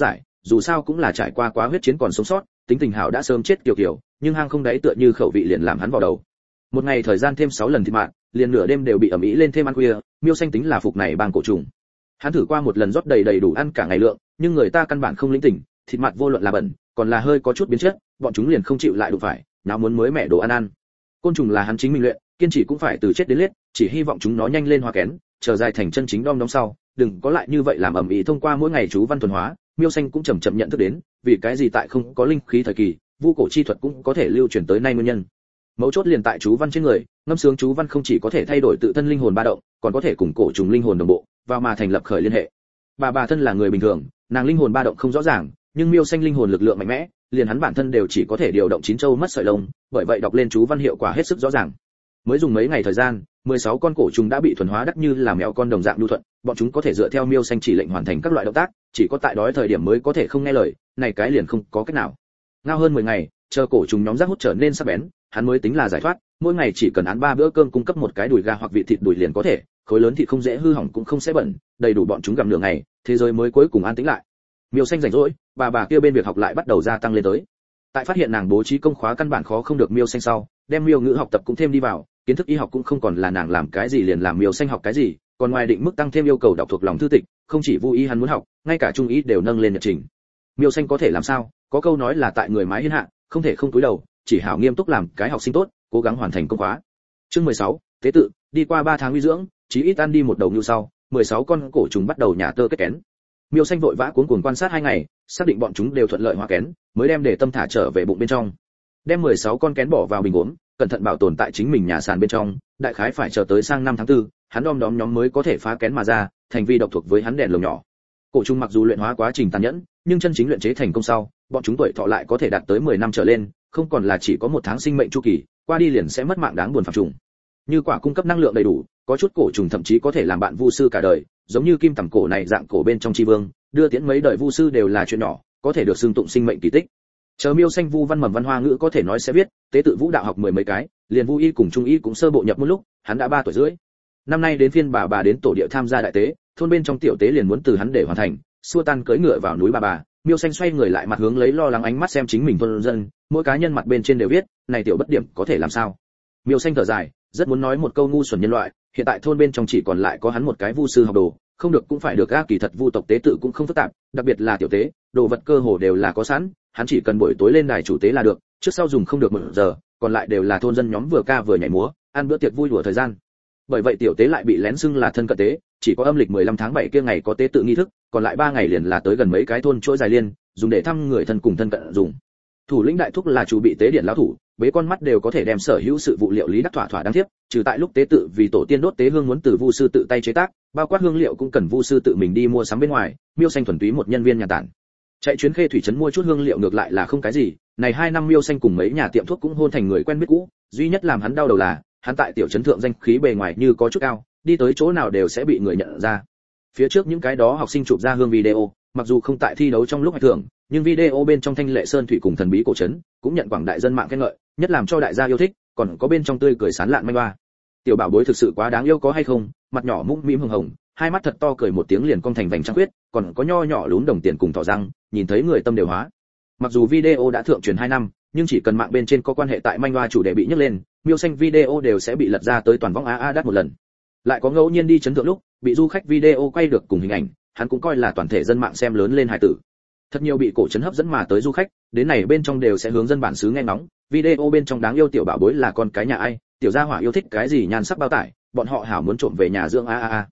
dù sao cũng là trải qua quá huyết chiến còn sống sót, tính tình hảo đã sớm chết kiểu kiểu, nhưng hang không đáy tựa như khẩu vị liền làm hắn vào đầu. Một ngày thời gian thêm 6 lần thịt mạt, liền nửa đêm đều bị ẩm ĩ lên thêm ăn khuya, Miêu Xanh tính là phục này bang cổ trùng. Hắn thử qua một lần rót đầy đủ ăn cả ngày lượng, nhưng người ta căn bản không lĩnh tỉnh, thịt mạt vô luận là bẩn, còn là hơi có chút biến chất, bọn chúng liền không chịu lại đụng phải, nào muốn mới mẻ đồ ăn. Côn trùng là hắn chính mình luyện, kiên trì cũng phải từ chết đến lết, chỉ hy vọng chúng nó nhanh lên hóa kén, chờ dài thành chân chính đom đóm sau, đừng có lại như vậy làm ẩm ĩ thông qua mỗi ngày chú văn thuần hóa. Miêu Xanh cũng chậm chậm nhận thức đến, vì cái gì tại không có linh khí thời kỳ, vu cổ chi thuật cũng có thể lưu truyền tới nay nguyên nhân. Mấu chốt liền tại chú văn trên người, ngâm sướng chú văn không chỉ có thể thay đổi tự thân linh hồn ba động, còn có thể cùng cổ trùng linh hồn đồng bộ, vào mà thành lập khởi liên hệ. Bà thân là người bình thường, nàng linh hồn ba động không rõ ràng, nhưng Miêu Xanh linh hồn lực lượng mạnh mẽ, liền hắn bản thân đều chỉ có thể điều động 9 châu mất sợi lông, bởi vậy đọc lên chú văn hiệu quả hết sức rõ ràng. Mới dùng mấy ngày thời gian, 16 con cổ trùng đã bị thuần hóa đắc như là mèo con đồng dạng nhu thuận, bọn chúng có thể dựa theo Miêu Xanh chỉ lệnh hoàn thành các loại động tác, chỉ có tại đói thời điểm mới có thể không nghe lời, này cái liền không có cách nào. Ngao hơn 10 ngày, chờ cổ trùng nhóm rác hút trở nên sắc bén, hắn mới tính là giải thoát, mỗi ngày chỉ cần ăn 3 bữa cơm cung cấp một cái đùi gà hoặc vị thịt đùi liền có thể, khối lớn thịt không dễ hư hỏng cũng không sẽ bẩn, đầy đủ bọn chúng gặm nửa ngày, thế giới mới cuối cùng an tĩnh lại. Miêu Xanh rảnh rỗi, bà kia bên việc học lại bắt đầu gia tăng lên tới. Tại phát hiện nàng bố trí công khóa căn bản khó không được Miêu Xanh sau, đem Miêu ngữ học tập cũng thêm đi vào, kiến thức y học cũng không còn là nàng làm cái gì liền làm Miêu Xanh học cái gì, còn ngoài định mức tăng thêm yêu cầu đọc thuộc lòng thư tịch, không chỉ vu y hắn muốn học, ngay cả trung y đều nâng lên nhật trình. Miêu Xanh có thể làm sao? Có câu nói là tại người mái hiên hạ, không thể không cúi đầu, chỉ hảo nghiêm túc làm cái học sinh tốt, cố gắng hoàn thành công khóa. Chương 16, tế tự, đi qua 3 tháng uy dưỡng, chí ít ăn đi một đầu như sau, 16 con cổ trùng bắt đầu nhả tơ kết kén. Miêu Xanh vội vã cuống cuồng quan sát 2 ngày, xác định bọn chúng đều thuận lợi hóa kén, mới đem để tâm thả trở về bụng bên trong. Đem 16 con kén bỏ vào bình gốm, cẩn thận bảo tồn tại chính mình nhà sàn bên trong, đại khái phải chờ tới sang năm tháng 4, hắn đom đóm nhóm mới có thể phá kén mà ra, thành vi độc thuộc với hắn đèn lồng nhỏ. Cổ trùng mặc dù luyện hóa quá trình tàn nhẫn, nhưng chân chính luyện chế thành công sau, bọn chúng tuổi thọ lại có thể đạt tới 10 năm trở lên, không còn là chỉ có 1 tháng sinh mệnh chu kỳ, qua đi liền sẽ mất mạng đáng buồn phạm trùng. Như quả cung cấp năng lượng đầy đủ, có chút cổ trùng thậm chí có thể làm bạn vu sư cả đời, giống như kim tằm cổ này dạng cổ bên trong chi vương, đưa tiễn mấy đời vu sư đều là chuyện nhỏ, có thể được xưng tụng sinh mệnh kỳ tích. Chờ Miêu Xanh vu văn mầm văn hoa ngữ có thể nói sẽ viết, tế tự vũ đạo học 10 mấy cái, liền vu y cùng trung y cũng sơ bộ nhập một lúc, hắn đã 3 tuổi rưỡi. Năm nay đến phiên bà đến tổ địa tham gia đại tế, thôn bên trong tiểu tế liền muốn từ hắn để hoàn thành, xua tan cưỡi ngựa vào núi bà. Miêu Xanh xoay người lại mặt hướng lấy lo lắng ánh mắt xem chính mình thôn dân, mỗi cá nhân mặt bên trên đều viết, này tiểu bất điểm có thể làm sao? Miêu Xanh thở dài, rất muốn nói một câu ngu xuẩn nhân loại, hiện tại thôn bên trong chỉ còn lại có hắn một cái vu sư học đồ, không được cũng phải được a, kỳ thật vu tộc tế tự cũng không phức tạp, đặc biệt là tiểu tế, đồ vật cơ hồ đều là có sẵn, hắn chỉ cần buổi tối lên đài chủ tế là được, trước sau dùng không được 1 giờ, còn lại đều là thôn dân nhóm vừa ca vừa nhảy múa, ăn bữa tiệc vui đùa thời gian. Bởi vậy tiểu tế lại bị lén xưng là thân cận tế, chỉ có âm lịch 15 tháng 7 kia ngày có tế tự nghi thức, còn lại 3 ngày liền là tới gần mấy cái thôn chuỗi dài liên, dùng để thăm người thân cùng thân cận dùng. Thủ lĩnh đại thúc là chủ bị tế điện lão thủ, bế con mắt đều có thể đem sở hữu sự vụ liệu lý đắc thỏa đáng tiếp, trừ tại lúc tế tự vì tổ tiên đốt tế hương muốn từ vu sư tự tay chế tác, bao quát hương liệu cũng cần vu sư tự mình đi mua sắm bên ngoài. Miêu Xanh thuần túy một nhân viên nhà tản. Chạy chuyến Khê thủy trấn mua chút hương liệu ngược lại là không cái gì, này 2 năm Miêu Xanh cùng mấy nhà tiệm thuốc cũng hôn thành người quen biết cũ, duy nhất làm hắn đau đầu là, hắn tại tiểu trấn thượng danh khí bề ngoài như có chút cao, đi tới chỗ nào đều sẽ bị người nhận ra. Phía trước những cái đó học sinh chụp ra hương video, mặc dù không tại thi đấu trong lúc hay thường, nhưng video bên trong thanh lệ sơn thủy cùng thần bí cổ trấn cũng nhận quảng đại dân mạng khen ngợi, nhất làm cho đại gia yêu thích, còn có bên trong tươi cười sán lạn manh hoa. Tiểu bảo bối thực sự quá đáng yêu có hay không, mặt nhỏ mũm mĩm hồng hồng, hai mắt thật to cười một tiếng liền cong thành vành trăng khuyết, còn có nho nhỏ lún đồng tiền cùng thỏ răng, nhìn thấy người tâm đều hóa. Mặc dù video đã thượng truyền 2 năm, nhưng chỉ cần mạng bên trên có quan hệ tại manh hoa chủ đề bị nhấc lên, Miêu Xanh video đều sẽ bị lật ra tới toàn võng đắt một lần. Lại có ngẫu nhiên đi chấn thượng lúc, bị du khách video quay được cùng hình ảnh, hắn cũng coi là toàn thể dân mạng xem lớn lên hài tử. Thật nhiều bị cổ trấn hấp dẫn mà tới du khách, đến này bên trong đều sẽ hướng dân bản xứ nghe ngóng, video bên trong đáng yêu tiểu bảo bối là con cái nhà ai, tiểu gia hỏa yêu thích cái gì nhan sắc bao tải, bọn họ hảo muốn trộm về nhà dưỡng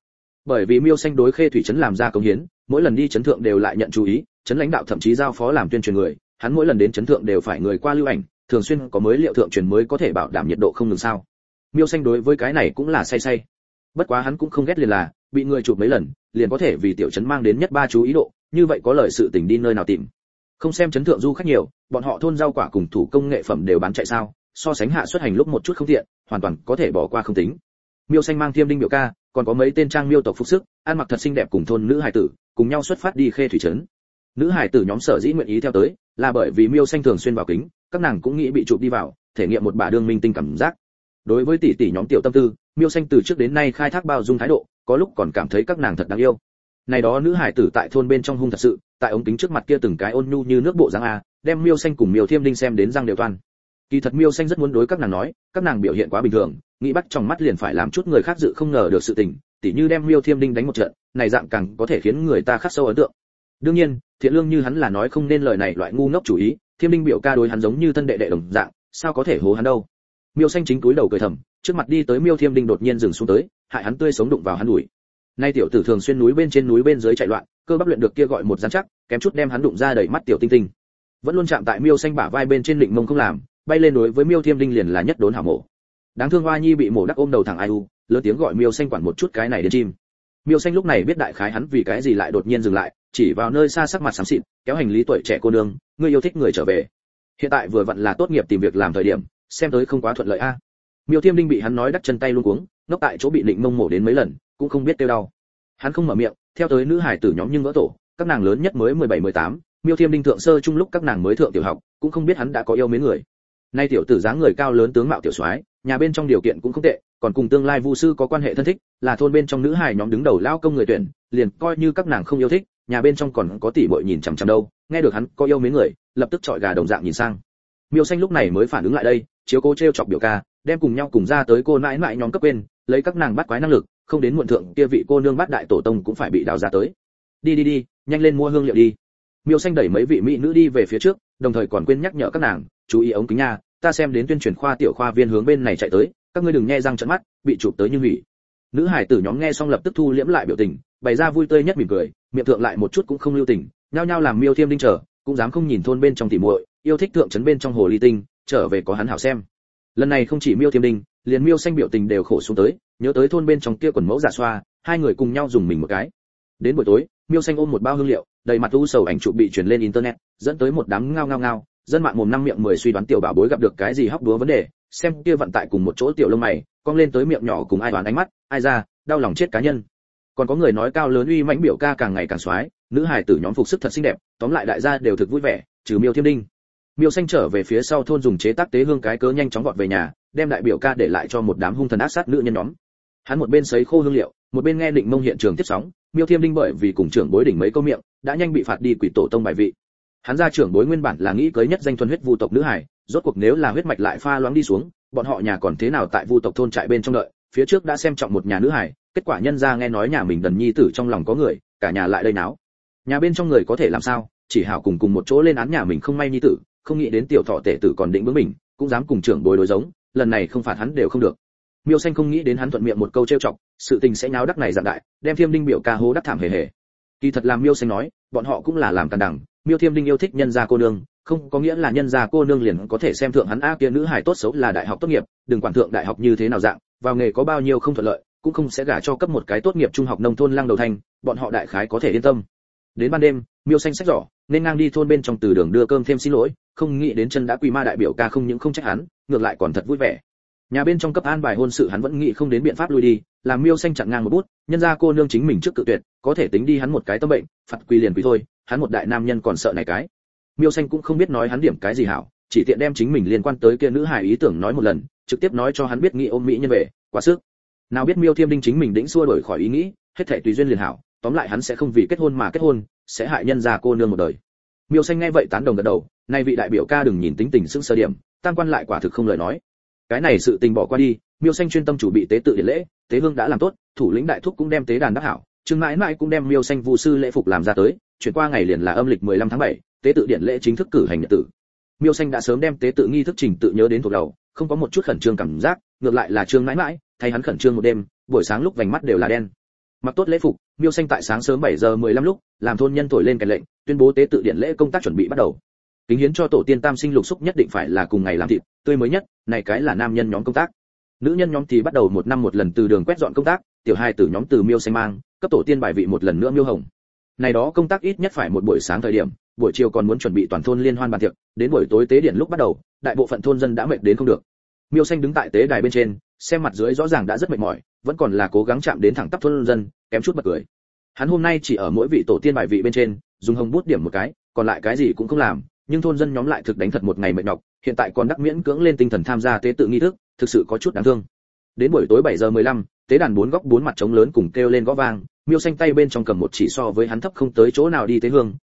Bởi vì Miêu Xanh đối Khê thủy trấn làm ra công hiến, mỗi lần đi trấn thượng đều lại nhận chú ý, trấn lãnh đạo thậm chí giao phó làm tuyên truyền người, hắn mỗi lần đến trấn thượng đều phải người qua lưu ảnh, thường xuyên có mới liệu thượng truyền mới có thể bảo đảm nhiệt độ không ngừng sao. Miêu Xanh đối với cái này cũng là say. Bất quá hắn cũng không ghét liền là, bị người chụp mấy lần, liền có thể vì tiểu trấn mang đến nhất 3 chú ý độ, như vậy có lời sự tình đi nơi nào tìm. Không xem trấn thượng du khách nhiều, bọn họ thôn rau quả cùng thủ công nghệ phẩm đều bán chạy sao, so sánh hạ xuất hành lúc một chút không tiện, hoàn toàn có thể bỏ qua không tính. Miêu Xanh mang Thiêm Đinh biểu ca, còn có mấy tên trang miêu tộc phục sức, ăn mặc thật xinh đẹp cùng thôn nữ hài tử, cùng nhau xuất phát đi Khê thủy trấn. Nữ hài tử nhóm sở dĩ nguyện ý theo tới, là bởi vì Miêu Xanh thường xuyên vào kính, các nàng cũng nghĩ bị chụp đi vào, thể nghiệm một bà đương minh tinh cảm giác. Đối với tỷ tỷ nhóm tiểu tâm tư, Miêu Xanh từ trước đến nay khai thác bao dung thái độ, có lúc còn cảm thấy các nàng thật đáng yêu. Này đó nữ hải tử tại thôn bên trong hung thật sự, tại ống kính trước mặt kia từng cái ôn nhu như nước bộ dáng a, đem Miêu Xanh cùng Miêu Thiêm Đinh xem đến răng đều toan. Kỳ thật Miêu Xanh rất muốn đối các nàng nói, các nàng biểu hiện quá bình thường, nghĩ bắt trong mắt liền phải làm chút người khác dự không ngờ được sự tình, tỉ như đem Miêu Thiêm Đinh đánh một trận, này dạng càng có thể khiến người ta khắc sâu ấn tượng. Đương nhiên, thiện lương như hắn là nói không nên lời này loại ngu ngốc chủ ý, Thiêm Đinh biểu ca đối hắn giống như thân đệ đệ đồng dạng, sao có thể hố hắn đâu. Miêu Xanh chính túi đầu cười thầm, trước mặt đi tới Miêu Thiêm Đinh đột nhiên dừng xuống tới, hại hắn tươi sống đụng vào hắn đùi. Nay tiểu tử thường xuyên núi bên trên núi bên dưới chạy loạn, cơ bắp luyện được kia gọi một rắn chắc, kém chút đem hắn đụng ra đầy mắt tiểu tinh tinh. Vẫn luôn chạm tại Miêu Xanh bả vai bên trên định mông không làm, bay lên đối với Miêu Thiêm Đinh liền là nhất đốn hảo mổ. Đáng thương Hoa Nhi bị mổ đắc ôm đầu thẳng ai u, lớn tiếng gọi Miêu Xanh quản một chút cái này đến chim. Miêu Xanh lúc này biết đại khái hắn vì cái gì lại đột nhiên dừng lại, chỉ vào nơi xa sắc mặt xám xịt, kéo hành lý tuổi trẻ cô nương, ngươi yêu thích người trở về. Hiện tại vừa vặn là tốt nghiệp tìm việc làm thời điểm, xem tới không quá thuận lợi a. Miêu Thiêm Đinh bị hắn nói đắc chân tay luống cuống, ngốc tại chỗ bị định mông mổ đến mấy lần, cũng không biết tiêu đau. Hắn không mở miệng, theo tới nữ hải tử nhóm nhưng vỡ tổ, các nàng lớn nhất mới 17-18, Miêu Thiêm Đinh thượng sơ chung lúc các nàng mới thượng tiểu học, cũng không biết hắn đã có yêu mến người. Nay tiểu tử dáng người cao lớn tướng mạo tiểu soái, nhà bên trong điều kiện cũng không tệ, còn cùng tương lai vu sư có quan hệ thân thích, là thôn bên trong nữ hài nhóm đứng đầu lao công người tuyển, liền coi như các nàng không yêu thích, nhà bên trong còn có tỷ muội nhìn chằm chằm đâu, nghe được hắn có yêu mến người, lập tức trọi gà đồng dạng nhìn sang. Miêu Xanh lúc này mới phản ứng lại đây, chiếu cố trêu chọc biểu ca, đem cùng nhau cùng ra tới cô nãi nãi nhóm cấp bên, lấy các nàng bắt quái năng lực, không đến muộn thượng kia vị cô nương bắt đại tổ tông cũng phải bị đào ra tới. Đi, nhanh lên mua hương liệu đi. Miêu Xanh đẩy mấy vị mỹ nữ đi về phía trước, đồng thời còn quên nhắc nhở các nàng, chú ý ống kính nha, ta xem đến tuyên truyền khoa tiểu khoa viên hướng bên này chạy tới, các ngươi đừng nghe răng trợn mắt, bị chụp tới như hủy. Nữ hải tử nhóm nghe xong lập tức thu liễm lại biểu tình, bày ra vui tươi nhất mỉm cười, miệng thượng lại một chút cũng không lưu tình, nhao nhao làm Miêu Thiêm Đinh chờ, cũng dám không nhìn thôn bên trong tỉ muội, yêu thích thượng trấn bên trong hồ ly tinh, trở về có hắn hảo xem. Lần này không chỉ Miêu Thiêm Đinh, liền Miêu Xanh biểu tình đều khổ xuống tới, nhớ tới thôn bên trong kia quần mẫu giả xoa, hai người cùng nhau dùng mình một cái. Đến buổi tối, Miêu Xanh ôm một bao hương liệu, đầy mặt u sầu ảnh chụp bị truyền lên internet, dẫn tới một đám ngao, dân mạng mồm năm miệng 10 suy đoán tiểu bảo bối gặp được cái gì hóc búa vấn đề, xem kia vận tại cùng một chỗ tiểu lông mày, cong lên tới miệng nhỏ cùng ai đoán ánh mắt, ai ra, đau lòng chết cá nhân. Còn có người nói cao lớn uy mãnh biểu ca càng ngày càng xoái, nữ hài tử nhóm phục sức thật xinh đẹp, tóm lại đại gia đều thực vui vẻ, trừ Miêu Thiêm Đinh. Miêu Xanh trở về phía sau thôn dùng chế tác tế hương cái cớ nhanh chóng vọt về nhà, đem đại biểu ca để lại cho một đám hung thần ác sát nữ nhân nhóm. Hắn một bên sấy khô hương liệu, một bên nghe định mông hiện trường tiếp sóng, Miêu Thiêm Đinh bởi vì cùng trưởng bối đỉnh mấy câu miệng, đã nhanh bị phạt đi quỷ tổ tông bài vị. Hắn gia trưởng bối nguyên bản là nghĩ cưới nhất danh thuần huyết vu tộc nữ hải, rốt cuộc nếu là huyết mạch lại pha loãng đi xuống, bọn họ nhà còn thế nào tại vu tộc thôn trại bên trong đợi, phía trước đã xem trọng một nhà nữ hải, kết quả nhân gia nghe nói nhà mình đần nhi tử trong lòng có người, cả nhà lại đây náo. Nhà bên trong người có thể làm sao, chỉ hảo cùng một chỗ lên án nhà mình không may nhi tử, không nghĩ đến tiểu thọ tể tử còn định bướng mình, cũng dám cùng trưởng bối đối giống, lần này không phạt hắn đều không được. Miêu Xanh không nghĩ đến hắn thuận miệng một câu trêu chọc, sự tình sẽ nháo đắc này dạng đại, đem Thiêm Đinh biểu ca hố đắc thảm hề hề. Kỳ thật làm Miêu Xanh nói, bọn họ cũng là làm càn đằng, Miêu Thiêm Đinh yêu thích nhân gia cô nương, không có nghĩa là nhân gia cô nương liền có thể xem thượng hắn a kia nữ hài tốt xấu là đại học tốt nghiệp, đừng quản thượng đại học như thế nào dạng, vào nghề có bao nhiêu không thuận lợi, cũng không sẽ gả cho cấp một cái tốt nghiệp trung học nông thôn lăng đầu thành, bọn họ đại khái có thể yên tâm. Đến ban đêm, Miêu Xanh xách giỏ, nên ngang đi thôn bên trong từ đường đưa cơm thêm xin lỗi, không nghĩ đến chân đã quỳ ma đại biểu ca không những không trách hắn, ngược lại còn thật vui vẻ. Nhà bên trong cấp an bài hôn sự hắn vẫn nghĩ không đến biện pháp lui đi, làm Miêu Xanh chặn ngang một bút, nhân gia cô nương chính mình trước cự tuyệt, có thể tính đi hắn một cái tâm bệnh, phạt quỳ liền quỳ thôi, hắn một đại nam nhân còn sợ này cái. Miêu Xanh cũng không biết nói hắn điểm cái gì hảo, chỉ tiện đem chính mình liên quan tới kia nữ hài ý tưởng nói một lần, trực tiếp nói cho hắn biết nghĩ ôm mỹ nhân về, quá sức. Nào biết Miêu Thiêm Đinh chính mình đĩnh xua đổi khỏi ý nghĩ, hết thảy tùy duyên liền hảo, tóm lại hắn sẽ không vì kết hôn mà kết hôn, sẽ hại nhân gia cô nương một đời. Miêu Xanh nghe vậy tán đồng gật đầu, nay vị đại biểu ca đừng nhìn tính tình sững sờ điểm, tam quan lại quả thực không lời nói. Cái này sự tình bỏ qua đi, Miêu Xanh chuyên tâm chủ bị tế tự điện lễ, tế hương đã làm tốt, thủ lĩnh đại thúc cũng đem tế đàn đắc hảo, Trương mãi mãi cũng đem Miêu Xanh vu sư lễ phục làm ra tới, chuyển qua ngày liền là âm lịch 15 tháng 7, tế tự điện lễ chính thức cử hành nhật tử. Miêu Xanh đã sớm đem tế tự nghi thức trình tự nhớ đến thuộc đầu, không có một chút khẩn trương cảm giác, ngược lại là Trương mãi mãi, thay hắn khẩn trương một đêm, buổi sáng lúc vành mắt đều là đen. Mặc tốt lễ phục, Miêu Xanh tại sáng sớm 7:15 lúc, làm thôn nhân thổi lên kèn lệnh, tuyên bố tế tự điện lễ công tác chuẩn bị bắt đầu. Kính hiến cho tổ tiên tam sinh lục xúc nhất định phải là cùng ngày làm thịt, tươi mới nhất, này cái là nam nhân nhóm công tác. Nữ nhân nhóm thì bắt đầu một năm một lần từ đường quét dọn công tác, tiểu hai tử nhóm từ Miêu Xanh mang, cấp tổ tiên bài vị một lần nữa Miêu Hồng. Này đó công tác ít nhất phải một buổi sáng thời điểm, buổi chiều còn muốn chuẩn bị toàn thôn liên hoan bàn tiệc, đến buổi tối tế điện lúc bắt đầu, đại bộ phận thôn dân đã mệt đến không được. Miêu Xanh đứng tại tế đài bên trên, xem mặt dưới rõ ràng đã rất mệt mỏi, vẫn còn là cố gắng chạm đến thẳng tắp thôn dân, kém chút bật cười. Hắn hôm nay chỉ ở mỗi vị tổ tiên bài vị bên trên, dùng hồng bút điểm một cái, còn lại cái gì cũng không làm, nhưng thôn dân nhóm lại thực đánh thật một ngày mệt nhọc, hiện tại còn đắc miễn cưỡng lên tinh thần tham gia tế tự nghi thức, thực sự có chút đáng thương. Đến buổi tối 7:15, tế đàn bốn góc bốn mặt trống lớn cùng kêu lên gõ vang, Miêu Xanh tay bên trong cầm một chỉ so với hắn thấp không tới chỗ nào đi tế hương,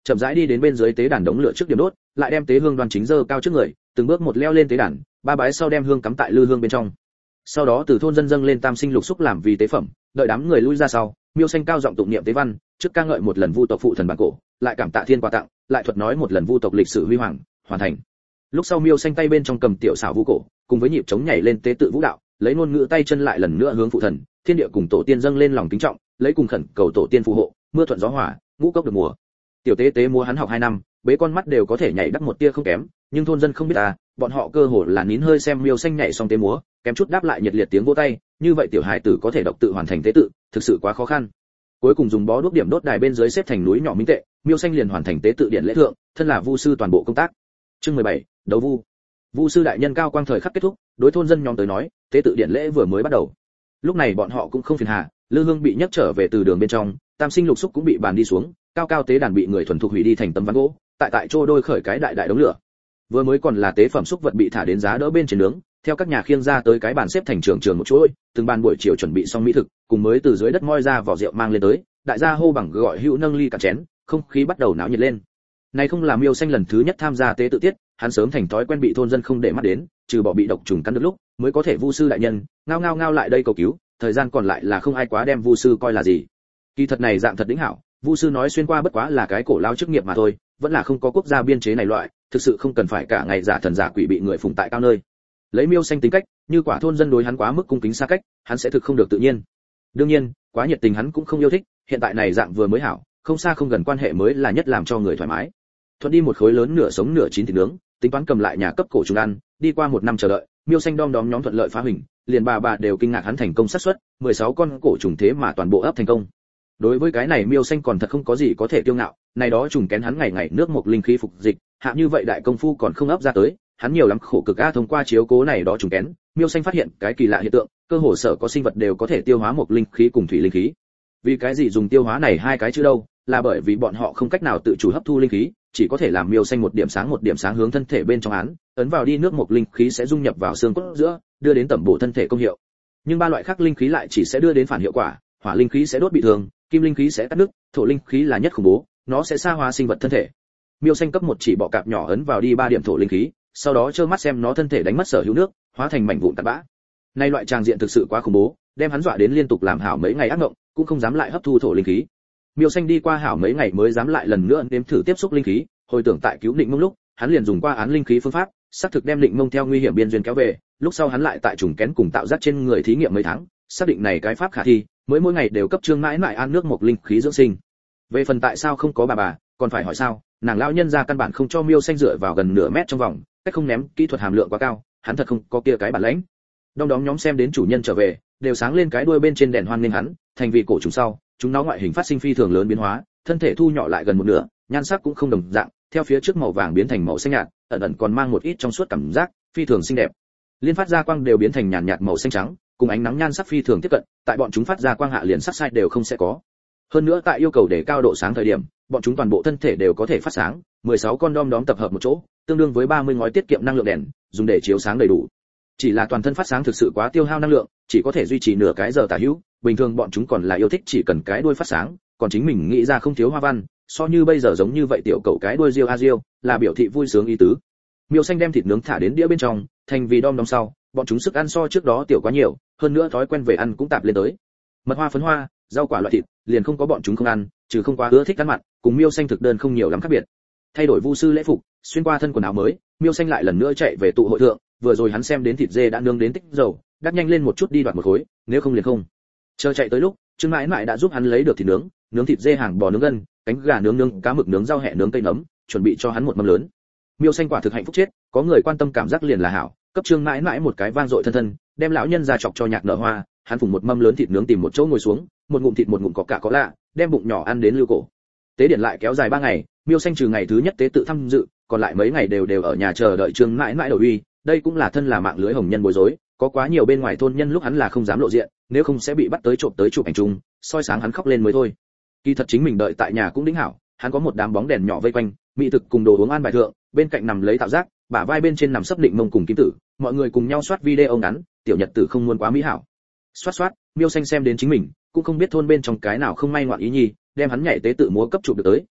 chậm rãi đi đến bên dưới tế đàn đống lửa trước điểm đốt, lại đem tế hương đoan chính giơ cao trước người, từng bước một leo lên tế đàn, ba bái sau đem hương cắm tại lư hương bên trong. Sau đó từ thôn dân dâng lên tam sinh lục xúc làm vì tế phẩm, đợi đám người lui ra sau, Miêu Xanh cao giọng tụng niệm tế văn, trước ca ngợi một lần vu tộc phụ thần bản cổ, lại cảm tạ thiên quà tặng, lại thuật nói một lần vu tộc lịch sử huy hoàng, hoàn thành. Lúc sau Miêu Xanh tay bên trong cầm tiểu xảo vũ cổ, cùng với nhịp trống nhảy lên tế tự vũ đạo, lấy ngôn ngữ tay chân lại lần nữa hướng phụ thần, thiên địa cùng tổ tiên dâng lên lòng kính trọng, lấy cùng khẩn cầu tổ tiên phù hộ, mưa thuận gió hòa, ngũ cốc được mùa. Tiểu tế tế múa hắn học 2 năm, bế con mắt đều có thể nhảy đắc một tia không kém, nhưng thôn dân không biết bọn họ cơ hồ là nín hơi xem Miêu Xanh nhảy xong tế múa, kém chút đáp lại nhiệt liệt tiếng vỗ tay, như vậy tiểu hài tử có thể độc tự hoàn thành tế tự, thực sự quá khó khăn. Cuối cùng dùng bó đuốc điểm đốt đài bên dưới xếp thành núi nhỏ minh tệ, Miêu Xanh liền hoàn thành tế tự điện lễ thượng, thân là vu sư toàn bộ công tác. Chương 17, đấu vu. Vu sư đại nhân cao quang thời khắc kết thúc, đối thôn dân nhóm tới nói, tế tự điện lễ vừa mới bắt đầu. Lúc này bọn họ cũng không phiền hà, lư hương bị nhấc trở về từ đường bên trong, tam sinh lục xúc cũng bị bàn đi xuống, cao cao tế đàn bị người thuần thục hủy đi thành tấm ván gỗ, tại chỗ đôi khởi cái đại đống lửa. Vừa mới còn là tế phẩm xúc vật bị thả đến giá đỡ bên trên nướng, theo các nhà khiêng ra tới cái bàn xếp thành trường một chuỗi, từng bàn buổi chiều chuẩn bị xong mỹ thực, cùng mới từ dưới đất moi ra vỏ rượu mang lên tới, đại gia hô bằng gọi hữu nâng ly cả chén, không khí bắt đầu náo nhiệt lên. Này không là Miêu Xanh lần thứ nhất tham gia tế tự tiết, hắn sớm thành thói quen bị thôn dân không để mắt đến, trừ bỏ bị độc trùng cắn được lúc, mới có thể vu sư đại nhân, ngao lại đây cầu cứu, thời gian còn lại là không ai quá đem vu sư coi là gì. Kỳ thật này dạng thật đỉnh hảo, vu sư nói xuyên qua bất quá là cái cổ lao chức nghiệp mà thôi, vẫn là không có quốc gia biên chế này loại, thực sự không cần phải cả ngày giả thần giả quỷ bị người phụng tại cao nơi. Lấy Miêu Xanh tính cách, như quả thôn dân đối hắn quá mức cung kính xa cách, hắn sẽ thực không được tự nhiên. Đương nhiên, quá nhiệt tình hắn cũng không yêu thích, hiện tại này dạng vừa mới hảo, không xa không gần quan hệ mới là nhất làm cho người thoải mái. Thuận đi một khối lớn nửa sống nửa chín thịt nướng, tính toán cầm lại nhà cấp cổ trùng ăn, đi qua 1 năm chờ đợi, Miêu Xanh đom đóm nhóm thuận lợi phá hình, liền bà đều kinh ngạc hắn thành công xác suất, 16 con cổ trùng thế mà toàn bộ ấp thành công. Đối với cái này Miêu Xanh còn thật không có gì có thể kiêu ngạo, này đó trùng kén hắn ngày nước một linh khí phục dịch, hạ như vậy đại công phu còn không ấp ra tới, hắn nhiều lắm khổ cực thông qua chiếu cố này đó trùng kén, Miêu Xanh phát hiện cái kỳ lạ hiện tượng, cơ hồ sở có sinh vật đều có thể tiêu hóa một linh khí cùng thủy linh khí. Vì cái gì dùng tiêu hóa này hai cái chữ đâu, là bởi vì bọn họ không cách nào tự chủ hấp thu linh khí, chỉ có thể làm Miêu Xanh một điểm sáng hướng thân thể bên trong án, ấn vào đi nước một linh khí sẽ dung nhập vào xương cốt giữa, đưa đến tẩm bổ thân thể công hiệu. Nhưng 3 loại khác linh khí lại chỉ sẽ đưa đến phản hiệu quả, hỏa linh khí sẽ đốt bị thương, kim linh khí sẽ cắt đứt, thổ linh khí là nhất khủng bố, nó sẽ xa hóa sinh vật thân thể. Miêu Xanh cấp 1 chỉ bọ cạp nhỏ ấn vào đi 3 điểm thổ linh khí, sau đó trơ mắt xem nó thân thể đánh mất sở hữu nước, hóa thành mảnh vụn tạt bã. Nay loại tràng diện thực sự quá khủng bố, đem hắn dọa đến liên tục làm hảo mấy ngày ác mộng, cũng không dám lại hấp thu thổ linh khí. Miêu Xanh đi qua hảo mấy ngày mới dám lại lần nữa nếm thử tiếp xúc linh khí, hồi tưởng tại cứu Định Mông lúc, hắn liền dùng qua án linh khí phương pháp, xác thực đem Định Mông theo nguy hiểm biên duyên kéo về, lúc sau hắn lại tại trùng kén cùng tạo giác trên người thí nghiệm mấy tháng, xác định này cái pháp khả thi, mới mỗi ngày đều cấp Trương Mãi Mãi ăn nước một linh khí dưỡng sinh. Về phần tại sao không có bà, còn phải hỏi sao, nàng lão nhân gia căn bản không cho Miêu Xanh dựa vào gần nửa mét trong vòng, cách không ném, kỹ thuật hàm lượng quá cao, hắn thật không có kia cái bản lĩnh. Đom đóm nhóm xem đến chủ nhân trở về, đều sáng lên cái đuôi bên trên đèn hoan nghênh hắn, thành vì cổ trùng sau, chúng nó ngoại hình phát sinh phi thường lớn biến hóa, thân thể thu nhỏ lại gần một nửa, nhan sắc cũng không đồng dạng, theo phía trước màu vàng biến thành màu xanh nhạt, ẩn còn mang một ít trong suốt cảm giác, phi thường xinh đẹp. Liên phát ra quang đều biến thành nhàn nhạt màu xanh trắng, cùng ánh nắng nhan sắc phi thường tiếp cận, tại bọn chúng phát ra quang hạ liền sắc sai đều không sẽ có. Hơn nữa tại yêu cầu để cao độ sáng thời điểm, bọn chúng toàn bộ thân thể đều có thể phát sáng, 16 con đom đóm tập hợp một chỗ, tương đương với 30 ngói tiết kiệm năng lượng đèn, dùng để chiếu sáng đầy đủ. Chỉ là toàn thân phát sáng thực sự quá tiêu hao năng lượng, chỉ có thể duy trì nửa cái giờ tả hữu, bình thường bọn chúng còn là yêu thích chỉ cần cái đuôi phát sáng, còn chính mình nghĩ ra không thiếu hoa văn, so như bây giờ giống như vậy tiểu cậu cái đuôi riêu a riêu, là biểu thị vui sướng ý tứ. Miêu Xanh đem thịt nướng thả đến đĩa bên trong, thành vì đom đóm sau, bọn chúng sức ăn so trước đó tiểu quá nhiều, hơn nữa thói quen về ăn cũng tạp lên tới. Mật hoa phấn hoa, rau quả loại thịt, liền không có bọn chúng không ăn, trừ không quá ưa thích ăn mặn, cùng Miêu Xanh thực đơn không nhiều lắm khác biệt. Thay đổi vu sư lễ phục, xuyên qua thân quần áo mới, Miêu Xanh lại lần nữa chạy về tụ hội thượng, vừa rồi hắn xem đến thịt dê đã nướng đến tích dầu, đắt nhanh lên một chút đi đoạt một khối, nếu không liền không. Chờ chạy tới lúc, Trương Mãi Mãi đã giúp hắn lấy được thịt nướng thịt dê hàng bò nướng gân, cánh gà nướng cá mực nướng rau hẹ nướng cây nấm, chuẩn bị cho hắn một mâm lớn. Miêu Xanh quả thực hạnh phúc chết, có người quan tâm cảm giác liền là hảo, cấp Trương Mãi Mãi một cái vang dội thân, đem lão nhân ra chọc cho nhạc nở hoa, hắn phùng một mâm lớn thịt nướng tìm một chỗ ngồi xuống, một ngụm thịt một ngụm có cả có lạ, đem bụng nhỏ ăn đến lưu cổ. Tế điện lại kéo dài 3 ngày, Miêu Xanh trừ ngày thứ nhất tế tự tham dự, còn lại mấy ngày đều ở nhà chờ đợi Trương Mãi Mãi đầu uy, đây cũng là thân là mạng lưới hồng nhân bối rối, có quá nhiều bên ngoài thôn nhân lúc hắn là không dám lộ diện, nếu không sẽ bị bắt tới trộm tới chụp ảnh chung, soi sáng hắn khóc lên mới thôi. Kỳ thật chính mình đợi tại nhà cũng đính hảo, hắn có một đám bóng đèn nhỏ vây quanh, mỹ thực cùng đồ uống an bài thượng, bên cạnh nằm lấy tạo giác, bả vai bên trên nằm sấp Định Mông cùng Kim Tử, mọi người cùng nhau soát video ngắn, tiểu nhật tử không muốn quá mỹ hảo. Soát, Miêu Xanh xem đến chính mình, cũng không biết thôn bên trong cái nào không may ngoạn ý nhi, đem hắn nhảy tế tự múa cấp chụp được tới,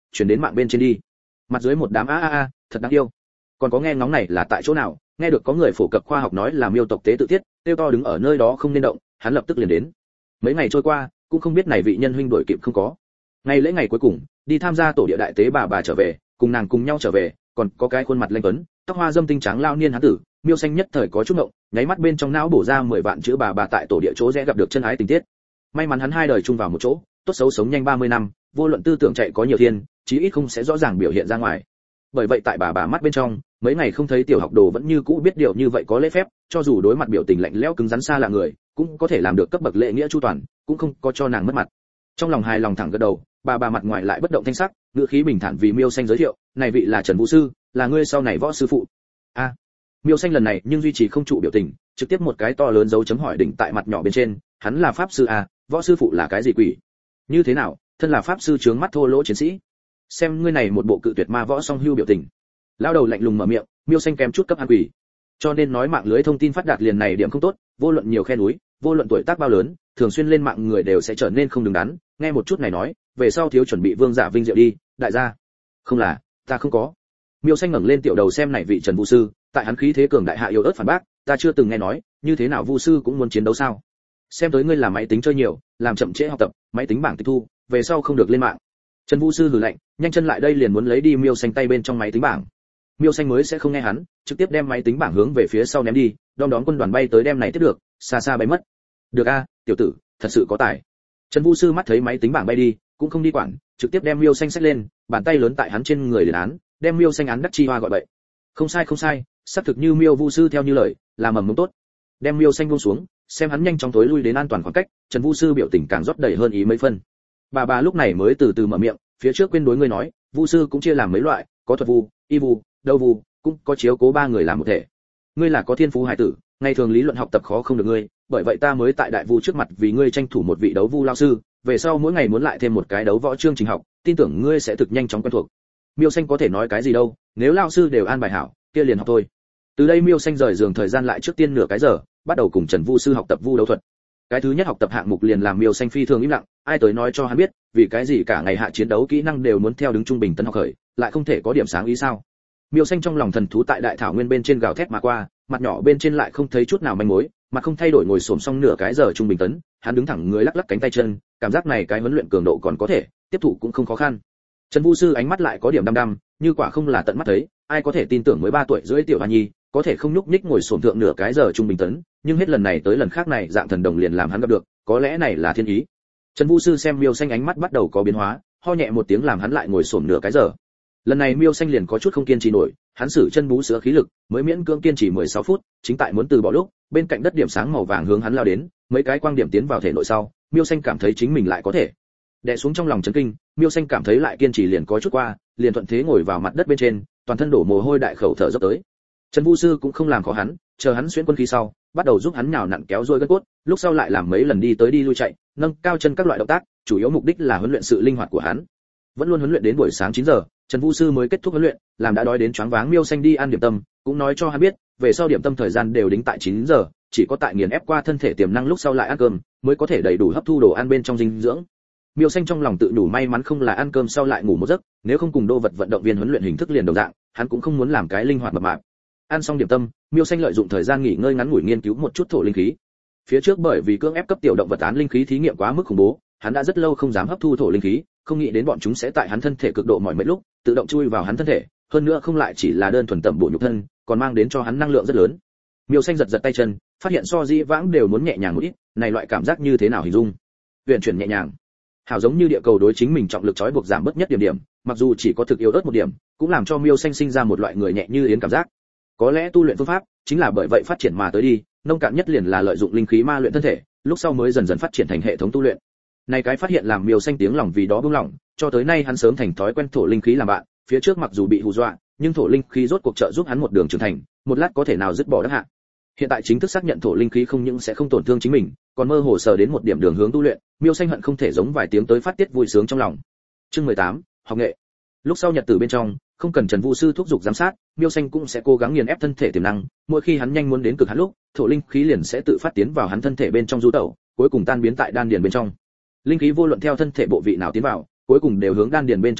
chuyển đến mạng bên trên đi. Mặt dưới một đám a, thật đáng yêu. Còn có nghe ngóng này là tại chỗ nào, nghe được có người phổ cập khoa học nói là miêu tộc tế tự tiết, tiêu to đứng ở nơi đó không nên động, hắn lập tức liền đến. Mấy ngày trôi qua, cũng không biết này vị nhân huynh đuổi kịp không có. Ngày lễ ngày cuối cùng, đi tham gia tổ địa đại tế bà trở về, cùng nàng cùng nhau trở về, còn có cái khuôn mặt lanh tuấn, tóc hoa dâm tinh trắng lao niên hán tử, Miêu Xanh nhất thời có chút ngộng, nháy mắt bên trong não bổ ra 10 vạn chữ bà tại tổ địa chỗ rẽ gặp được chân ái tình tiết. May mắn hắn hai đời chung vào một chỗ, tốt xấu sống nhanh 30 năm, vô luận tư tưởng chạy có nhiều thiên, chí ít không sẽ rõ ràng biểu hiện ra ngoài. Bởi vậy tại bà mắt bên trong, mấy ngày không thấy tiểu học đồ vẫn như cũ biết điều như vậy có lễ phép, cho dù đối mặt biểu tình lạnh lẽo cứng rắn xa lạ người, cũng có thể làm được cấp bậc lễ nghĩa chu toàn, cũng không có cho nàng mất mặt. Trong lòng hài lòng thẳng gật đầu, bà mặt ngoài lại bất động thanh sắc, ngữ khí bình thản vì Miêu Xanh giới thiệu, này vị là Trần Vũ sư, là ngươi sau này võ sư phụ. A. Miêu Xanh lần này nhưng duy trì không trụ biểu tình, trực tiếp một cái to lớn dấu chấm hỏi đỉnh tại mặt nhỏ bên trên, hắn là pháp sư a, võ sư phụ là cái gì quỷ? Như thế nào, thân là pháp sư trướng mắt thô lỗ chiến sĩ. Xem ngươi này một bộ cự tuyệt ma võ song hưu biểu tình. Lao đầu lạnh lùng mở miệng, Miêu Xanh kém chút cấp an quỷ. Cho nên nói mạng lưới thông tin phát đạt liền này điểm không tốt, vô luận nhiều khe núi, vô luận tuổi tác bao lớn, thường xuyên lên mạng người đều sẽ trở nên không đứng đắn, nghe một chút này nói, về sau thiếu chuẩn bị vương giả vinh diệu đi, đại gia. Không là, ta không có. Miêu Xanh ngẩng lên tiểu đầu xem này vị Trần Vũ sư, tại hắn khí thế cường đại hạ yếu ớt phản bác, ta chưa từng nghe nói, như thế nào Vu sư cũng muốn chiến đấu sao? Xem tới ngươi làm máy tính chơi nhiều, làm chậm trễ học tập, máy tính bảng tịch thu, về sau không được lên mạng. Trần Vũ sư hừ lạnh, nhanh chân lại đây liền muốn lấy đi Miêu Xanh tay bên trong máy tính bảng. Miêu Xanh mới sẽ không nghe hắn, trực tiếp đem máy tính bảng hướng về phía sau ném đi, đom đóm quân đoàn bay tới đem này tiếp được, xa xa bay mất. Được a, tiểu tử, thật sự có tài. Trần Vũ sư mắt thấy máy tính bảng bay đi, cũng không đi quản, trực tiếp đem Miêu Xanh xách lên, bàn tay lớn tại hắn trên người liền án, đem Miêu Xanh án đắc chi hoa gọi bậy. Không sai, xác thực như Miêu Vu sư theo như lời, là mầm mống tốt. Đem Miêu Xanh buông xuống, xem hắn nhanh chóng tối lui đến an toàn khoảng cách, Trần Vu sư biểu tình càng rót đầy hơn ý mấy phân. Bà lúc này mới từ từ mở miệng, phía trước quên đối ngươi nói, Vu sư cũng chia làm mấy loại, có thuật vu, y vu, đâu vu, cũng có chiếu cố ba người làm một thể. Ngươi là có thiên phú hải tử, ngày thường lý luận học tập khó không được ngươi, bởi vậy ta mới tại đại vu trước mặt vì ngươi tranh thủ một vị đấu vu lao sư, về sau mỗi ngày muốn lại thêm một cái đấu võ chương trình học, tin tưởng ngươi sẽ thực nhanh chóng quen thuộc. Miêu Xanh có thể nói cái gì đâu, nếu lao sư đều an bài hảo, kia liền học thôi. Từ đây Miêu Xanh rời giường thời gian lại trước tiên nửa cái giờ, bắt đầu cùng Trần Vu sư học tập vu đấu thuật. Cái thứ nhất học tập hạng mục liền làm Miêu Xanh phi thường im lặng, ai tới nói cho hắn biết, vì cái gì cả ngày hạ chiến đấu kỹ năng đều muốn theo đứng trung bình tấn học khởi, lại không thể có điểm sáng ý sao? Miêu Xanh trong lòng thần thú tại đại thảo nguyên bên trên gào thét mà qua, mặt nhỏ bên trên lại không thấy chút nào manh mối, mặt không thay đổi ngồi xổm xong nửa cái giờ trung bình tấn, hắn đứng thẳng người lắc lắc cánh tay chân, cảm giác này cái huấn luyện cường độ còn có thể, tiếp thụ cũng không khó khăn. Trần Vu sư ánh mắt lại có điểm đăm đăm, như quả không là tận mắt thấy, ai có thể tin tưởng mới 3 tuổi rưỡi tiểu hoa nhi, có thể không nhúc nhích ngồi xổm thượng nửa cái giờ trung bình tấn, nhưng hết lần này tới lần khác này dạng thần đồng liền làm hắn gặp được, có lẽ này là thiên ý. Trần Vu sư xem Miêu Xanh ánh mắt bắt đầu có biến hóa, ho nhẹ một tiếng làm hắn lại ngồi xổm nửa cái giờ. Lần này Miêu Xanh liền có chút không kiên trì nổi, hắn sử chân bú sữa khí lực, mới miễn cưỡng kiên trì 16 phút, chính tại muốn từ bỏ lúc, bên cạnh đất điểm sáng màu vàng hướng hắn lao đến, mấy cái quang điểm tiến vào thể nội sau, Miêu Xanh cảm thấy chính mình lại có thể. Đè xuống trong lòng chấn kinh, Miêu Xanh cảm thấy lại kiên trì liền có chút qua, liền thuận thế ngồi vào mặt đất bên trên, toàn thân đổ mồ hôi đại khẩu thở dốc tới. Trần Vu sư cũng không làm khó hắn, chờ hắn xuyên quân khí sau, bắt đầu giúp hắn nhào nặn kéo duỗi gân cốt, lúc sau lại làm mấy lần đi tới đi lui chạy, nâng cao chân các loại động tác, chủ yếu mục đích là huấn luyện sự linh hoạt của hắn. Vẫn luôn huấn luyện đến buổi sáng 9 giờ, Trần Vu sư mới kết thúc huấn luyện, làm đã đói đến choáng váng Miêu Xanh đi ăn điểm tâm, cũng nói cho hắn biết, về sau điểm tâm thời gian đều đính tại 9 giờ, chỉ có tại nghiền ép qua thân thể tiềm năng lúc sau lại ăn cơm, mới có thể đầy đủ hấp thu đồ ăn bên trong dinh dưỡng. Miêu Xanh trong lòng tự đủ may mắn không là ăn cơm sau lại ngủ một giấc, nếu không cùng đô vật vận động viên huấn luyện hình thức liền đồng dạng, hắn cũng không muốn làm cái linh hoạt mập mạp. Ăn xong điểm tâm, Miêu Xanh lợi dụng thời gian nghỉ ngơi ngắn ngủi nghiên cứu một chút thổ linh khí. Phía trước bởi vì cưỡng ép cấp tiểu động vật án linh khí thí nghiệm quá mức khủng bố, hắn đã rất lâu không dám hấp thu thổ linh khí, không nghĩ đến bọn chúng sẽ tại hắn thân thể cực độ mỏi mệt lúc, tự động chui vào hắn thân thể, hơn nữa không lại chỉ là đơn thuần tẩm bổ nhục thân, còn mang đến cho hắn năng lượng rất lớn. Miêu Xanh giật giật tay chân, phát hiện so dĩ vãng đều muốn nhẹ nhàng một ít, này loại cảm giác như thế nào hình dung? Huyền chuyển nhẹ nhàng. Hảo giống như địa cầu đối chính mình trọng lực trói buộc giảm bớt nhất điểm, mặc dù chỉ có thực yếu ớt một điểm, cũng làm cho Miêu Xanh sinh ra một loại người nhẹ như yến cảm giác. Có lẽ tu luyện phương pháp chính là bởi vậy phát triển mà tới đi, nông cạn nhất liền là lợi dụng linh khí ma luyện thân thể, lúc sau mới dần dần phát triển thành hệ thống tu luyện. Này cái phát hiện làm Miêu Xanh tiếng lòng vì đó buông lỏng, cho tới nay hắn sớm thành thói quen thổ linh khí làm bạn, phía trước mặc dù bị hù dọa, nhưng thổ linh khí rốt cuộc trợ giúp hắn một đường trưởng thành, một lát có thể nào dứt bỏ đắc hạ. Hiện tại chính thức xác nhận thổ linh khí không những sẽ không tổn thương chính mình, còn mơ hồ sờ đến một điểm đường hướng tu luyện, Miêu Xanh hận không thể giống vài tiếng tới phát tiết vui sướng trong lòng. Chương 18, học nghệ. Lúc sau nhật tử bên trong, không cần Trần Vu sư thúc giục giám sát, Miêu Xanh cũng sẽ cố gắng nghiền ép thân thể tiềm năng, mỗi khi hắn nhanh muốn đến cực hạn lúc, thổ linh khí liền sẽ tự phát tiến vào hắn thân thể bên trong du tẩu, cuối cùng tan biến tại đan điền bên trong. Linh khí vô luận theo thân thể bộ vị nào tiến vào, cuối cùng đều hướng đan điền bên trong đi,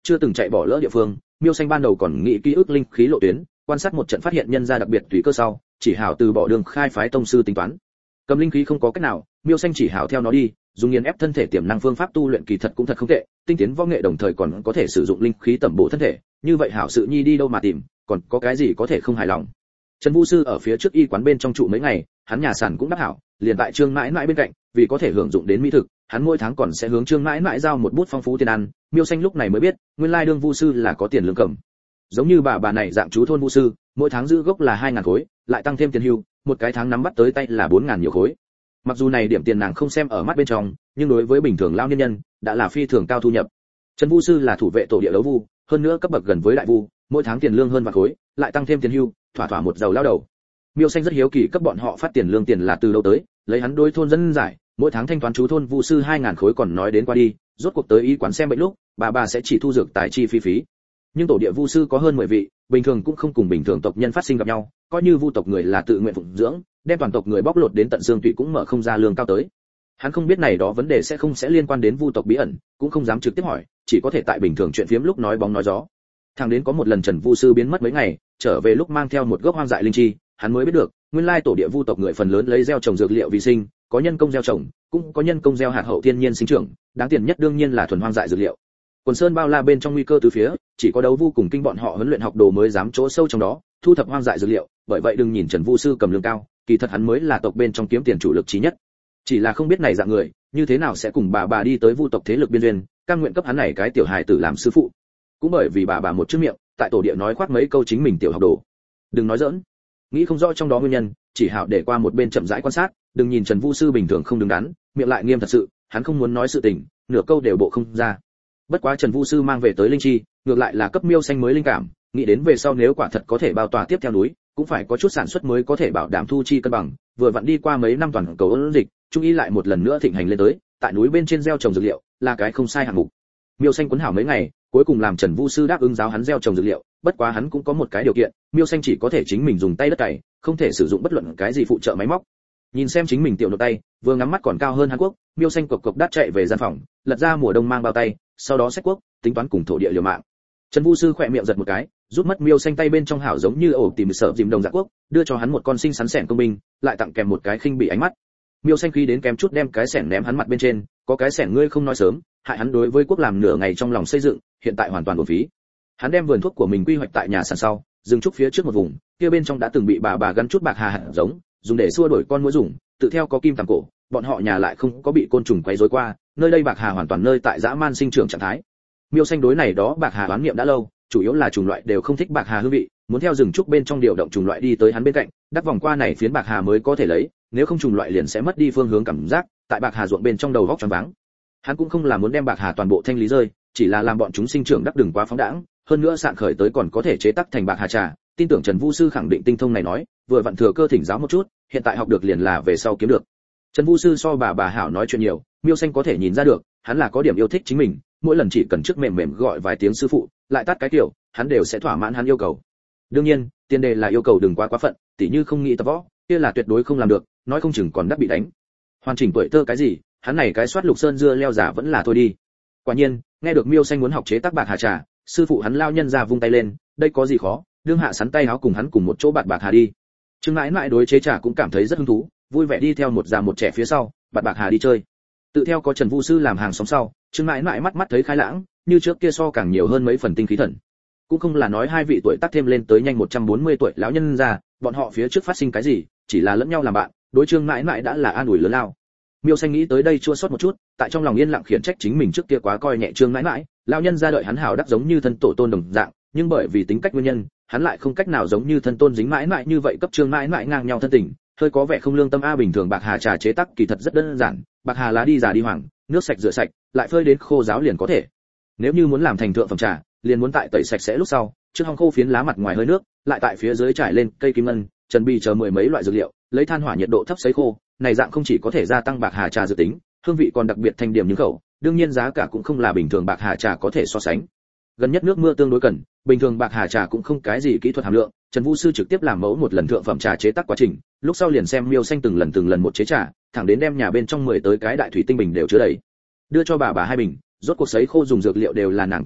chưa từng chạy bỏ lỡ địa phương. Miêu Xanh ban đầu còn nghĩ ký ức linh khí lộ tuyến, quan sát một trận phát hiện nhân gia đặc biệt tùy cơ sau, chỉ hảo từ bỏ đường khai phái tông sư tính toán. Cầm linh khí không có cách nào, Miêu Xanh chỉ hảo theo nó đi, dùng nghiền ép thân thể tiềm năng phương pháp tu luyện kỳ thật cũng thật không tệ, tinh tiến võ nghệ đồng thời còn có thể sử dụng linh khí tẩm bổ thân thể, như vậy hảo sự nhi đi đâu mà tìm, còn có cái gì có thể không hài lòng. Trần Vũ Sư ở phía trước y quán bên trong trụ mấy ngày, hắn nhà sản cũng đắc hảo, liền tại Trương Mãi Mãi bên cạnh, vì có thể hưởng dụng đến mỹ thực, hắn mỗi tháng còn sẽ hướng Trương Mãi Mãi giao một bút phong phú tiền ăn. Miêu Xanh lúc này mới biết, nguyên lai đương Vũ Sư là có tiền lương cầm. Giống như bà này dạng chú thôn Vũ Sư, mỗi tháng giữ gốc là 2000 khối, lại tăng thêm tiền hưu, một cái tháng nắm bắt tới tay là 4000 nhiều khối. Mặc dù này điểm tiền nàng không xem ở mắt bên trong, nhưng đối với bình thường lao niên nhân, đã là phi thường cao thu nhập. Trần Vũ Sư là thủ vệ tổ địa đấu vu, hơn nữa cấp bậc gần với đại vu, mỗi tháng tiền lương hơn vạn khối, lại tăng thêm tiền hưu, thỏa thỏa một giàu lao đầu. Miêu Xanh rất hiếu kỳ cấp bọn họ phát tiền lương tiền là từ đâu tới, lấy hắn đối thôn dân giải, mỗi tháng thanh toán chú thôn Vu sư 2000 khối còn nói đến qua đi, rốt cuộc tới y quán xem bệnh lúc, bà sẽ chỉ thu dược tài chi phí. Nhưng tổ địa Vu sư có hơn 10 vị, bình thường cũng không cùng bình thường tộc nhân phát sinh gặp nhau, coi như Vu tộc người là tự nguyện phụng dưỡng, đem toàn tộc người bóc lột đến tận xương tủy cũng mở không ra lương cao tới. Hắn không biết này đó vấn đề sẽ liên quan đến Vu tộc bí ẩn, cũng không dám trực tiếp hỏi, chỉ có thể tại bình thường chuyện phiếm lúc nói bóng nói gió. Thằng đến có một lần Trần Vu sư biến mất mấy ngày, trở về lúc mang theo một gốc hoang dại linh chi, hắn mới biết được, nguyên lai tổ địa Vu tộc người phần lớn lấy gieo trồng dược liệu vì sinh, có nhân công gieo trồng, cũng có nhân công gieo hạt hậu thiên nhiên sinh trưởng, đáng tiền nhất đương nhiên là thuần hoang dại dược liệu. Quần sơn bao la bên trong nguy cơ tứ phía, chỉ có đấu vu cùng kinh bọn họ huấn luyện học đồ mới dám chỗ sâu trong đó, thu thập hoang dại dược liệu, bởi vậy đừng nhìn Trần Vu sư cầm lương cao, kỳ thật hắn mới là tộc bên trong kiếm tiền chủ lực chí nhất. Chỉ là không biết này dạng người, như thế nào sẽ cùng bà đi tới Vu tộc thế lực biên duyên, cam nguyện cấp hắn này cái tiểu hài tử làm sư phụ. Cũng bởi vì bà một chữ miệng, tại tổ địa nói khoác mấy câu chính mình tiểu học đồ. Đừng nói giỡn. Nghĩ không rõ trong đó nguyên nhân, chỉ hảo để qua một bên chậm rãi quan sát, đừng nhìn Trần Vu sư bình thường không đứng đắn, miệng lại nghiêm thật sự, hắn không muốn nói sự tình, nửa câu đều bộ không ra. Bất quá Trần Vu sư mang về tới linh chi, ngược lại là cấp Miêu Xanh mới linh cảm, nghĩ đến về sau nếu quả thật có thể bao tòa tiếp theo núi, cũng phải có chút sản xuất mới có thể bảo đảm thu chi cân bằng. Vừa vặn đi qua mấy năm toàn cầu ôn dịch, trung y lại một lần nữa thịnh hành lên tới, tại núi bên trên gieo trồng dược liệu, là cái không sai hạng mục. Miêu Xanh quấn hảo mấy ngày, cuối cùng làm Trần Vu sư đáp ứng giáo hắn gieo trồng dược liệu, bất quá hắn cũng có một cái điều kiện, Miêu Xanh chỉ có thể chính mình dùng tay đất cày, không thể sử dụng bất luận cái gì phụ trợ máy móc. Nhìn xem chính mình tiểu nộp tay, vừa ngắm mắt còn cao hơn Hàn Quốc, Miêu Xanh cộc đát chạy về gian phòng, lật ra mùa đông mang bao tay, sau đó xách quốc, tính toán cùng thổ địa liều mạng. Trần Vu sư khỏe miệng giật một cái, rút mất Miêu Xanh tay bên trong hảo giống như ổ tìm sợ dìm đồng dạng quốc, đưa cho hắn một con sinh sắn sẻn công binh, lại tặng kèm một cái khinh bị ánh mắt. Miêu Xanh khí đến kém chút đem cái sẻn ném hắn mặt bên trên, có cái sẻn ngươi không nói sớm, hại hắn đối với quốc làm nửa ngày trong lòng xây dựng, hiện tại hoàn toàn uổng phí. Hắn đem vườn thuốc của mình quy hoạch tại nhà sàn sau, dừng trúc phía trước một vùng, kia bên trong đã từng bị bà gắn chút bạc hà hạt giống, dùng để xua đuổi con muỗi dùng, tự theo có kim tằm cổ, bọn họ nhà lại không có bị côn trùng quấy rối qua, nơi đây bạc hà hoàn toàn nơi tại dã man sinh trưởng trạng thái. Miêu Xanh đối này đó bạc hà đoán niệm đã lâu, chủ yếu là chủng loại đều không thích bạc hà hương vị, muốn theo rừng trúc bên trong điều động chủng loại đi tới hắn bên cạnh, đắc vòng qua này phiến bạc hà mới có thể lấy, nếu không chủng loại liền sẽ mất đi phương hướng cảm giác, tại bạc hà ruộng bên trong đầu góc choáng váng. Hắn cũng không là muốn đem bạc hà toàn bộ thanh lý rơi, chỉ là làm bọn chúng sinh trưởng đắc đừng quá phóng đãng, hơn nữa sạn khởi tới còn có thể chế tác thành bạc hà trà, tin tưởng Trần Vu sư khẳng định tinh thông này nói, vừa vặn thừa cơ thỉnh giáo một chút, hiện tại học được liền là về sau kiếm được. Trần Vu sư so bà hảo nói chuyện nhiều, Miêu Xanh có thể nhìn ra được, hắn là có điểm yêu thích chính mình, mỗi lần chỉ cần trước mềm gọi vài tiếng sư phụ, lại tắt cái kiểu, hắn đều sẽ thỏa mãn hắn yêu cầu. Đương nhiên, tiền đề là yêu cầu đừng quá phận, tỉ như không nghĩ tập võ, kia là tuyệt đối không làm được, nói không chừng còn đắc bị đánh. Hoàn chỉnh tuổi thơ cái gì, hắn này cái soát lục sơn dưa leo giả vẫn là thôi đi. Quả nhiên, nghe được Miêu Xanh muốn học chế tác bạc hà trà, sư phụ hắn lao nhân ra vung tay lên, đây có gì khó, đương hạ sắn tay áo cùng hắn cùng một chỗ bạc hà đi. Trương Mãi Mãi đối chế trà cũng cảm thấy rất hứng thú, vui vẻ đi theo một già một trẻ phía sau, bạc hà đi chơi. Tự theo có Trần Vu sư làm hàng xóm sau, Trương Mãi Mãi mắt thấy khai lãng, như trước kia so càng nhiều hơn mấy phần tinh khí thần. Cũng không là nói hai vị tuổi tác thêm lên tới nhanh 140 tuổi lão nhân già, bọn họ phía trước phát sinh cái gì, chỉ là lẫn nhau làm bạn, đối Trương Mãi Mãi đã là an ủi lớn lao. Miêu Xanh nghĩ tới đây chua xót một chút, tại trong lòng yên lặng khiển trách chính mình trước kia quá coi nhẹ Trương Mãi Mãi, lão nhân gia đợi hắn hảo đắc giống như thân tổ tôn đồng dạng, nhưng bởi vì tính cách nguyên nhân, hắn lại không cách nào giống như thân tôn dính Mãi Mãi như vậy cấp Trương Mãi Mãi ngang nhau thân tình, hơi có vẻ không lương tâm a. Bình thường bạc hà trà chế tác kỳ thật rất đơn giản, bạc hà lá đi già đi hoàng, nước sạch rửa sạch, lại phơi đến khô ráo liền có thể. Nếu như muốn làm thành thượng phẩm trà, liền muốn tại tẩy sạch sẽ lúc sau, trước hong khô phiến lá mặt ngoài hơi nước, lại tại phía dưới trải lên cây kim ngân, trần bì chờ mười mấy loại dược liệu, lấy than hỏa nhiệt độ thấp sấy khô, này dạng không chỉ có thể gia tăng bạc hà trà dược tính, hương vị còn đặc biệt thanh điểm nhưng khẩu, đương nhiên giá cả cũng không là bình thường bạc hà trà có thể so sánh. Gần nhất nước mưa tương đối cần, bình thường bạc hà trà cũng không cái gì kỹ thuật hàm lượng, Trần Vu sư trực tiếp làm mẫu một lần thượng phẩm trà chế tác quá trình, lúc sau liền xem Miêu Xanh từng lần một chế trà, thẳng đến đem nhà bên trong 10 tới cái đại thủy tinh bình đều chứa đầy. Đưa cho bà hai bình, rốt cuộc sấy khô dùng dược liệu đều là nàng cung cấp,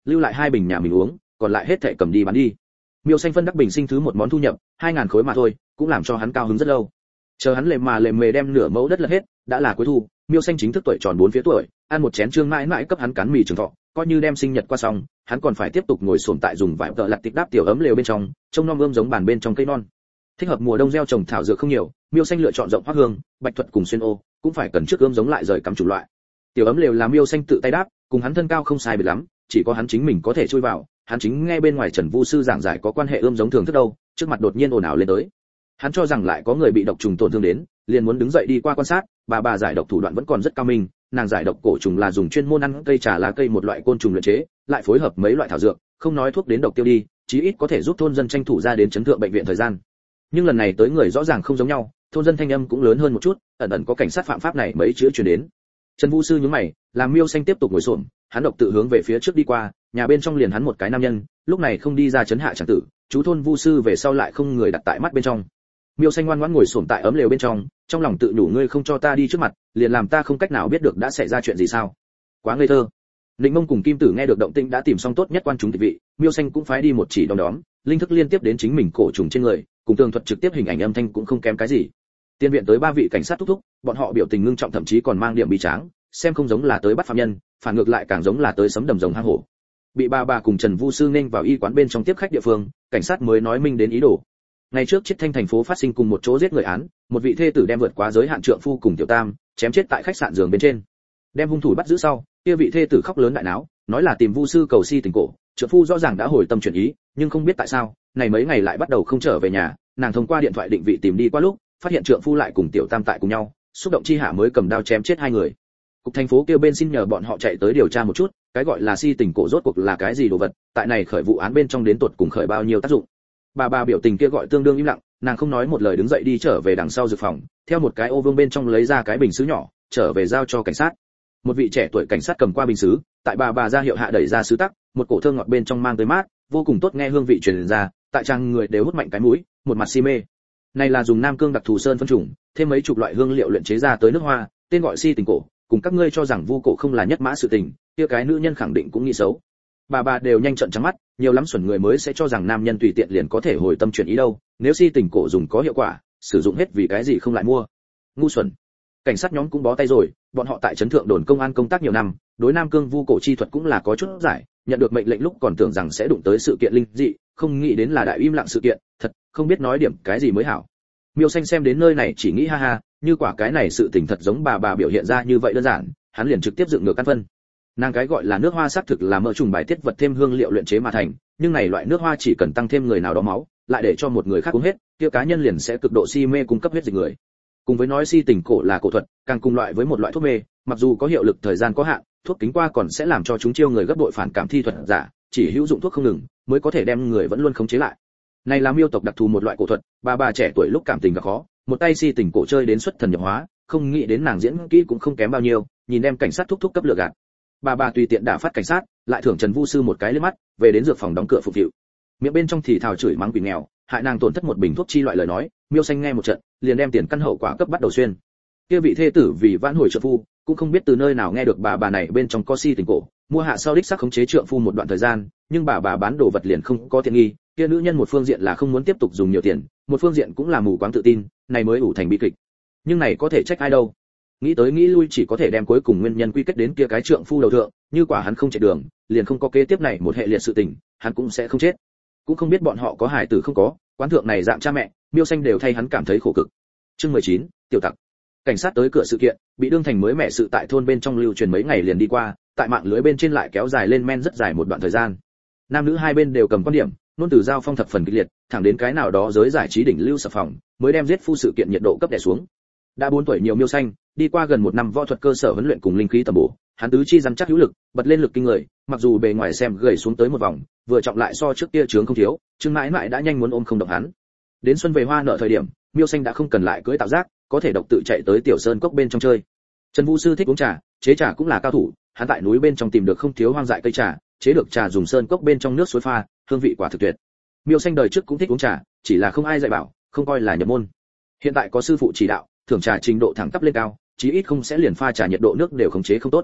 lưu lại 2 bình nhà mình uống, còn lại hết thảy cầm đi bán đi. Miêu Xanh phân đắc bình sinh thứ một món thu nhập, 2000 khối mà thôi, cũng làm cho hắn cao hứng rất lâu. Chờ hắn lề mề đem nửa mẫu đất lật hết, đã là cuối thu, Miêu Xanh chính thức tuổi tròn 4 phía tuổi, ăn một chén trương mãi mãi cấp hắn cắn mì trường thọ, coi như đem sinh nhật qua xong, hắn còn phải tiếp tục ngồi xổm tại dùng vải tợ lặt tịch đáp tiểu ấm lều bên trong, trông non ươm giống bàn bên trong cây non. Thích hợp mùa đông gieo trồng thảo dược không nhiều, Miêu Xanh lựa chọn rộng hoắc hương, bạch thuật cùng xuyên ô, cũng phải cần trước ươm giống lại rời cắm chủng loại. Tiểu ấm lều là Miêu Xanh tự tay đáp, cùng hắn thân cao không sai biệt lắm, chỉ có hắn chính mình có thể chui vào. Hắn chính nghe bên ngoài Trần Vu sư giảng giải có quan hệ ươm giống thường thức đâu, trước mặt đột nhiên ồn ào lên tới. Hắn cho rằng lại có người bị độc trùng tổn thương đến, liền muốn đứng dậy đi qua quan sát. Bà giải độc thủ đoạn vẫn còn rất cao minh, nàng giải độc cổ trùng là dùng chuyên môn ăn cây trà lá cây một loại côn trùng luyện chế, lại phối hợp mấy loại thảo dược, không nói thuốc đến độc tiêu đi, chí ít có thể giúp thôn dân tranh thủ ra đến chấn thượng bệnh viện thời gian. Nhưng lần này tới người rõ ràng không giống nhau, thôn dân thanh âm cũng lớn hơn một chút, ẩn có cảnh sát phạm pháp này mấy chữ truyền đến. Trần Vu sư nhướng mày, làm Miêu Xanh tiếp tục ngồi xổm, hắn độc tự hướng về phía trước đi qua, nhà bên trong liền hắn một cái nam nhân, lúc này không đi ra chấn hạ chẳng tử, chú thôn Vu sư về sau lại không người đặt tại mắt bên trong. Miêu Xanh ngoan ngoãn ngồi xổm tại ấm lều bên trong lòng tự nhủ ngươi không cho ta đi trước mặt, liền làm ta không cách nào biết được đã xảy ra chuyện gì sao? Quá ngây thơ. Định Mông cùng Kim Tử nghe được động tĩnh đã tìm xong tốt nhất quan chúng tịch vị, Miêu Xanh cũng phái đi một chỉ đom đóm, linh thức liên tiếp đến chính mình cổ trùng trên người, cùng tường thuật trực tiếp hình ảnh âm thanh cũng không kém cái gì. Tiên viện tới 3 vị cảnh sát thúc thúc, bọn họ biểu tình ngưng trọng thậm chí còn mang điểm bi tráng, xem không giống là tới bắt phạm nhân, phản ngược lại càng giống là tới sấm đầm rồng hang hổ. Bị bà cùng Trần Vu sư nên vào y quán bên trong tiếp khách địa phương, cảnh sát mới nói minh đến ý đồ. Ngày trước Chiết Thanh thành phố phát sinh cùng một chỗ giết người án, một vị thê tử đem vượt quá giới hạn trượng phu cùng tiểu tam, chém chết tại khách sạn giường bên trên. Đem hung thủ bắt giữ sau, kia vị thê tử khóc lớn đại náo, nói là tìm Vu sư cầu si tình cổ, trượng phu rõ ràng đã hồi tâm chuyển ý, nhưng không biết tại sao, này mấy ngày lại bắt đầu không trở về nhà, nàng thông qua điện thoại định vị tìm đi qua lúc, phát hiện trượng phu lại cùng tiểu tam tại cùng nhau, xúc động chi hạ mới cầm đao chém chết 2 người. Cục thành phố kêu bên xin nhờ bọn họ chạy tới điều tra một chút, cái gọi là si tình cổ rốt cuộc là cái gì đồ vật, tại này khởi vụ án bên trong đến tuột cùng khởi bao nhiêu tác dụng. Bà biểu tình kia gọi tương đương im lặng, nàng không nói một lời đứng dậy đi trở về đằng sau dược phòng, theo một cái ô vương bên trong lấy ra cái bình sứ nhỏ, trở về giao cho cảnh sát. Một vị trẻ tuổi cảnh sát cầm qua bình sứ, tại bà ra hiệu hạ đẩy ra sứ tắc, một cổ thơm ngọt bên trong mang tới mát, vô cùng tốt nghe hương vị truyền ra, tại trang người đều hút mạnh cái mũi, một mặt si mê. Này là dùng Nam Cương đặc thù sơn phân chủng, thêm mấy chục loại hương liệu luyện chế ra tới nước hoa, tên gọi si tình cổ, cùng các ngươi cho rằng vu cổ không là nhất mã sự tình, kia cái nữ nhân khẳng định cũng nghĩ xấu. Bà đều nhanh trợn trắng mắt, nhiều lắm xuẩn người mới sẽ cho rằng nam nhân tùy tiện liền có thể hồi tâm chuyển ý đâu, nếu si tình cổ dùng có hiệu quả, sử dụng hết vì cái gì không lại mua. Ngu xuẩn. Cảnh sát nhóm cũng bó tay rồi, bọn họ tại trấn thượng đồn công an công tác nhiều năm, đối Nam Cương vu cổ chi thuật cũng là có chút giải, nhận được mệnh lệnh lúc còn tưởng rằng sẽ đụng tới sự kiện linh dị, không nghĩ đến là đại im lặng sự kiện, thật, không biết nói điểm cái gì mới hảo. Miêu Xanh xem đến nơi này chỉ nghĩ ha ha, như quả cái này sự tình thật giống bà biểu hiện ra như vậy đơn giản, hắn liền trực tiếp dựng ngược căn phân. Nàng cái gọi là nước hoa xác thực là mỡ trùng bài tiết vật thêm hương liệu luyện chế mà thành, nhưng này loại nước hoa chỉ cần tăng thêm người nào đó máu, lại để cho một người khác uống hết, kia cá nhân liền sẽ cực độ si mê cung cấp huyết dịch người. Cùng với nói si tình cổ là cổ thuật, càng cùng loại với một loại thuốc mê, mặc dù có hiệu lực thời gian có hạn, thuốc kính qua còn sẽ làm cho chúng chiêu người gấp bội phản cảm thi thuật giả, chỉ hữu dụng thuốc không ngừng, mới có thể đem người vẫn luôn khống chế lại. Này là miêu tộc đặc thù một loại cổ thuật, bà trẻ tuổi lúc cảm tình gặp khó, một tay si tình cổ chơi đến xuất thần nhập hóa, không nghĩ đến nàng diễn kỹ cũng không kém bao nhiêu, nhìn đem cảnh sát thúc cấp lừa gạt. Bà tùy tiện đả phát cảnh sát, lại thưởng Trần Vu sư một cái liếc mắt, về đến dược phòng đóng cửa phục vụ. Miệng bên trong thì thào chửi mắng quỷ nghèo, hại nàng tổn thất một bình thuốc chi loại lời nói, Miêu Xanh nghe một trận, liền đem tiền căn hậu quả cấp bắt đầu xuyên. Kia vị thê tử vì vãn hồi trợ phu, cũng không biết từ nơi nào nghe được bà này bên trong có si tình cổ, mua hạ sau đích xác khống chế trượng phu một đoạn thời gian, nhưng bà bán đồ vật liền không có tiện nghi, kia nữ nhân một phương diện là không muốn tiếp tục dùng nhiều tiền, một phương diện cũng là mù quáng tự tin, này mới ủ thành bi kịch. Nhưng này có thể trách ai đâu? Nghĩ tới nghĩ lui chỉ có thể đem cuối cùng nguyên nhân quy kết đến kia cái trượng phu đầu thượng, như quả hắn không chạy đường, liền không có kế tiếp này một hệ liệt sự tình, hắn cũng sẽ không chết. Cũng không biết bọn họ có hài tử không có, quán thượng này dạng cha mẹ, Miêu Xanh đều thay hắn cảm thấy khổ cực. Chương 19, tiểu tặc. Cảnh sát tới cửa sự kiện, bị đương thành mới mẹ sự tại thôn bên trong lưu truyền mấy ngày liền đi qua, tại mạng lưới bên trên lại kéo dài lên men rất dài một đoạn thời gian. Nam nữ hai bên đều cầm quan điểm, nôn từ giao phong thập phần kịch liệt, thẳng đến cái nào đó giới giải trí đỉnh lưu sập phòng, mới đem giết phu sự kiện nhiệt độ cấp đè xuống. Đã 4 tuổi nhiều Miêu Xanh, đi qua gần 1 năm võ thuật cơ sở huấn luyện cùng linh khí tầm bổ, hắn tứ chi rắn chắc hữu lực, bật lên lực kinh người, mặc dù bề ngoài xem gầy xuống tới một vòng, vừa trọng lại so trước kia trướng không thiếu, Trương mãi mãi đã nhanh muốn ôm không động hắn. Đến xuân về hoa nở thời điểm, Miêu Xanh đã không cần lại cưỡi tạo giác, có thể độc tự chạy tới tiểu sơn cốc bên trong chơi. Trần Vu sư thích uống trà, chế trà cũng là cao thủ, hắn tại núi bên trong tìm được không thiếu hoang dại cây trà, chế được trà dùng sơn cốc bên trong nước suối pha, hương vị quả thực tuyệt. Miêu Xanh đời trước cũng thích uống trà, chỉ là không ai dạy bảo, không coi là nhập môn. Hiện tại có sư phụ chỉ đạo, thưởng trà trình độ thẳng tắp lên cao, chí ít không sẽ liền pha trà nhiệt độ nước đều khống chế không tốt.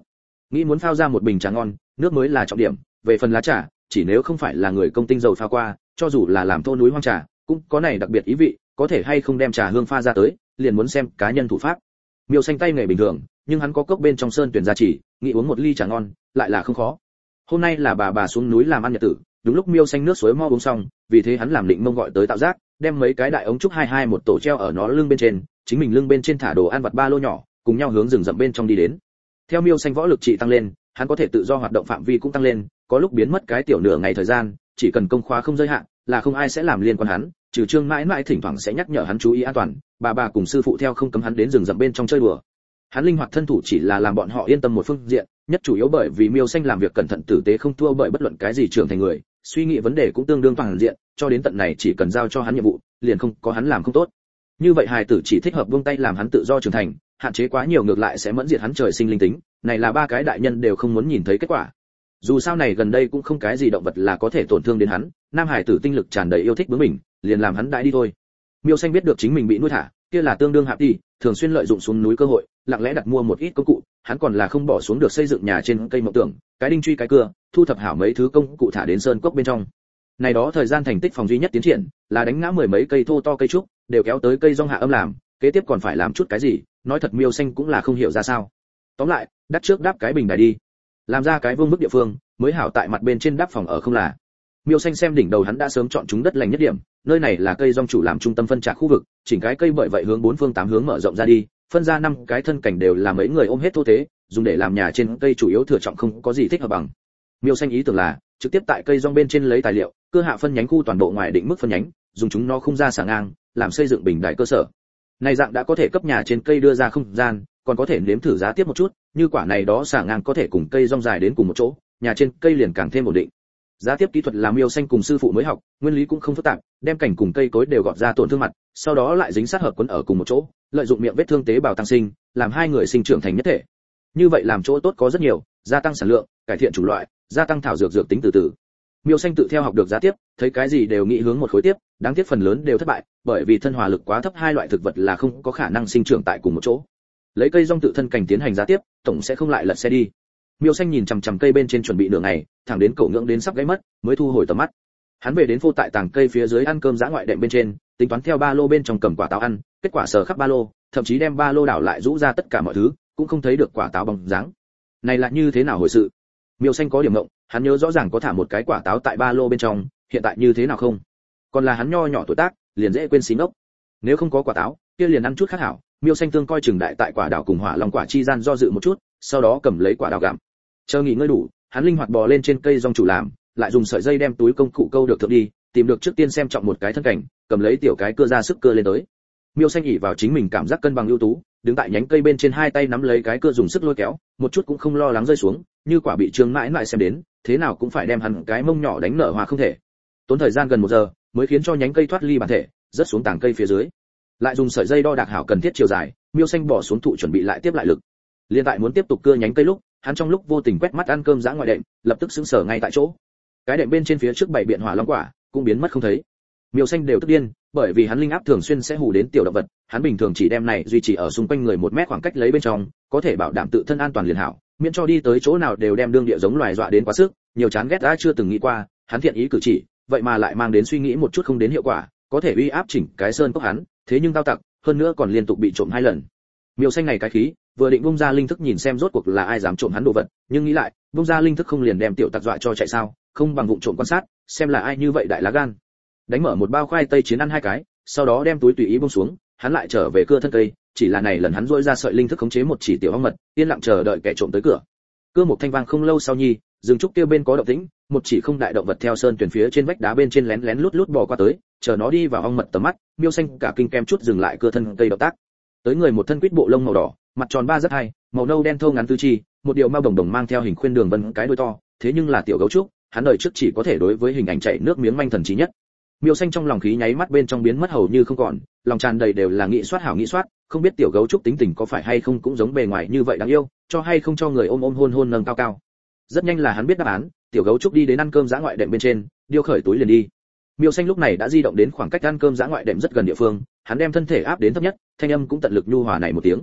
nghĩ muốn phao ra một bình trà ngon, nước mới là trọng điểm, về phần lá trà, chỉ nếu không phải là người công tinh dầu pha qua, cho dù là làm thô núi hoang trà, cũng có này đặc biệt ý vị, có thể hay không đem trà hương pha ra tới, liền muốn xem cá nhân thủ pháp. Miêu Xanh tay nghề bình thường, nhưng hắn có cốc bên trong sơn tuyển gia trì, nghĩ uống một ly trà ngon, lại là không khó. Hôm nay là bà xuống núi làm ăn nhật tử, đúng lúc Miêu Xanh nước suối mo uống xong, vì thế hắn làm định mông gọi tới tạo giác, đem mấy cái đại ống trúc hai một tổ treo ở nó lưng bên trên, chính mình lưng bên trên thả đồ ăn vặt ba lô nhỏ, cùng nhau hướng rừng rậm bên trong đi đến. Theo Miêu Xanh võ lực trị tăng lên, hắn có thể tự do hoạt động phạm vi cũng tăng lên, có lúc biến mất cái tiểu nửa ngày thời gian, chỉ cần công khóa không giới hạn, là không ai sẽ làm liên quan hắn, trừ Trương mãi mãi thỉnh thoảng sẽ nhắc nhở hắn chú ý an toàn, bà cùng sư phụ theo không cấm hắn đến rừng rậm bên trong chơi đùa. Hắn linh hoạt thân thủ chỉ là làm bọn họ yên tâm một phương diện, nhất chủ yếu bởi vì Miêu Xanh làm việc cẩn thận tử tế không thua bởi bất luận cái gì trưởng thành người, suy nghĩ vấn đề cũng tương đương toàn diện, cho đến tận này chỉ cần giao cho hắn nhiệm vụ, liền không có hắn làm không tốt. Như vậy hài tử chỉ thích hợp buông tay làm hắn tự do trưởng thành, hạn chế quá nhiều ngược lại sẽ mẫn diệt hắn trời sinh linh tính, này là ba cái đại nhân đều không muốn nhìn thấy kết quả. Dù sao này gần đây cũng không cái gì động vật là có thể tổn thương đến hắn, nam hải tử tinh lực tràn đầy yêu thích bướng mình, liền làm hắn đại đi thôi. Miêu Xanh biết được chính mình bị nuôi thả, kia là tương đương hạp đi, thường xuyên lợi dụng xuống núi cơ hội, lặng lẽ đặt mua một ít công cụ, hắn còn là không bỏ xuống được xây dựng nhà trên cây mộng tưởng, cái đinh truy cái cưa, thu thập hảo mấy thứ công cụ thả đến sơn cốc bên trong. Này đó thời gian thành tích phòng duy nhất tiến triển, là đánh ngã mười mấy cây thô to cây trúc, đều kéo tới cây rong hạ âm làm, kế tiếp còn phải làm chút cái gì, nói thật Miêu Xanh cũng là không hiểu ra sao. Tóm lại, đắp trước đáp cái bình đài đi, làm ra cái vương mức địa phương, mới hảo tại mặt bên trên đắp phòng ở không là. Miêu Xanh xem đỉnh đầu hắn đã sớm chọn chúng đất lành nhất điểm, nơi này là cây rong chủ làm trung tâm phân trạc khu vực, chỉnh cái cây bởi vậy hướng bốn phương tám hướng mở rộng ra đi, phân ra năm cái thân cảnh đều là mấy người ôm hết thô thế, dùng để làm nhà trên cây chủ yếu thừa trọng không có gì thích hợp bằng. Miêu Xanh ý tưởng là trực tiếp tại cây rong bên trên lấy tài liệu, cưa hạ phân nhánh khu toàn bộ ngoài định mức phân nhánh, dùng chúng nó khung ra xả ngang, làm xây dựng bình đài cơ sở. Này dạng đã có thể cấp nhà trên cây đưa ra không gian, còn có thể nếm thử giá tiếp một chút, như quả này đó xả ngang có thể cùng cây rong dài đến cùng một chỗ, nhà trên cây liền càng thêm ổn định. Giá tiếp kỹ thuật là Miêu Xanh cùng sư phụ mới học, nguyên lý cũng không phức tạp, đem cảnh cùng cây cối đều gọt ra tổn thương mặt, sau đó lại dính sát hợp quấn ở cùng một chỗ, lợi dụng miệng vết thương tế bào tăng sinh, làm hai người sinh trưởng thành nhất thể. Như vậy làm chỗ tốt có rất nhiều, gia tăng sản lượng, cải thiện chủng loại, gia tăng thảo dược tính từ từ. Miêu Xanh tự theo học được giá tiếp, thấy cái gì đều nghĩ hướng một khối tiếp, đáng tiếc phần lớn đều thất bại, bởi vì thân hòa lực quá thấp, hai loại thực vật là không có khả năng sinh trưởng tại cùng một chỗ. Lấy cây rong tự thân cảnh tiến hành giá tiếp, tổng sẽ không lại lật xe đi. Miêu Xanh nhìn chằm chằm cây bên trên chuẩn bị nửa ngày, thẳng đến cổ ngưỡng đến sắp gãy mất, mới thu hồi tầm mắt. Hắn về đến phô tại tàng cây phía dưới ăn cơm dã ngoại đệm bên trên, tính toán theo ba lô bên trong cầm quả táo ăn, kết quả sờ khắp ba lô, thậm chí đem ba lô đảo lại rũ ra tất cả mọi thứ, cũng không thấy được quả táo bóng dáng. Này là như thế nào hồi sự? Miêu Xanh có điểm ngộng, hắn nhớ rõ ràng có thả một cái quả táo tại ba lô bên trong, hiện tại như thế nào không? Còn là hắn nho nhỏ tuổi tác, liền dễ quên xí ngốc. Nếu không có quả táo, kia liền ăn chút khác hảo. Miêu Xanh tương coi chừng đại tại quả đào cùng hỏa long quả chi gian do dự một chút, sau đó cầm lấy quả đào gặm. Chờ nghỉ ngơi đủ, hắn linh hoạt bò lên trên cây rong chủ làm, lại dùng sợi dây đem túi công cụ câu được thượng đi, tìm được trước tiên xem trọng một cái thân cảnh, cầm lấy tiểu cái cưa ra sức cưa lên tới. Miêu Xanh ỷ vào chính mình cảm giác cân bằng ưu tú, đứng tại nhánh cây bên trên hai tay nắm lấy cái cưa dùng sức lôi kéo, một chút cũng không lo lắng rơi xuống, như quả bị Trương mãi mãi xem đến, thế nào cũng phải đem hắn cái mông nhỏ đánh nở hòa không thể. Tốn thời gian gần 1 giờ, mới khiến cho nhánh cây thoát ly bản thể, rớt xuống tảng cây phía dưới. Lại dùng sợi dây đo đạc hảo cần thiết chiều dài, Miêu Xanh bỏ xuống thụ chuẩn bị lại tiếp lại lực. Liên tại muốn tiếp tục cưa nhánh cây lúc, hắn trong lúc vô tình quét mắt ăn cơm dã ngoại đệm, lập tức sững sờ ngay tại chỗ. Cái đệm bên trên phía trước bảy biện hỏa long quả cũng biến mất không thấy. Miêu Xanh đều tức điên, bởi vì hắn linh áp thường xuyên sẽ hù đến tiểu động vật, hắn bình thường chỉ đem này duy trì ở xung quanh người 1 mét khoảng cách lấy bên trong, có thể bảo đảm tự thân an toàn liền hảo, miễn cho đi tới chỗ nào đều đem đương địa giống loài dọa đến quá sức, nhiều chán ghét đã chưa từng nghĩ qua, hắn thiện ý cử chỉ, vậy mà lại mang đến suy nghĩ một chút không đến hiệu quả, có thể uy áp chỉnh cái sơn cốc hắn, thế nhưng tao tặc, hơn nữa còn liên tục bị trộm 2 lần. Miêu Xanh này cái khí, vừa định bung ra linh thức nhìn xem rốt cuộc là ai dám trộm hắn đồ vật, nhưng nghĩ lại, bung ra linh thức không liền đem tiểu tặc dọa cho chạy sao, không bằng vụng trộm quan sát, xem là ai như vậy đại lá gan. Đánh mở một bao khoai tây chiến ăn 2 cái, sau đó đem túi tùy ý buông xuống, hắn lại trở về cưa thân cây, chỉ là này lần hắn rũa ra sợi linh thức khống chế một chỉ tiểu ong mật, yên lặng chờ đợi kẻ trộm tới cửa. Cưa một thanh vang không lâu sau nhi, rừng trúc kia bên có động tĩnh, một chỉ không đại động vật theo sơn tuyển phía trên vách đá bên trên lén lén lút lút bò qua tới, chờ nó đi vào ong mật tầm mắt, Miêu Xanh cả kinh kem chút dừng lại cưa thân cây động tác. Tới người một thân quýt bộ lông màu đỏ, mặt tròn 3 rất hay, màu nâu đen thô ngắn tứ chi, một điều mao đồng đồng mang theo hình khuyên đường vân cái đuôi to, thế nhưng là tiểu gấu trúc, hắn đời trước chỉ có thể đối với hình ảnh chảy nước miếng manh thần trí nhất. Miêu Xanh trong lòng khí nháy mắt bên trong biến mất hầu như không còn, lòng tràn đầy đều là nghĩ soát hảo nghĩ soát, không biết tiểu gấu trúc tính tình có phải hay không cũng giống bề ngoài như vậy đáng yêu, cho hay không cho người ôm ôm hôn hôn nâng cao cao. Rất nhanh là hắn biết đáp án, tiểu gấu trúc đi đến ăn cơm dã ngoại đệm bên trên, điêu khởi túi liền đi. Miêu Xanh lúc này đã di động đến khoảng cách ăn cơm dã ngoại đệm rất gần địa phương, hắn đem thân thể áp đến thấp nhất, thanh âm cũng tận lực nhu hòa này một tiếng.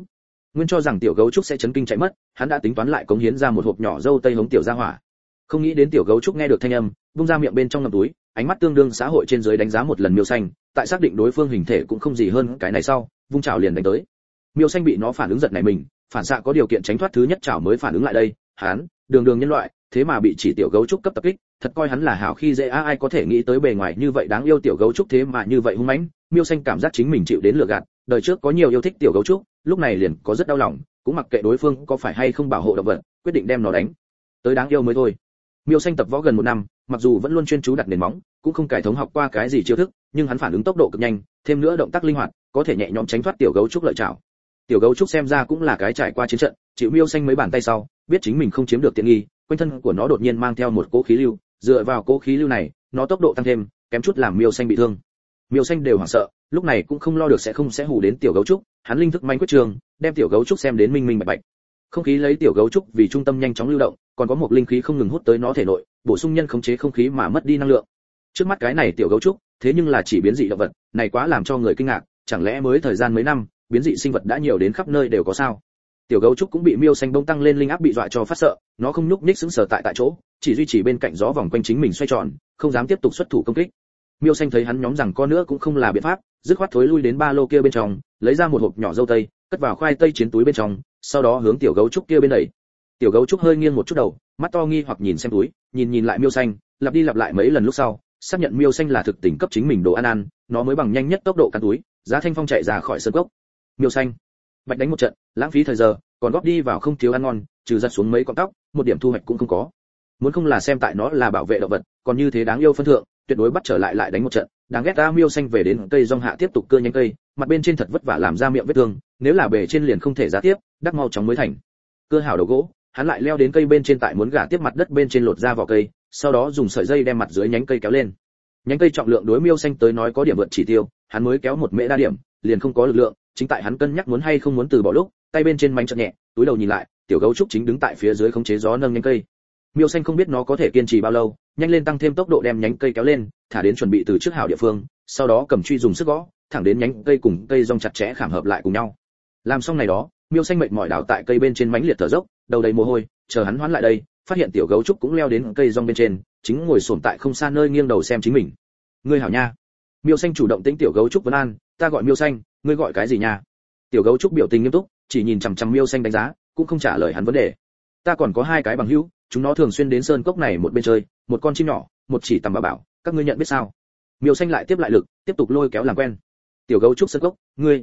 Nguyên cho rằng tiểu gấu trúc sẽ chấn kinh chạy mất, hắn đã tính toán lại cống hiến ra một hộp nhỏ dâu tây hống tiểu gia hỏa. Không nghĩ đến tiểu gấu trúc nghe được thanh âm, bung ra miệng bên trong ngậm túi, ánh mắt tương đương xã hội trên dưới đánh giá một lần Miêu Xanh, tại xác định đối phương hình thể cũng không gì hơn cái này sau, vung chảo liền đánh tới. Miêu Xanh bị nó phản ứng giật nảy mình, phản xạ có điều kiện tránh thoát thứ nhất chảo mới phản ứng lại đây, hắn, đường đường nhân loại, thế mà bị chỉ tiểu gấu trúc cấp tập kích, thật coi hắn là hảo khi dễ ai có thể nghĩ tới bề ngoài như vậy đáng yêu tiểu gấu trúc thế mà như vậy hung mãnh. Miêu Xanh cảm giác chính mình chịu đến lừa gạt, đời trước có nhiều yêu thích tiểu gấu trúc, lúc này liền có rất đau lòng, cũng mặc kệ đối phương có phải hay không bảo hộ động vật, quyết định đem nó đánh tới đáng yêu mới thôi. Miêu Xanh tập võ gần 1 năm, mặc dù vẫn luôn chuyên chú đặt nền móng, cũng không cải thống học qua cái gì chiêu thức, nhưng hắn phản ứng tốc độ cực nhanh, thêm nữa động tác linh hoạt, có thể nhẹ nhõm tránh thoát tiểu gấu trúc lợi chảo. Tiểu gấu trúc xem ra cũng là cái trải qua chiến trận, chịu Miêu Xanh mấy bàn tay sau, biết chính mình không chiếm được tiện nghi, quanh thân của nó đột nhiên mang theo một cỗ khí lưu, dựa vào cỗ khí lưu này, nó tốc độ tăng thêm, kém chút làm Miêu Xanh bị thương. Miêu Xanh đều hoảng sợ, lúc này cũng không lo được sẽ hù đến tiểu gấu trúc, hắn linh thức manh quyết trường, đem tiểu gấu trúc xem đến minh minh bạch bạch. Không khí lấy tiểu gấu trúc vì trung tâm nhanh chóng lưu động, còn có một linh khí không ngừng hút tới nó thể nội, bổ sung nhân khống chế không khí mà mất đi năng lượng. Trước mắt cái này tiểu gấu trúc, thế nhưng là chỉ biến dị động vật, này quá làm cho người kinh ngạc, chẳng lẽ mới thời gian mấy năm, biến dị sinh vật đã nhiều đến khắp nơi đều có sao? Tiểu gấu trúc cũng bị Miêu Xanh bỗng tăng lên linh áp bị dọa cho phát sợ, nó không nhúc nhích sững sờ tại chỗ, chỉ duy trì bên cạnh gió vòng quanh chính mình xoay tròn, không dám tiếp tục xuất thủ công kích. Miêu Xanh thấy hắn nhóm rằng có nữa cũng không là biện pháp, dứt khoát thối lui đến ba lô kia bên trong, lấy ra một hộp nhỏ dâu tây, cất vào khoai tây chiến túi bên trong, sau đó hướng tiểu gấu trúc kia bên đẩy. Tiểu gấu trúc hơi nghiêng một chút đầu, mắt to nghi hoặc nhìn xem túi, nhìn lại Miêu Xanh, lặp đi lặp lại mấy lần lúc sau, xác nhận Miêu Xanh là thực tình cấp chính mình đồ ăn, nó mới bằng nhanh nhất tốc độ cắn túi, Giá Thanh Phong chạy ra khỏi sân cốc. Miêu Xanh, bạch đánh một trận, lãng phí thời giờ, còn góp đi vào không thiếu ăn ngon, trừ giật xuống mấy cọng tóc, một điểm thu hoạch cũng không có. Muốn không là xem tại nó là bảo vệ động vật, còn như thế đáng yêu phân thượng, tuyệt đối bắt trở lại đánh một trận. Đáng ghét ta. Miêu Xanh về đến cây rong hạ tiếp tục cưa nhánh cây, mặt bên trên thật vất vả làm ra miệng vết thương, nếu là bề trên liền không thể giá tiếp, đắc mau chóng mới thành. Cưa hảo đầu gỗ, hắn lại leo đến cây bên trên tại muốn gả tiếp mặt đất bên trên lột ra vỏ cây, sau đó dùng sợi dây đem mặt dưới nhánh cây kéo lên. Nhánh cây trọng lượng đối Miêu Xanh tới nói có điểm vượt chỉ tiêu, hắn mới kéo một mễ đa điểm, liền không có lực lượng, chính tại hắn cân nhắc muốn hay không muốn từ bỏ lúc, tay bên trên mánh chợt nhẹ, túi đầu nhìn lại, tiểu gấu trúc chính đứng tại phía dưới khống chế gió nâng nhánh cây. Miêu Xanh không biết nó có thể kiên trì bao lâu, nhanh lên tăng thêm tốc độ đem nhánh cây kéo lên, thả đến chuẩn bị từ trước hảo địa phương, sau đó cầm truy dùng sức gõ, thẳng đến nhánh cây cùng cây rong chặt chẽ khảm hợp lại cùng nhau. Làm xong này đó, Miêu Xanh mệt mỏi đảo tại cây bên trên mánh liệt thở dốc, đầu đầy mồ hôi, chờ hắn hoán lại đây, phát hiện tiểu gấu trúc cũng leo đến cây rong bên trên, chính ngồi xổm tại không xa nơi nghiêng đầu xem chính mình. Ngươi hảo nha. Miêu Xanh chủ động tĩnh tiểu gấu trúc vấn an, ta gọi Miêu Xanh, ngươi gọi cái gì nha? Tiểu gấu trúc biểu tình nghiêm túc, chỉ nhìn chằm chằm Miêu Xanh đánh giá, cũng không trả lời hắn vấn đề. Ta còn có 2 cái bằng hữu, chúng nó thường xuyên đến sơn cốc này một bên chơi, một con chim nhỏ, một chỉ tầm bảo, các ngươi nhận biết sao? Miêu Xanh lại tiếp lại lực, tiếp tục lôi kéo làm quen. Tiểu gấu trúc sơn cốc, ngươi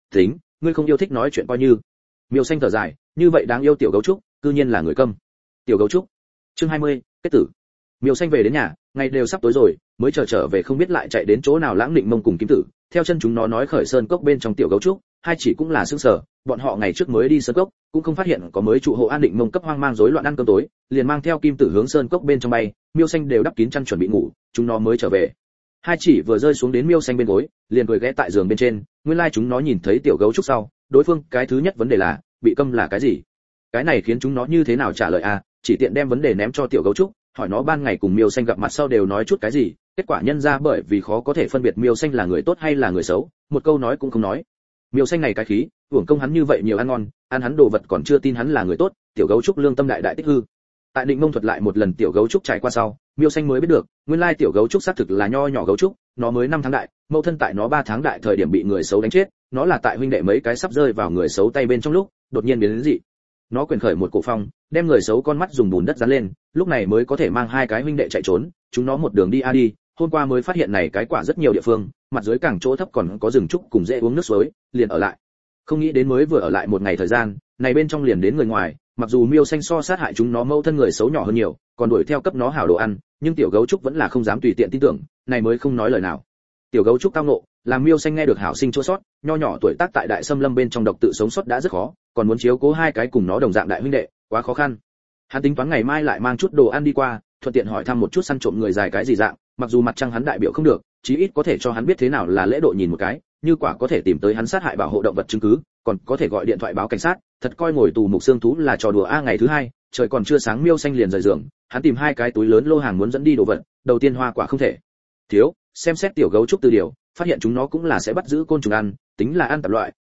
không yêu thích nói chuyện coi như. Miêu Xanh thở dài, như vậy đáng yêu tiểu gấu trúc, cư nhiên là người câm. Tiểu gấu trúc. Chương 20, kết tử. Miêu Xanh về đến nhà, ngày đều sắp tối rồi, mới trở về không biết lại chạy đến chỗ nào Lãng Định Mông cùng Kim Tử, theo chân chúng nó nói khởi sơn cốc bên trong tiểu gấu trúc, hai chỉ cũng là sững sờ, bọn họ ngày trước mới đi sơn cốc, cũng không phát hiện có mới trụ hộ An Định Mông cấp hoang mang rối loạn ăn cơm tối, liền mang theo Kim Tử hướng sơn cốc bên trong bay, Miêu Xanh đều đắp kín chăn chuẩn bị ngủ, chúng nó mới trở về. Hai chỉ vừa rơi xuống đến Miêu Xanh bên gối, liền cười ghé tại giường bên trên, nguyên lai chúng nó nhìn thấy tiểu gấu trúc sau, đối phương cái thứ nhất vấn đề là, bị câm là cái gì? Cái này khiến chúng nó như thế nào trả lời a, chỉ tiện đem vấn đề ném cho tiểu gấu trúc, hỏi nó ban ngày cùng Miêu Xanh gặp mặt sau đều nói chút cái gì, kết quả nhân ra bởi vì khó có thể phân biệt Miêu Xanh là người tốt hay là người xấu, một câu nói cũng không nói. Miêu Xanh này cái khí, hưởng công hắn như vậy nhiều ăn ngon, ăn hắn đồ vật còn chưa tin hắn là người tốt, tiểu gấu trúc lương tâm đại đại tích hư. Tại Định Mông thuật lại một lần tiểu gấu trúc trải qua sau, Miêu Xanh mới biết được, nguyên lai tiểu gấu trúc xác thực là nho nhỏ gấu trúc, nó mới 5 tháng đại, mẫu thân tại nó 3 tháng đại thời điểm bị người xấu đánh chết, nó là tại huynh đệ mấy cái sắp rơi vào người xấu tay bên trong lúc, đột nhiên biến đến dị. Nó quyền khởi một cổ phong, đem người xấu con mắt dùng bùn đất dán lên, lúc này mới có thể mang 2 cái huynh đệ chạy trốn, chúng nó một đường đi đi, hôm qua mới phát hiện này cái quả rất nhiều địa phương, mặt dưới càng chỗ thấp còn có rừng trúc cùng dễ uống nước suối, liền ở lại. Không nghĩ đến mới vừa ở lại một ngày thời gian, này bên trong liền đến người ngoài, mặc dù Miêu Xanh so sát hại chúng nó mâu thân người xấu nhỏ hơn nhiều, còn đuổi theo cấp nó hảo đồ ăn, nhưng tiểu gấu trúc vẫn là không dám tùy tiện tin tưởng, này mới không nói lời nào. Tiểu gấu trúc tao nộ, làm Miêu Xanh nghe được hảo sinh chua sót, nho nhỏ tuổi tác tại đại xâm lâm bên trong độc tự sống sót đã rất khó, còn muốn chiếu cố 2 cái cùng nó đồng dạng đại huynh đệ, quá khó khăn. Hắn tính toán ngày mai lại mang chút đồ ăn đi qua, thuận tiện hỏi thăm một chút săn trộm người dài cái gì dạng, mặc dù mặt trăng hắn đại biểu không được, chí ít có thể cho hắn biết thế nào là lễ độ nhìn một cái, như quả có thể tìm tới hắn sát hại bảo hộ động vật chứng cứ, còn có thể gọi điện thoại báo cảnh sát, thật coi ngồi tù mục xương thú là trò đùa. Ngày thứ 2, trời còn chưa sáng Miêu Xanh liền rời giường, hắn tìm 2 cái túi lớn lô hàng muốn dẫn đi đồ vật, đầu tiên hoa quả không thể thiếu, xem xét tiểu gấu trúc từ điều, phát hiện chúng nó cũng là sẽ bắt giữ côn trùng ăn, tính là ăn tạp loại,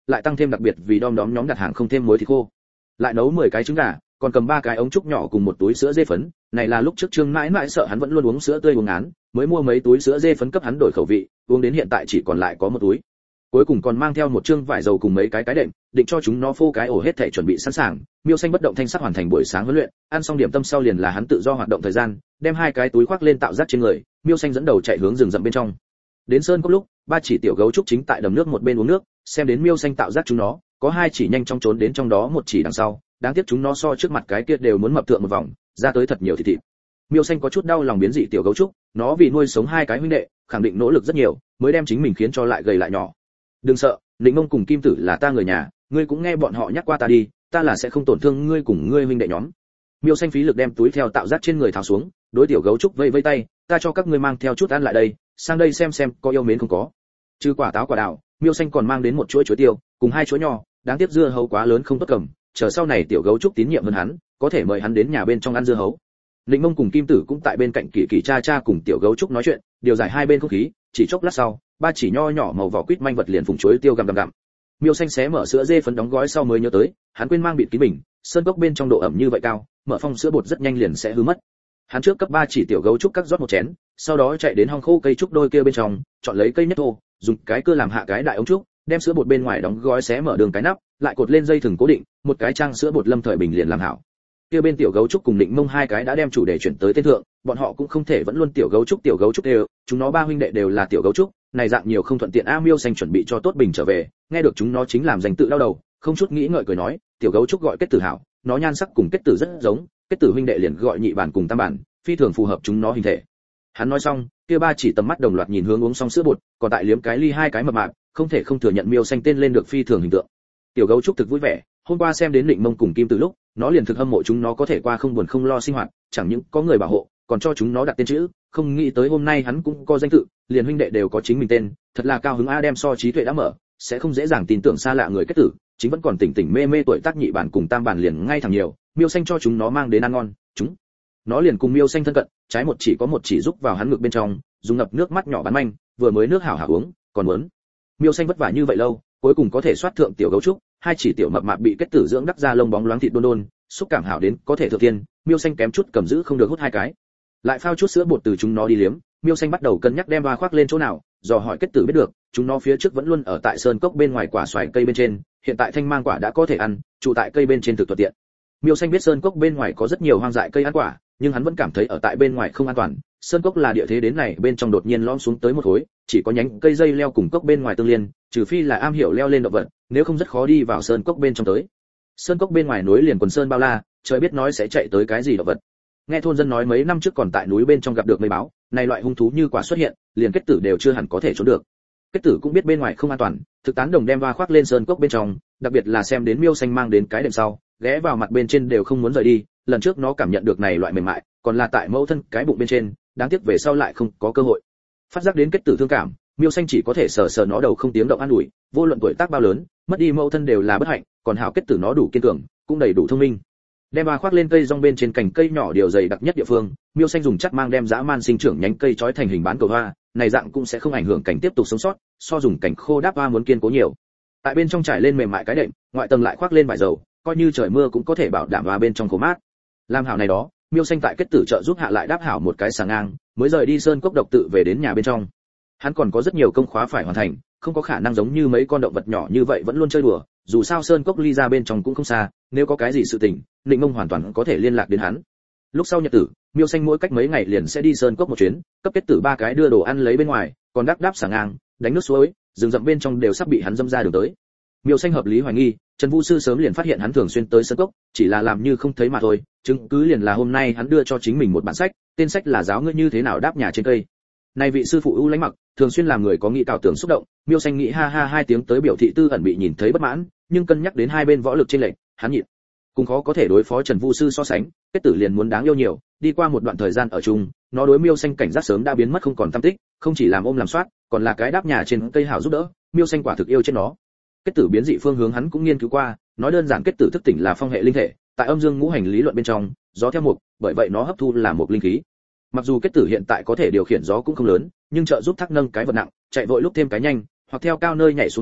lại tăng thêm đặc biệt vì đom đóm nhóm đặt hàng không thêm muối thịt khô. Lại nấu 10 cái trứng gà, còn cầm 3 cái ống trúc nhỏ cùng một túi sữa dê phấn, này là lúc trước Trương mãi mãi sợ hắn vẫn luôn uống sữa tươi uống ngán, mới mua mấy túi sữa dê phấn cấp hắn đổi khẩu vị, uống đến hiện tại chỉ còn lại có một túi. Cuối cùng còn mang theo một trương vải dầu cùng mấy cái đệm, định cho chúng nó phô cái ổ hết thảy chuẩn bị sẵn sàng. Miêu Xanh bất động thanh sắc hoàn thành buổi sáng huấn luyện, ăn xong điểm tâm sau liền là hắn tự do hoạt động thời gian, đem 2 cái túi khoác lên tạo giác trên người, Miêu Xanh dẫn đầu chạy hướng rừng rậm bên trong. Đến sơn cốc lúc, 3 chỉ tiểu gấu trúc chính tại đầm nước một bên uống nước, xem đến Miêu Xanh tạo giác chúng nó, có 2 chỉ nhanh chóng trốn đến trong đó, một chỉ đằng sau, đáng tiếc chúng nó so trước mặt cái kia đều muốn mập thượng một vòng, ra tới thật nhiều thịt. Miêu Xanh có chút đau lòng biến dị tiểu gấu trúc, nó vì nuôi sống 2 cái huynh đệ, khẳng định nỗ lực rất nhiều, mới đem chính mình khiến cho lại gầy lại nhỏ. Đừng sợ, Định Mông cùng Kim Tử là ta người nhà, ngươi cũng nghe bọn họ nhắc qua ta đi, ta là sẽ không tổn thương ngươi cùng ngươi huynh đệ nhóm. Miêu Xanh phí lực đem túi theo tạo giác trên người tháo xuống, đối tiểu gấu trúc vẫy vẫy tay, ta cho các ngươi mang theo chút ăn lại đây, sang đây xem có yêu mến không có. Trừ quả táo quả đào, Miêu Xanh còn mang đến một chuỗi chuối tiêu, cùng 2 chuỗi nho, đáng tiếc dưa hấu quá lớn không tốt cầm, chờ sau này tiểu gấu trúc tín nhiệm hơn hắn, có thể mời hắn đến nhà bên trong ăn dưa hấu. Định Mông cùng Kim Tử cũng tại bên cạnh kỳ kỳ cha cha cùng tiểu gấu trúc nói chuyện, điều giải hai bên không khí, chỉ chốc lát sau, 3 chỉ nho nhỏ màu vỏ quýt manh vật liền phùng chuối tiêu gặm. Miêu Xanh xé mở sữa dê phấn đóng gói sau mới nhớ tới, hắn quên mang bịt kín bình, sơn cốc bên trong độ ẩm như vậy cao, mở phong sữa bột rất nhanh liền sẽ hư mất. Hắn trước cấp 3 chỉ tiểu gấu trúc cắt rót một chén, sau đó chạy đến hong khô cây trúc đôi kia bên trong, chọn lấy cây nhất thô, dùng cái cưa làm hạ cái đại ống trúc, đem sữa bột bên ngoài đóng gói xé mở đường cái nắp, lại cột lên dây thừng cố định, một cái trang sữa bột lâm thời bình liền làm hảo. Kia bên tiểu gấu trúc cùng Định Mông 2 cái đã đem chủ đề chuyển tới tên thượng, bọn họ cũng không thể vẫn luôn tiểu gấu trúc đều, chúng nó 3 huynh đệ đều là tiểu gấu trúc, này dạng nhiều không thuận tiện. Miêu Xanh chuẩn bị cho tốt bình trở về, nghe được chúng nó chính làm danh tự đau đầu, không chút nghĩ ngợi cười nói, tiểu gấu trúc gọi Kết Tử hảo, nó nhan sắc cùng Kết Tử rất giống, Kết Tử huynh đệ liền gọi Nhị bản cùng Tam bản, phi thường phù hợp chúng nó hình thể. Hắn nói xong, kia 3 chỉ tầm mắt đồng loạt nhìn hướng uống xong sữa bột, còn tại liếm cái ly 2 cái mập mạp, không thể không thừa nhận Miêu Xanh tên lên được phi thường hình tượng. Tiểu gấu trúc thực vui vẻ, hôm qua xem đến Định Mông cùng Kim Tử lúc, nó liền thực hâm mộ chúng nó có thể qua không buồn không lo sinh hoạt, chẳng những có người bảo hộ, còn cho chúng nó đặt tên chữ, không nghĩ tới hôm nay hắn cũng có danh tự, liền huynh đệ đều có chính mình tên, thật là cao hứng. Đem so trí tuệ đã mở, sẽ không dễ dàng tin tưởng xa lạ người Kết Tử, chính vẫn còn tỉnh mê mê tuổi tác Nhị bản cùng Tam bản liền ngay thẳng nhiều. Miêu Xanh cho chúng nó mang đến ăn ngon, chúng nó liền cùng Miêu Xanh thân cận, trái một chỉ có một chỉ giúp vào hắn ngực bên trong, dùng ngập nước mắt nhỏ bán manh, vừa mới nước hảo hảo uống, còn muốn. Miêu Xanh vất vả như vậy lâu, cuối cùng có thể soát thượng tiểu gấu trúc, 2 chỉ tiểu mập mạp bị Kết Tử dưỡng đắc ra lông bóng loáng thịt đôn, xúc cảm hảo đến có thể thượng thiên. Miêu Xanh kém chút cầm giữ không được hút 2 cái, lại phao chút sữa bột từ chúng nó đi liếm. Miêu Xanh bắt đầu cân nhắc đem ba khoác lên chỗ nào, dò hỏi Kết Tử biết được, chúng nó phía trước vẫn luôn ở tại sơn cốc bên ngoài quả xoài cây bên trên, hiện tại thanh mang quả đã có thể ăn, trụ tại cây bên trên thực thuận tiện. Miêu Xanh biết sơn cốc bên ngoài có rất nhiều hoang dại cây ăn quả, nhưng hắn vẫn cảm thấy ở tại bên ngoài không an toàn. Sơn cốc là địa thế đến này bên trong đột nhiên lõm xuống tới một khối, chỉ có nhánh cây dây leo cùng cốc bên ngoài tương liên, trừ phi là am hiểu leo lên động vật, nếu không rất khó đi vào sơn cốc bên trong tới. Sơn cốc bên ngoài núi liền quần sơn bao la, trời biết nói sẽ chạy tới cái gì động vật. Nghe thôn dân nói mấy năm trước còn tại núi bên trong gặp được mây báo, này loại hung thú như quả xuất hiện, liền Kết Tử đều chưa hẳn có thể trốn được. Kết Tử cũng biết bên ngoài không an toàn, thực tán đồng đem va khoác lên sơn cốc bên trong, đặc biệt là xem đến Miêu Xanh mang đến cái đệm sau, ghé vào mặt bên trên đều không muốn rời đi. Lần trước nó cảm nhận được này loại mềm mại, còn là tại mẫu thân cái bụng bên trên, đáng tiếc về sau lại không có cơ hội. Phát giác đến Kết Tử thương cảm, Miêu Xanh chỉ có thể sờ sờ nó đầu không tiếng động an ủi, vô luận tuổi tác bao lớn, mất đi mẫu thân đều là bất hạnh, còn hảo Kết Tử nó đủ kiên cường, cũng đầy đủ thông minh. Đem ba khoác lên cây rong bên trên cành cây nhỏ điều dày đặc nhất địa phương, Miêu Xanh dùng chắc mang đem dã man sinh trưởng nhánh cây trói thành hình bán cầu hoa, này dạng cũng sẽ không ảnh hưởng cảnh tiếp tục sống sót, so dùng cảnh khô đáp hoa muốn kiên cố nhiều. Tại bên trong trải lên mềm mại cái đệm, ngoại tầng lại khoác lên vải dầu, coi như trời mưa cũng có thể bảo đảm hoa bên trong khô mát. Làm hảo này đó, Miêu Xanh tại Kết Tử trợ giúp hạ lại đáp hảo một cái xà ngang, mới rời đi sơn cốc độc tự về đến nhà bên trong. Hắn còn có rất nhiều công khóa phải hoàn thành, không có khả năng giống như mấy con động vật nhỏ như vậy vẫn luôn chơi đùa, dù sao sơn cốc ly ra bên trong cũng không xa, nếu có cái gì sự tình, Định Mông hoàn toàn có thể liên lạc đến hắn. Lúc sau nhật tử, Miêu Xanh mỗi cách mấy ngày liền sẽ đi sơn cốc một chuyến, cấp Kết Tử 3 cái đưa đồ ăn lấy bên ngoài, còn đáp xà ngang, đánh nước suối, rừng rậm bên trong đều sắp bị hắn dâm ra đường tới. Miêu Xanh hợp lý hoài nghi, Trần Vũ sư sớm liền phát hiện hắn thường xuyên tới sơn cốc, chỉ là làm như không thấy mà thôi, chứng cứ liền là hôm nay hắn đưa cho chính mình một bản sách, tên sách là giáo ngươi như thế nào đáp nhà trên cây. Này vị sư phụ ưu lãnh mặc, thường xuyên làm người có nghĩ cào tưởng xúc động, Miêu Xanh nghĩ ha ha 2 tiếng tới biểu thị tư ẩn bị nhìn thấy bất mãn, nhưng cân nhắc đến hai bên võ lực trên lệch, hắn nhịn. Cùng khó có thể đối phó Trần Vũ sư so sánh, Kết Tử liền muốn đáng yêu nhiều, đi qua một đoạn thời gian ở chung, nó đối Miêu Xanh cảnh giác sớm đã biến mất không còn tăm tích, không chỉ làm ôm làm soát, còn là cái đáp nhà trên cây hảo giúp đỡ, Miêu Xanh quả thực yêu chết nó. Kết Tử biến dị phương hướng hắn cũng nghiên cứu qua, nói đơn giản Kết Tử thức tỉnh là phong hệ linh thể, tại âm dương ngũ hành lý luận bên trong, gió theo mục, bởi vậy nó hấp thu là một linh khí. Mặc dù Kết Tử hiện tại có thể điều khiển gió cũng không lớn, nhưng trợ giúp thác nâng cái vật nặng, chạy vội lúc thêm cái nhanh, hoặc theo cao nơi nhảy xuống lúc,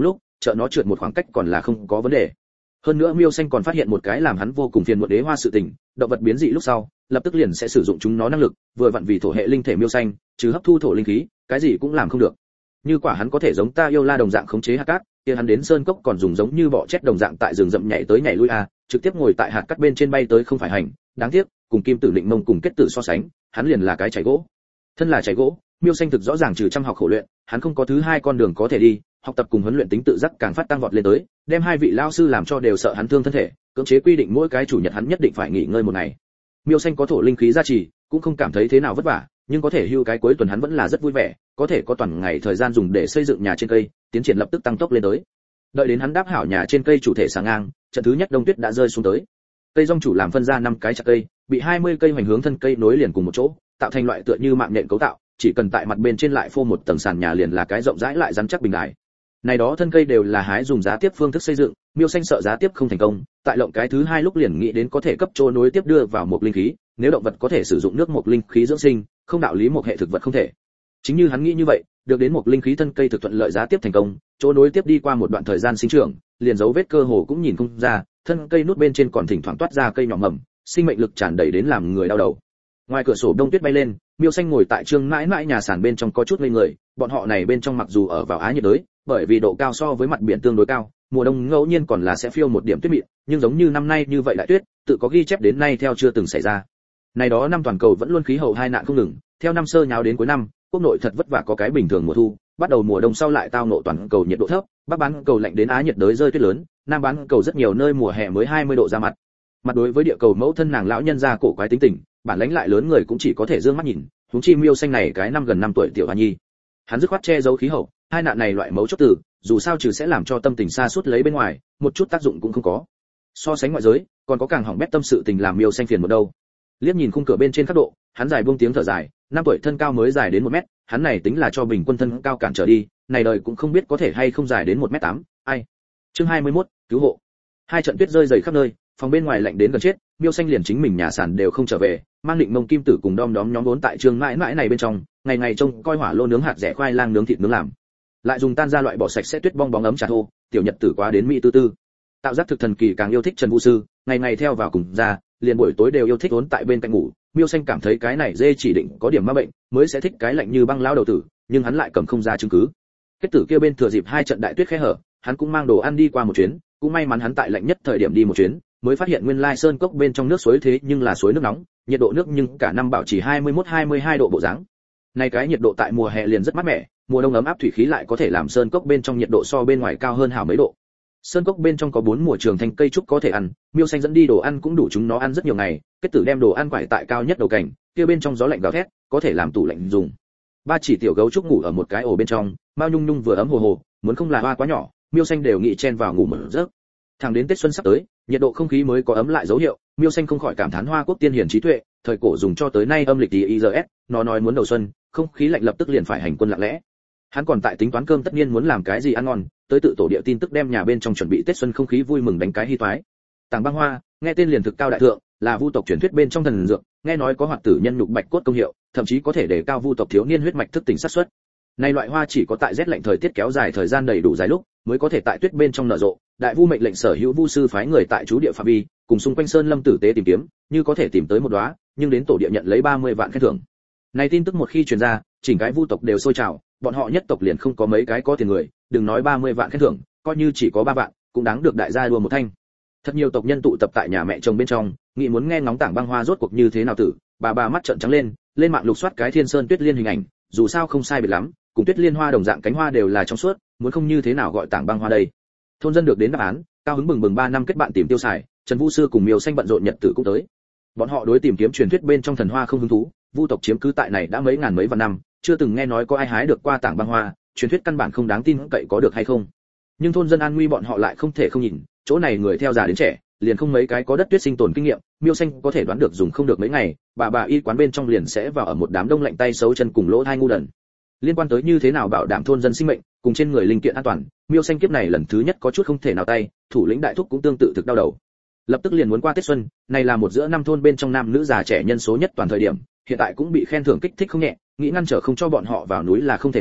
chợ nó trượt một khoảng cách còn là không có vấn đề. Hơn nữa Miêu Xanh còn phát hiện một cái làm hắn vô cùng phiền muộn đế hoa sự tình, động vật biến dị lúc sau, lập tức liền sẽ sử dụng chúng nó năng lực, vừa vặn vì thổ hệ linh thể Miêu Xanh, trừ hấp thu thổ linh khí, cái gì cũng làm không được. Như quả hắn có thể giống ta yêu la đồng dạng khống chế hạt cát, kia hắn đến sơn cốc còn dùng giống như bọ chét đồng dạng tại rừng rậm nhảy tới nhảy lui trực tiếp ngồi tại hạt cát bên trên bay tới không phải hành, đáng tiếc, cùng Kim Tử Định Mông cùng kết tử so sánh, hắn liền là cái chảy gỗ. Thân là chảy gỗ, Miêu Xanh thực rõ ràng trừ chăm học khổ luyện, hắn không có thứ hai con đường có thể đi, học tập cùng huấn luyện tính tự giác càng phát tăng vọt lên tới, đem hai vị lao sư làm cho đều sợ hắn thương thân thể, cưỡng chế quy định mỗi cái chủ nhật hắn nhất định phải nghỉ ngơi một ngày. Miêu Xanh có thổ linh khí gia trì, cũng không cảm thấy thế nào vất vả, nhưng có thể hưu cái cuối tuần hắn vẫn là rất vui vẻ, có thể có toàn ngày thời gian dùng để xây dựng nhà trên cây, tiến triển lập tức tăng tốc lên tới. Đợi đến hắn đáp hảo nhà trên cây chủ thể sáng ngang, trận thứ nhất đông tuyết đã rơi xuống tới. Cây rong chủ làm phân ra 5 cái chặt cây, bị 20 cây hoành hướng thân cây nối liền cùng một chỗ, tạo thành loại tựa như mạng nhện cấu tạo, chỉ cần tại mặt bên trên lại phô một tầng sàn nhà liền là cái rộng rãi lại rắn chắc bình đài. Này đó thân cây đều là hái dùng giá tiếp phương thức xây dựng, Miêu Xanh sợ giá tiếp không thành công, tại lộng cái thứ hai lúc liền nghĩ đến có thể cấp chỗ nối tiếp đưa vào một linh khí, nếu động vật có thể sử dụng nước một linh khí dưỡng sinh, không đạo lý một hệ thực vật không thể. Chính như hắn nghĩ như vậy, được đến một linh khí thân cây thực thuận lợi giá tiếp thành công, chỗ nối tiếp đi qua một đoạn thời gian sinh trưởng, liền dấu vết cơ hồ cũng nhìn không ra, thân cây nút bên trên còn thỉnh thoảng toát ra cây nhỏ mầm, sinh mệnh lực tràn đầy đến làm người đau đầu. Ngoài cửa sổ đông tuyết bay lên, Miêu Xanh ngồi tại Trương mãi mãi nhà sàn bên trong có chút ngây người, bọn họ này bên trong mặc dù ở vào Á nhiệt đới, bởi vì độ cao so với mặt biển tương đối cao, mùa đông ngẫu nhiên còn là sẽ phiêu một điểm tuyết mịn, nhưng giống như năm nay như vậy đại tuyết, tự có ghi chép đến nay theo chưa từng xảy ra. Này đó năm toàn cầu vẫn luôn khí hậu hai nạn không ngừng, theo năm sơ nháo đến cuối năm, quốc nội thật vất vả có cái bình thường mùa thu, bắt đầu mùa đông sau lại tao ngộ toàn cầu nhiệt độ thấp, bắc bán cầu lạnh đến Á nhiệt đới rơi tuyết lớn, nam bán cầu rất nhiều nơi mùa hè mới 20 độ ra mặt. Mặt đối với địa cầu mẫu thân nàng lão nhân gia cổ quái tính tình, bản lãnh lại lớn người cũng chỉ có thể dương mắt nhìn, huống chi Miêu Xanh này cái năm gần 5 tuổi tiểu hoa nhi. Hắn dứt khoát che giấu khí hậu, hai nạn này loại mấu chốt từ, dù sao trừ sẽ làm cho tâm tình xa suốt lấy bên ngoài, một chút tác dụng cũng không có. So sánh ngoại giới, còn có càng hỏng bét tâm sự tình làm Miêu Xanh phiền một đâu. Liếc nhìn khung cửa bên trên khắc độ, hắn dài buông tiếng thở dài, 5 tuổi thân cao mới dài đến 1 mét, hắn này tính là cho bình quân thân cao cản trở đi, này đời cũng không biết có thể hay không dài đến 1m8, ai. Chương 21, cứu hộ. Hai trận tuyết rơi dày khắp nơi, phòng bên ngoài lạnh đến gần chết, Miêu Xanh liền chính mình nhà sàn đều không trở về, mang Định Mông Kim Tử cùng đom đóm nhóm vốn tại Trương mãi mãi này bên trong, ngày ngày trông coi hỏa lô nướng hạt rẻ khoai lang nướng thịt nướng làm. Lại dùng tan ra loại bỏ sạch sẽ tuyết bong bóng ấm trà thô, tiểu nhật tử quá đến mỹ tư tư. Tạo giác thực thần kỳ càng yêu thích Trần Vũ Sư, ngày ngày theo vào cùng ra, liền buổi tối đều yêu thích vốn tại bên cạnh ngủ. Miêu Xanh cảm thấy cái này dê chỉ định có điểm ma bệnh, mới sẽ thích cái lạnh như băng lao đầu tử, nhưng hắn lại cầm không ra chứng cứ. Kết tử kia bên thừa dịp hai trận đại tuyết khẽ hở, hắn cũng mang đồ ăn đi qua một chuyến, cũng may mắn hắn tại lạnh nhất thời điểm đi một chuyến, mới phát hiện nguyên lai sơn cốc bên trong nước suối thế nhưng là suối nước nóng, nhiệt độ nước nhưng cả năm bảo trì 21-22 độ bộ dáng. Này cái nhiệt độ tại mùa hè liền rất mát mẻ, mùa đông ấm áp thủy khí lại có thể làm sơn cốc bên trong nhiệt độ so bên ngoài cao hơn hảo mấy độ. Sơn cốc bên trong có 4 mùa trường thành cây trúc có thể ăn, Miêu Xanh dẫn đi đồ ăn cũng đủ chúng nó ăn rất nhiều ngày, kết tử đem đồ ăn quải tại cao nhất đầu cảnh, kia bên trong gió lạnh gào thét, có thể làm tủ lạnh dùng. Ba chỉ tiểu gấu trúc ngủ ở một cái ổ bên trong, Mao Nhung Nhung vừa ấm hồ hồ, muốn không là hoa quá nhỏ, Miêu Xanh đều nghĩ chen vào ngủ một giấc. Thẳng đến Tết xuân sắp tới, nhiệt độ không khí mới có ấm lại dấu hiệu, Miêu Xanh không khỏi cảm thán Hoa Quốc tiên hiển trí tuệ, thời cổ dùng cho tới nay âm lịch IRS, nó nói muốn đầu xuân, không khí lạnh lập tức liền phải hành quân lặng lẽ. Hắn còn tại tính toán cơm tất nhiên muốn làm cái gì ăn ngon, tới tự tổ địa tin tức đem nhà bên trong chuẩn bị Tết xuân không khí vui mừng đánh cái hy toái. Tàng băng hoa, nghe tên liền thực cao đại thượng, là vu tộc truyền thuyết bên trong thần dược, nghe nói có hoạt tử nhân nhục bạch cốt công hiệu, thậm chí có thể để cao vu tộc thiếu niên huyết mạch thức tỉnh sát suất. Này loại hoa chỉ có tại rét lạnh thời tiết kéo dài thời gian đầy đủ dài lúc, mới có thể tại tuyết bên trong nở rộ. Đại vu mệnh lệnh sở hữu vu sư phái người tại trú địa phạm vi, cùng xung quanh sơn lâm tử tế tìm kiếm, như có thể tìm tới một đóa, nhưng đến tổ địa nhận lấy 30 vạn khen thưởng. Này tin tức một khi truyền ra, chỉnh cái vu tộc đều sôi trào, bọn họ nhất tộc liền không có mấy cái có tiền người, đừng nói 30 vạn khen thưởng, coi như chỉ có 3 vạn, cũng đáng được đại gia đua một thanh. Thật nhiều tộc nhân tụ tập tại nhà mẹ chồng bên trong, nghĩ muốn nghe ngóng Tảng Băng Hoa rốt cuộc như thế nào tử, bà mắt trợn trắng lên mạng lục soát cái Thiên Sơn Tuyết Liên hình ảnh, dù sao không sai biệt lắm, cùng Tuyết Liên hoa đồng dạng cánh hoa đều là trong suốt, muốn không như thế nào gọi Tảng Băng Hoa đây. Thôn dân được đến đáp án, cao hứng bừng 3 năm kết bạn tìm tiêu xài, Trần Vũ Sư cùng Miêu Xanh bận rộn nhật tử cũng tới. Bọn họ đối tìm kiếm truyền thuyết bên trong thần hoa không hứng thú, vu tộc chiếm cứ tại này đã mấy ngàn mấy vạn năm, chưa từng nghe nói có ai hái được qua Tảng Băng Hoa, truyền thuyết căn bản không đáng tin cậy có được hay không. Nhưng thôn dân an nguy bọn họ lại không thể không nhìn, chỗ này người theo già đến trẻ, liền không mấy cái có đất tuyết sinh tồn kinh nghiệm, Miêu Xanh có thể đoán được dùng không được mấy ngày, bà y quán bên trong liền sẽ vào ở một đám đông lạnh tay xấu chân cùng lỗ thai ngu đần. Liên quan tới như thế nào bảo đảm thôn dân sinh mệnh, cùng trên người linh kiện an toàn, Miêu Xanh kiếp này lần thứ nhất có chút không thể nào tay, thủ lĩnh đại thúc cũng tương tự thực đau đầu. Lập tức liền muốn qua Tết xuân, này là một giữa năm thôn bên trong nam nữ già trẻ nhân số nhất toàn thời điểm, hiện tại cũng bị khen thưởng kích thích không nhẹ, nghĩ ngăn trở không cho bọn họ vào núi là không thể nào,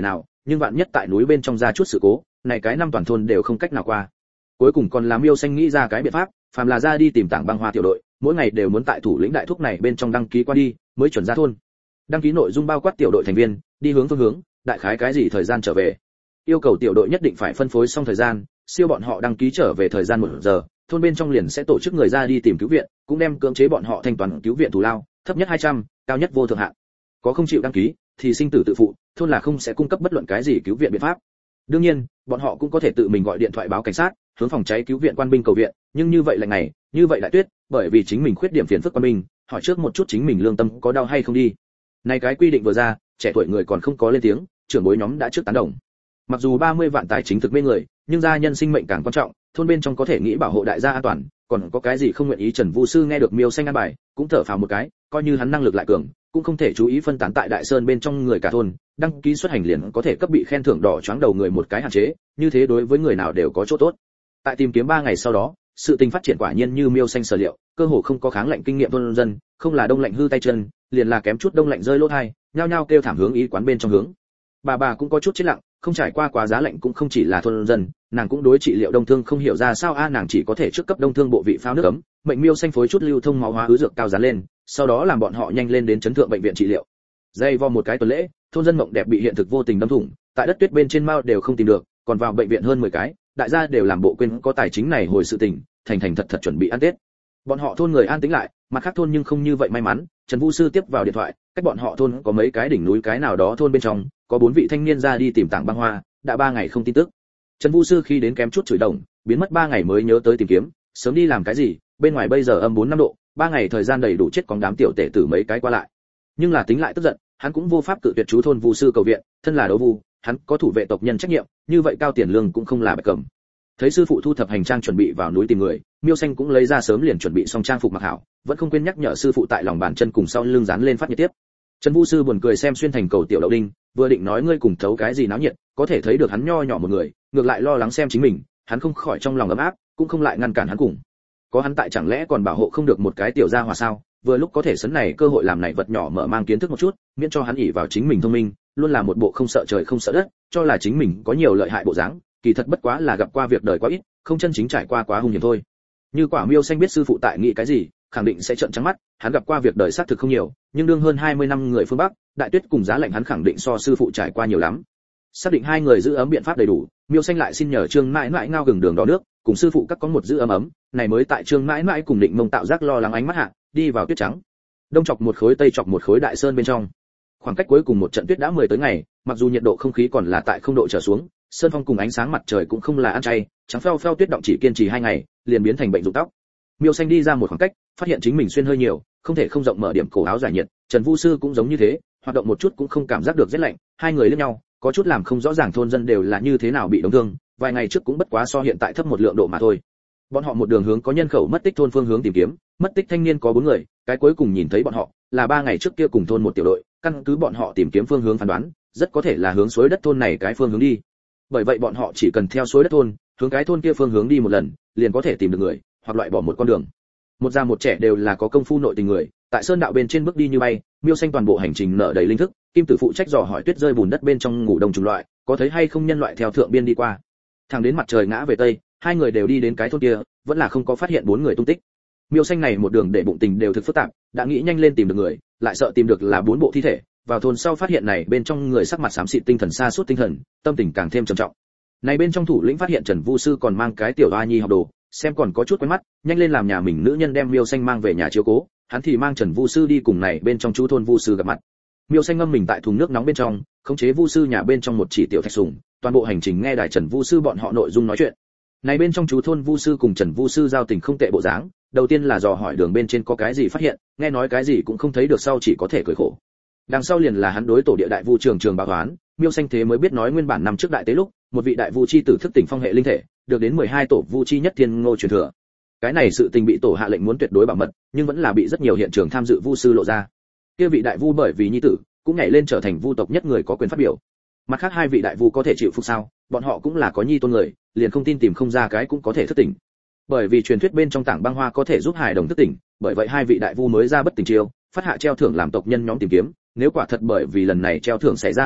nhưng vạn nhất tại núi bên trong ra chút sự cố, này cái năm toàn thôn đều không cách nào qua. Cuối cùng còn là Miêu Xanh nghĩ ra cái biện pháp, phàm là ra đi tìm Tảng Băng Hoa tiểu đội, mỗi ngày đều muốn tại thủ lĩnh đại thúc này bên trong đăng ký qua đi, mới chuẩn ra thôn. Đăng ký nội dung bao quát tiểu đội thành viên, đi hướng phương hướng, đại khái cái gì thời gian trở về. Yêu cầu tiểu đội nhất định phải phân phối xong thời gian, siêu bọn họ đăng ký trở về thời gian 1 giờ, thôn bên trong liền sẽ tổ chức người ra đi tìm cứu viện, cũng đem cưỡng chế bọn họ thanh toán cứu viện thù lao, thấp nhất 200, cao nhất vô thượng hạn. Có không chịu đăng ký thì sinh tử tự phụ, thôn là không sẽ cung cấp bất luận cái gì cứu viện biện pháp. Đương nhiên, bọn họ cũng có thể tự mình gọi điện thoại báo cảnh sát, hướng phòng cháy cứu viện quan binh cầu viện, nhưng như vậy là ngày, như vậy lại tuyết, bởi vì chính mình khuyết điểm phiền phức quan binh, hỏi trước một chút chính mình lương tâm có đau hay không đi. Này cái quy định vừa ra, trẻ tuổi người còn không có lên tiếng, trưởng bối nhóm đã trước tán đồng. Mặc dù 30 vạn tài chính thực mê người, nhưng gia nhân sinh mệnh càng quan trọng, thôn bên trong có thể nghĩ bảo hộ đại gia an toàn, còn có cái gì không nguyện ý. Trần Vu Sư nghe được Miêu Xanh an bài, cũng thở phào một cái, coi như hắn năng lực lại cường, cũng không thể chú ý phân tán tại Đại Sơn bên trong người cả thôn, đăng ký xuất hành liền có thể cấp bị khen thưởng đỏ choáng đầu người một cái hạn chế, như thế đối với người nào đều có chỗ tốt. Tại tìm kiếm 3 ngày sau đó, sự tình phát triển quả nhiên như Miêu Xanh sở liệu, cơ hồ không có kháng lạnh kinh nghiệm thôn dân, không là đông lạnh hư tay chân, liền là kém chút đông lạnh rơi lỗ tai, nhao nhao kêu thảm hướng y quán bên trong hướng. Bà cũng có chút chết lặng, không trải qua quá giá lạnh cũng không chỉ là thôn dân, nàng cũng đối trị liệu đông thương không hiểu ra sao nàng chỉ có thể trước cấp đông thương bộ vị phao nước ấm, mệnh Miêu Xanh phối chút lưu thông máu hóa ứ dược cao dán lên, sau đó làm bọn họ nhanh lên đến chấn thượng bệnh viện trị liệu. Dây vo một cái tuần lễ, thôn dân mộng đẹp bị hiện thực vô tình đâm thủng, tại đất tuyết bên trên mao đều không tìm được, còn vào bệnh viện hơn 10 cái, đại gia đều làm bộ quên có tài chính này hồi sự tình, thành thật chuẩn bị ăn Tết. Bọn họ thôn người an tĩnh lại, mặt khác thôn nhưng không như vậy may mắn. Trần Vu Sư tiếp vào điện thoại, cách bọn họ thôn có mấy cái đỉnh núi cái nào đó thôn bên trong, có 4 vị thanh niên ra đi tìm Tảng Băng Hoa, đã 3 ngày không tin tức. Trần Vu Sư khi đến kém chút chửi đồng, biến mất 3 ngày mới nhớ tới tìm kiếm, sớm đi làm cái gì, bên ngoài bây giờ âm 4-5 độ, 3 ngày thời gian đầy đủ chết con đám tiểu tể tử mấy cái qua lại. Nhưng là tính lại tức giận, hắn cũng vô pháp cự tuyệt chú thôn Vu Sư cầu viện, thân là đấu vu, hắn có thủ vệ tộc nhân trách nhiệm, như vậy cao tiền lương cũng không là bạch cầm. Thấy sư phụ thu thập hành trang chuẩn bị vào núi tìm người, Miêu Xanh cũng lấy ra sớm liền chuẩn bị xong trang phục mặc hảo, vẫn không quên nhắc nhở sư phụ tại lòng bàn chân cùng sau lưng dán lên phát nhiệt tiếp. Trần Vu Sư buồn cười xem xuyên thành cầu tiểu đậu đinh, vừa định nói ngươi cùng thấu cái gì náo nhiệt, có thể thấy được hắn nho nhỏ một người, ngược lại lo lắng xem chính mình, hắn không khỏi trong lòng ấm áp, cũng không lại ngăn cản hắn cùng. Có hắn tại chẳng lẽ còn bảo hộ không được một cái tiểu gia hòa sao? Vừa lúc có thể sấn này cơ hội làm này vật nhỏ mở mang kiến thức một chút, miễn cho hắn ỷ vào chính mình thông minh, luôn là một bộ không sợ trời không sợ đất, cho là chính mình có nhiều lợi hại bộ dáng, kỳ thật bất quá là gặp qua việc đời quá ít, không chân chính trải qua quá hung hiểm thôi. Như quả Miêu Xanh biết sư phụ tại nghĩ cái gì, khẳng định sẽ trợn trắng mắt, hắn gặp qua việc đời xác thực không nhiều, nhưng đương hơn 20 năm người phương Bắc, đại tuyết cùng giá lạnh hắn khẳng định so sư phụ trải qua nhiều lắm. Xác định hai người giữ ấm biện pháp đầy đủ, Miêu Xanh lại xin nhờ Trương Mãi Mãi ngao gừng đường đỏ nước, cùng sư phụ các có một giữ ấm, này mới tại Trương Mãi Mãi cùng Định Mông tạo giác lo lắng ánh mắt hạ, đi vào tuyết trắng. Đông chọc một khối tây chọc một khối Đại Sơn bên trong. Khoảng cách cuối cùng một trận tuyết đã 10 tới ngày, mặc dù nhiệt độ không khí còn là tại 0 độ trở xuống, sơn phong cùng ánh sáng mặt trời cũng không là ăn chay, trắng phèo phèo tuyết động chỉ kiên trì 2 ngày, liền biến thành bệnh rụng tóc. Miêu Xanh đi ra một khoảng cách, phát hiện chính mình xuyên hơi nhiều, không thể không rộng mở điểm cổ áo giải nhiệt. Trần Vu Sư cũng giống như thế, hoạt động một chút cũng không cảm giác được rét lạnh, hai người liếc nhau, có chút làm không rõ ràng thôn dân đều là như thế nào bị đóng thương, vài ngày trước cũng bất quá so hiện tại thấp một lượng độ mà thôi. Bọn họ một đường hướng có nhân khẩu mất tích thôn phương hướng tìm kiếm, mất tích thanh niên có 4 người, cái cuối cùng nhìn thấy bọn họ là 3 ngày trước kia cùng thôn một tiểu đội, căn cứ bọn họ tìm kiếm phương hướng phán đoán, rất có thể là hướng suối đất thôn này cái phương hướng đi. Bởi vậy bọn họ chỉ cần theo suối đất thôn, hướng cái thôn kia phương hướng đi một lần, liền có thể tìm được người, hoặc loại bỏ một con đường. Một già một trẻ đều là có công phu nội tình người, tại sơn đạo bên trên bước đi như bay, Miêu Xanh toàn bộ hành trình nở đầy linh thức, Kim Tử phụ trách dò hỏi tuyết rơi bùn đất bên trong ngủ đông chủng loại, có thấy hay không nhân loại theo thượng biên đi qua. Thẳng đến mặt trời ngã về tây, hai người đều đi đến cái thôn kia, vẫn là không có phát hiện 4 người tung tích. Miêu Xanh này một đường để bụng tình đều thực phức tạp, đã nghĩ nhanh lên tìm được người, lại sợ tìm được là 4 bộ thi thể, vào thôn sau phát hiện này bên trong người sắc mặt xám xịt tinh thần sa sút tinh thần, tâm tình càng thêm trầm trọng. Này bên trong thủ lĩnh phát hiện Trần Vu Sư còn mang cái tiểu oa nhi học đồ, xem còn có chút quen mắt, nhanh lên làm nhà mình nữ nhân đem Miêu Xanh mang về nhà chiếu cố, hắn thì mang Trần Vu Sư đi cùng này bên trong chú thôn Vu Sư gặp mặt. Miêu Xanh ngâm mình tại thùng nước nóng bên trong, khống chế Vu Sư nhà bên trong một chỉ tiểu thạch sủng, toàn bộ hành trình nghe đài Trần Vu Sư bọn họ nội dung nói chuyện. Này bên trong chú thôn Vu Sư cùng Trần Vu Sư giao tình không tệ bộ dáng, đầu tiên là dò hỏi đường bên trên có cái gì phát hiện, nghe nói cái gì cũng không thấy được sau chỉ có thể cười khổ. Đằng sau liền là hắn đối tổ địa đại vu trường báo toán, Miêu Xanh thế mới biết nói nguyên bản năm trước đại tế lúc, một vị đại vu chi tử thức tỉnh phong hệ linh thể, được đến 12 tổ vu chi nhất thiên ngô truyền thừa. Cái này sự tình bị tổ hạ lệnh muốn tuyệt đối bảo mật, nhưng vẫn là bị rất nhiều hiện trường tham dự vu sư lộ ra. Kia vị đại vu bởi vì nhi tử, cũng nhảy lên trở thành vu tộc nhất người có quyền phát biểu. Mặt khác hai vị đại vu có thể chịu phục sao, bọn họ cũng là có nhi tôn người, liền không tin tìm không ra cái cũng có thể thức tỉnh. Bởi vì truyền thuyết bên trong Tảng Băng Hoa có thể giúp hài đồng thức tỉnh, bởi vậy hai vị đại vu mới ra bất tỉnh chiêu, phát hạ treo thưởng làm tộc nhân nhóm tìm kiếm, nếu quả thật bởi vì lần này treo thưởng xảy ra án mạng,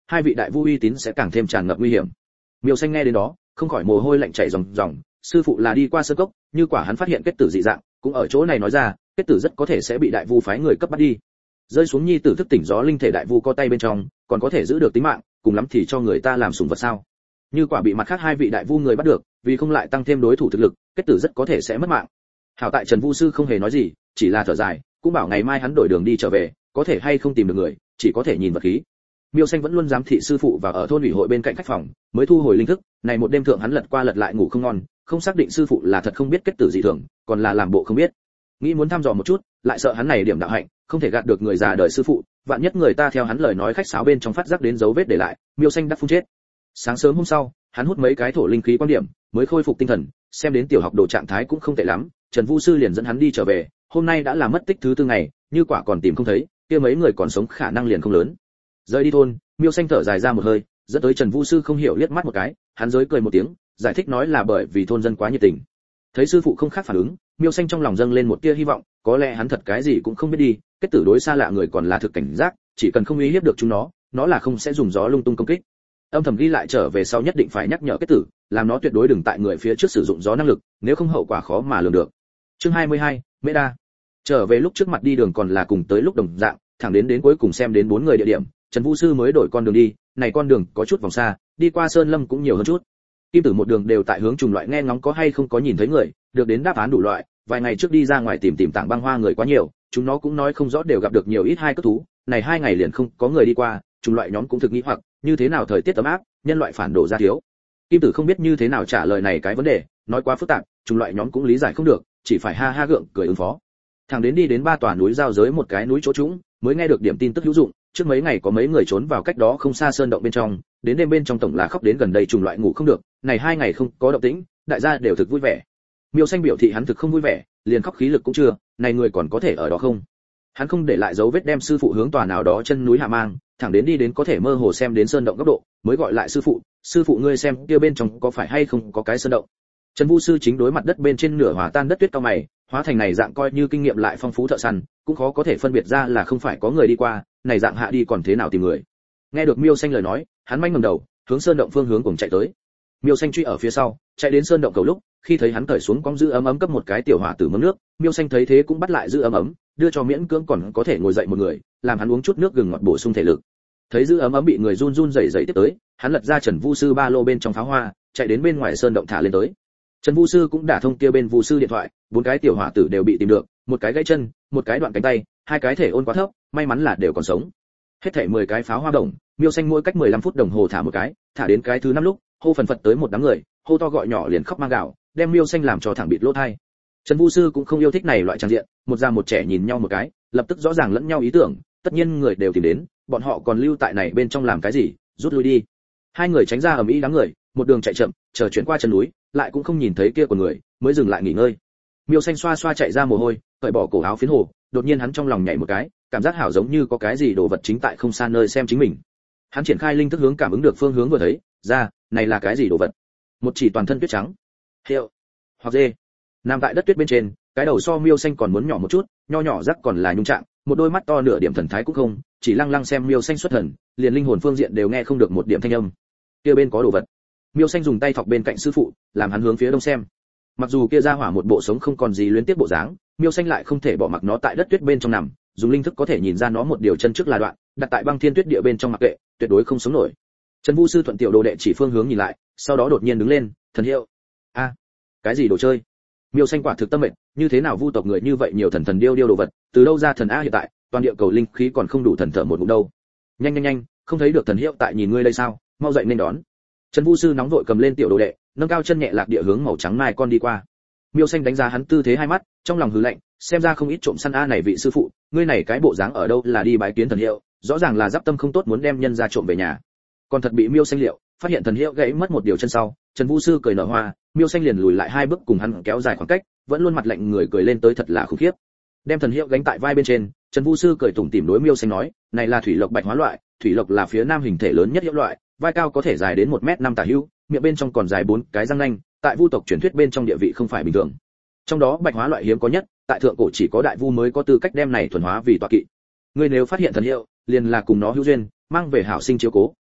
hai vị đại vu uy tín sẽ càng thêm tràn ngập nguy hiểm. Miêu Xanh nghe đến đó, không khỏi mồ hôi lạnh chảy ròng ròng, sư phụ là đi qua sơn cốc, như quả hắn phát hiện kết tử dị dạng, cũng ở chỗ này nói ra, kết tử rất có thể sẽ bị đại vu phái người cấp bắt đi. Rơi xuống nhi tử thức tỉnh gió linh thể đại vu có tay bên trong, còn có thể giữ được tính mạng, cùng lắm thì cho người ta làm sủng vật sao? Như quả bị mặt khác hai vị đại vu người bắt được, vì không lại tăng thêm đối thủ thực lực, kết tử rất có thể sẽ mất mạng. Hảo tại Trần Vu sư không hề nói gì, chỉ là thở dài, cũng bảo ngày mai hắn đổi đường đi trở về, có thể hay không tìm được người, chỉ có thể nhìn vật khí. Miêu Xanh vẫn luôn giám thị sư phụ và ở thôn ủy hội bên cạnh khách phòng, mới thu hồi linh thức, này một đêm thượng hắn lật qua lật lại ngủ không ngon, không xác định sư phụ là thật không biết kết tử dị thường, còn là làm bộ không biết. Nghĩ muốn thăm dò một chút, lại sợ hắn này điểm đạo hạnh, không thể gạt được người già đời sư phụ, vạn nhất người ta theo hắn lời nói khách sáo bên trong phát giác đến dấu vết để lại, Miêu Xanh đắc phun chết. Sáng sớm hôm sau, hắn hút mấy cái thổ linh khí quan điểm, mới khôi phục tinh thần, xem đến tiểu học đồ trạng thái cũng không tệ lắm, Trần Vu sư liền dẫn hắn đi trở về, hôm nay đã là mất tích thứ tư ngày, như quả còn tìm không thấy, kia mấy người còn sống khả năng liền không lớn. Rời đi thôn, Miêu Xanh thở dài ra một hơi, dẫn tới Trần Vu sư không hiểu liếc mắt một cái, hắn giới cười một tiếng, giải thích nói là bởi vì thôn dân quá nhiệt tình. Thấy sư phụ không khác phản ứng, Miêu Xanh trong lòng dâng lên một tia hy vọng, có lẽ hắn thật cái gì cũng không biết đi, kết tử đối xa lạ người còn là thực cảnh giác, chỉ cần không uy hiếp được chúng nó là không sẽ dùng gió lung tung công kích. Âm thầm ghi lại trở về sau nhất định phải nhắc nhở kết tử, làm nó tuyệt đối đừng tại người phía trước sử dụng gió năng lực, nếu không hậu quả khó mà lường được. Chương 22, Mễ Đa. Trở về lúc trước mặt đi đường còn là cùng tới lúc đồng dạng, thẳng đến cuối cùng xem đến 4 người địa điểm, Trần Vu sư mới đổi con đường đi, này con đường có chút vòng xa, đi qua sơn lâm cũng nhiều hơn chút. Kim Tử một đường đều tại hướng trùng loại nghe ngóng có hay không có nhìn thấy người, được đến đáp án đủ loại, vài ngày trước đi ra ngoài tìm tảng băng hoa người quá nhiều, chúng nó cũng nói không rõ đều gặp được nhiều ít hai cất thú, này 2 ngày liền không có người đi qua, trùng loại nhóm cũng thực nghĩ hoặc, như thế nào thời tiết ấm áp, nhân loại phản đồ ra thiếu. Kim Tử không biết như thế nào trả lời này cái vấn đề, nói quá phức tạp, trùng loại nhóm cũng lý giải không được, chỉ phải ha ha gượng cười ứng phó. Thằng đến đi đến 3 tòa núi giao giới một cái núi chỗ trũng, mới nghe được điểm tin tức hữu dụng, trước mấy ngày có mấy người trốn vào cách đó không xa sơn động bên trong, đến đêm bên trong tổng là khóc đến gần đây trùng loại ngủ không được, này 2 ngày không có động tĩnh, đại gia đều thực vui vẻ. Miêu Xanh biểu thị hắn thực không vui vẻ, liền khóc khí lực cũng chưa, này người còn có thể ở đó không? Hắn không để lại dấu vết đem sư phụ hướng tòa nào đó chân núi hạ mang, thẳng đến đi đến có thể mơ hồ xem đến sơn động góc độ, mới gọi lại sư phụ ngươi xem kia bên trong có phải hay không có cái sơn động. Trần Vu sư chính đối mặt đất bên trên nửa hòa tan đất tuyết cao mày, hóa thành này dạng coi như kinh nghiệm lại phong phú thợ săn, cũng khó có thể phân biệt ra là không phải có người đi qua, này dạng hạ đi còn thế nào tìm người. Nghe được Miêu Xanh lời nói, hắn manh ngẩng đầu, hướng sơn động phương hướng cùng chạy tới. Miêu Xanh truy ở phía sau, chạy đến sơn động cầu lúc, khi thấy hắn cởi xuống cong giữ ấm cấp một cái tiểu hỏa tử mâm nước, Miêu Xanh thấy thế cũng bắt lại giữ ấm, đưa cho miễn cưỡng còn có thể ngồi dậy một người, làm hắn uống chút nước gừng ngọt bổ sung thể lực. Thấy giữ ấm bị người run rẩy tiếp tới, hắn lật ra Trần Vu sư ba lô bên trong pháo hoa, chạy đến bên ngoài sơn động thả lên tới. Trần Vu sư cũng đả thông kia bên Vu sư điện thoại, 4 cái tiểu hỏa tử đều bị tìm được, một cái gãy chân, một cái đoạn cánh tay, 2 cái thể ôn quá thấp, may mắn là đều còn sống. Hết thảy 10 cái pháo hoa đồng, Miêu Xanh mỗi cách 15 phút đồng hồ thả một cái, thả đến cái thứ 5 lúc, hô phần phật tới một đám người, hô to gọi nhỏ liền khóc mang gạo, đem Miêu Xanh làm cho thẳng bịt lỗ tai. Trần Vu sư cũng không yêu thích này loại trang diện, một già một trẻ nhìn nhau một cái, lập tức rõ ràng lẫn nhau ý tưởng, tất nhiên người đều tìm đến, bọn họ còn lưu tại này bên trong làm cái gì, rút lui đi. 2 người tránh ra ầm ĩ đám người, một đường chạy chậm, chờ chuyển qua chân núi, lại cũng không nhìn thấy kia của người, mới dừng lại nghỉ ngơi. Miêu Xanh xoa xoa chạy ra mồ hôi, cởi bỏ cổ áo phiến hồ, đột nhiên hắn trong lòng nhảy một cái, cảm giác hảo giống như có cái gì đồ vật chính tại không xa nơi xem chính mình. Hắn triển khai linh thức hướng cảm ứng được phương hướng vừa thấy, ra, này là cái gì đồ vật? Một chỉ toàn thân tuyết trắng. Hiệu, hoặc dê. Nằm tại đất tuyết bên trên, cái đầu so Miêu Xanh còn muốn nhỏ một chút, nho nhỏ rắc còn là nhung trạng, một đôi mắt to nửa điểm thần thái cũng không, chỉ lăng lăng xem Miêu Xanh xuất thần, liền linh hồn phương diện đều nghe không được một điểm thanh âm. Kia bên có đồ vật. Miêu Xanh dùng tay thọc bên cạnh sư phụ, làm hắn hướng phía đông xem. Mặc dù kia ra hỏa một bộ sống không còn gì luyến tiếc bộ dáng, Miêu Xanh lại không thể bỏ mặc nó tại đất tuyết bên trong nằm, dùng linh thức có thể nhìn ra nó một điều chân trước là đoạn, đặt tại băng thiên tuyết địa bên trong mặc kệ, tuyệt đối không sống nổi. Trần Vu sư thuận tiểu đồ đệ chỉ phương hướng nhìn lại, sau đó đột nhiên đứng lên, thần hiệu. A, cái gì đồ chơi? Miêu Xanh quả thực tâm mệnh, như thế nào vu tộc người như vậy nhiều thần điêu đồ vật, từ đâu ra thần a hiện tại, toàn địa cầu linh khí còn không đủ thần thở một ngụm đâu. Nhanh, không thấy được thần hiệu tại nhìn ngươi đây sao, mau dậy nên đón. Trần Vu sư nóng vội cầm lên tiểu đồ đệ, nâng cao chân nhẹ lạc địa hướng màu trắng mai con đi qua. Miêu Xanh đánh giá hắn tư thế hai mắt, trong lòng hừ lạnh, xem ra không ít trộm săn a này vị sư phụ, ngươi này cái bộ dáng ở đâu là đi bái kiến thần hiệu, rõ ràng là giáp tâm không tốt muốn đem nhân ra trộm về nhà. Còn thật bị Miêu Xanh liệu, phát hiện thần hiệu gãy mất một điều chân sau, Trần Vu sư cười nở hoa, Miêu Xanh liền lùi lại 2 bước cùng hắn kéo dài khoảng cách, vẫn luôn mặt lạnh người cười lên tới thật là khủng khiếp. Đem thần hiệu gánh tại vai bên trên, Trần Vu sư cười tủm tỉm đối Miêu Xanh nói, này là thủy lộc bạch hóa loại, thủy lộc là phía nam hình thể lớn nhất hiệu loại, vai cao có thể dài đến 1m5 tả hữu, miệng bên trong còn dài 4 cái răng nanh, tại vu tộc truyền thuyết bên trong địa vị không phải bình thường. Trong đó bạch hóa loại hiếm có nhất, tại thượng cổ chỉ có đại vu mới có tư cách đem này thuần hóa vì tọa kỵ. Ngươi nếu phát hiện thần hiệu, liền là cùng nó hữu duyên, mang về hảo sinh chiếu cố,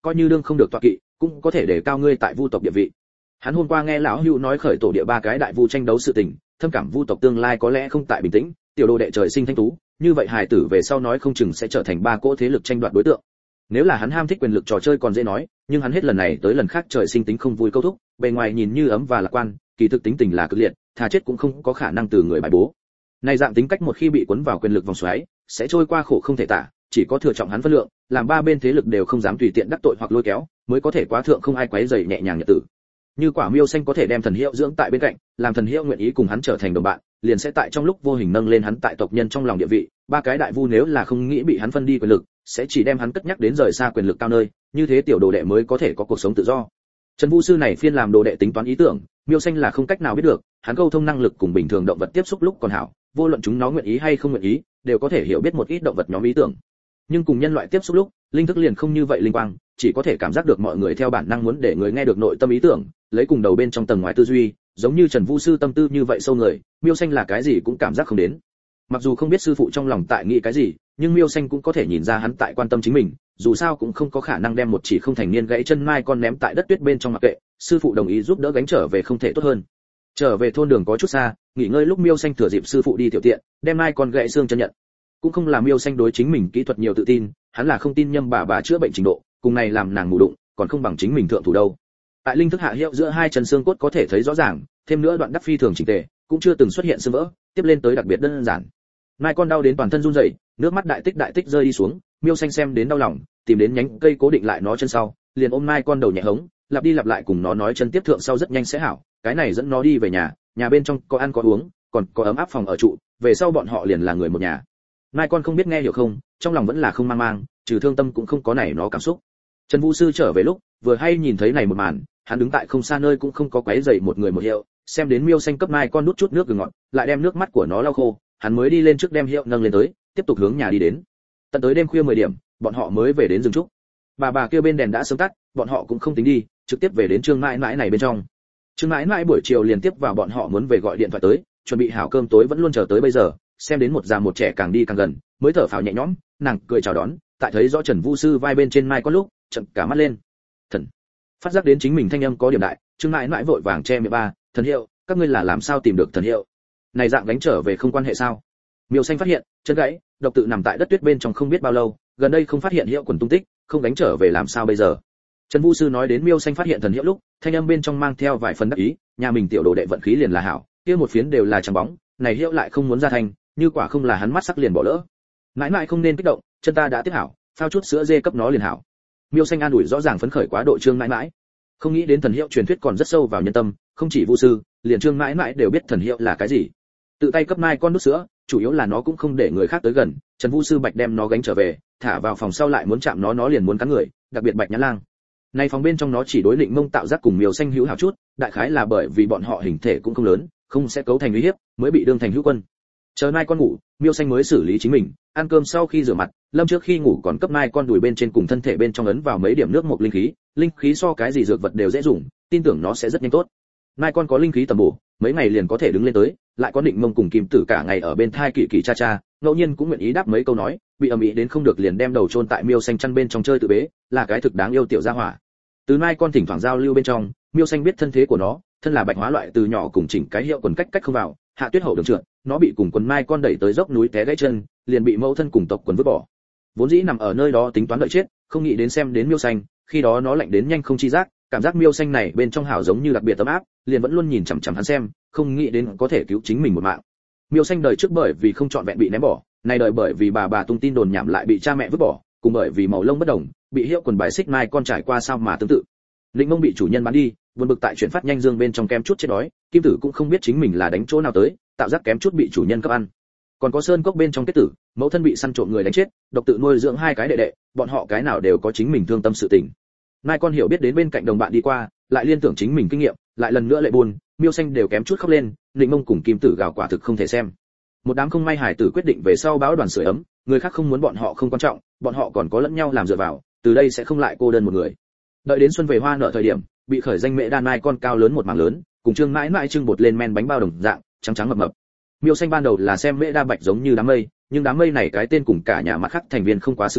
coi như đương không được tọa kỵ cũng có thể để cao ngươi tại vu tộc địa vị. Hắn hôm qua nghe lão hữu nói khởi tổ địa ba cái đại vu tranh đấu sự tình, thâm cảm vu tộc tương lai có lẽ không tại bình tĩnh, tiểu đồ đệ trời sinh thanh tú, như vậy hài tử về sau nói không chừng sẽ trở thành ba cỗ thế lực tranh đoạt đối tượng. Nếu là hắn ham thích quyền lực trò chơi còn dễ nói, nhưng hắn hết lần này tới lần khác trời sinh tính không vui câu thúc, bề ngoài nhìn như ấm và lạc quan, kỳ thực tính tình là cực liệt, thà chết cũng không có khả năng từ người bài bố. Này dạng tính cách một khi bị cuốn vào quyền lực vòng xoáy, sẽ trôi qua khổ không thể tả, chỉ có thừa trọng hắn phân lượng, làm ba bên thế lực đều không dám tùy tiện đắc tội hoặc lôi kéo, mới có thể quá thượng không ai quấy rầy nhẹ nhàng nhật tử. Như Quả Miêu Xanh có thể đem Thần Hiệu dưỡng tại bên cạnh, làm Thần Hiệu nguyện ý cùng hắn trở thành đồng bạn, liền sẽ tại trong lúc vô hình nâng lên hắn tại tộc nhân trong lòng địa vị. Ba cái đại vu nếu là không nghĩ bị hắn phân đi quyền lực, sẽ chỉ đem hắn cất nhắc đến rời xa quyền lực cao nơi, như thế tiểu đồ đệ mới có thể có cuộc sống tự do. Trần Vu sư này phiên làm đồ đệ tính toán ý tưởng, Miêu Xanh là không cách nào biết được, hắn câu thông năng lực cùng bình thường động vật tiếp xúc lúc còn hảo, vô luận chúng nó nguyện ý hay không nguyện ý, đều có thể hiểu biết một ít động vật nhóm ý tưởng. Nhưng cùng nhân loại tiếp xúc lúc, linh thức liền không như vậy linh quang, chỉ có thể cảm giác được mọi người theo bản năng muốn để người nghe được nội tâm ý tưởng, lấy cùng đầu bên trong tầng ngoài tư duy, giống như Trần Vu sư tâm tư như vậy sâu người, Miêu Xanh là cái gì cũng cảm giác không đến. Mặc dù không biết sư phụ trong lòng tại nghĩ cái gì, nhưng Miêu Xanh cũng có thể nhìn ra hắn tại quan tâm chính mình, dù sao cũng không có khả năng đem một chỉ không thành niên gãy chân mai con ném tại đất tuyết bên trong mặc kệ, sư phụ đồng ý giúp đỡ gánh trở về không thể tốt hơn. Trở về thôn đường có chút xa, nghỉ ngơi lúc Miêu Xanh thừa dịp sư phụ đi tiểu tiện, đem mai con gãy xương chân nhận. Cũng không là Miêu Xanh đối chính mình kỹ thuật nhiều tự tin, hắn là không tin Nhâm bà chữa bệnh trình độ, cùng này làm nàng mù đụng, còn không bằng chính mình thượng thủ đâu. Tại linh thức hạ hiệu giữa hai chân xương cốt có thể thấy rõ ràng, thêm nữa đoạn đắc phi thường chỉnh tề, cũng chưa từng xuất hiện xương vỡ, tiếp lên tới đặc biệt đơn giản. Mai con đau đến toàn thân run rẩy, nước mắt đại tích rơi đi xuống, Miêu Xanh xem đến đau lòng, tìm đến nhánh cây cố định lại nó chân sau, liền ôm Mai con đầu nhẹ hống, lặp đi lặp lại cùng nó nói chân tiếp thượng sau rất nhanh sẽ hảo, cái này dẫn nó đi về nhà, nhà bên trong có ăn có uống, còn có ấm áp phòng ở trụ, về sau bọn họ liền là người một nhà. Mai con không biết nghe hiểu không, trong lòng vẫn là không mang mang, trừ thương tâm cũng không có này nó cảm xúc. Trần Vũ sư trở về lúc, vừa hay nhìn thấy này một màn, hắn đứng tại không xa nơi cũng không có quấy rầy một người một hiệu, xem đến Miêu Xanh cấp Mai con nút chút nước gừng ngọt, lại đem nước mắt của nó lau khô, hắn mới đi lên trước đem hiệu nâng lên tới, tiếp tục hướng nhà đi đến. Tận tới đêm khuya 10 điểm, bọn họ mới về đến rừng trúc. Bà kia bên đèn đã sớm tắt, bọn họ cũng không tính đi, trực tiếp về đến Trương Mãi Mãi này bên trong. Trương Mãi Mãi buổi chiều liền tiếp vào bọn họ muốn về gọi điện thoại tới, chuẩn bị hảo cơm tối vẫn luôn chờ tới bây giờ, xem đến một già một trẻ càng đi càng gần, mới thở phào nhẹ nhõm, nàng cười chào đón, tại thấy rõ Trần Vu sư vai bên trên Mai con lúc, chậm cả mắt lên. Thần, phát giác đến chính mình thanh âm có điểm đại, Trương Mãi Mãi vội vàng che miệng ba, "Thần Hiệu, các ngươi là làm sao tìm được Thần Hiệu? Này dạng đánh trở về không quan hệ sao?" Miêu Xanh phát hiện, chân gãy, độc tự nằm tại đất tuyết bên trong không biết bao lâu, gần đây không phát hiện Hiệu quần tung tích, không đánh trở về làm sao bây giờ? Trần Vu sư nói đến Miêu Xanh phát hiện Thần Hiệu lúc, thanh âm bên trong mang theo vài phần đắc ý, nhà mình tiểu đồ đệ vận khí liền là hảo, kia một phiến đều là trắng bóng, này Hiệu lại không muốn ra thành, như quả không là hắn mắt sắc liền bỏ lỡ. Mãi mãi không nên kích động, chân ta đã tiếp hảo, phao chút sữa dê cấp nó liền hảo. Miêu Xanh an ủi rõ ràng phấn khởi quá độ Trương Mãi Mãi. Không nghĩ đến Thần Hiệu truyền thuyết còn rất sâu vào nhân tâm, không chỉ Vu sư, liền Trương Mãi Mãi đều biết Thần Hiệu là cái gì. Tự tay cấp Mai con nút sữa, chủ yếu là nó cũng không để người khác tới gần, Trần Vu sư Bạch đem nó gánh trở về, thả vào phòng sau lại muốn chạm nó liền muốn cắn người, đặc biệt Bạch Nhã Lang. Nay phòng bên trong nó chỉ đối định mông tạo giác cùng Miêu Xanh hữu hảo chút, đại khái là bởi vì bọn họ hình thể cũng không lớn, không sẽ cấu thành uy hiếp, mới bị đương thành hữu quân. Chờ Mai con ngủ, Miêu Xanh mới xử lý chính mình, ăn cơm sau khi rửa mặt, Lâm trước khi ngủ còn cấp Mai con đùi bên trên cùng thân thể bên trong ấn vào mấy điểm nước mộc linh khí so cái gì dược vật đều dễ dùng, tin tưởng nó sẽ rất nhanh tốt. Mai con có linh khí tầm bổ, mấy ngày liền có thể đứng lên tới, lại có định mông cùng Kim Tử cả ngày ở bên thai kỳ cha cha, ngẫu nhiên cũng nguyện ý đáp mấy câu nói, bị ầm ĩ đến không được liền đem đầu chôn tại Miêu Xanh chăn bên trong chơi tự bế, là cái thực đáng yêu tiểu gia hỏa. Từ Mai con thỉnh thoảng giao lưu bên trong, Miêu Xanh biết thân thế của nó, thân là bạch hóa loại từ nhỏ cùng chỉnh cái hiệu quần cách không vào, hạ tuyết hậu đường trượt, nó bị cùng quần Mai con đẩy tới dốc núi té gãy chân, liền bị mẫu thân cùng tộc quần vứt bỏ. Vốn dĩ nằm ở nơi đó tính toán đợi chết, không nghĩ đến xem đến Miêu Xanh, khi đó nó lạnh đến nhanh không chi giác, cảm giác Miêu Xanh này bên trong hảo giống như đặc biệt ấm áp, liền vẫn luôn nhìn chằm chằm hắn xem, không nghĩ đến có thể cứu chính mình một mạng. Miêu Xanh đời trước bởi vì không chọn vẹn bị ném bỏ, này đời bởi vì bà tung tin đồn nhảm lại bị cha mẹ vứt bỏ, cùng bởi vì màu lông bất đồng, bị hiệu quần bài xích Mai con trải qua sao mà tương tự. Định Mông bị chủ nhân bán đi, buồn bực tại chuyển phát nhanh dương bên trong kém chút chết đói, Kim Tử cũng không biết chính mình là đánh chỗ nào tới, tạo giác kém chút bị chủ nhân cấp ăn. Còn có Sơn Cốc bên trong kết tử, mẫu thân bị săn trộm người đánh chết, độc tự nuôi dưỡng hai cái đệ đệ, bọn họ cái nào đều có chính mình thương tâm sự tình. Mai con hiểu biết đến bên cạnh đồng bạn đi qua, lại liên tưởng chính mình kinh nghiệm, lại lần nữa lệ buồn, Miêu Xanh đều kém chút khóc lên, Định Mông cùng Kim Tử gào quả thực không thể xem. Một đám không may hải tử quyết định về sau báo đoàn sưởi ấm, người khác không muốn bọn họ không quan trọng, bọn họ còn có lẫn nhau làm dựa vào, từ đây sẽ không lại cô đơn một người. Đợi đến xuân về hoa nở thời điểm, bị khởi danh mẹ đan Mai con cao lớn một mảng lớn, cùng Trương Mãi Mãi trưng bột lên men bánh bao đồng dạng, trắng trắng mập mập. Miêu Xanh ban đầu là xem mẹ đa bạch giống như đám mây, nhưng đám mây này cái tên cùng cả nhà mặt khác thành viên không quá xứng đôi,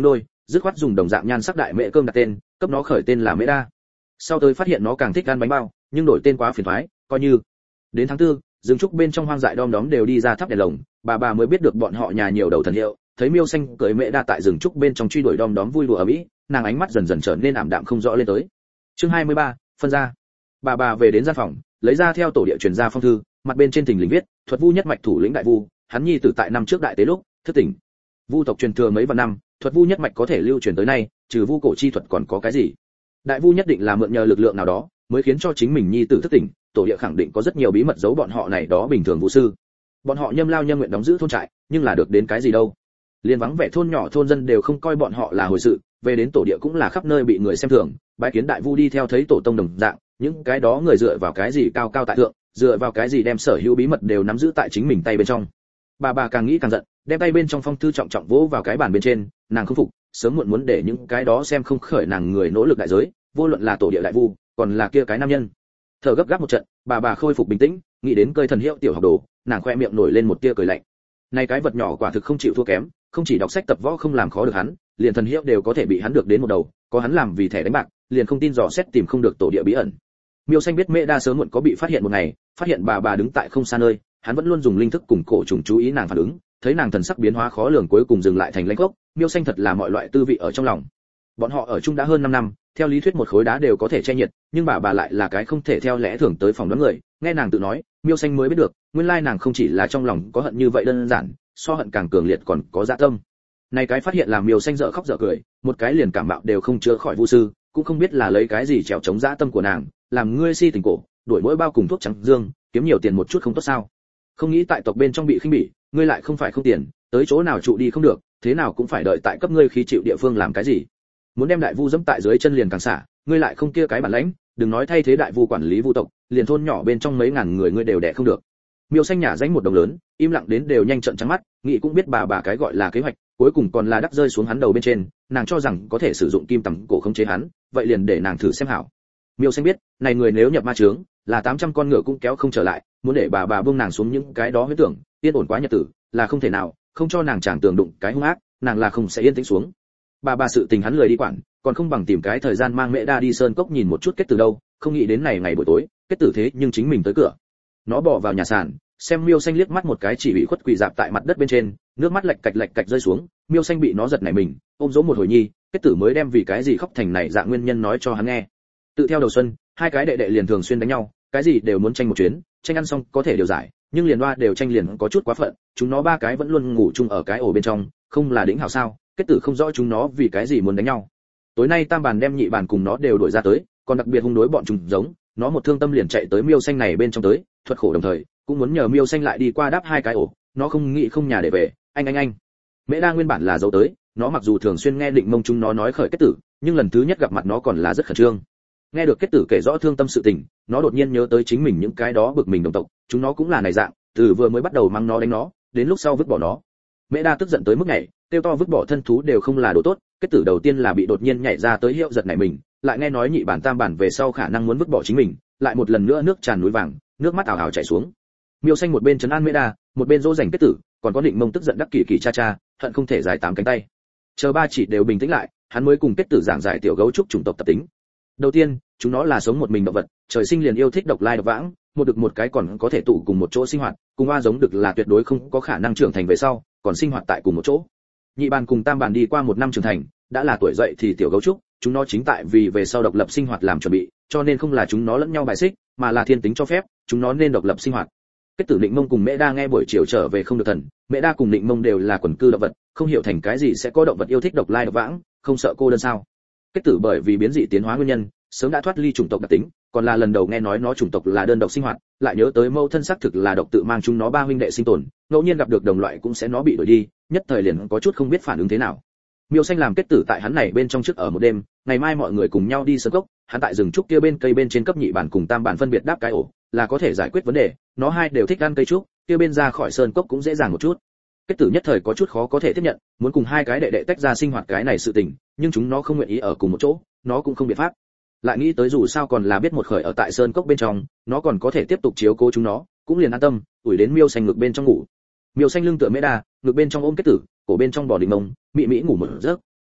dứt khoát dùng đồng dạng nhan sắc đại mễ cơm đặt tên, cấp nó khởi tên là Mễ Đa. Sau tới phát hiện nó càng thích ăn bánh bao, nhưng đổi tên quá phiền toái, coi như. Đến tháng 4, rừng trúc bên trong hoang dại đom đóm đều đi ra thắp đèn lồng, bà mới biết được bọn họ nhà nhiều đầu thần hiệu, thấy Miêu Xanh cưỡi Mễ Đa tại rừng trúc bên trong truy đuổi đom đóm vui đùa ở mỹ, nàng ánh mắt dần dần trở nên ảm đạm không rõ lên tới. Chương 23, phân ra. Bà về đến gian phòng, lấy ra theo tổ địa truyền ra phong thư, mặt bên trên thình lình viết, thuật vu nhất mạch thủ lĩnh đại vu, hắn nhi tử tại năm trước đại tế lúc thức tỉnh. Vu tộc truyền thừa mấy vạn năm, thuật vu nhất mạch có thể lưu truyền tới nay, trừ vu cổ chi thuật còn có cái gì? Đại vu nhất định là mượn nhờ lực lượng nào đó, mới khiến cho chính mình nhi tử thức tỉnh, tổ địa khẳng định có rất nhiều bí mật giấu bọn họ này đó bình thường vũ sư. Bọn họ nhâm lao nhâm nguyện đóng giữ thôn trại, nhưng là được đến cái gì đâu? Liên vắng vẻ thôn nhỏ thôn dân đều không coi bọn họ là hồi sự, về đến tổ địa cũng là khắp nơi bị người xem thường, bái kiến đại vu đi theo thấy tổ tông đồng dạng, những cái đó người dựa vào cái gì cao cao tại thượng, dựa vào cái gì đem sở hữu bí mật đều nắm giữ tại chính mình tay bên trong. Bà càng nghĩ càng giận, đem tay bên trong phong thư trọng trọng vỗ vào cái bàn bên trên, nàng không phục, sớm muộn muốn để những cái đó xem không khởi nàng người nỗ lực đại giới, vô luận là tổ địa đại vu, còn là kia cái nam nhân. Thở gấp gáp một trận, bà khôi phục bình tĩnh, nghĩ đến cơi thần hiệu tiểu học đồ, nàng khoe miệng nổi lên một tia cười lạnh. Này cái vật nhỏ quả thực không chịu thua kém, không chỉ đọc sách tập võ không làm khó được hắn, liền thần hiệu đều có thể bị hắn được đến một đầu, có hắn làm vì thẻ đánh bạc, liền không tin dò xét tìm không được tổ địa bí ẩn. Miêu Xanh biết Mễ Đa sớm muộn có bị phát hiện một ngày, phát hiện bà đứng tại không xa nơi, hắn vẫn luôn dùng linh thức cùng cổ trùng chú ý nàng phản ứng, thấy nàng thần sắc biến hóa khó lường cuối cùng dừng lại thành lãnh gốc, Miêu Xanh thật là mọi loại tư vị ở trong lòng. Bọn họ ở chung đã hơn 5 năm, theo lý thuyết một khối đá đều có thể che nhiệt, nhưng bà lại là cái không thể theo lẽ thường tới phòng đoán người, nghe nàng tự nói, Miêu Xanh mới biết được, nguyên lai nàng không chỉ là trong lòng có hận như vậy đơn giản, so hận càng cường liệt còn có dạ tâm. Này cái phát hiện làm Miêu Xanh dở khóc dở cười, một cái liền cảm mạo đều không chữa khỏi vu sư, cũng không biết là lấy cái gì trèo chống dạ tâm của nàng, làm ngươi si tình cổ, đuổi mỗi bao cùng thuốc trắng dương, kiếm nhiều tiền một chút không tốt sao? Không nghĩ tại tộc bên trong bị khinh bỉ, ngươi lại không phải không tiền, tới chỗ nào trụ đi không được, thế nào cũng phải đợi tại cấp ngươi khi chịu địa phương làm cái gì? Muốn đem đại vu dẫm tại dưới chân liền càng xả, ngươi lại không kia cái bản lãnh, đừng nói thay thế đại vu quản lý vu tộc, liền thôn nhỏ bên trong mấy ngàn người ngươi đều đẻ không được. Miêu Xanh nhả danh một đồng lớn, im lặng đến đều nhanh trợn trắng mắt, nghĩ cũng biết bà cái gọi là kế hoạch, cuối cùng còn là đắc rơi xuống hắn đầu bên trên, nàng cho rằng có thể sử dụng kim tầm cổ khống chế hắn, vậy liền để nàng thử xem hảo. Miêu Xanh biết, này người nếu nhập ma chướng, là 800 con ngựa cũng kéo không trở lại, muốn để bà buông nàng xuống những cái đó huyết tưởng, yên ổn quá nhật tử, là không thể nào, không cho nàng chàng tường đụng cái hung ác, nàng là không sẽ yên tĩnh xuống. Bà sự tình hắn lười đi quản, còn không bằng tìm cái thời gian mang Mễ Đa đi sơn cốc nhìn một chút kết tử đâu, không nghĩ đến này ngày buổi tối, kết tử thế nhưng chính mình tới cửa. Nó bỏ vào nhà sàn, xem Miêu Xanh liếc mắt một cái chỉ bị khuất quỳ dạp tại mặt đất bên trên, nước mắt lạch cạch rơi xuống, Miêu Xanh bị nó giật nảy mình, ôm dỗ một hồi nhi, kết tử mới đem vì cái gì khóc thành này dạng nguyên nhân nói cho hắn nghe. Tự theo đầu xuân, hai cái đệ đệ liền thường xuyên đánh nhau, cái gì đều muốn tranh một chuyến, tranh ăn xong có thể điều giải, nhưng liền loa đều tranh liền có chút quá phận, chúng nó ba cái vẫn luôn ngủ chung ở cái ổ bên trong, không là đỉnh hảo sao? Kết tử không rõ chúng nó vì cái gì muốn đánh nhau. Tối nay Tam Bàn đem Nhị Bàn cùng nó đều đuổi ra tới, còn đặc biệt hung đối bọn chúng giống, nó một thương tâm liền chạy tới Miêu Xanh này bên trong tới, thuật khổ đồng thời, cũng muốn nhờ Miêu Xanh lại đi qua đáp hai cái ổ, nó không nghĩ không nhà để về, anh. Mễ Đa nguyên bản là giấu tới, nó mặc dù thường xuyên nghe Định Mông chúng nó nói khởi kết tử, nhưng lần thứ nhất gặp mặt nó còn là rất khẩn trương. Nghe được kết tử kể rõ thương tâm sự tình, nó đột nhiên nhớ tới chính mình những cái đó bực mình đồng tộc, chúng nó cũng là này dạng, từ vừa mới bắt đầu mắng nó đánh nó, đến lúc sau vứt bỏ nó. Mễ Đa tức giận tới mức này, tiêu to vứt bỏ thân thú đều không là đồ tốt, kết tử đầu tiên là bị đột nhiên nhảy ra tới hiệu giật nảy mình, lại nghe nói Nhị Bản Tam Bản về sau khả năng muốn vứt bỏ chính mình, lại một lần nữa nước tràn núi vàng, nước mắt ảo ảo chảy xuống. Miêu Xanh một bên trấn an Mễ Đa, một bên dỗ dành kết tử, còn có Định Mông tức giận đắc kỳ cha, hận không thể giải 8 cánh tay. Chờ ba chỉ đều bình tĩnh lại, hắn mới cùng kết tử giảng giải tiểu gấu trúc chủng tộc tập tính. Đầu tiên, chúng nó là sống một mình động vật, trời sinh liền yêu thích độc lai độc vãng, một đực một cái còn có thể tụ cùng một chỗ sinh hoạt, cùng oa giống đực là tuyệt đối không có khả năng trưởng thành về sau, còn sinh hoạt tại cùng một chỗ. Nhị Bàn cùng Tam Bàn đi qua 1 năm trưởng thành, đã là tuổi dậy thì tiểu gấu trúc, chúng nó chính tại vì về sau độc lập sinh hoạt làm chuẩn bị, cho nên không là chúng nó lẫn nhau bài xích, mà là thiên tính cho phép, chúng nó nên độc lập sinh hoạt. Kết tử Định Mông cùng Mễ Đa nghe buổi chiều trở về không được thần, Mễ Đa cùng Định Mông đều là quần cư động vật, không hiểu thành cái gì sẽ có động vật yêu thích độc lai độc vãng, không sợ cô đơn sao? Kết tử bởi vì biến dị tiến hóa nguyên nhân, sớm đã thoát ly chủng tộc đặc tính, còn là lần đầu nghe nói nó chủng tộc là đơn độc sinh hoạt, lại nhớ tới mâu thân xác thực là độc tự mang chúng nó ba huynh đệ sinh tồn, ngẫu nhiên gặp được đồng loại cũng sẽ nó bị đuổi đi, nhất thời liền có chút không biết phản ứng thế nào. Miêu Xanh làm kết tử tại hắn này bên trong trước ở một đêm, ngày mai mọi người cùng nhau đi sơn cốc, hắn tại rừng trúc kia bên cây bên trên cấp Nhị Bản cùng Tam Bản phân biệt đáp cái ổ, là có thể giải quyết vấn đề, nó hai đều thích ăn cây trúc, kia bên ra khỏi sơn cốc cũng dễ dàng một chút. Kết tử nhất thời có chút khó có thể tiếp nhận, muốn cùng hai cái đệ đệ tách ra sinh hoạt cái này sự tình, nhưng chúng nó không nguyện ý ở cùng một chỗ, nó cũng không biện pháp. Lại nghĩ tới dù sao còn là biết một khởi ở tại sơn cốc bên trong, nó còn có thể tiếp tục chiếu cố chúng nó, cũng liền an tâm, ủi đến Miêu Xanh ngực bên trong ngủ. Miêu Xanh lưng tựa Mễ Đa, ngực bên trong ôm kết tử, cổ bên trong bò Định Mông, mị ngủ một giấc.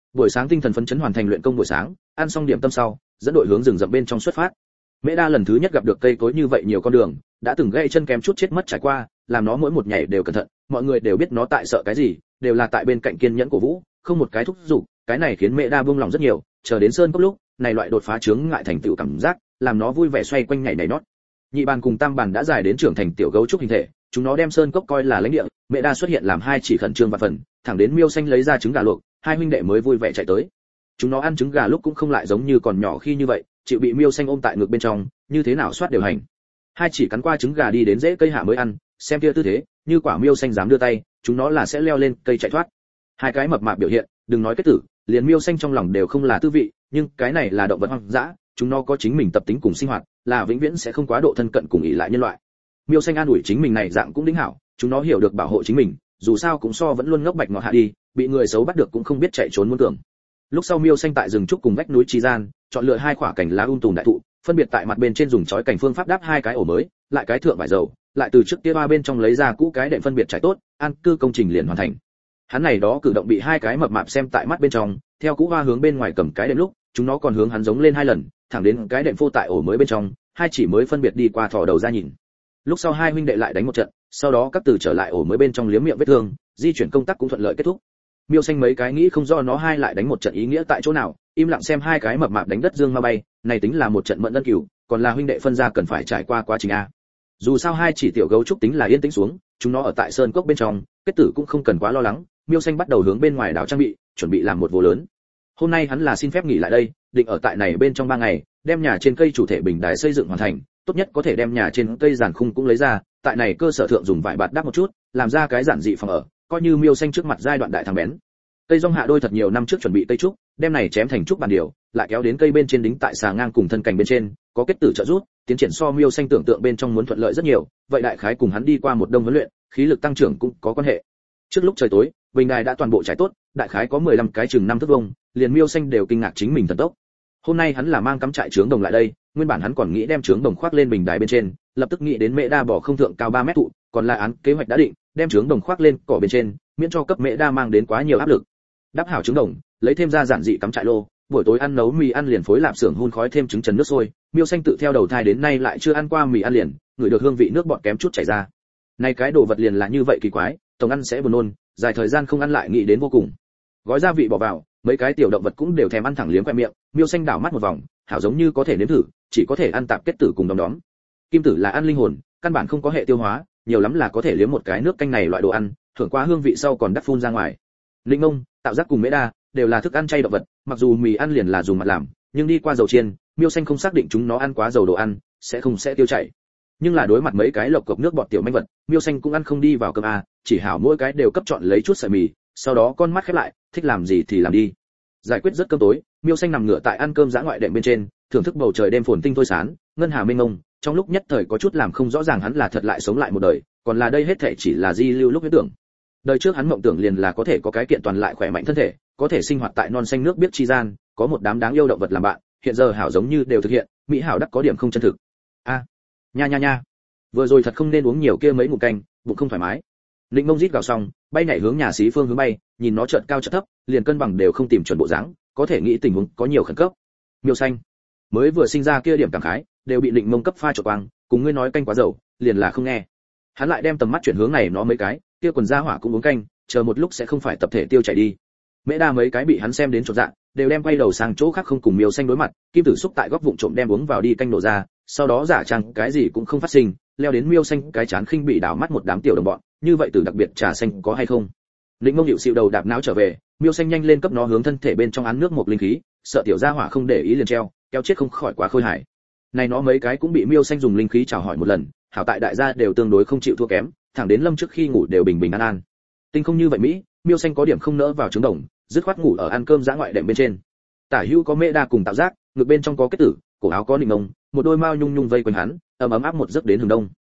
Buổi sáng tinh thần phấn chấn hoàn thành luyện công buổi sáng, ăn xong điểm tâm sau, dẫn đội hướng rừng rậm bên trong xuất phát. Mễ Đa lần thứ nhất gặp được cây cối như vậy nhiều con đường, đã từng gãy chân kém chút chết mất trải qua, làm nó mỗi một nhảy đều cẩn thận, mọi người đều biết nó tại sợ cái gì, đều là tại bên cạnh kiên nhẫn cổ vũ, không một cái thúc giục, cái này khiến Mễ Đa buông lòng rất nhiều, chờ đến sơn cốc lúc, này loại đột phá chướng ngại thành tựu cảm giác, làm nó vui vẻ xoay quanh nhảy nhảy nót. Nhị bàn cùng tam bàn đã dài đến trưởng thành tiểu gấu trúc hình thể, chúng nó đem sơn cốc coi là lãnh địa, Mễ Đa xuất hiện làm hai chỉ khẩn trương và phần, thẳng đến Miêu Xanh lấy ra trứng gà luộc, hai huynh đệ mới vui vẻ chạy tới. Chúng nó ăn trứng gà lúc cũng không lại giống như còn nhỏ khi như vậy, chịu bị Miêu Xanh ôm tại ngực bên trong, như thế nào soát đều hành. Hai chỉ cắn qua trứng gà đi đến rễ cây hạ mới ăn, xem kia tư thế, như quả Miêu Xanh dám đưa tay, chúng nó là sẽ leo lên cây chạy thoát. Hai cái mập mạp biểu hiện, đừng nói kết tử, liền Miêu Xanh trong lòng đều không là tư vị, nhưng cái này là động vật hoang dã, chúng nó có chính mình tập tính cùng sinh hoạt, là vĩnh viễn sẽ không quá độ thân cận cùng ỷ lại nhân loại. Miêu Xanh an ủi chính mình này dạng cũng đính hảo, chúng nó hiểu được bảo hộ chính mình, dù sao cũng so vẫn luôn ngốc bạch ngọt hạ đi, bị người xấu bắt được cũng không biết chạy trốn muốn tưởng. Lúc sau Miêu Xanh tại rừng trúc cùng vách núi chi gian, chọn lựa hai quả cành lá tùm đại thụ, phân biệt tại mặt bên trên dùng chói cành phương pháp đáp hai cái ổ mới, lại cái thượng vải dầu, lại từ trước kia ba bên trong lấy ra cũ cái đệm phân biệt trải tốt, an cư công trình liền hoàn thành. Hắn này đó cử động bị hai cái mập mạp xem tại mắt bên trong, theo cũ hoa hướng bên ngoài cầm cái đệm lúc, chúng nó còn hướng hắn giống lên hai lần, thẳng đến cái đệm phô tại ổ mới bên trong, hai chỉ mới phân biệt đi qua thò đầu ra nhìn. Lúc sau hai huynh đệ lại đánh một trận, sau đó các từ trở lại ổ mới bên trong liếm miệng vết thương, di chuyển công tác cũng thuận lợi kết thúc. Miêu Xanh mấy cái nghĩ không do nó hai lại đánh một trận ý nghĩa tại chỗ nào, im lặng xem hai cái mập mạp đánh đất dương ma bay, này tính là một trận mẫn ân cửu, còn là huynh đệ phân ra cần phải trải qua quá trình a. Dù sao hai chỉ tiểu gấu trúc tính là yên tĩnh xuống, chúng nó ở tại sơn cốc bên trong, kết tử cũng không cần quá lo lắng. Miêu Xanh bắt đầu hướng bên ngoài đảo trang bị, chuẩn bị làm một vô lớn. Hôm nay hắn là xin phép nghỉ lại đây, định ở tại này bên trong 3 ngày, đem nhà trên cây chủ thể bình đài xây dựng hoàn thành, tốt nhất có thể đem nhà trên cây giàn khung cũng lấy ra, tại này cơ sở thượng dùng vải bạt đắp một chút, làm ra cái giản dị phòng ở, coi như Miêu Xanh trước mặt giai đoạn đại thằng bén. Cây rong hạ đôi thật nhiều năm trước chuẩn bị cây trúc, đem này chém thành trúc bản điều, lại kéo đến cây bên trên đính tại xà ngang cùng thân cành bên trên, có kết tử trợ giúp, tiến triển so Miêu Xanh tưởng tượng bên trong muốn thuận lợi rất nhiều, vậy đại khái cùng hắn đi qua một đông huấn luyện, khí lực tăng trưởng cũng có quan hệ. Trước lúc trời tối, bình đài đã toàn bộ trải tốt, đại khái có 15 cái chừng 5 thước vuông, liền Miêu Xanh đều kinh ngạc chính mình thần tốc. Hôm nay hắn là mang cắm trại trướng đồng lại đây, nguyên bản hắn còn nghĩ đem trướng đồng khoác lên bình đài bên trên, lập tức nghĩ đến Mễ Đa bỏ không thượng cao 3 mét thụ, còn lại án kế hoạch đã định, đem trướng đồng khoác lên cỏ bên trên, miễn cho cấp Mễ Đa mang đến quá nhiều áp lực. Đắp hảo trứng đồng, lấy thêm ra giản dị cắm trại lô, buổi tối ăn nấu mì ăn liền phối lạp xưởng hun khói thêm trứng trần nước sôi. Miêu Xanh tự theo đầu thai đến nay lại chưa ăn qua mì ăn liền, ngửi được hương vị nước bọt kém chút chảy ra. Này cái đồ vật liền là như vậy kỳ quái, tổng ăn sẽ buồn nôn, dài thời gian không ăn lại nghĩ đến vô cùng. Gói gia vị bỏ vào, mấy cái tiểu động vật cũng đều thèm ăn thẳng liếm khoe miệng. Miêu Xanh đảo mắt một vòng, hảo giống như có thể nếm thử, chỉ có thể ăn tạp kết tử cùng đom đóm. Kim tử là ăn linh hồn, căn bản không có hệ tiêu hóa, nhiều lắm là có thể liếm một cái nước canh này loại đồ ăn, thưởng qua hương vị sau còn đắp phun ra ngoài. Linh ông, tạo giác cùng Mễ Đa đều là thức ăn chay động vật, mặc dù mì ăn liền là dùng mặt làm, nhưng đi qua dầu chiên, Miêu Xanh không xác định chúng nó ăn quá dầu đồ ăn sẽ tiêu chảy. Nhưng là đối mặt mấy cái lộc cộc nước bọt tiểu manh vật, Miêu Xanh cũng ăn không đi vào cơm a, chỉ hảo mỗi cái đều cấp chọn lấy chút sợi mì, sau đó con mắt khép lại, thích làm gì thì làm đi. Giải quyết rất cơm tối, Miêu Xanh nằm ngửa tại ăn cơm dã ngoại đệm bên trên, thưởng thức bầu trời đêm phồn tinh thôi sán, ngân hà mênh mông, trong lúc nhất thời có chút làm không rõ ràng hắn là thật lại sống lại một đời, còn là đây hết thảy chỉ là di lưu lúc huyễn tưởng. Đời trước hắn mộng tưởng liền là có thể có cái kiện toàn lại khỏe mạnh thân thể, có thể sinh hoạt tại non xanh nước biết chi gian, có một đám đáng yêu động vật làm bạn, hiện giờ hảo giống như đều thực hiện, mỹ hảo đắc có điểm không chân thực. A, nha nha nha, vừa rồi thật không nên uống nhiều kia mấy ngụm canh, bụng không thoải mái. Ninh Mông rít gào xong, bay nhảy hướng nhà xí phương hướng bay, nhìn nó chợt cao chợt thấp, liền cân bằng đều không tìm chuẩn bộ dáng, có thể nghĩ tình huống có nhiều khẩn cấp. Miêu Xanh mới vừa sinh ra kia điểm cảm khái, đều bị Ninh Mông cấp pha trộn quang, cùng ngươi nói canh quá dầu, liền là không nghe. Hắn lại đem tầm mắt chuyển hướng này nó mấy cái, kia quần gia hỏa cũng uống canh, chờ một lúc sẽ không phải tập thể tiêu chảy đi. Mễ Đa mấy cái bị hắn xem đến chột dạ, đều đem quay đầu sang chỗ khác không cùng Miêu Xanh đối mặt, Kim Tử xúc tại góc vụn trộm đem uống vào đi canh nổ ra, sau đó giả trang cái gì cũng không phát sinh, leo đến Miêu Xanh cái chán khinh bị đảo mắt một đám tiểu đồng bọn, như vậy từ đặc biệt trà xanh có hay không? Lĩnh Mông Diệu xịu đầu đạp não trở về, Miêu Xanh nhanh lên cấp nó hướng thân thể bên trong án nước một linh khí, sợ tiểu gia hỏa không để ý liền treo, kéo chết không khỏi quá khôi hài. Này nó mấy cái cũng bị Miêu Xanh dùng linh khí chào hỏi một lần, hảo tại đại gia đều tương đối không chịu thua kém, thẳng đến lâm trước khi ngủ đều bình bình an an. Tinh không như vậy mỹ, Miêu Xanh có điểm không nỡ vào trứng đồng, dứt khoát ngủ ở ăn cơm dã ngoại đệm bên trên. Tả hữu có Mễ Đa cùng tạo giác, ngực bên trong có kết tử, cổ áo có Ninh Mông, một đôi mao nhung nhung vây quanh hắn, ấm ấm áp một giấc đến hừng đông.